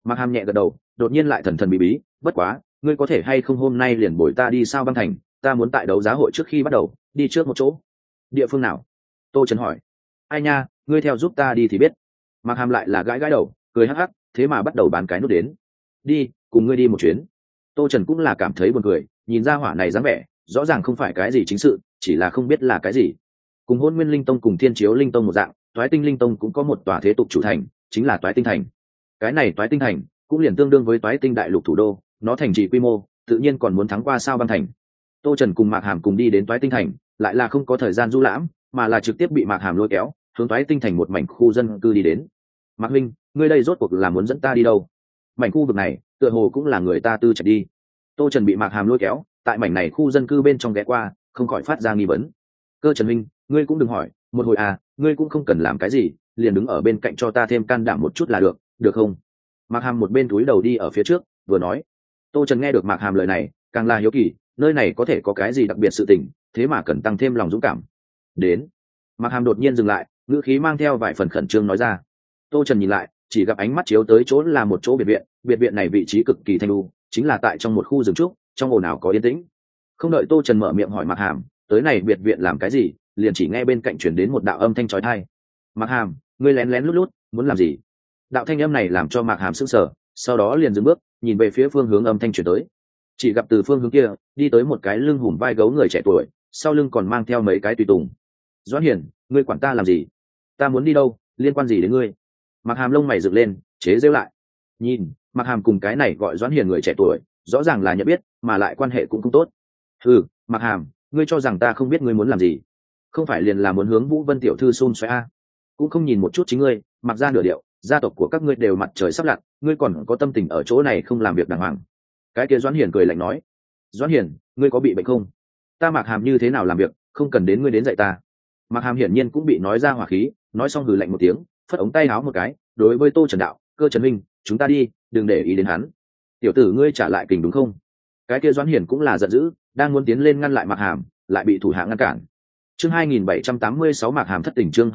Mạc Hàm nhẹ gật đầu, đột nhiên lại thần thần bí bí, bất quá ngươi có thể hay không hôm nay liền bồi ta đi Sao Băng Thành, ta muốn tại đấu giá hội trước khi bắt đầu đi trước một chỗ. Địa phương nào? Tô Trần hỏi. Ai nha, ngươi theo giúp ta đi thì biết. Mạc Hàm lại là gãi gãi đầu, cười hắc hắc, thế mà bắt đầu bán cái nút đến. Đi, cùng ngươi đi một chuyến. Tô Trần cũng là cảm thấy buồn cười, nhìn ra hỏa này dáng vẻ rõ ràng không phải cái gì chính sự, chỉ là không biết là cái gì. Cùng Hôn Nguyên Linh Tông cùng Thiên Chiếu Linh Tông một dạng, Toái Tinh Linh Tông cũng có một tòa thế tục chủ thành, chính là Toái Tinh Thành. Cái này Toái Tinh Thành cũng liền tương đương với Toái Tinh đại lục thủ đô, nó thành trì quy mô tự nhiên còn muốn thắng qua Sao Băng Thành. Tô Trần cùng Mạc Hàm cùng đi đến Toái Tinh Thành, lại là không có thời gian du lãm, mà là trực tiếp bị Mạc Hàm lôi kéo hướng Toái Tinh Thành một mảnh khu dân cư đi đến. Mạc Linh, ngươi đây rốt cuộc là muốn dẫn ta đi đâu? Mảnh khu vực này tựa hồ cũng là người ta tư trạch đi. Tô Trần bị Mạc Hàm lôi kéo tại mảnh này khu dân cư bên trong ghé qua, không khỏi phát ra nghi vấn. Cơ Trần Minh, ngươi cũng đừng hỏi, một hồi à, ngươi cũng không cần làm cái gì, liền đứng ở bên cạnh cho ta thêm can đảm một chút là được, được không? Mạc Hàm một bên túi đầu đi ở phía trước, vừa nói. Tô Trần nghe được Mạc Hàm lời này, càng là hiếu kỳ, nơi này có thể có cái gì đặc biệt sự tình, thế mà cần tăng thêm lòng dũng cảm. Đến. Mạc Hàm đột nhiên dừng lại, ngữ khí mang theo vài phần khẩn trương nói ra. Tô Trần nhìn lại, chỉ gặp ánh mắt chiếu tới chỗ là một chỗ biệt viện này vị trí cực kỳ thanh lưu, chính là tại trong một khu rừng trúc, trong ồn ào có yên tĩnh. Không đợi Tô Trần mở miệng hỏi Mạc Hàm, tới này biệt viện làm cái gì, liền chỉ nghe bên cạnh truyền đến một đạo âm thanh chói tai. Mạc Hàm, ngươi lén lén lút lút, muốn làm gì? Đạo thanh âm này làm cho Mạc Hàm sững sờ, sau đó liền dừng bước, nhìn về phía phương hướng âm thanh truyền tới. Chỉ gặp từ phương hướng kia đi tới một cái lưng hùm vai gấu người trẻ tuổi, sau lưng còn mang theo mấy cái tùy tùng. Doãn Hiền, ngươi quản ta làm gì? Ta muốn đi đâu, liên quan gì đến ngươi? Mạc Hàm lông mày dựng lên, chế giễu lại. Nhìn, Mạc Hàm cùng cái này gọi Doãn Hiền người trẻ tuổi, rõ ràng là nhận biết, mà lại quan hệ cũng không tốt. Ừ, Mạc Hàm, ngươi cho rằng ta không biết ngươi muốn làm gì? Không phải liền là muốn hướng Vũ Vân tiểu thư xôn xoe a? Cũng không nhìn một chút chính ngươi, mặc ra nửa điệu, gia tộc của các ngươi đều mặt trời sắp lặn, ngươi còn có tâm tình ở chỗ này không làm việc đàng hoàng? Cái kia Doãn Hiền cười lạnh nói. Doãn Hiền, ngươi có bị bệnh không? Ta Mạc Hàm như thế nào làm việc, không cần đến ngươi đến dạy ta. Mạc Hàm hiển nhiên cũng bị nói ra hỏa khí, nói xong hừ lạnh một tiếng, phất ống tay áo một cái, đối với Tô Trần đạo, Cơ Trần Minh, chúng ta đi, đừng để ý đến hắn. Tiểu tử ngươi trả lại kình đúng không? Cái kia Doãn Hiền cũng là giận dữ, đang muốn tiến lên ngăn lại Mạc Hàm, lại bị thủ hạ ngăn cản. Chương 2786 Mạc Hàm thất tình, chương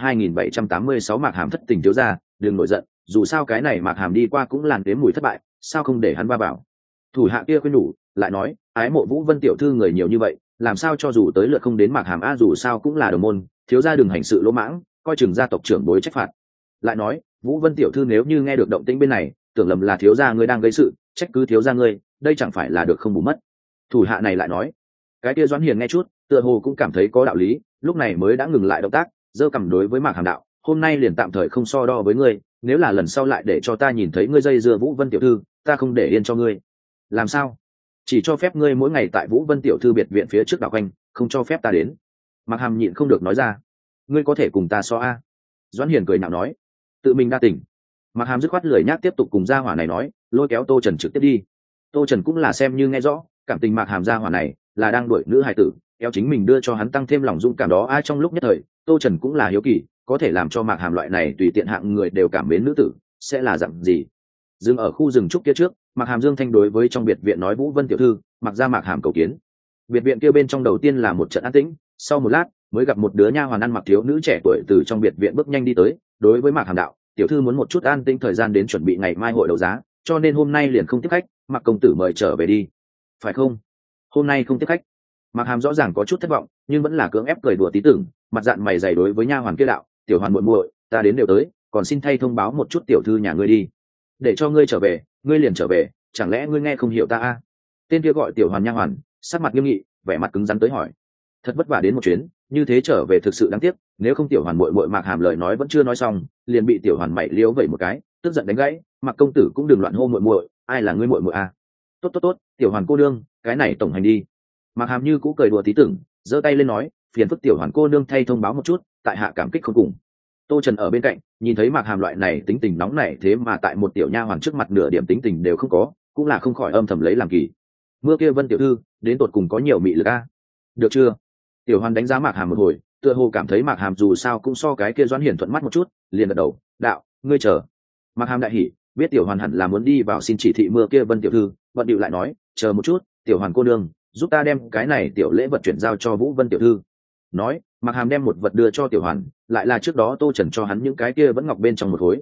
2786 Mạc Hàm thất tình thiếu gia, đừng nổi giận, dù sao cái này Mạc Hàm đi qua cũng làn đếm mùi thất bại, sao không để hắn va vào. Thủ hạ kia khuyên nhủ, lại nói, ái mộ Vũ Vân tiểu thư người nhiều như vậy, làm sao cho dù tới lượt không đến Mạc Hàm a, dù sao cũng là đồng môn, thiếu gia đừng hành sự lỗ mãng, coi chừng gia tộc trưởng bối trách phạt. Lại nói, Vũ Vân tiểu thư nếu như nghe được động tĩnh bên này, tưởng lầm là thiếu gia ngươi đang gây sự, trách cứ thiếu gia ngươi, đây chẳng phải là được không bù mất. Thủ hạ này lại nói. Cái kia Doãn Hiền nghe chút, tựa hồ cũng cảm thấy có đạo lý, lúc này mới đã ngừng lại động tác, giơ cằm đối với Mạc Hàm đạo, hôm nay liền tạm thời không so đo với ngươi, nếu là lần sau lại để cho ta nhìn thấy ngươi dây dưa Vũ Vân tiểu thư, ta không để yên cho ngươi. Làm sao? Chỉ cho phép ngươi mỗi ngày tại Vũ Vân tiểu thư biệt viện phía trước đảo quanh, không cho phép ta đến. Mạc Hàm nhịn không được nói ra. Ngươi có thể cùng ta so a? Doãn Hiền cười nhạo nói. Tự mình đa tình. Mạc Hàm dứt khoát lười nhác tiếp tục cùng gia hỏa này nói, lôi kéo Tô Trần trực tiếp đi. Tô Trần cũng là xem như nghe rõ, cảm tình Mạc Hàm gia hỏa này là đang đuổi nữ hài tử, eo chính mình đưa cho hắn tăng thêm lòng dung cảm đó. Ai trong lúc nhất thời, Tô Trần cũng là hiếu kỳ, có thể làm cho Mạc Hàm loại này tùy tiện hạng người đều cảm mến nữ tử, sẽ là dạng gì? Dừng ở khu rừng trúc kia trước, Mạc Hàm dương thanh đối với trong biệt viện nói, Vũ Vân tiểu thư, mặc ra Mạc Hàm cầu kiến. Biệt viện kia bên trong đầu tiên là một trận an tĩnh, sau một lát mới gặp một đứa nha hoàn ăn mặc thiếu nữ trẻ tuổi từ trong biệt viện bước nhanh đi tới, đối với Mạc Hàm đạo, tiểu thư muốn một chút an tĩnh thời gian đến chuẩn bị ngày mai hội đấu giá, cho nên hôm nay liền không tiếp khách, Mạc công tử mời trở về đi. Phải không? Hôm nay không tiếp khách. Mạc Hàm rõ ràng có chút thất vọng, nhưng vẫn là cưỡng ép cười đùa tí tưởng, mặt dạn mày dày đối với nha hoàn kia đạo, tiểu hoàn muội muội, ta đến đều tới, còn xin thay thông báo một chút tiểu thư nhà ngươi đi, để cho ngươi trở về, ngươi liền trở về, chẳng lẽ ngươi nghe không hiểu ta a? Tên kia gọi tiểu hoàn nha hoàn, sắc mặt nghiêm nghị, vẻ mặt cứng rắn tới hỏi. Thật vất vả đến một chuyến, như thế trở về thực sự đáng tiếc, nếu không tiểu hoàn muội muội. Mạc Hàm lời nói vẫn chưa nói xong, liền bị tiểu hoàn mày liếu vẩy một cái, tức giận đánh gãy. Mạc công tử cũng đừng loạn hô muội muội, ai là ngươi muội muội a? Tốt tốt tốt, tiểu hoàn cô nương, cái này tổng hành đi. Mạc Hàm như cũ cười đùa tí tưởng, giơ tay lên nói, phiền phức tiểu hoàn cô nương thay thông báo một chút, tại hạ cảm kích không cùng. Tô Trần ở bên cạnh nhìn thấy Mạc Hàm loại này tính tình nóng nảy, thế mà tại một tiểu nha hoàn trước mặt nửa điểm tính tình đều không có, cũng là không khỏi âm thầm lấy làm kỳ. Mưa kia Vân tiểu thư đến tột cùng có nhiều mị lực a? Được chưa? Tiểu hoàn đánh giá Mạc Hàm một hồi, tựa hồ cảm thấy Mạc Hàm dù sao cũng so cái kia Doãn Hiển thuận mắt một chút, liền gật đầu, đạo, ngươi chờ. Mạc Hàm đại hỉ, biết tiểu hoàn hẳn là muốn đi vào xin chỉ thị Mưa kia Vân tiểu thư, bận điệu lại nói, chờ một chút, tiểu hoàn cô nương, giúp ta đem cái này tiểu lễ vật chuyển giao cho Vũ Vân tiểu thư. Nói, Mạc Hàm đem một vật đưa cho tiểu hoàn, lại là trước đó Tô Trần cho hắn những cái kia vẫn ngọc bên trong một khối.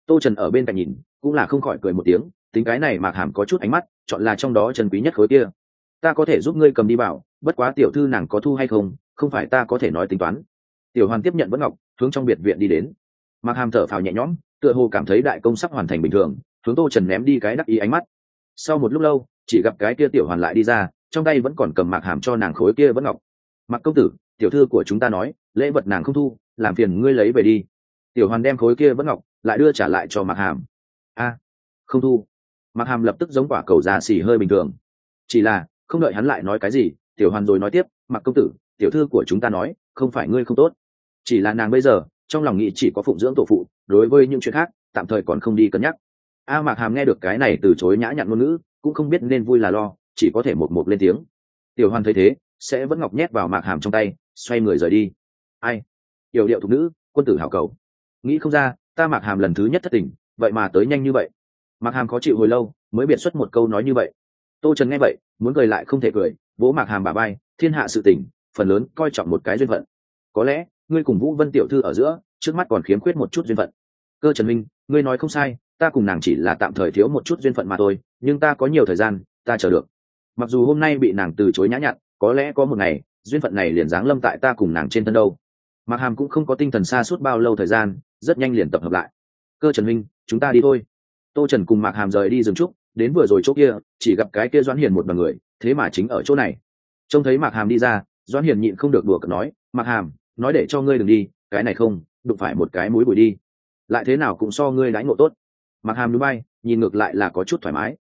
Tô Trần ở bên cạnh nhìn cũng là không khỏi cười một tiếng, tính cái này Mạc Hàm có chút ánh mắt, chọn là trong đó chân quý nhất khối kia. Ta có thể giúp ngươi cầm đi bảo, bất quá tiểu thư nàng có thu hay không, không phải ta có thể nói tính toán. Tiểu Hoàn tiếp nhận vẫn ngọc, hướng trong biệt viện đi đến. Mạc Hàm thở phào nhẹ nhõm, tựa hồ cảm thấy đại công sắp hoàn thành bình thường, hướng Tô Trần ném đi cái đắc ý ánh mắt. Sau một lúc lâu, chỉ gặp cái kia Tiểu Hoàn lại đi ra, trong tay vẫn còn cầm Mạc Hàm cho nàng khối kia vẫn ngọc. Mạc công tử, tiểu thư của chúng ta nói lễ vật nàng không thu, làm phiền ngươi lấy về đi. Tiểu Hoàn đem khối kia vẫn ngọc lại đưa trả lại cho Mạc Hàm. A, không thu. Mạc Hàm lập tức giống quả cầu già xỉ hơi bình thường. Chỉ là không đợi hắn lại nói cái gì, Tiểu Hoàn rồi nói tiếp, Mạc công tử, tiểu thư của chúng ta nói không phải ngươi không tốt, chỉ là nàng bây giờ trong lòng nghĩ chỉ có phụng dưỡng tổ phụ, đối với những chuyện khác tạm thời còn không đi cân nhắc. Mạc Hàm nghe được cái này từ chối nhã nhặn ngôn ngữ, cũng không biết nên vui là lo, chỉ có thể một lên tiếng. Tiểu Hoàn thấy thế sẽ vẫn ngọc nhét vào Mạc Hàm trong tay, xoay người rời đi. Ai, yểu điệu thục nữ, quân tử hảo cầu, nghĩ không ra ta Mạc Hàm lần thứ nhất thất tình, vậy mà tới nhanh như vậy. Mạc Hàm khó chịu hồi lâu mới biện xuất một câu nói như vậy. Tô Trần nghe vậy muốn cười lại không thể cười, vỗ Mạc Hàm bả vai, thiên hạ sự tình phần lớn coi trọng một cái duyên phận, có lẽ ngươi cùng Vũ Vân tiểu thư ở giữa trước mắt còn khiếm khuyết một chút duyên phận. Cơ Trần Minh, ngươi nói không sai, ta cùng nàng chỉ là tạm thời thiếu một chút duyên phận mà thôi, nhưng ta có nhiều thời gian, ta chờ được. Mặc dù hôm nay bị nàng từ chối nhã nhặn, có lẽ có một ngày duyên phận này liền giáng lâm tại ta cùng nàng trên thân đâu. Mạc Hàm cũng không có tinh thần xa suốt bao lâu thời gian, rất nhanh liền tập hợp lại. Cơ Trần Minh, chúng ta đi thôi. Tô Trần cùng Mạc Hàm rời đi rừng trúc, đến vừa rồi chỗ kia chỉ gặp cái kia Doãn Hiền một đoàn người, thế mà chính ở chỗ này. Trông thấy Mạc Hàm đi ra, Doãn Hiền nhịn không được đùa cợt nói, Mạc Hàm, nói để cho ngươi đừng đi, cái này không đụng phải một cái mũi bụi đi, lại thế nào cũng so ngươi đãi ngộ tốt. Mạc Hàm núi bay nhìn ngược lại là có chút thoải mái.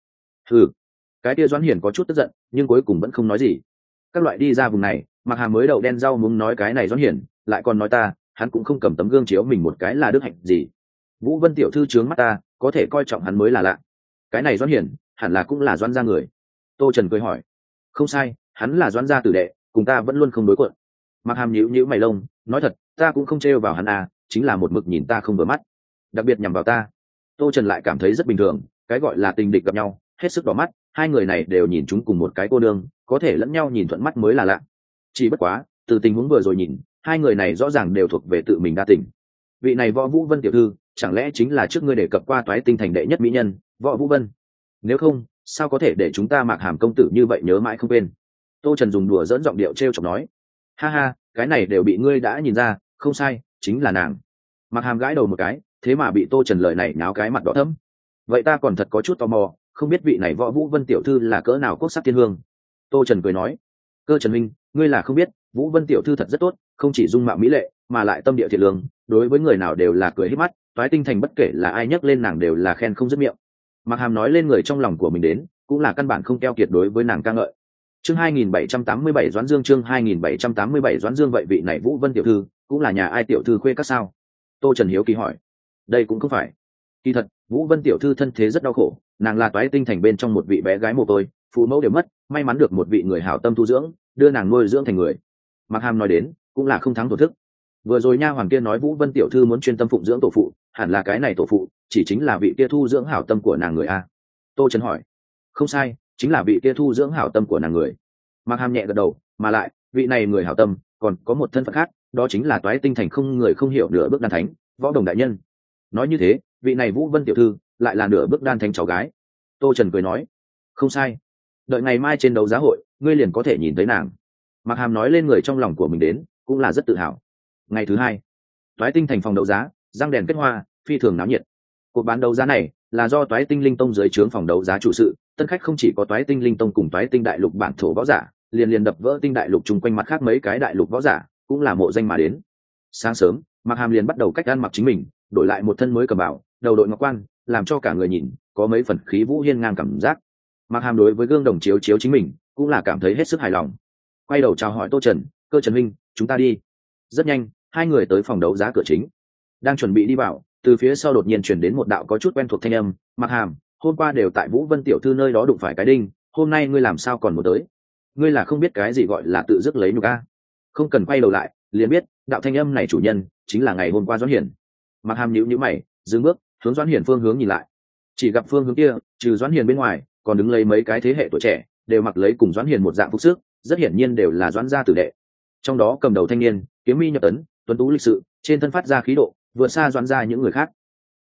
Cái kia Doãn Hiền có chút tức giận, nhưng cuối cùng vẫn không nói gì. Các loại đi ra vùng này, Mạc Hàm mới đầu đen rau muốn nói cái này Doãn Hiền lại còn nói ta, hắn cũng không cầm tấm gương chiếu mình một cái là đức hạnh gì. Vũ Vân tiểu thư trướng mắt ta, có thể coi trọng hắn mới là lạ. Cái này Doãn Hiền hẳn là cũng là Doãn gia người. Tô Trần cười hỏi. Không sai, hắn là Doãn gia tử đệ, cùng ta vẫn luôn không đối quận. Mạc Hàm nhíu nhíu mày lông, nói thật, ta cũng không trêu vào hắn à, chính là một mực nhìn ta không vừa mắt, đặc biệt nhằm vào ta. Tô Trần lại cảm thấy rất bình thường, cái gọi là tình địch gặp nhau, hết sức đỏ mắt, hai người này đều nhìn chúng cùng một cái cô nương, có thể lẫn nhau nhìn thuận mắt mới là lạ. Chỉ bất quá, từ tình huống vừa rồi nhìn, hai người này rõ ràng đều thuộc về tự mình đa tình. Vị này Võ Vũ Vân tiểu thư, chẳng lẽ chính là trước ngươi đề cập qua Toái Tinh thành đệ nhất mỹ nhân, Võ Vũ Vân? Nếu không, sao có thể để chúng ta Mạc Hàm công tử như vậy nhớ mãi không quên? Tô Trần dùng đùa dẫn giọng điệu trêu chọc nói. Ha ha, cái này đều bị ngươi đã nhìn ra, không sai, chính là nàng. Mạc Hàm gãi đầu một cái, thế mà bị Tô Trần lời này náo cái mặt đỏ thẫm. Vậy ta còn thật có chút tò mò, không biết vị này Võ Vũ Vân tiểu thư là cỡ nào quốc sắc thiên hương. Tô Trần cười nói. Cơ Trần Minh, ngươi là không biết, Vũ Vân tiểu thư thật rất tốt, không chỉ dung mạo mỹ lệ, mà lại tâm địa thiện lương, đối với người nào đều là cười hết mắt. Toái Tinh thành bất kể là ai nhắc lên nàng đều là khen không dứt miệng. Mạc Hàm nói lên người trong lòng của mình đến, cũng là căn bản không keo kiệt đối với nàng ca ngợi. Chương 2787 Doãn Dương, chương 2787 Doãn Dương, vậy vị này Vũ Vân tiểu thư cũng là nhà ai tiểu thư khuê các sao? Tô Trần hiếu kỳ hỏi. Đây cũng không phải. Kỳ thật, Vũ Vân tiểu thư thân thế rất đau khổ, nàng là Toái Tinh thành bên trong một vị bé gái mồ côi, phụ mẫu đều mất, may mắn được một vị người hảo tâm thu dưỡng, đưa nàng nuôi dưỡng thành người. Mạc Hàm nói đến, cũng là không thắng tổ thức. Vừa rồi nha hoàng kia nói Vũ Vân tiểu thư muốn chuyên tâm phụng dưỡng tổ phụ, hẳn là cái này tổ phụ chỉ chính là vị kia thu dưỡng hảo tâm của nàng người a. Tô Trần hỏi. Không sai, chính là vị kia thu dưỡng hảo tâm của nàng người. Mạc Hàm nhẹ gật đầu, mà lại vị này người hảo tâm còn có một thân phận khác, đó chính là Toái Tinh thành không người không hiểu nửa bước đan thánh, Võ Đồng đại nhân. Nói như thế, vị này Vũ Vân tiểu thư lại là nửa bước đan thánh cháu gái. Tô Trần cười nói. Không sai, đợi ngày mai trên đấu giá hội ngươi liền có thể nhìn thấy nàng. Mạc Hàm nói lên người trong lòng của mình đến, cũng là rất tự hào. Ngày thứ hai, Toái Tinh thành phòng đấu giá răng đèn kết hoa, phi thường náo nhiệt. Cuộc bán đấu giá này là do Toái Tinh Linh Tông dưới trướng phòng đấu giá chủ sự, tân khách không chỉ có Toái Tinh Linh Tông cùng Toái Tinh Đại Lục bản thổ võ giả, liền đập vỡ Tinh Đại Lục chung quanh mặt khác mấy cái đại lục võ giả cũng là mộ danh mà đến. Sáng sớm, Mạc Hàm liền bắt đầu cách ăn mặc chính mình, đổi lại một thân mới cầm bảo, đầu đội ngọc quan, làm cho cả người nhìn có mấy phần khí vũ hiên ngang cảm giác. Mạc Hàm đối với gương đồng chiếu chiếu chính mình cũng là cảm thấy hết sức hài lòng. Quay đầu chào hỏi Tô Trần, Cơ Trần Minh, chúng ta đi. Rất nhanh, hai người tới phòng đấu giá cửa chính. Đang chuẩn bị đi vào, từ phía sau đột nhiên chuyển đến một đạo có chút quen thuộc thanh âm. Mạc Hàm, hôm qua đều tại Vũ Vân tiểu thư nơi đó đụng phải cái đinh, hôm nay ngươi làm sao còn muốn tới? Ngươi là không biết cái gì gọi là tự dứt lấy nhục a? Không cần quay đầu lại, liền biết đạo thanh âm này chủ nhân chính là ngày hôm qua Doãn Hiển. Mạc Hàm nhíu nhíu mày, dừng bước, hướng Doãn Hiển phương hướng nhìn lại. Chỉ gặp phương hướng kia, trừ Doãn Hiển bên ngoài, còn đứng lấy mấy cái thế hệ tuổi trẻ, đều mặc lấy cùng Doãn Hiển một dạng phục sức, rất hiển nhiên đều là Doãn gia tử đệ. Trong đó cầm đầu thanh niên, kiếm mi nhập tấn, tuấn tú lịch sự, trên thân phát ra khí độ vượt xa Doãn gia những người khác.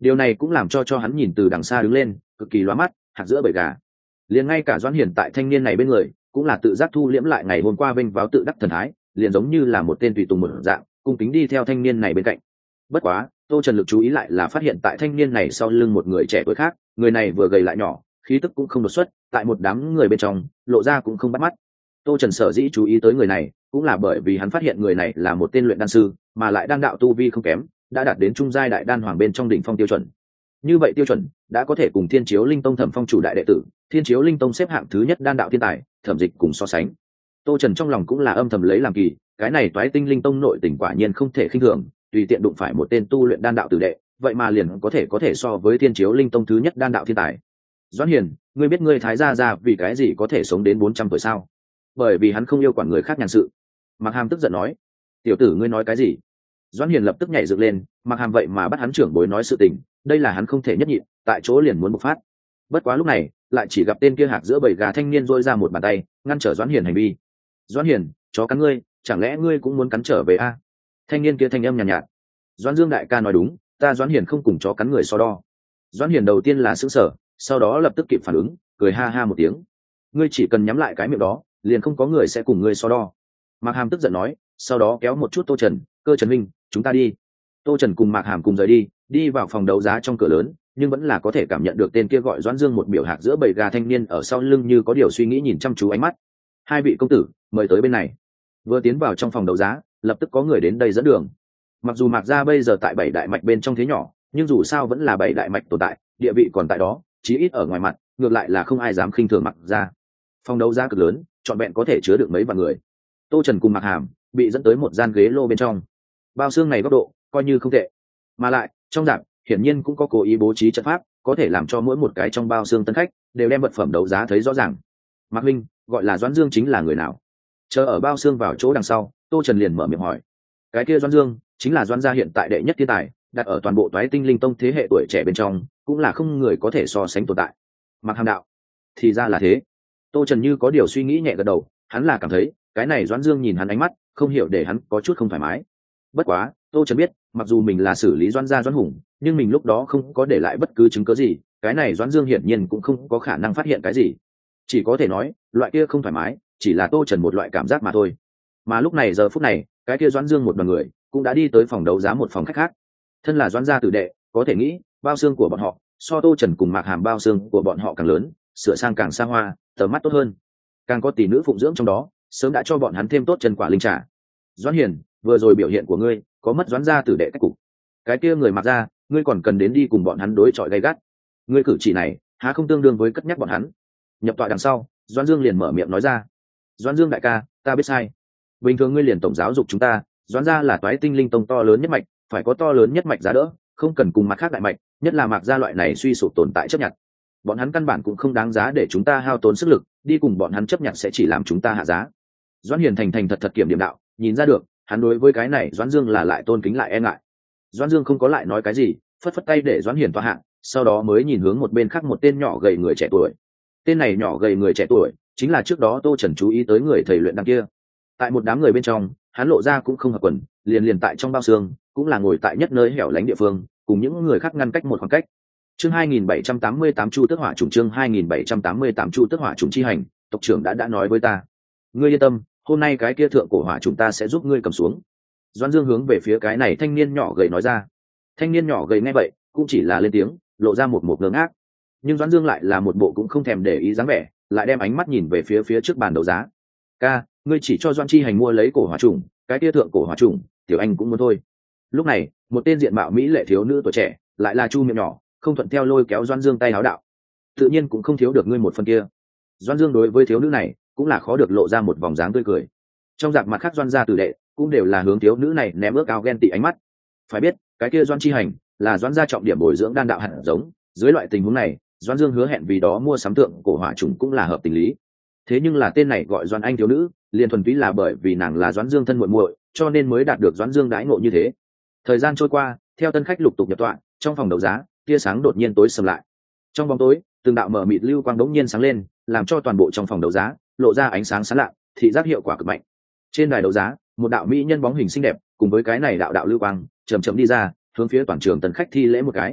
Điều này cũng làm cho hắn nhìn từ đằng xa đứng lên cực kỳ lóa mắt, hạt giữa bầy gà. Liền ngay cả Doãn Hiền tại thanh niên này bên người cũng là tự giác thu liễm lại ngày hôm qua vênh váo tự đắc thần thái, liền giống như là một tên tùy tùng một dạng cung kính đi theo thanh niên này bên cạnh. Bất quá Tô Trần lực chú ý lại là phát hiện tại thanh niên này sau lưng một người trẻ tuổi khác, người này vừa gầy lại nhỏ, khí tức cũng không đột xuất, tại một đám người bên trong lộ ra cũng không bắt mắt. Tô Trần sở dĩ chú ý tới người này cũng là bởi vì hắn phát hiện người này là một tên luyện đan sư, mà lại đan đạo tu vi không kém, đã đạt đến trung giai đại đan hoàng bên trong đỉnh phong tiêu chuẩn. Như vậy tiêu chuẩn đã có thể cùng Thiên Chiếu Linh Tông Thẩm Phong chủ đại đệ tử, Thiên Chiếu Linh Tông xếp hạng thứ nhất đan đạo thiên tài, Thẩm Dịch cùng so sánh. Tô Trần trong lòng cũng là âm thầm lấy làm kỳ, cái này Toái Tinh Linh Tông nội tình quả nhiên không thể khinh thường, tùy tiện đụng phải một tên tu luyện đan đạo tử đệ, vậy mà liền có thể so với Thiên Chiếu Linh Tông thứ nhất đan đạo thiên tài. Doãn Hiền, ngươi biết ngươi Thái gia gia vì cái gì có thể sống đến 400 tuổi sao? Bởi vì hắn không yêu quản người khác nhàn sự. Mạc Hàm tức giận nói. Tiểu tử ngươi nói cái gì? Doãn Hiền lập tức nhảy dựng lên, Mạc Hàm vậy mà bắt hắn trưởng bối nói sự tình, đây là hắn không thể nhất nhịn, tại chỗ liền muốn bộc phát. Bất quá lúc này lại chỉ gặp tên kia hạc giữa bầy gà thanh niên dôi ra một bàn tay ngăn trở Doãn Hiền hành vi. Doãn Hiền, chó cắn ngươi, chẳng lẽ ngươi cũng muốn cắn trở về a? Thanh niên kia thanh âm nhàn nhạt. Doãn Dương đại ca nói đúng, ta Doãn Hiền không cùng chó cắn người so đo. Doãn Hiền đầu tiên là sững sờ, sau đó lập tức kịp phản ứng, cười ha ha một tiếng. Ngươi chỉ cần nhắm lại cái miệng đó, liền không có người sẽ cùng ngươi so đo. Mạc Hàm tức giận nói, sau đó kéo một chút Tô Trần, Cơ Trần Minh, chúng ta đi. Tô Trần cùng Mạc Hàm cùng rời đi vào phòng đấu giá trong cửa lớn, nhưng vẫn là có thể cảm nhận được tên kia gọi Doãn Dương một biểu hạc giữa bầy gà thanh niên ở sau lưng như có điều suy nghĩ nhìn chăm chú ánh mắt. Hai vị công tử, mời tới bên này. Vừa tiến vào trong phòng đấu giá, lập tức có người đến đây dẫn đường. Mặc dù Mạc gia bây giờ tại bảy đại mạch bên trong thế nhỏ, nhưng dù sao vẫn là bảy đại mạch tồn tại, địa vị còn tại đó, chí ít ở ngoài mặt, ngược lại là không ai dám khinh thường Mạc gia. Phòng đấu giá cực lớn, trọn vẹn có thể chứa được mấy vạn người. Tô Trần cùng Mạc Hàm bị dẫn tới một gian ghế lô bên trong. Bao xương này góc độ coi như không tệ, mà lại trong dạp hiển nhiên cũng có cố ý bố trí trận pháp, có thể làm cho mỗi một cái trong bao xương tân khách đều đem vật phẩm đấu giá thấy rõ ràng. Mạc Minh, gọi là Doãn Dương chính là người nào? Chờ ở bao xương vào chỗ đằng sau, Tô Trần liền mở miệng hỏi. Cái kia Doãn Dương chính là Doãn gia hiện tại đệ nhất thiên tài, đặt ở toàn bộ Toái Tinh Linh Tông thế hệ tuổi trẻ bên trong, cũng là không người có thể so sánh tồn tại. Mạc Hàm đạo. Thì ra là thế. Tô Trần như có điều suy nghĩ nhẹ gật đầu, hắn là cảm thấy cái này Doãn Dương nhìn hắn ánh mắt không hiểu để hắn có chút không thoải mái. Bất quá Tô Trần biết, mặc dù mình là xử lý Doãn gia Doãn Hùng, nhưng mình lúc đó không có để lại bất cứ chứng cớ gì, cái này Doãn Dương hiển nhiên cũng không có khả năng phát hiện cái gì. Chỉ có thể nói loại kia không thoải mái chỉ là Tô Trần một loại cảm giác mà thôi. Mà lúc này giờ phút này, cái kia Doãn Dương một đoàn người cũng đã đi tới phòng đấu giá một phòng khách khác. Thân là Doãn gia tử đệ, có thể nghĩ bao xương của bọn họ so Tô Trần cùng Mạc Hàm bao xương của bọn họ càng lớn, sửa sang càng xa hoa, tầm mắt tốt hơn, càng có tỷ nữ phụng dưỡng trong đó, sớm đã cho bọn hắn thêm tốt chân quả linh trà. Doãn Hiền, vừa rồi biểu hiện của ngươi có mất Doãn gia tử đệ cách cục. Cái kia người Mạc gia, ngươi còn cần đến đi cùng bọn hắn đối chọi gay gắt. Ngươi cử chỉ này há không tương đương với cất nhắc bọn hắn? Nhập tọa đằng sau, Doãn Dương liền mở miệng nói ra. Doãn Dương đại ca, ta biết sai. Bình thường ngươi liền tổng giáo dục chúng ta, Doãn gia là Toái Tinh Linh Tông to lớn nhất mạch, phải có to lớn nhất mạch giá đỡ, không cần cùng mặt khác đại mạch, nhất là Mạc gia loại này suy sụp tồn tại chấp nhận. Bọn hắn căn bản cũng không đáng giá để chúng ta hao tốn sức lực, đi cùng bọn hắn chấp nhận sẽ chỉ làm chúng ta hạ giá. Doãn Hiền thành thành thật thật kiểm điểm đạo, nhìn ra được, hắn đối với cái này Doãn Dương là lại tôn kính lại e ngại. Doãn Dương không có lại nói cái gì, phất phất tay để Doãn Hiền tọa hạ, sau đó mới nhìn hướng một bên khác một tên nhỏ gầy người trẻ tuổi. Tên này nhỏ gầy người trẻ tuổi chính là trước đó Tô Trần chú ý tới người thầy luyện đằng kia. Tại một đám người bên trong, hắn lộ ra cũng không hợp quần, liền tại trong bao xương, cũng là ngồi tại nhất nơi hẻo lánh địa phương, cùng những người khác ngăn cách một khoảng cách. Chương 2788 Chu Tước Hỏa Trùng, chương 2788 Chu Tước Hỏa Trùng chi hành, tộc trưởng đã nói với ta. Ngươi yên tâm, hôm nay cái kia thượng cổ hỏa trùng ta sẽ giúp ngươi cầm xuống. Doãn Dương hướng về phía cái này thanh niên nhỏ gầy nói ra. Thanh niên nhỏ gầy nghe vậy, cũng chỉ là lên tiếng, lộ ra một ngơ ngác. Nhưng Doãn Dương lại là một bộ cũng không thèm để ý dáng vẻ, lại đem ánh mắt nhìn về phía trước bàn đấu giá. Ca, ngươi chỉ cho Doãn Chi Hành mua lấy cổ hỏa trùng, cái kia thượng cổ hỏa trùng, tiểu anh cũng muốn thôi. Lúc này, một tên diện mạo mỹ lệ thiếu nữ tuổi trẻ, lại là Chu miệng nhỏ, không thuận theo lôi kéo Doãn Dương tay áo đạo. Tự nhiên cũng không thiếu được ngươi một phần kia. Doãn Dương đối với thiếu nữ này, cũng là khó được lộ ra một vòng dáng tươi cười. Trong dạp mặt khác Doãn gia tử đệ, cũng đều là hướng thiếu nữ này ném ước ao ghen tị ánh mắt. Phải biết, cái kia Doãn Chi Hành là Doãn gia trọng điểm bồi dưỡng đan đạo hạt giống, dưới loại tình huống này, Doãn Dương hứa hẹn vì đó mua sắm tượng cổ hỏa trùng cũng là hợp tình lý. Thế nhưng là tên này gọi Doãn Anh thiếu nữ, liền thuần túy là bởi vì nàng là Doãn Dương thân muội muội, cho nên mới đạt được Doãn Dương đãi ngộ như thế. Thời gian trôi qua, theo tân khách lục tục nhập tọa, trong phòng đấu giá, tia sáng đột nhiên tối sầm lại. Trong bóng tối, từng đạo mở mịt lưu quang đống nhiên sáng lên, làm cho toàn bộ trong phòng đấu giá lộ ra ánh sáng sáng lạ, thị giác hiệu quả cực mạnh. Trên đài đấu giá, một đạo mỹ nhân bóng hình xinh đẹp, cùng với cái này đạo lưu quang chậm chậm đi ra, hướng phía toàn trường tân khách thi lễ một cái.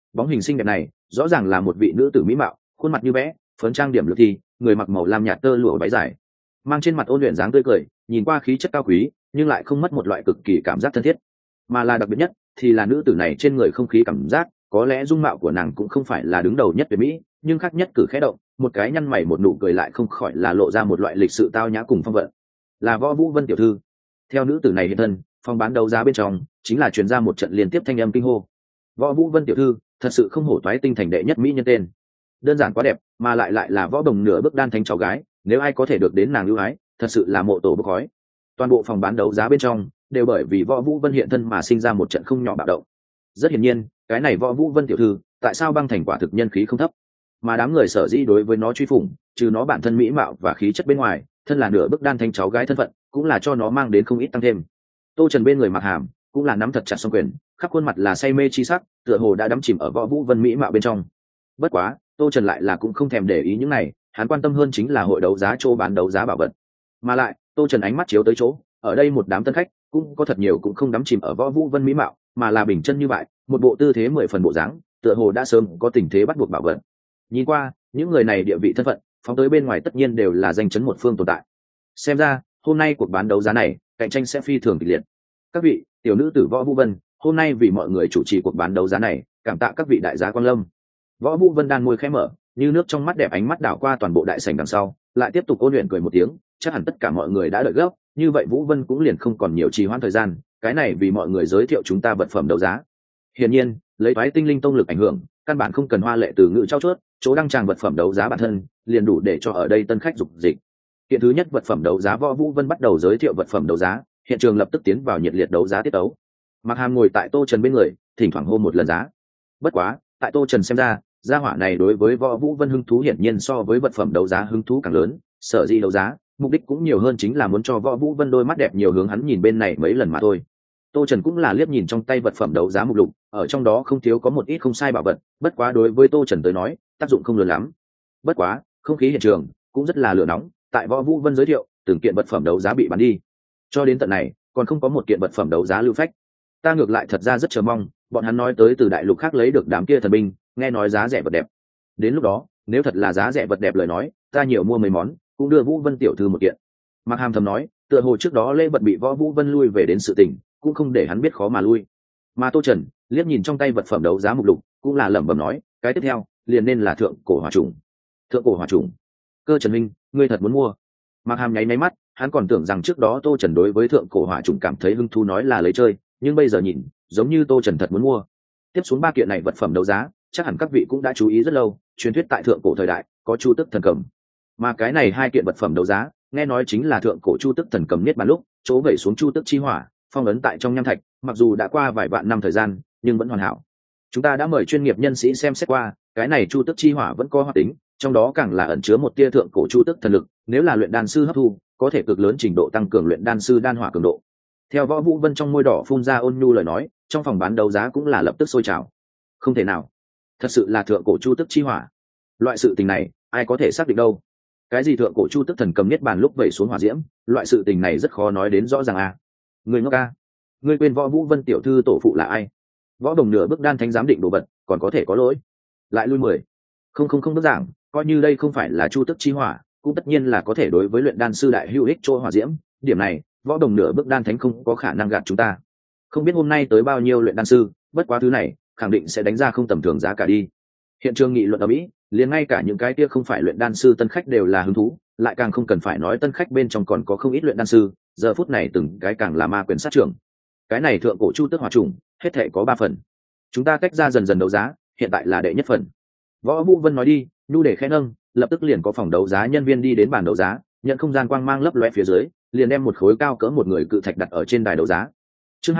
Bóng hình xinh đẹp này rõ ràng là một vị nữ tử mỹ mạo, khuôn mặt như vẽ, phấn trang điểm lược thi, người mặc màu lam nhạt tơ lụa váy dài, mang trên mặt ôn luyện dáng tươi cười, nhìn qua khí chất cao quý nhưng lại không mất một loại cực kỳ cảm giác thân thiết. Mà là đặc biệt nhất thì là nữ tử này trên người không khí cảm giác, có lẽ dung mạo của nàng cũng không phải là đứng đầu nhất về mỹ, nhưng khác nhất cử khẽ động, một cái nhăn mày một nụ cười lại không khỏi là lộ ra một loại lịch sự tao nhã cùng phong vận. Là Võ Vũ Vân tiểu thư. Theo nữ tử này hiện thân, phòng bán đấu giá bên trong chính là truyền ra một trận liên tiếp thanh âm kinh hô. Võ Vũ Vân tiểu thư thật sự không hổ toái tinh thành đệ nhất mỹ nhân tên, đơn giản quá đẹp, mà lại là võ đồng nửa bước đan thánh cháu gái, nếu ai có thể được đến nàng ưu ái, thật sự là mộ tổ bốc khói. Toàn bộ phòng bán đấu giá bên trong đều bởi vì Võ Vũ Vân hiện thân mà sinh ra một trận không nhỏ bạo động. Rất hiển nhiên, cái này Võ Vũ Vân tiểu thư, tại sao băng thành quả thực nhân khí không thấp, mà đám người sở dĩ đối với nó truy phủng, trừ nó bản thân mỹ mạo và khí chất bên ngoài, thân là nửa bước đan thánh cháu gái thân phận, cũng là cho nó mang đến không ít tăng thêm. Tô Trần bên người Mặc Hàm cũng là nắm thật chặt song quyền, khắp khuôn mặt là say mê chi sắc, tựa hồ đã đắm chìm ở Võ Vũ Vân mỹ mạo bên trong. Bất quá, Tô Trần lại là cũng không thèm để ý những này, hắn quan tâm hơn chính là hội đấu giá chỗ bán đấu giá bảo vật. Mà lại, Tô Trần ánh mắt chiếu tới chỗ, ở đây một đám tân khách, cũng có thật nhiều cũng không đắm chìm ở Võ Vũ Vân mỹ mạo, mà là bình chân như vậy, một bộ tư thế 10 phần bộ dáng, tựa hồ đã sớm có tình thế bắt buộc bảo vật. Nhìn qua, những người này địa vị thân phận, phóng tới bên ngoài tất nhiên đều là danh chấn một phương tồn tại. Xem ra, hôm nay cuộc bán đấu giá này, cạnh tranh sẽ phi thường kịch liệt. Các vị, tiểu nữ tử Võ Vũ Vân, hôm nay vì mọi người chủ trì cuộc bán đấu giá này, cảm tạ các vị đại giá quang lâm. Võ Vũ Vân đan môi khẽ mở, như nước trong mắt đẹp ánh mắt đảo qua toàn bộ đại sảnh đằng sau, lại tiếp tục ôn luyện cười một tiếng, chắc hẳn tất cả mọi người đã đợi gấp, như vậy Vũ Vân cũng liền không còn nhiều trì hoãn thời gian, cái này vì mọi người giới thiệu chúng ta vật phẩm đấu giá. Hiển nhiên, lấy toái tinh linh tông lực ảnh hưởng, căn bản không cần hoa lệ từ ngữ trao chuốt, chỗ đăng tràng vật phẩm đấu giá bản thân, liền đủ để cho ở đây tân khách dục dịch. Kiện thứ nhất vật phẩm đấu giá Võ Vũ Vân bắt đầu giới thiệu vật phẩm đấu giá, hiện trường lập tức tiến vào nhiệt liệt đấu giá tiết tấu. Mặc Hàm ngồi tại Tô Trần bên người, thỉnh thoảng hô một lần giá. Bất quá, tại Tô Trần xem ra, gia hỏa này đối với Võ Vũ Vân hứng thú hiển nhiên so với vật phẩm đấu giá hứng thú càng lớn, sở dĩ đấu giá, mục đích cũng nhiều hơn chính là muốn cho Võ Vũ Vân đôi mắt đẹp nhiều hướng hắn nhìn bên này mấy lần mà thôi. Tô Trần cũng là liếc nhìn trong tay vật phẩm đấu giá mục lục, ở trong đó không thiếu có một ít không sai bảo vật, bất quá đối với Tô Trần tới nói, tác dụng không lớn lắm. Bất quá, không khí hiện trường cũng rất là lửa nóng, tại Võ Vũ Vân giới thiệu, từng kiện vật phẩm đấu giá bị bán đi. Cho đến tận này, còn không có một kiện vật phẩm đấu giá lưu phách. Ta ngược lại thật ra rất chờ mong, bọn hắn nói tới từ đại lục khác lấy được đám kia thần binh, nghe nói giá rẻ vật đẹp. Đến lúc đó, nếu thật là giá rẻ vật đẹp lời nói, ta nhiều mua mấy món, cũng đưa Vũ Vân tiểu thư một kiện. Mặc Hàm thầm nói, tựa hồ trước đó Lê Vật bị Võ Vũ Vân lui về đến sự tình, cũng không để hắn biết khó mà lui. Mà Tô Trần liếc nhìn trong tay vật phẩm đấu giá mục lục, cũng là lẩm bẩm nói, cái tiếp theo liền nên là thượng cổ hỏa trùng. Thượng cổ hỏa trùng? Cơ Trần Minh, ngươi thật muốn mua? Mặc Hàm nháy máy mắt, hắn còn tưởng rằng trước đó Tô Trần đối với thượng cổ hỏa trùng cảm thấy hứng thú nói là lấy chơi, nhưng bây giờ nhìn, giống như Tô Trần thật muốn mua. Tiếp xuống ba kiện này vật phẩm đấu giá, chắc hẳn các vị cũng đã chú ý rất lâu, truyền thuyết tại thượng cổ thời đại có Chu Tức Thần Cầm. Mà cái này hai kiện vật phẩm đấu giá, nghe nói chính là thượng cổ Chu Tức Thần Cầm niết bàn lúc, chỗ vẩy xuống Chu Tức chi hỏa, phong ấn tại trong nham thạch, mặc dù đã qua vài vạn năm thời gian, nhưng vẫn hoàn hảo. Chúng ta đã mời chuyên nghiệp nhân sĩ xem xét qua, cái này Chu Tức chi hỏa vẫn có hoạt tính, trong đó càng là ẩn chứa một tia thượng cổ Chu Tức thần lực, nếu là luyện đan sư hấp thu, có thể cực lớn trình độ tăng cường luyện đan sư đan hỏa cường độ. Theo Võ Vũ Vân trong môi đỏ phun ra ôn nhu lời nói, trong phòng bán đấu giá cũng là lập tức sôi trào. Không thể nào, thật sự là thượng cổ Chu Tức chi hỏa. Loại sự tình này, ai có thể xác định đâu? Cái gì thượng cổ Chu Tức thần cầm niết bàn lúc vẩy xuống hỏa diễm, loại sự tình này rất khó nói đến rõ ràng à? Người ngốc a, ngươi quên Võ Vũ Vân tiểu thư tổ phụ là ai? Võ Đồng nửa bước đan thánh giám định đồ vật, còn có thể có lỗi? Lại lui 10. Không đơn giản, coi như đây không phải là Chu Tức chi hỏa, cũng tất nhiên là có thể đối với luyện đan sư đại hữu ích chỗ hỏa diễm, điểm này, Võ Đồng nửa bước đan thánh không có khả năng gạt chúng ta. Không biết hôm nay tới bao nhiêu luyện đan sư, bất quá thứ này, khẳng định sẽ đánh ra không tầm thường giá cả đi. Hiện trường nghị luận ở Mỹ, liền ngay cả những cái kia không phải luyện đan sư tân khách đều là hứng thú, lại càng không cần phải nói tân khách bên trong còn có không ít luyện đan sư, giờ phút này từng cái càng là ma quyền sát trưởng. Cái này thượng cổ Chu Tức hỏa trùng, hết thể có 3 phần. Chúng ta tách ra dần dần đấu giá, hiện tại là đệ nhất phần. Võ Vũ Vân nói đi, nhu để khẽ nâng, lập tức liền có phòng đấu giá nhân viên đi đến bàn đấu giá, nhận không gian quang mang lấp lóe phía dưới, liền đem một khối cao cỡ một người cự thạch đặt ở trên đài đấu giá. Chương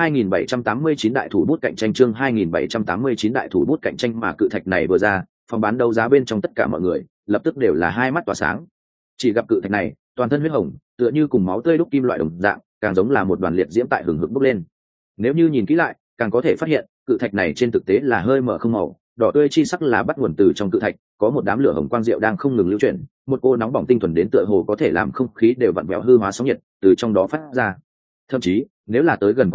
2789 đại thủ bút cạnh tranh, chương 2789 đại thủ bút cạnh tranh, mà cự thạch này vừa ra, phòng bán đấu giá bên trong tất cả mọi người lập tức đều là hai mắt tỏa sáng. Chỉ gặp cự thạch này, toàn thân huyết hồng, tựa như cùng máu tươi đúc kim loại đồng dạng, càng giống là một đoàn liệt diễm tại hừng hực bốc lên. Nếu như nhìn kỹ lại, càng có thể phát hiện, cự thạch này trên thực tế là hơi mờ không màu, đỏ tươi chi sắc là bắt nguồn từ trong cự thạch, có một đám lửa hồng quang diệu đang không ngừng lưu chuyển, một cô nóng bỏng tinh thuần đến tựa hồ có thể làm không khí đều vặn vẹo hư hóa sóng nhiệt từ trong đó phát ra. Thậm chí, nếu là tới gần quan sát,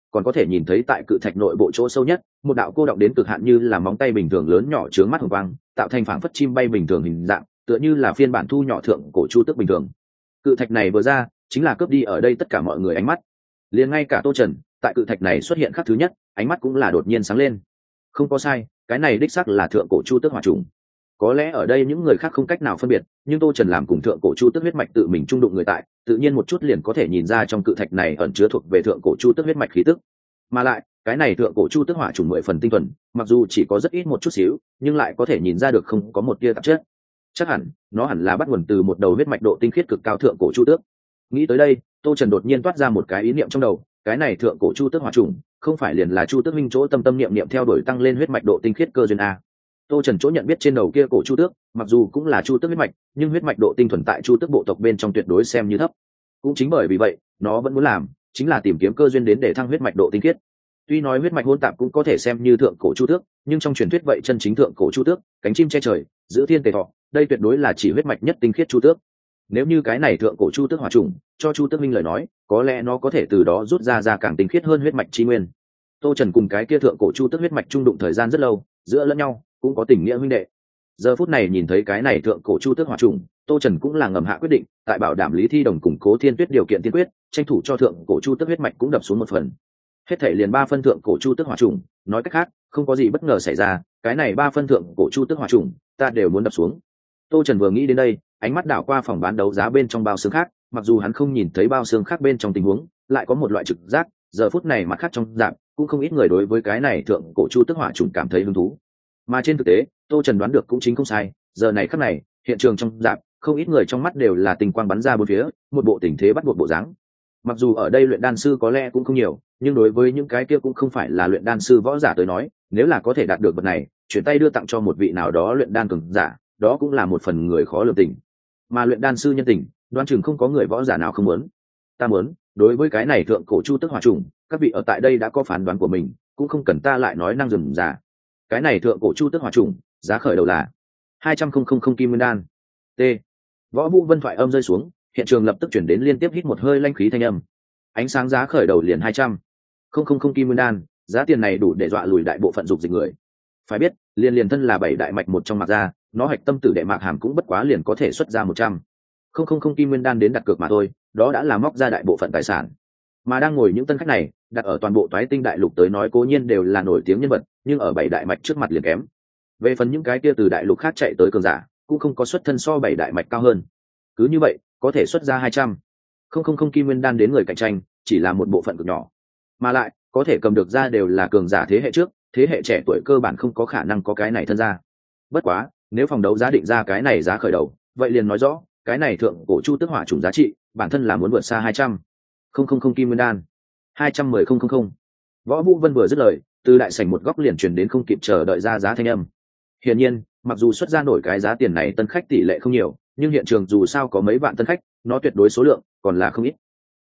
còn có thể nhìn thấy tại cự thạch nội bộ chỗ sâu nhất một đạo cô động đến cực hạn như là móng tay bình thường lớn nhỏ chướng mắt hồng quang, tạo thành phảng phất chim bay bình thường hình dạng, tựa như là phiên bản thu nhỏ thượng cổ chu tước bình thường. Cự thạch này vừa ra chính là cướp đi ở đây tất cả mọi người ánh mắt, liền ngay cả Tô Trần tại cự thạch này xuất hiện khắc thứ nhất, ánh mắt cũng là đột nhiên sáng lên. Không có sai, cái này đích xác là thượng cổ chu tước hỏa trùng. Có lẽ ở đây những người khác không cách nào phân biệt, nhưng Tô Trần làm cùng thượng cổ chu tước huyết mạch tự mình trung đụng người tại, tự nhiên một chút liền có thể nhìn ra trong cự thạch này ẩn chứa thuộc về thượng cổ chu tước huyết mạch khí tức. Mà lại, cái này thượng cổ chu tước hỏa trùng 10 phần tinh thuần, mặc dù chỉ có rất ít một chút xíu, nhưng lại có thể nhìn ra được không có một tia tạp chất. Chắc hẳn, nó hẳn là bắt nguồn từ một đầu huyết mạch độ tinh khiết cực cao thượng cổ chu tước. Nghĩ tới đây, Tô Trần đột nhiên toát ra một cái ý niệm trong đầu, cái này thượng cổ chu tước hỏa trùng, không phải liền là chu tước minh chỗ tâm tâm niệm niệm theo đuổi tăng lên huyết mạch độ tinh khiết cơ duyên a. Tô Trần chỗ nhận biết trên đầu kia cổ chu tước, mặc dù cũng là chu tước huyết mạch, nhưng huyết mạch độ tinh thuần tại chu tước bộ tộc bên trong tuyệt đối xem như thấp. Cũng chính bởi vì vậy, nó vẫn muốn làm, chính là tìm kiếm cơ duyên đến để thăng huyết mạch độ tinh khiết. Tuy nói huyết mạch hỗn tạp cũng có thể xem như thượng cổ chu tước, nhưng trong truyền thuyết vậy chân chính thượng cổ chu tước, cánh chim che trời, giữ thiên tề thọ, đây tuyệt đối là chỉ huyết mạch nhất tinh khiết chu tước. Nếu như cái này thượng cổ chu tước hỏa trùng cho chu tước minh lời nói, có lẽ nó có thể từ đó rút ra càng tinh khiết hơn huyết mạch chi nguyên. Tô Trần cùng cái kia thượng cổ chu tước huyết mạch trung đụng thời gian rất lâu, giữa lẫn nhau cũng có tình nghĩa huynh đệ. Giờ phút này nhìn thấy cái này thượng cổ chu tước hỏa trùng, Tô Trần cũng là ngầm hạ quyết định, tại bảo đảm Lý Thi Đồng củng Cố Thiên Tuyết điều kiện tiên quyết, tranh thủ cho thượng cổ chu tước huyết mạch cũng đập xuống một phần. Hết thảy liền 3 phân thượng cổ chu tước hỏa trùng, nói cách khác, không có gì bất ngờ xảy ra, cái này 3 phân thượng cổ chu tước hỏa trùng, ta đều muốn đập xuống. Tô Trần vừa nghĩ đến đây, ánh mắt đảo qua phòng bán đấu giá bên trong bao xương khác, mặc dù hắn không nhìn thấy bao xương khác bên trong tình huống, lại có một loại trực giác, giờ phút này mặt khác trong dạng, cũng không ít người đối với cái này thượng cổ chu tước hỏa trùng cảm thấy hứng thú. Mà trên thực tế, Tô Trần đoán được cũng chính không sai, giờ này khắc này, hiện trường trong dạng, không ít người trong mắt đều là tình quang bắn ra bốn phía, một bộ tình thế bắt buộc bộ dáng. Mặc dù ở đây luyện đan sư có lẽ cũng không nhiều, nhưng đối với những cái kia cũng không phải là luyện đan sư võ giả tới nói, nếu là có thể đạt được vật này, chuyển tay đưa tặng cho một vị nào đó luyện đan cường giả, đó cũng là một phần người khó lường tình. Mà luyện đan sư nhân tình, đoán chừng không có người võ giả nào không muốn. Ta muốn, đối với cái này thượng cổ chu tước hỏa trùng, các vị ở tại đây đã có phán đoán của mình, cũng không cần ta lại nói năng rườm rà. Cái này thượng cổ chu tước hỏa trùng, giá khởi đầu là 200,000 kim nguyên đan. T. Võ Vũ Vân thoại âm rơi xuống, hiện trường lập tức chuyển đến liên tiếp hít một hơi lanh khí thanh âm. Ánh sáng giá khởi đầu liền 200,000 kim nguyên đan, giá tiền này đủ để dọa lùi đại bộ phận dục dịch người. Phải biết, liền thân là 7 đại mạch một trong Mạc gia, nó hạch tâm tử đệ Mạc Hàm cũng bất quá liền có thể xuất ra 100,000 kim nguyên đan đến đặt cược mà thôi, đó đã là móc ra đại bộ phận tài sản. Mà đang ngồi những tân khách này, đặt ở toàn bộ Toái Tinh đại lục tới nói cố nhiên đều là nổi tiếng nhân vật, nhưng ở 7 đại mạch trước mặt liền kém. Về phần những cái kia từ đại lục khác chạy tới cường giả, cũng không có xuất thân so 7 đại mạch cao hơn. Cứ như vậy, có thể xuất ra 200,000 kim nguyên đan đến người cạnh tranh, chỉ là một bộ phận cực nhỏ. Mà lại, có thể cầm được ra đều là cường giả thế hệ trước, thế hệ trẻ tuổi cơ bản không có khả năng có cái này thân ra. Bất quá, nếu phòng đấu giá định ra cái này giá khởi đầu, vậy liền nói rõ, cái này thượng cổ chu tước hỏa trùng giá trị, bản thân là muốn vượt xa 200,000 kim nguyên đan. 210,000. Võ Vũ Vân vừa dứt lời, từ đại sảnh một góc liền truyền đến không kịp chờ đợi ra giá thanh âm. Hiển nhiên, mặc dù xuất ra nổi cái giá tiền này tân khách tỷ lệ không nhiều, nhưng hiện trường dù sao có mấy vạn tân khách, nó tuyệt đối số lượng còn là không ít.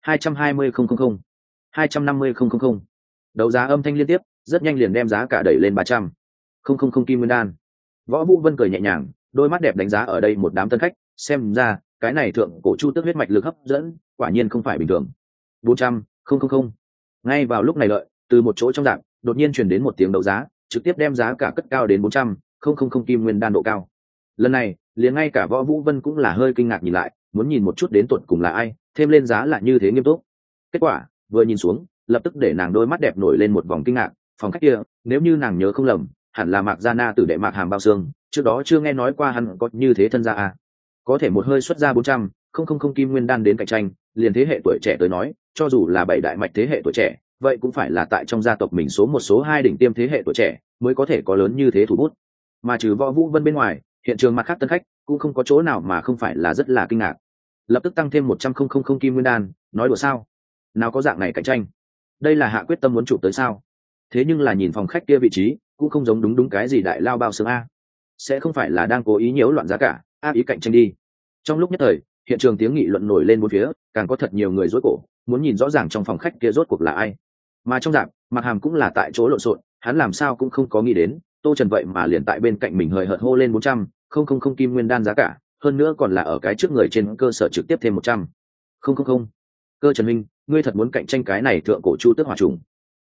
220,000. 250,000. Đấu giá âm thanh liên tiếp, rất nhanh liền đem giá cả đẩy lên 300,000 kim nguyên đan. Võ Vũ Vân cười nhẹ nhàng, đôi mắt đẹp đánh giá ở đây một đám tân khách, xem ra cái này thượng cổ chu tước huyết mạch lực hấp dẫn, quả nhiên không phải bình thường. 400,000. Ngay vào lúc này lợi, từ một chỗ trong dạng, đột nhiên truyền đến một tiếng đấu giá, trực tiếp đem giá cả cất cao đến 400,000 kim nguyên đan độ cao. Lần này, liền ngay cả Võ Vũ Vân cũng là hơi kinh ngạc nhìn lại, muốn nhìn một chút đến tuột cùng là ai, thêm lên giá là như thế nghiêm túc. Kết quả, vừa nhìn xuống, lập tức để nàng đôi mắt đẹp nổi lên một vòng kinh ngạc. Phòng khách kia, nếu như nàng nhớ không lầm, hẳn là Mạc Gia Na tử đệ Mạc Hàm bao xương, trước đó chưa nghe nói qua hắn có như thế thân gia à. Có thể một hơi xuất ra 400,000 kim nguyên đan đến cạnh tranh, liền thế hệ tuổi trẻ tới nói, cho dù là 7 đại mạch thế hệ tuổi trẻ, vậy cũng phải là tại trong gia tộc mình số 1 số 2 đỉnh tiêm thế hệ tuổi trẻ mới có thể có lớn như thế thủ bút. Mà trừ Võ Vũ Vân bên ngoài, hiện trường mặt khác tân khách cũng không có chỗ nào mà không phải là rất là kinh ngạc. Lập tức tăng thêm 100,000 kim nguyên đan, nói đùa sao? Nào có dạng này cạnh tranh? Đây là hạ quyết tâm muốn chụp tới sao? Thế nhưng là nhìn phòng khách kia vị trí, cũng không giống đúng cái gì đại lao bao xương a. Sẽ không phải là đang cố ý nhiễu loạn giá cả, ác ý cạnh tranh đi. Trong lúc nhất thời, hiện trường tiếng nghị luận nổi lên bốn phía, càng có thật nhiều người rối cổ, muốn nhìn rõ ràng trong phòng khách kia rốt cuộc là ai. Mà trong dạng, Mạc Hàm cũng là tại chỗ lộn xộn, hắn làm sao cũng không có nghĩ đến, Tô Trần vậy mà liền tại bên cạnh mình hời hợt hô lên 400,000 kim nguyên đan giá cả, hơn nữa còn là ở cái trước người trên cơ sở trực tiếp thêm 100,000. Cơ Trần Minh, ngươi thật muốn cạnh tranh cái này thượng cổ chu tước hỏa trùng?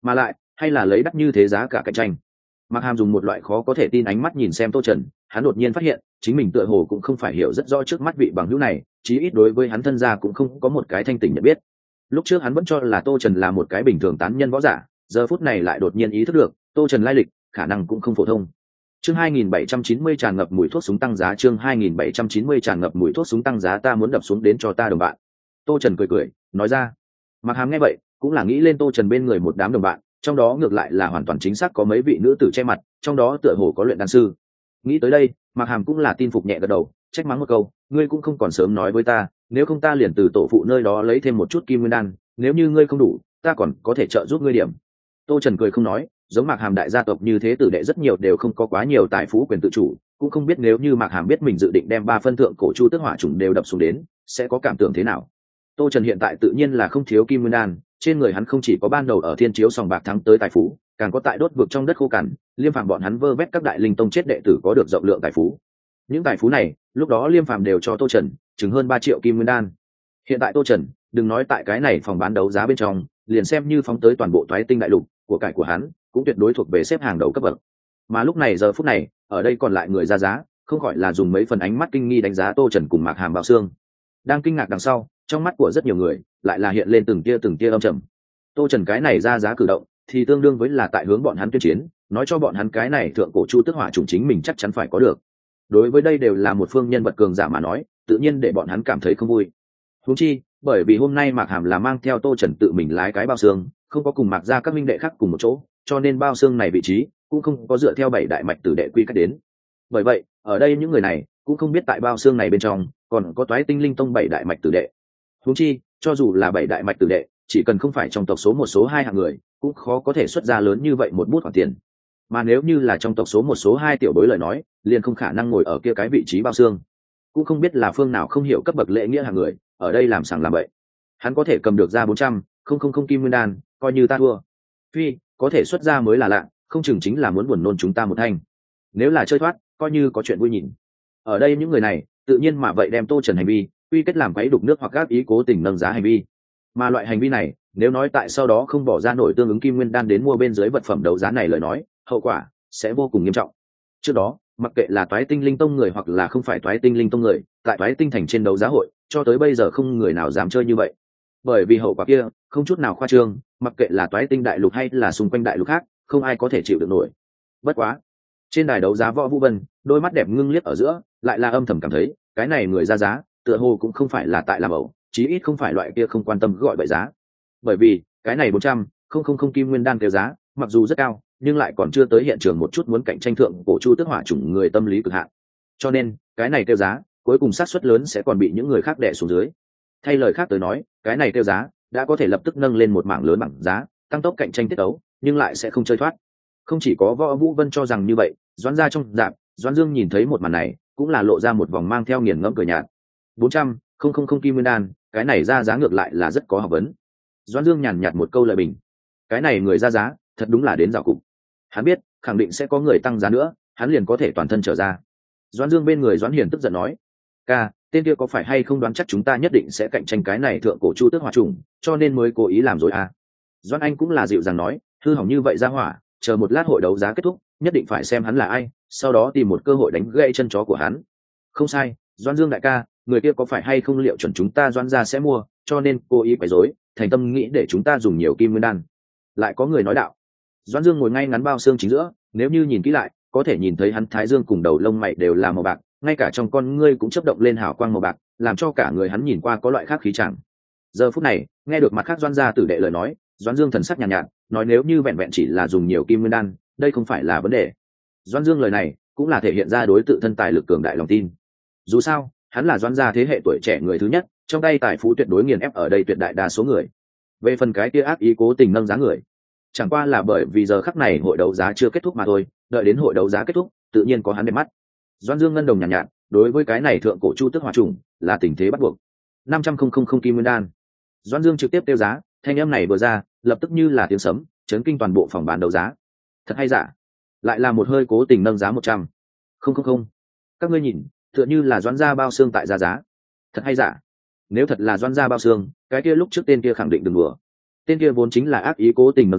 mà lại hay là lấy đắt như thế giá cả cạnh tranh. Mạc Hàm dùng một loại khó có thể tin ánh mắt nhìn xem Tô Trần, hắn đột nhiên phát hiện chính mình tựa hồ cũng không phải hiểu rất rõ trước mắt vị bằng hữu này, chí ít đối với hắn thân gia cũng không có một cái thanh tỉnh nhận biết. Lúc trước hắn vẫn cho là Tô Trần là một cái bình thường tán nhân võ giả, giờ phút này lại đột nhiên ý thức được Tô Trần lai lịch khả năng cũng không phổ thông. Chương 2790 tràn ngập mùi thuốc súng tăng giá, chương 2790 tràn ngập mùi thuốc súng tăng giá, ta muốn đập xuống đến cho ta đồng bạn. Tô Trần cười cười nói ra. Mạc Hàm nghe vậy cũng là nghĩ lên Tô Trần bên người một đám đồng bạn, trong đó ngược lại là hoàn toàn chính xác có mấy vị nữ tử che mặt, trong đó tựa hồ có luyện đan sư. Nghĩ tới đây, Mạc Hàm cũng là tin phục nhẹ gật đầu, trách mắng một câu, ngươi cũng không còn sớm nói với ta, nếu không ta liền từ tổ phụ nơi đó lấy thêm một chút kim nguyên đan, nếu như ngươi không đủ ta còn có thể trợ giúp ngươi điểm. Tô Trần cười không nói, giống Mạc Hàm đại gia tộc như thế tử đệ rất nhiều đều không có quá nhiều tài phú quyền tự chủ, cũng không biết nếu như Mạc Hàm biết mình dự định đem 3 phân thượng cổ chu tước hỏa trùng đều đập xuống đến sẽ có cảm tưởng thế nào. Tô Trần hiện tại tự nhiên là không thiếu kim nguyên đan, trên người hắn không chỉ có ban đầu ở thiên chiếu sòng bạc thắng tới tài phú, càng có tại đốt vực trong đất khô cằn Liêm Phàm bọn hắn vơ vét các đại linh tông chết đệ tử có được rộng lượng tài phú. Những tài phú này lúc đó Liêm Phàm đều cho Tô Trần chừng hơn 3 triệu kim nguyên đan. Hiện tại Tô Trần đừng nói tại cái này phòng bán đấu giá bên trong, liền xem như phóng tới toàn bộ Toái Tinh đại lục, của cải của hắn cũng tuyệt đối thuộc về xếp hàng đầu cấp bậc. Mà lúc này giờ phút này ở đây còn lại người ra giá không khỏi là dùng mấy phần ánh mắt kinh nghi đánh giá Tô Trần cùng Mạc Hàm Bảo Xương. Đang kinh ngạc đằng sau, trong mắt của rất nhiều người lại là hiện lên từng tia âm trầm. Tô Trần cái này ra giá cử động thì tương đương với là tại hướng bọn hắn tuyên chiến, nói cho bọn hắn cái này thượng cổ chu tước hỏa chủng chính mình chắc chắn phải có được. Đối với đây đều là một phương nhân vật cường giả mà nói, tự nhiên để bọn hắn cảm thấy không vui. Huống chi bởi vì hôm nay Mạc Hàm là mang theo Tô Trần tự mình lái cái bao xương, không có cùng Mạc gia các minh đệ khác cùng một chỗ, cho nên bao xương này vị trí cũng không có dựa theo 7 đại mạch tử đệ quy cách đến. Bởi vậy ở đây những người này cũng không biết tại bao xương này bên trong còn có Toái Tinh Linh Tông 7 đại mạch tử đệ. Huống chi cho dù là 7 đại mạch tử đệ, chỉ cần không phải trong tộc số 1 số 2 hạng người, cũng khó có thể xuất ra lớn như vậy một bút khoản tiền. Mà nếu như là trong tộc số 1 số 2 tiểu bối lời nói, liền không khả năng ngồi ở kia cái vị trí bao xương. Cũng không biết là phương nào không hiểu cấp bậc lễ nghĩa hạng người, ở đây làm sảng làm bậy. Hắn có thể cầm được ra 400 không kim nguyên đan, coi như ta thua. Phi, có thể xuất ra mới là lạ, không chừng chính là muốn buồn nôn chúng ta một thanh. Nếu là chơi thoát, coi như có chuyện vui nhìn. Ở đây những người này, tự nhiên mà vậy đem Tô Trần hành vi quy kết làm quấy đục nước hoặc gác ý cố tình nâng giá hành vi. Mà loại hành vi này, nếu nói tại sau đó không bỏ ra nổi tương ứng kim nguyên đan đến mua bên dưới vật phẩm đấu giá này lời nói, hậu quả sẽ vô cùng nghiêm trọng. Trước đó, mặc kệ là Toái Tinh Linh Tông người hoặc là không phải Toái Tinh Linh Tông người, tại Toái Tinh thành trên đấu giá hội, cho tới bây giờ không người nào dám chơi như vậy. Bởi vì hậu quả kia không chút nào khoa trương, mặc kệ là Toái Tinh đại lục hay là xung quanh đại lục khác, không ai có thể chịu được nổi. Bất quá, trên đài đấu giá Võ Vũ Vân, đôi mắt đẹp ngưng liếc ở giữa, lại là âm thầm cảm thấy, cái này người ra giá, tựa hồ cũng không phải là tại làm ẩu, chí ít không phải loại kia không quan tâm gọi bậy giá. Bởi vì, cái này 400 không kim nguyên đan kêu giá, mặc dù rất cao, nhưng lại còn chưa tới hiện trường một chút muốn cạnh tranh thượng cổ chu tước hỏa chủng người tâm lý cực hạn. Cho nên, cái này kêu giá, cuối cùng xác suất lớn sẽ còn bị những người khác đè xuống dưới. Thay lời khác tới nói, cái này kêu giá đã có thể lập tức nâng lên một mảng lớn bảng giá, tăng tốc cạnh tranh tiết tấu, nhưng lại sẽ không chơi thoát. Không chỉ có Võ Vũ Vân cho rằng như vậy, Doãn gia trong dạp, Doãn Dương nhìn thấy một màn này, cũng là lộ ra một vòng mang theo nghiền ngẫm cười nhạt. 400 không kim nguyên đan, cái này ra giá ngược lại là rất có học vấn. Doãn Dương nhàn nhạt một câu lời bình. Cái này người ra giá, thật đúng là đến rào cục. Hắn biết, khẳng định sẽ có người tăng giá nữa, hắn liền có thể toàn thân trở ra. Doãn Dương bên người Doãn Hiền tức giận nói: "Ca, tên kia có phải hay không đoán chắc chúng ta nhất định sẽ cạnh tranh cái này thượng cổ chu tước hỏa trùng, cho nên mới cố ý làm rồi à?" Doãn Anh cũng là dịu dàng nói: "Hư hỏng như vậy ra hỏa, chờ một lát hội đấu giá kết thúc, nhất định phải xem hắn là ai, sau đó tìm một cơ hội đánh gãy chân chó của hắn." "Không sai, Doãn Dương đại ca, người kia có phải hay không liệu chuẩn chúng ta Doãn gia sẽ mua, cho nên cố ý quấy rối, thành tâm nghĩ để chúng ta dùng nhiều kim nguyên đan." Lại có người nói đạo. Doãn Dương ngồi ngay ngắn bao xương chính giữa, nếu như nhìn kỹ lại, có thể nhìn thấy hắn thái dương cùng đầu lông mày đều là màu bạc, ngay cả trong con ngươi cũng chớp động lên hào quang màu bạc, làm cho cả người hắn nhìn qua có loại khác khí chẳng. Giờ phút này, nghe được mặt khác Doãn gia tử đệ lời nói, Doãn Dương thần sắc nhàn nhạt, nói nếu như vẹn vẹn chỉ là dùng nhiều kim nguyên đan, đây không phải là vấn đề. Doãn Dương lời này cũng là thể hiện ra đối tự thân tài lực cường đại lòng tin. Dù sao, hắn là Doãn gia thế hệ tuổi trẻ người thứ nhất, trong tay tài phú tuyệt đối nghiền ép ở đây tuyệt đại đa số người. Về phần cái kia ác ý cố tình nâng giá người, chẳng qua là bởi vì giờ khắc này hội đấu giá chưa kết thúc mà thôi, đợi đến hội đấu giá kết thúc, tự nhiên có hắn đẹp mắt. Doãn Dương ngân đồng nhàn nhạt, đối với cái này thượng cổ chu tước hỏa trùng là tình thế bắt buộc. 500 không kim nguyên đan. Doãn Dương trực tiếp tiêu giá, thanh âm này vừa ra, lập tức như là tiếng sấm, chấn kinh toàn bộ phòng bán đấu giá. Thật hay giả? Lại là một hơi cố tình nâng giá 100. Không. Các ngươi nhìn, tựa như là Doãn gia bao xương tại giá giá. Thật hay giả? Nếu thật là Doãn gia bao xương, cái kia lúc trước tên kia khẳng định đừng đùa. Tên kia vốn chính là ác ý cố tình nâng giá,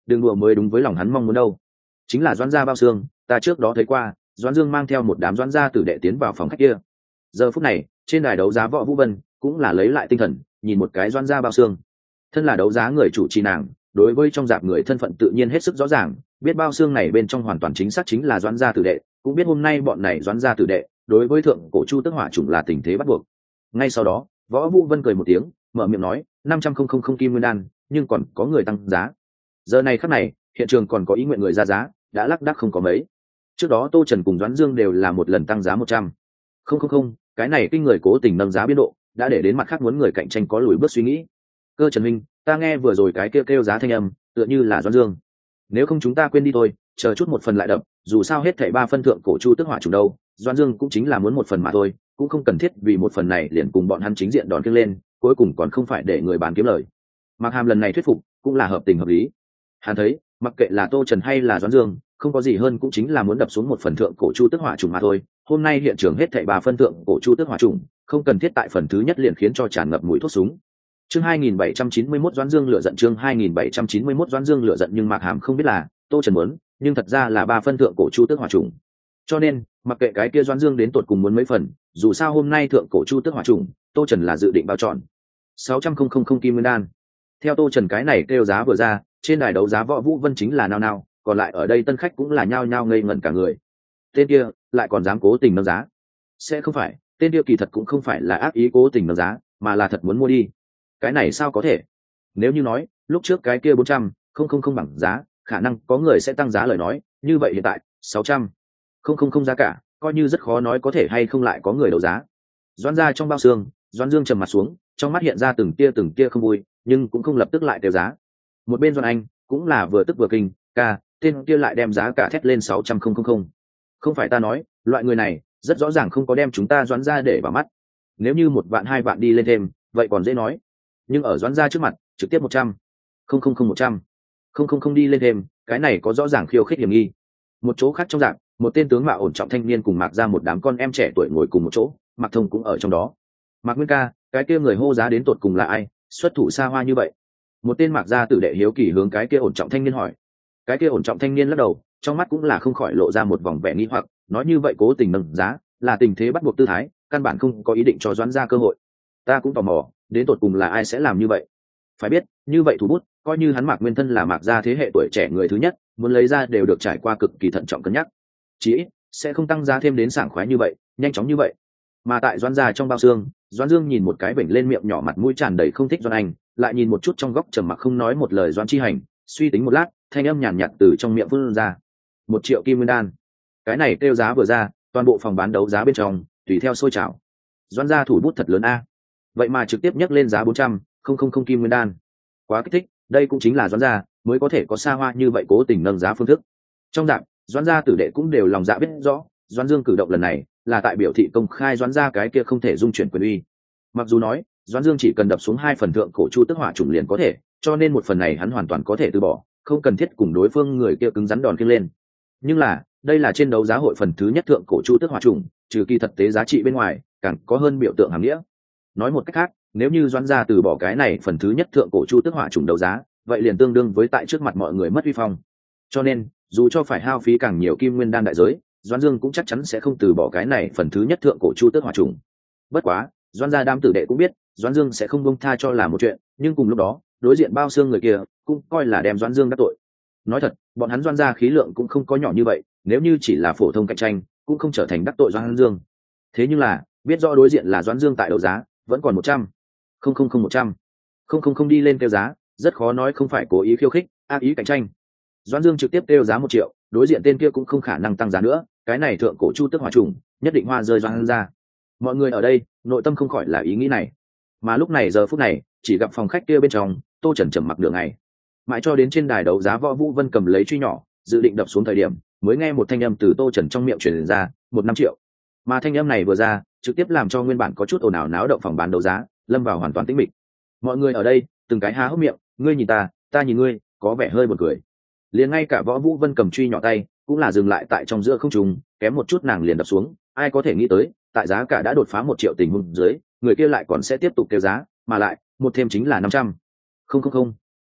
đừng đùa mới đúng với lòng hắn mong muốn đâu. Chính là Doãn gia bao xương, ta trước đó thấy qua, Doãn Dương mang theo một đám Doãn gia tử đệ tiến vào phòng khách kia. Giờ phút này, trên đài đấu giá Võ Vũ Vân cũng là lấy lại tinh thần, nhìn một cái Doãn gia bao xương. Thân là đấu giá người chủ trì nàng, đối với trong dạp người thân phận tự nhiên hết sức rõ ràng, biết bao xương này bên trong hoàn toàn chính xác chính là Doãn gia tử đệ, cũng biết hôm nay bọn này Doãn gia tử đệ đối với thượng cổ Chu Tước Hỏa Chủng là tình thế bắt buộc. Ngay sau đó, Võ Vũ Vân cười một tiếng, mở miệng nói, 500,000 kim nguyên đan, nhưng còn có người tăng giá. Giờ này khắc này, hiện trường còn có ý nguyện người ra giá, đã lác đác không có mấy. Trước đó Tô Trần cùng Doãn Dương đều là một lần tăng giá 100,000, cái này kinh người cố tình nâng giá biên độ, đã để đến mặt khác muốn người cạnh tranh có lùi bước suy nghĩ. Cơ Trần Minh, ta nghe vừa rồi cái kêu giá thanh âm, tựa như là Doãn Dương. Nếu không chúng ta quên đi thôi, chờ chút một phần lại đập, dù sao hết thảy 3 phân thượng cổ Chu Tước Hỏa Chủng đâu, Doãn Dương cũng chính là muốn một phần mà thôi, cũng không cần thiết vì một phần này liền cùng bọn hắn chính diện đòn kiêng lên, cuối cùng còn không phải để người bán kiếm lời. Mạc Hàm lần này thuyết phục cũng là hợp tình hợp lý. Hắn thấy, mặc kệ là Tô Trần hay là Doãn Dương, không có gì hơn cũng chính là muốn đập xuống một phần thượng cổ Chu Tước Hỏa Chủng mà thôi. Hôm nay hiện trường hết thảy 3 phân thượng cổ Chu Tước Hỏa Chủng, không cần thiết tại phần thứ nhất liền khiến cho tràn ngập mùi thuốc súng. Chương 2791 Doãn Dương lửa giận, chương 2791 Doãn Dương lửa giận, nhưng Mạc Hàm không biết là Tô Trần muốn, nhưng thật ra là 3 phân thượng cổ Chu Tước Hỏa Chủng. Cho nên, mặc kệ cái kia Doãn Dương đến tột cùng muốn mấy phần, dù sao hôm nay thượng cổ Chu Tước Hỏa Chủng, Tô Trần là dự định bao trọn 600,000 kim nguyên đan. Theo Tô Trần cái này kêu giá vừa ra, trên đài đấu giá Võ Vũ Vân chính là nao nao, còn lại ở đây tân khách cũng là nhao nhao ngây ngẩn cả người. Tên kia lại còn dám cố tình nâng giá? Sẽ không phải, tên kia kỳ thật cũng không phải là ác ý cố tình nâng giá, mà là thật muốn mua đi. Cái này sao có thể? Nếu như nói, lúc trước cái kia 400,000 bằng giá, khả năng có người sẽ tăng giá lời nói, như vậy hiện tại 600,000 giá cả, coi như rất khó nói có thể hay không lại có người đấu giá. Doãn gia trong bao xương, Doãn Dương trầm mặt xuống, trong mắt hiện ra từng tia không vui, nhưng cũng không lập tức lại kêu giá. Một bên Doãn Anh cũng là vừa tức vừa kinh, ca, tên kia lại đem giá cả thét lên 600,000. Không phải ta nói, loại người này rất rõ ràng không có đem chúng ta Doãn gia để vào mắt. Nếu như 1 vạn 2 vạn đi lên thêm, vậy còn dễ nói. Nhưng ở Doãn gia trước mặt, trực tiếp 100,000 đi lên thêm, cái này có rõ ràng khiêu khích hiểm nghi. Một chỗ khác trong dạng, một tên tướng mạo ổn trọng thanh niên cùng Mạc ra một đám con em trẻ tuổi ngồi cùng một chỗ, Mạc Thông cũng ở trong đó. Mạc Nguyên ca, cái kia người hô giá đến tột cùng là ai, xuất thủ xa hoa như vậy? Một tên Mạc gia tử đệ hiếu kỳ hướng cái kia ổn trọng thanh niên hỏi. Cái kia ổn trọng thanh niên lắc đầu, trong mắt cũng là không khỏi lộ ra một vòng vẻ nghi hoặc, nói như vậy cố tình nâng giá, là tình thế bắt buộc tư thái, căn bản không có ý định cho Doãn gia cơ hội. Ta cũng tò mò, đến tột cùng là ai sẽ làm như vậy? Phải biết, như vậy thủ bút, coi như hắn Mạc Nguyên thân là Mạc gia thế hệ tuổi trẻ người thứ nhất, muốn lấy ra đều được trải qua cực kỳ thận trọng cân nhắc. Chỉ ít sẽ không tăng giá thêm đến sảng khoái như vậy, nhanh chóng như vậy. Mà tại Doãn gia trong bao xương, Doãn Dương nhìn một cái vểnh lên miệng nhỏ, mặt mũi tràn đầy không thích Doãn Anh, lại nhìn một chút trong góc trầm mặc không nói một lời Doãn Chi Hành, suy tính một lát, thanh âm nhàn nhạt từ trong miệng vươn ra. 1 triệu kim nguyên đan. Cái này kêu giá vừa ra, toàn bộ phòng bán đấu giá bên trong tùy theo sôi trào. Doãn gia thủ bút thật lớn a. Vậy mà trực tiếp nhấc lên giá 400,000 kim nguyên đan. Quá kích thích, đây cũng chính là Doãn gia mới có thể có xa hoa như vậy cố tình nâng giá phương thức. Trong dạng, Doãn gia tử đệ cũng đều lòng dạ biết rõ, Doãn Dương cử động lần này là tại biểu thị công khai Doãn gia cái kia không thể dung chuyển quyền uy. Mặc dù nói, Doãn Dương chỉ cần đập xuống 2 phần thượng cổ Chu Tước Hỏa Chủng liền có thể, cho nên một phần này hắn hoàn toàn có thể từ bỏ, không cần thiết cùng đối phương người kia cứng rắn đòn kiêng lên. Nhưng là, đây là trên đấu giá hội phần thứ nhất thượng cổ Chu Tước Hỏa Chủng, trừ kỳ thật tế giá trị bên ngoài, càng có hơn biểu tượng hàm nghĩa. Nói một cách khác, nếu như Doãn gia từ bỏ cái này phần thứ nhất thượng cổ Chu Tước Hỏa Chủng đấu giá, vậy liền tương đương với tại trước mặt mọi người mất uy phong. Cho nên, dù cho phải hao phí càng nhiều kim nguyên đan đại giới, Doãn Dương cũng chắc chắn sẽ không từ bỏ cái này phần thứ nhất thượng cổ Chu Tước Hỏa Chủng. Bất quá, Doãn gia đám tử đệ cũng biết, Doãn Dương sẽ không buông tha cho là một chuyện, nhưng cùng lúc đó, đối diện bao xương người kia cũng coi là đem Doãn Dương đắc tội. Nói thật, bọn hắn Doãn gia khí lượng cũng không có nhỏ như vậy, nếu như chỉ là phổ thông cạnh tranh, cũng không trở thành đắc tội Doãn Dương. Thế nhưng là, biết rõ đối diện là Doãn Dương tại đấu giá, vẫn còn 100,000 đi lên kêu giá, rất khó nói không phải cố ý khiêu khích, ác ý cạnh tranh. Doãn Dương trực tiếp kêu giá 1 triệu, đối diện tên kia cũng không khả năng tăng giá nữa, cái này thượng cổ Chu Tước Hỏa Chủng nhất định hoa rơi Doãn gia. Mọi người ở đây, nội tâm không khỏi là ý nghĩ này. Mà lúc này giờ phút này, chỉ gặp phòng khách kia bên trong, Tô Trần trầm mặc nửa ngày, mãi cho đến trên đài đấu giá Võ Vũ Vân cầm lấy truy nhỏ, dự định đập xuống thời điểm, mới nghe một thanh âm từ Tô Trần trong miệng truyền ra, 1,5 triệu. Mà thanh âm này vừa ra, trực tiếp làm cho nguyên bản có chút ồn ào náo động phòng bán đấu giá lâm vào hoàn toàn tĩnh mịch. Mọi người ở đây từng cái há hốc miệng, ngươi nhìn ta, ta nhìn ngươi, có vẻ hơi buồn cười. Liền ngay cả Võ Vũ Vân cầm truy nhỏ tay cũng là dừng lại tại trong giữa không trung, kém một chút nàng liền đập xuống. Ai có thể nghĩ tới, tại giá cả đã đột phá 1 triệu tình huống dưới, người kia lại còn sẽ tiếp tục kêu giá, mà lại một thêm chính là 500,000.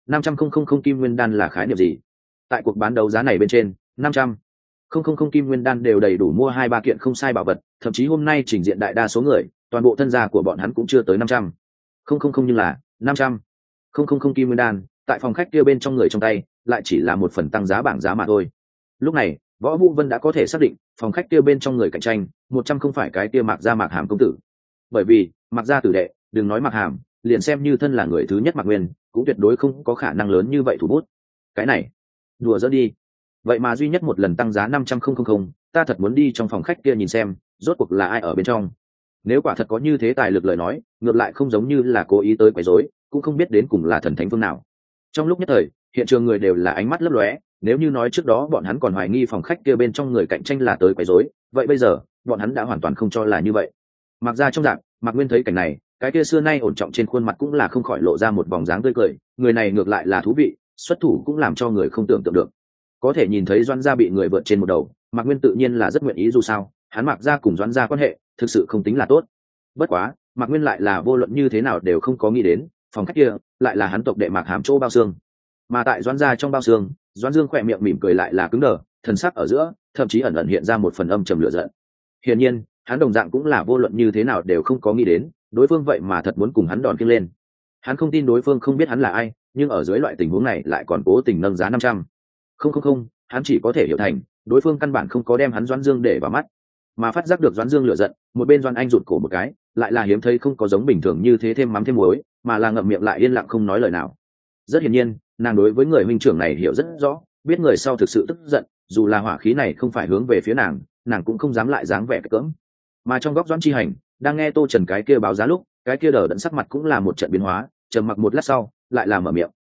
500,000 kim nguyên đan là khái niệm gì? Tại cuộc bán đấu giá này bên trên 500,000 kim nguyên đan đều đầy đủ mua 2-3 kiện không sai bảo vật, thậm chí hôm nay trình diện đại đa số người toàn bộ thân gia của bọn hắn cũng chưa tới 500,000, nhưng là 500,000 kim nguyên đan tại phòng khách kia bên trong người trong tay lại chỉ là một phần tăng giá bảng giá mà thôi. Lúc này Võ Vũ Vân đã có thể xác định phòng khách kia bên trong người cạnh tranh 100 không phải cái kia Mạc Gia Mạc Hàm công tử, bởi vì Mạc Gia tử đệ đừng nói Mạc Hàm, liền xem như thân là người thứ nhất Mạc Nguyên cũng tuyệt đối không có khả năng lớn như vậy thủ bút. Cái này đùa giỡn đi, vậy mà duy nhất một lần tăng giá 500,000, ta thật muốn đi trong phòng khách kia nhìn xem rốt cuộc là ai ở bên trong. Nếu quả thật có như thế tài lực lời nói, ngược lại không giống như là cố ý tới quấy rối, cũng không biết đến cùng là thần thánh phương nào. Trong lúc nhất thời hiện trường người đều là ánh mắt lấp lóe, nếu như nói trước đó bọn hắn còn hoài nghi phòng khách kia bên trong người cạnh tranh là tới quấy rối, vậy bây giờ bọn hắn đã hoàn toàn không cho là như vậy. Mặc ra trong dạng Mạc Nguyên thấy cảnh này, cái kia xưa nay ổn trọng trên khuôn mặt cũng là không khỏi lộ ra một vòng dáng tươi cười, người này ngược lại là thú vị, xuất thủ cũng làm cho người không tưởng tượng được. Có thể nhìn thấy Doãn gia bị người vượt trên một đầu, Mạc Nguyên tự nhiên là rất nguyện ý, dù sao hắn Mạc gia cùng Doãn gia quan hệ thực sự không tính là tốt. Bất quá Mạc Nguyên lại là vô luận như thế nào đều không có nghĩ đến phòng khách kia lại là hắn tộc đệ Mạc Hàm chỗ bao xương. Mà tại Doãn gia trong bao xương, Doãn Dương khỏe miệng mỉm cười lại là cứng đờ, thần sắc ở giữa thậm chí ẩn ẩn hiện ra một phần âm trầm lửa giận. Hiển nhiên hắn đồng dạng cũng là vô luận như thế nào đều không có nghĩ đến đối phương vậy mà thật muốn cùng hắn đòn kiêng lên. Hắn không tin đối phương không biết hắn là ai, nhưng ở dưới loại tình huống này lại còn cố tình nâng giá 500,000, hắn chỉ có thể hiểu thành đối phương căn bản không có đem hắn Doãn Dương để vào mắt. Mà phát giác được Doãn Dương lửa giận, một bên Doãn Anh rụt cổ một cái, lại là hiếm thấy không có giống bình thường như thế thêm mắm thêm muối, mà là ngậm miệng lại yên lặng không nói lời nào. Rất hiển nhiên nàng đối với người huynh trưởng này hiểu rất rõ, biết người sau thực sự tức giận, dù là hỏa khí này không phải hướng về phía nàng cũng không dám lại dáng vẻ cỡm. Mà trong góc Doãn Chi Hành đang nghe Tô Trần cái kia báo giá lúc, cái kia đờ đẫn sắc mặt cũng là một trận biến hóa, trầm mặc một lát sau lại là mở miệng.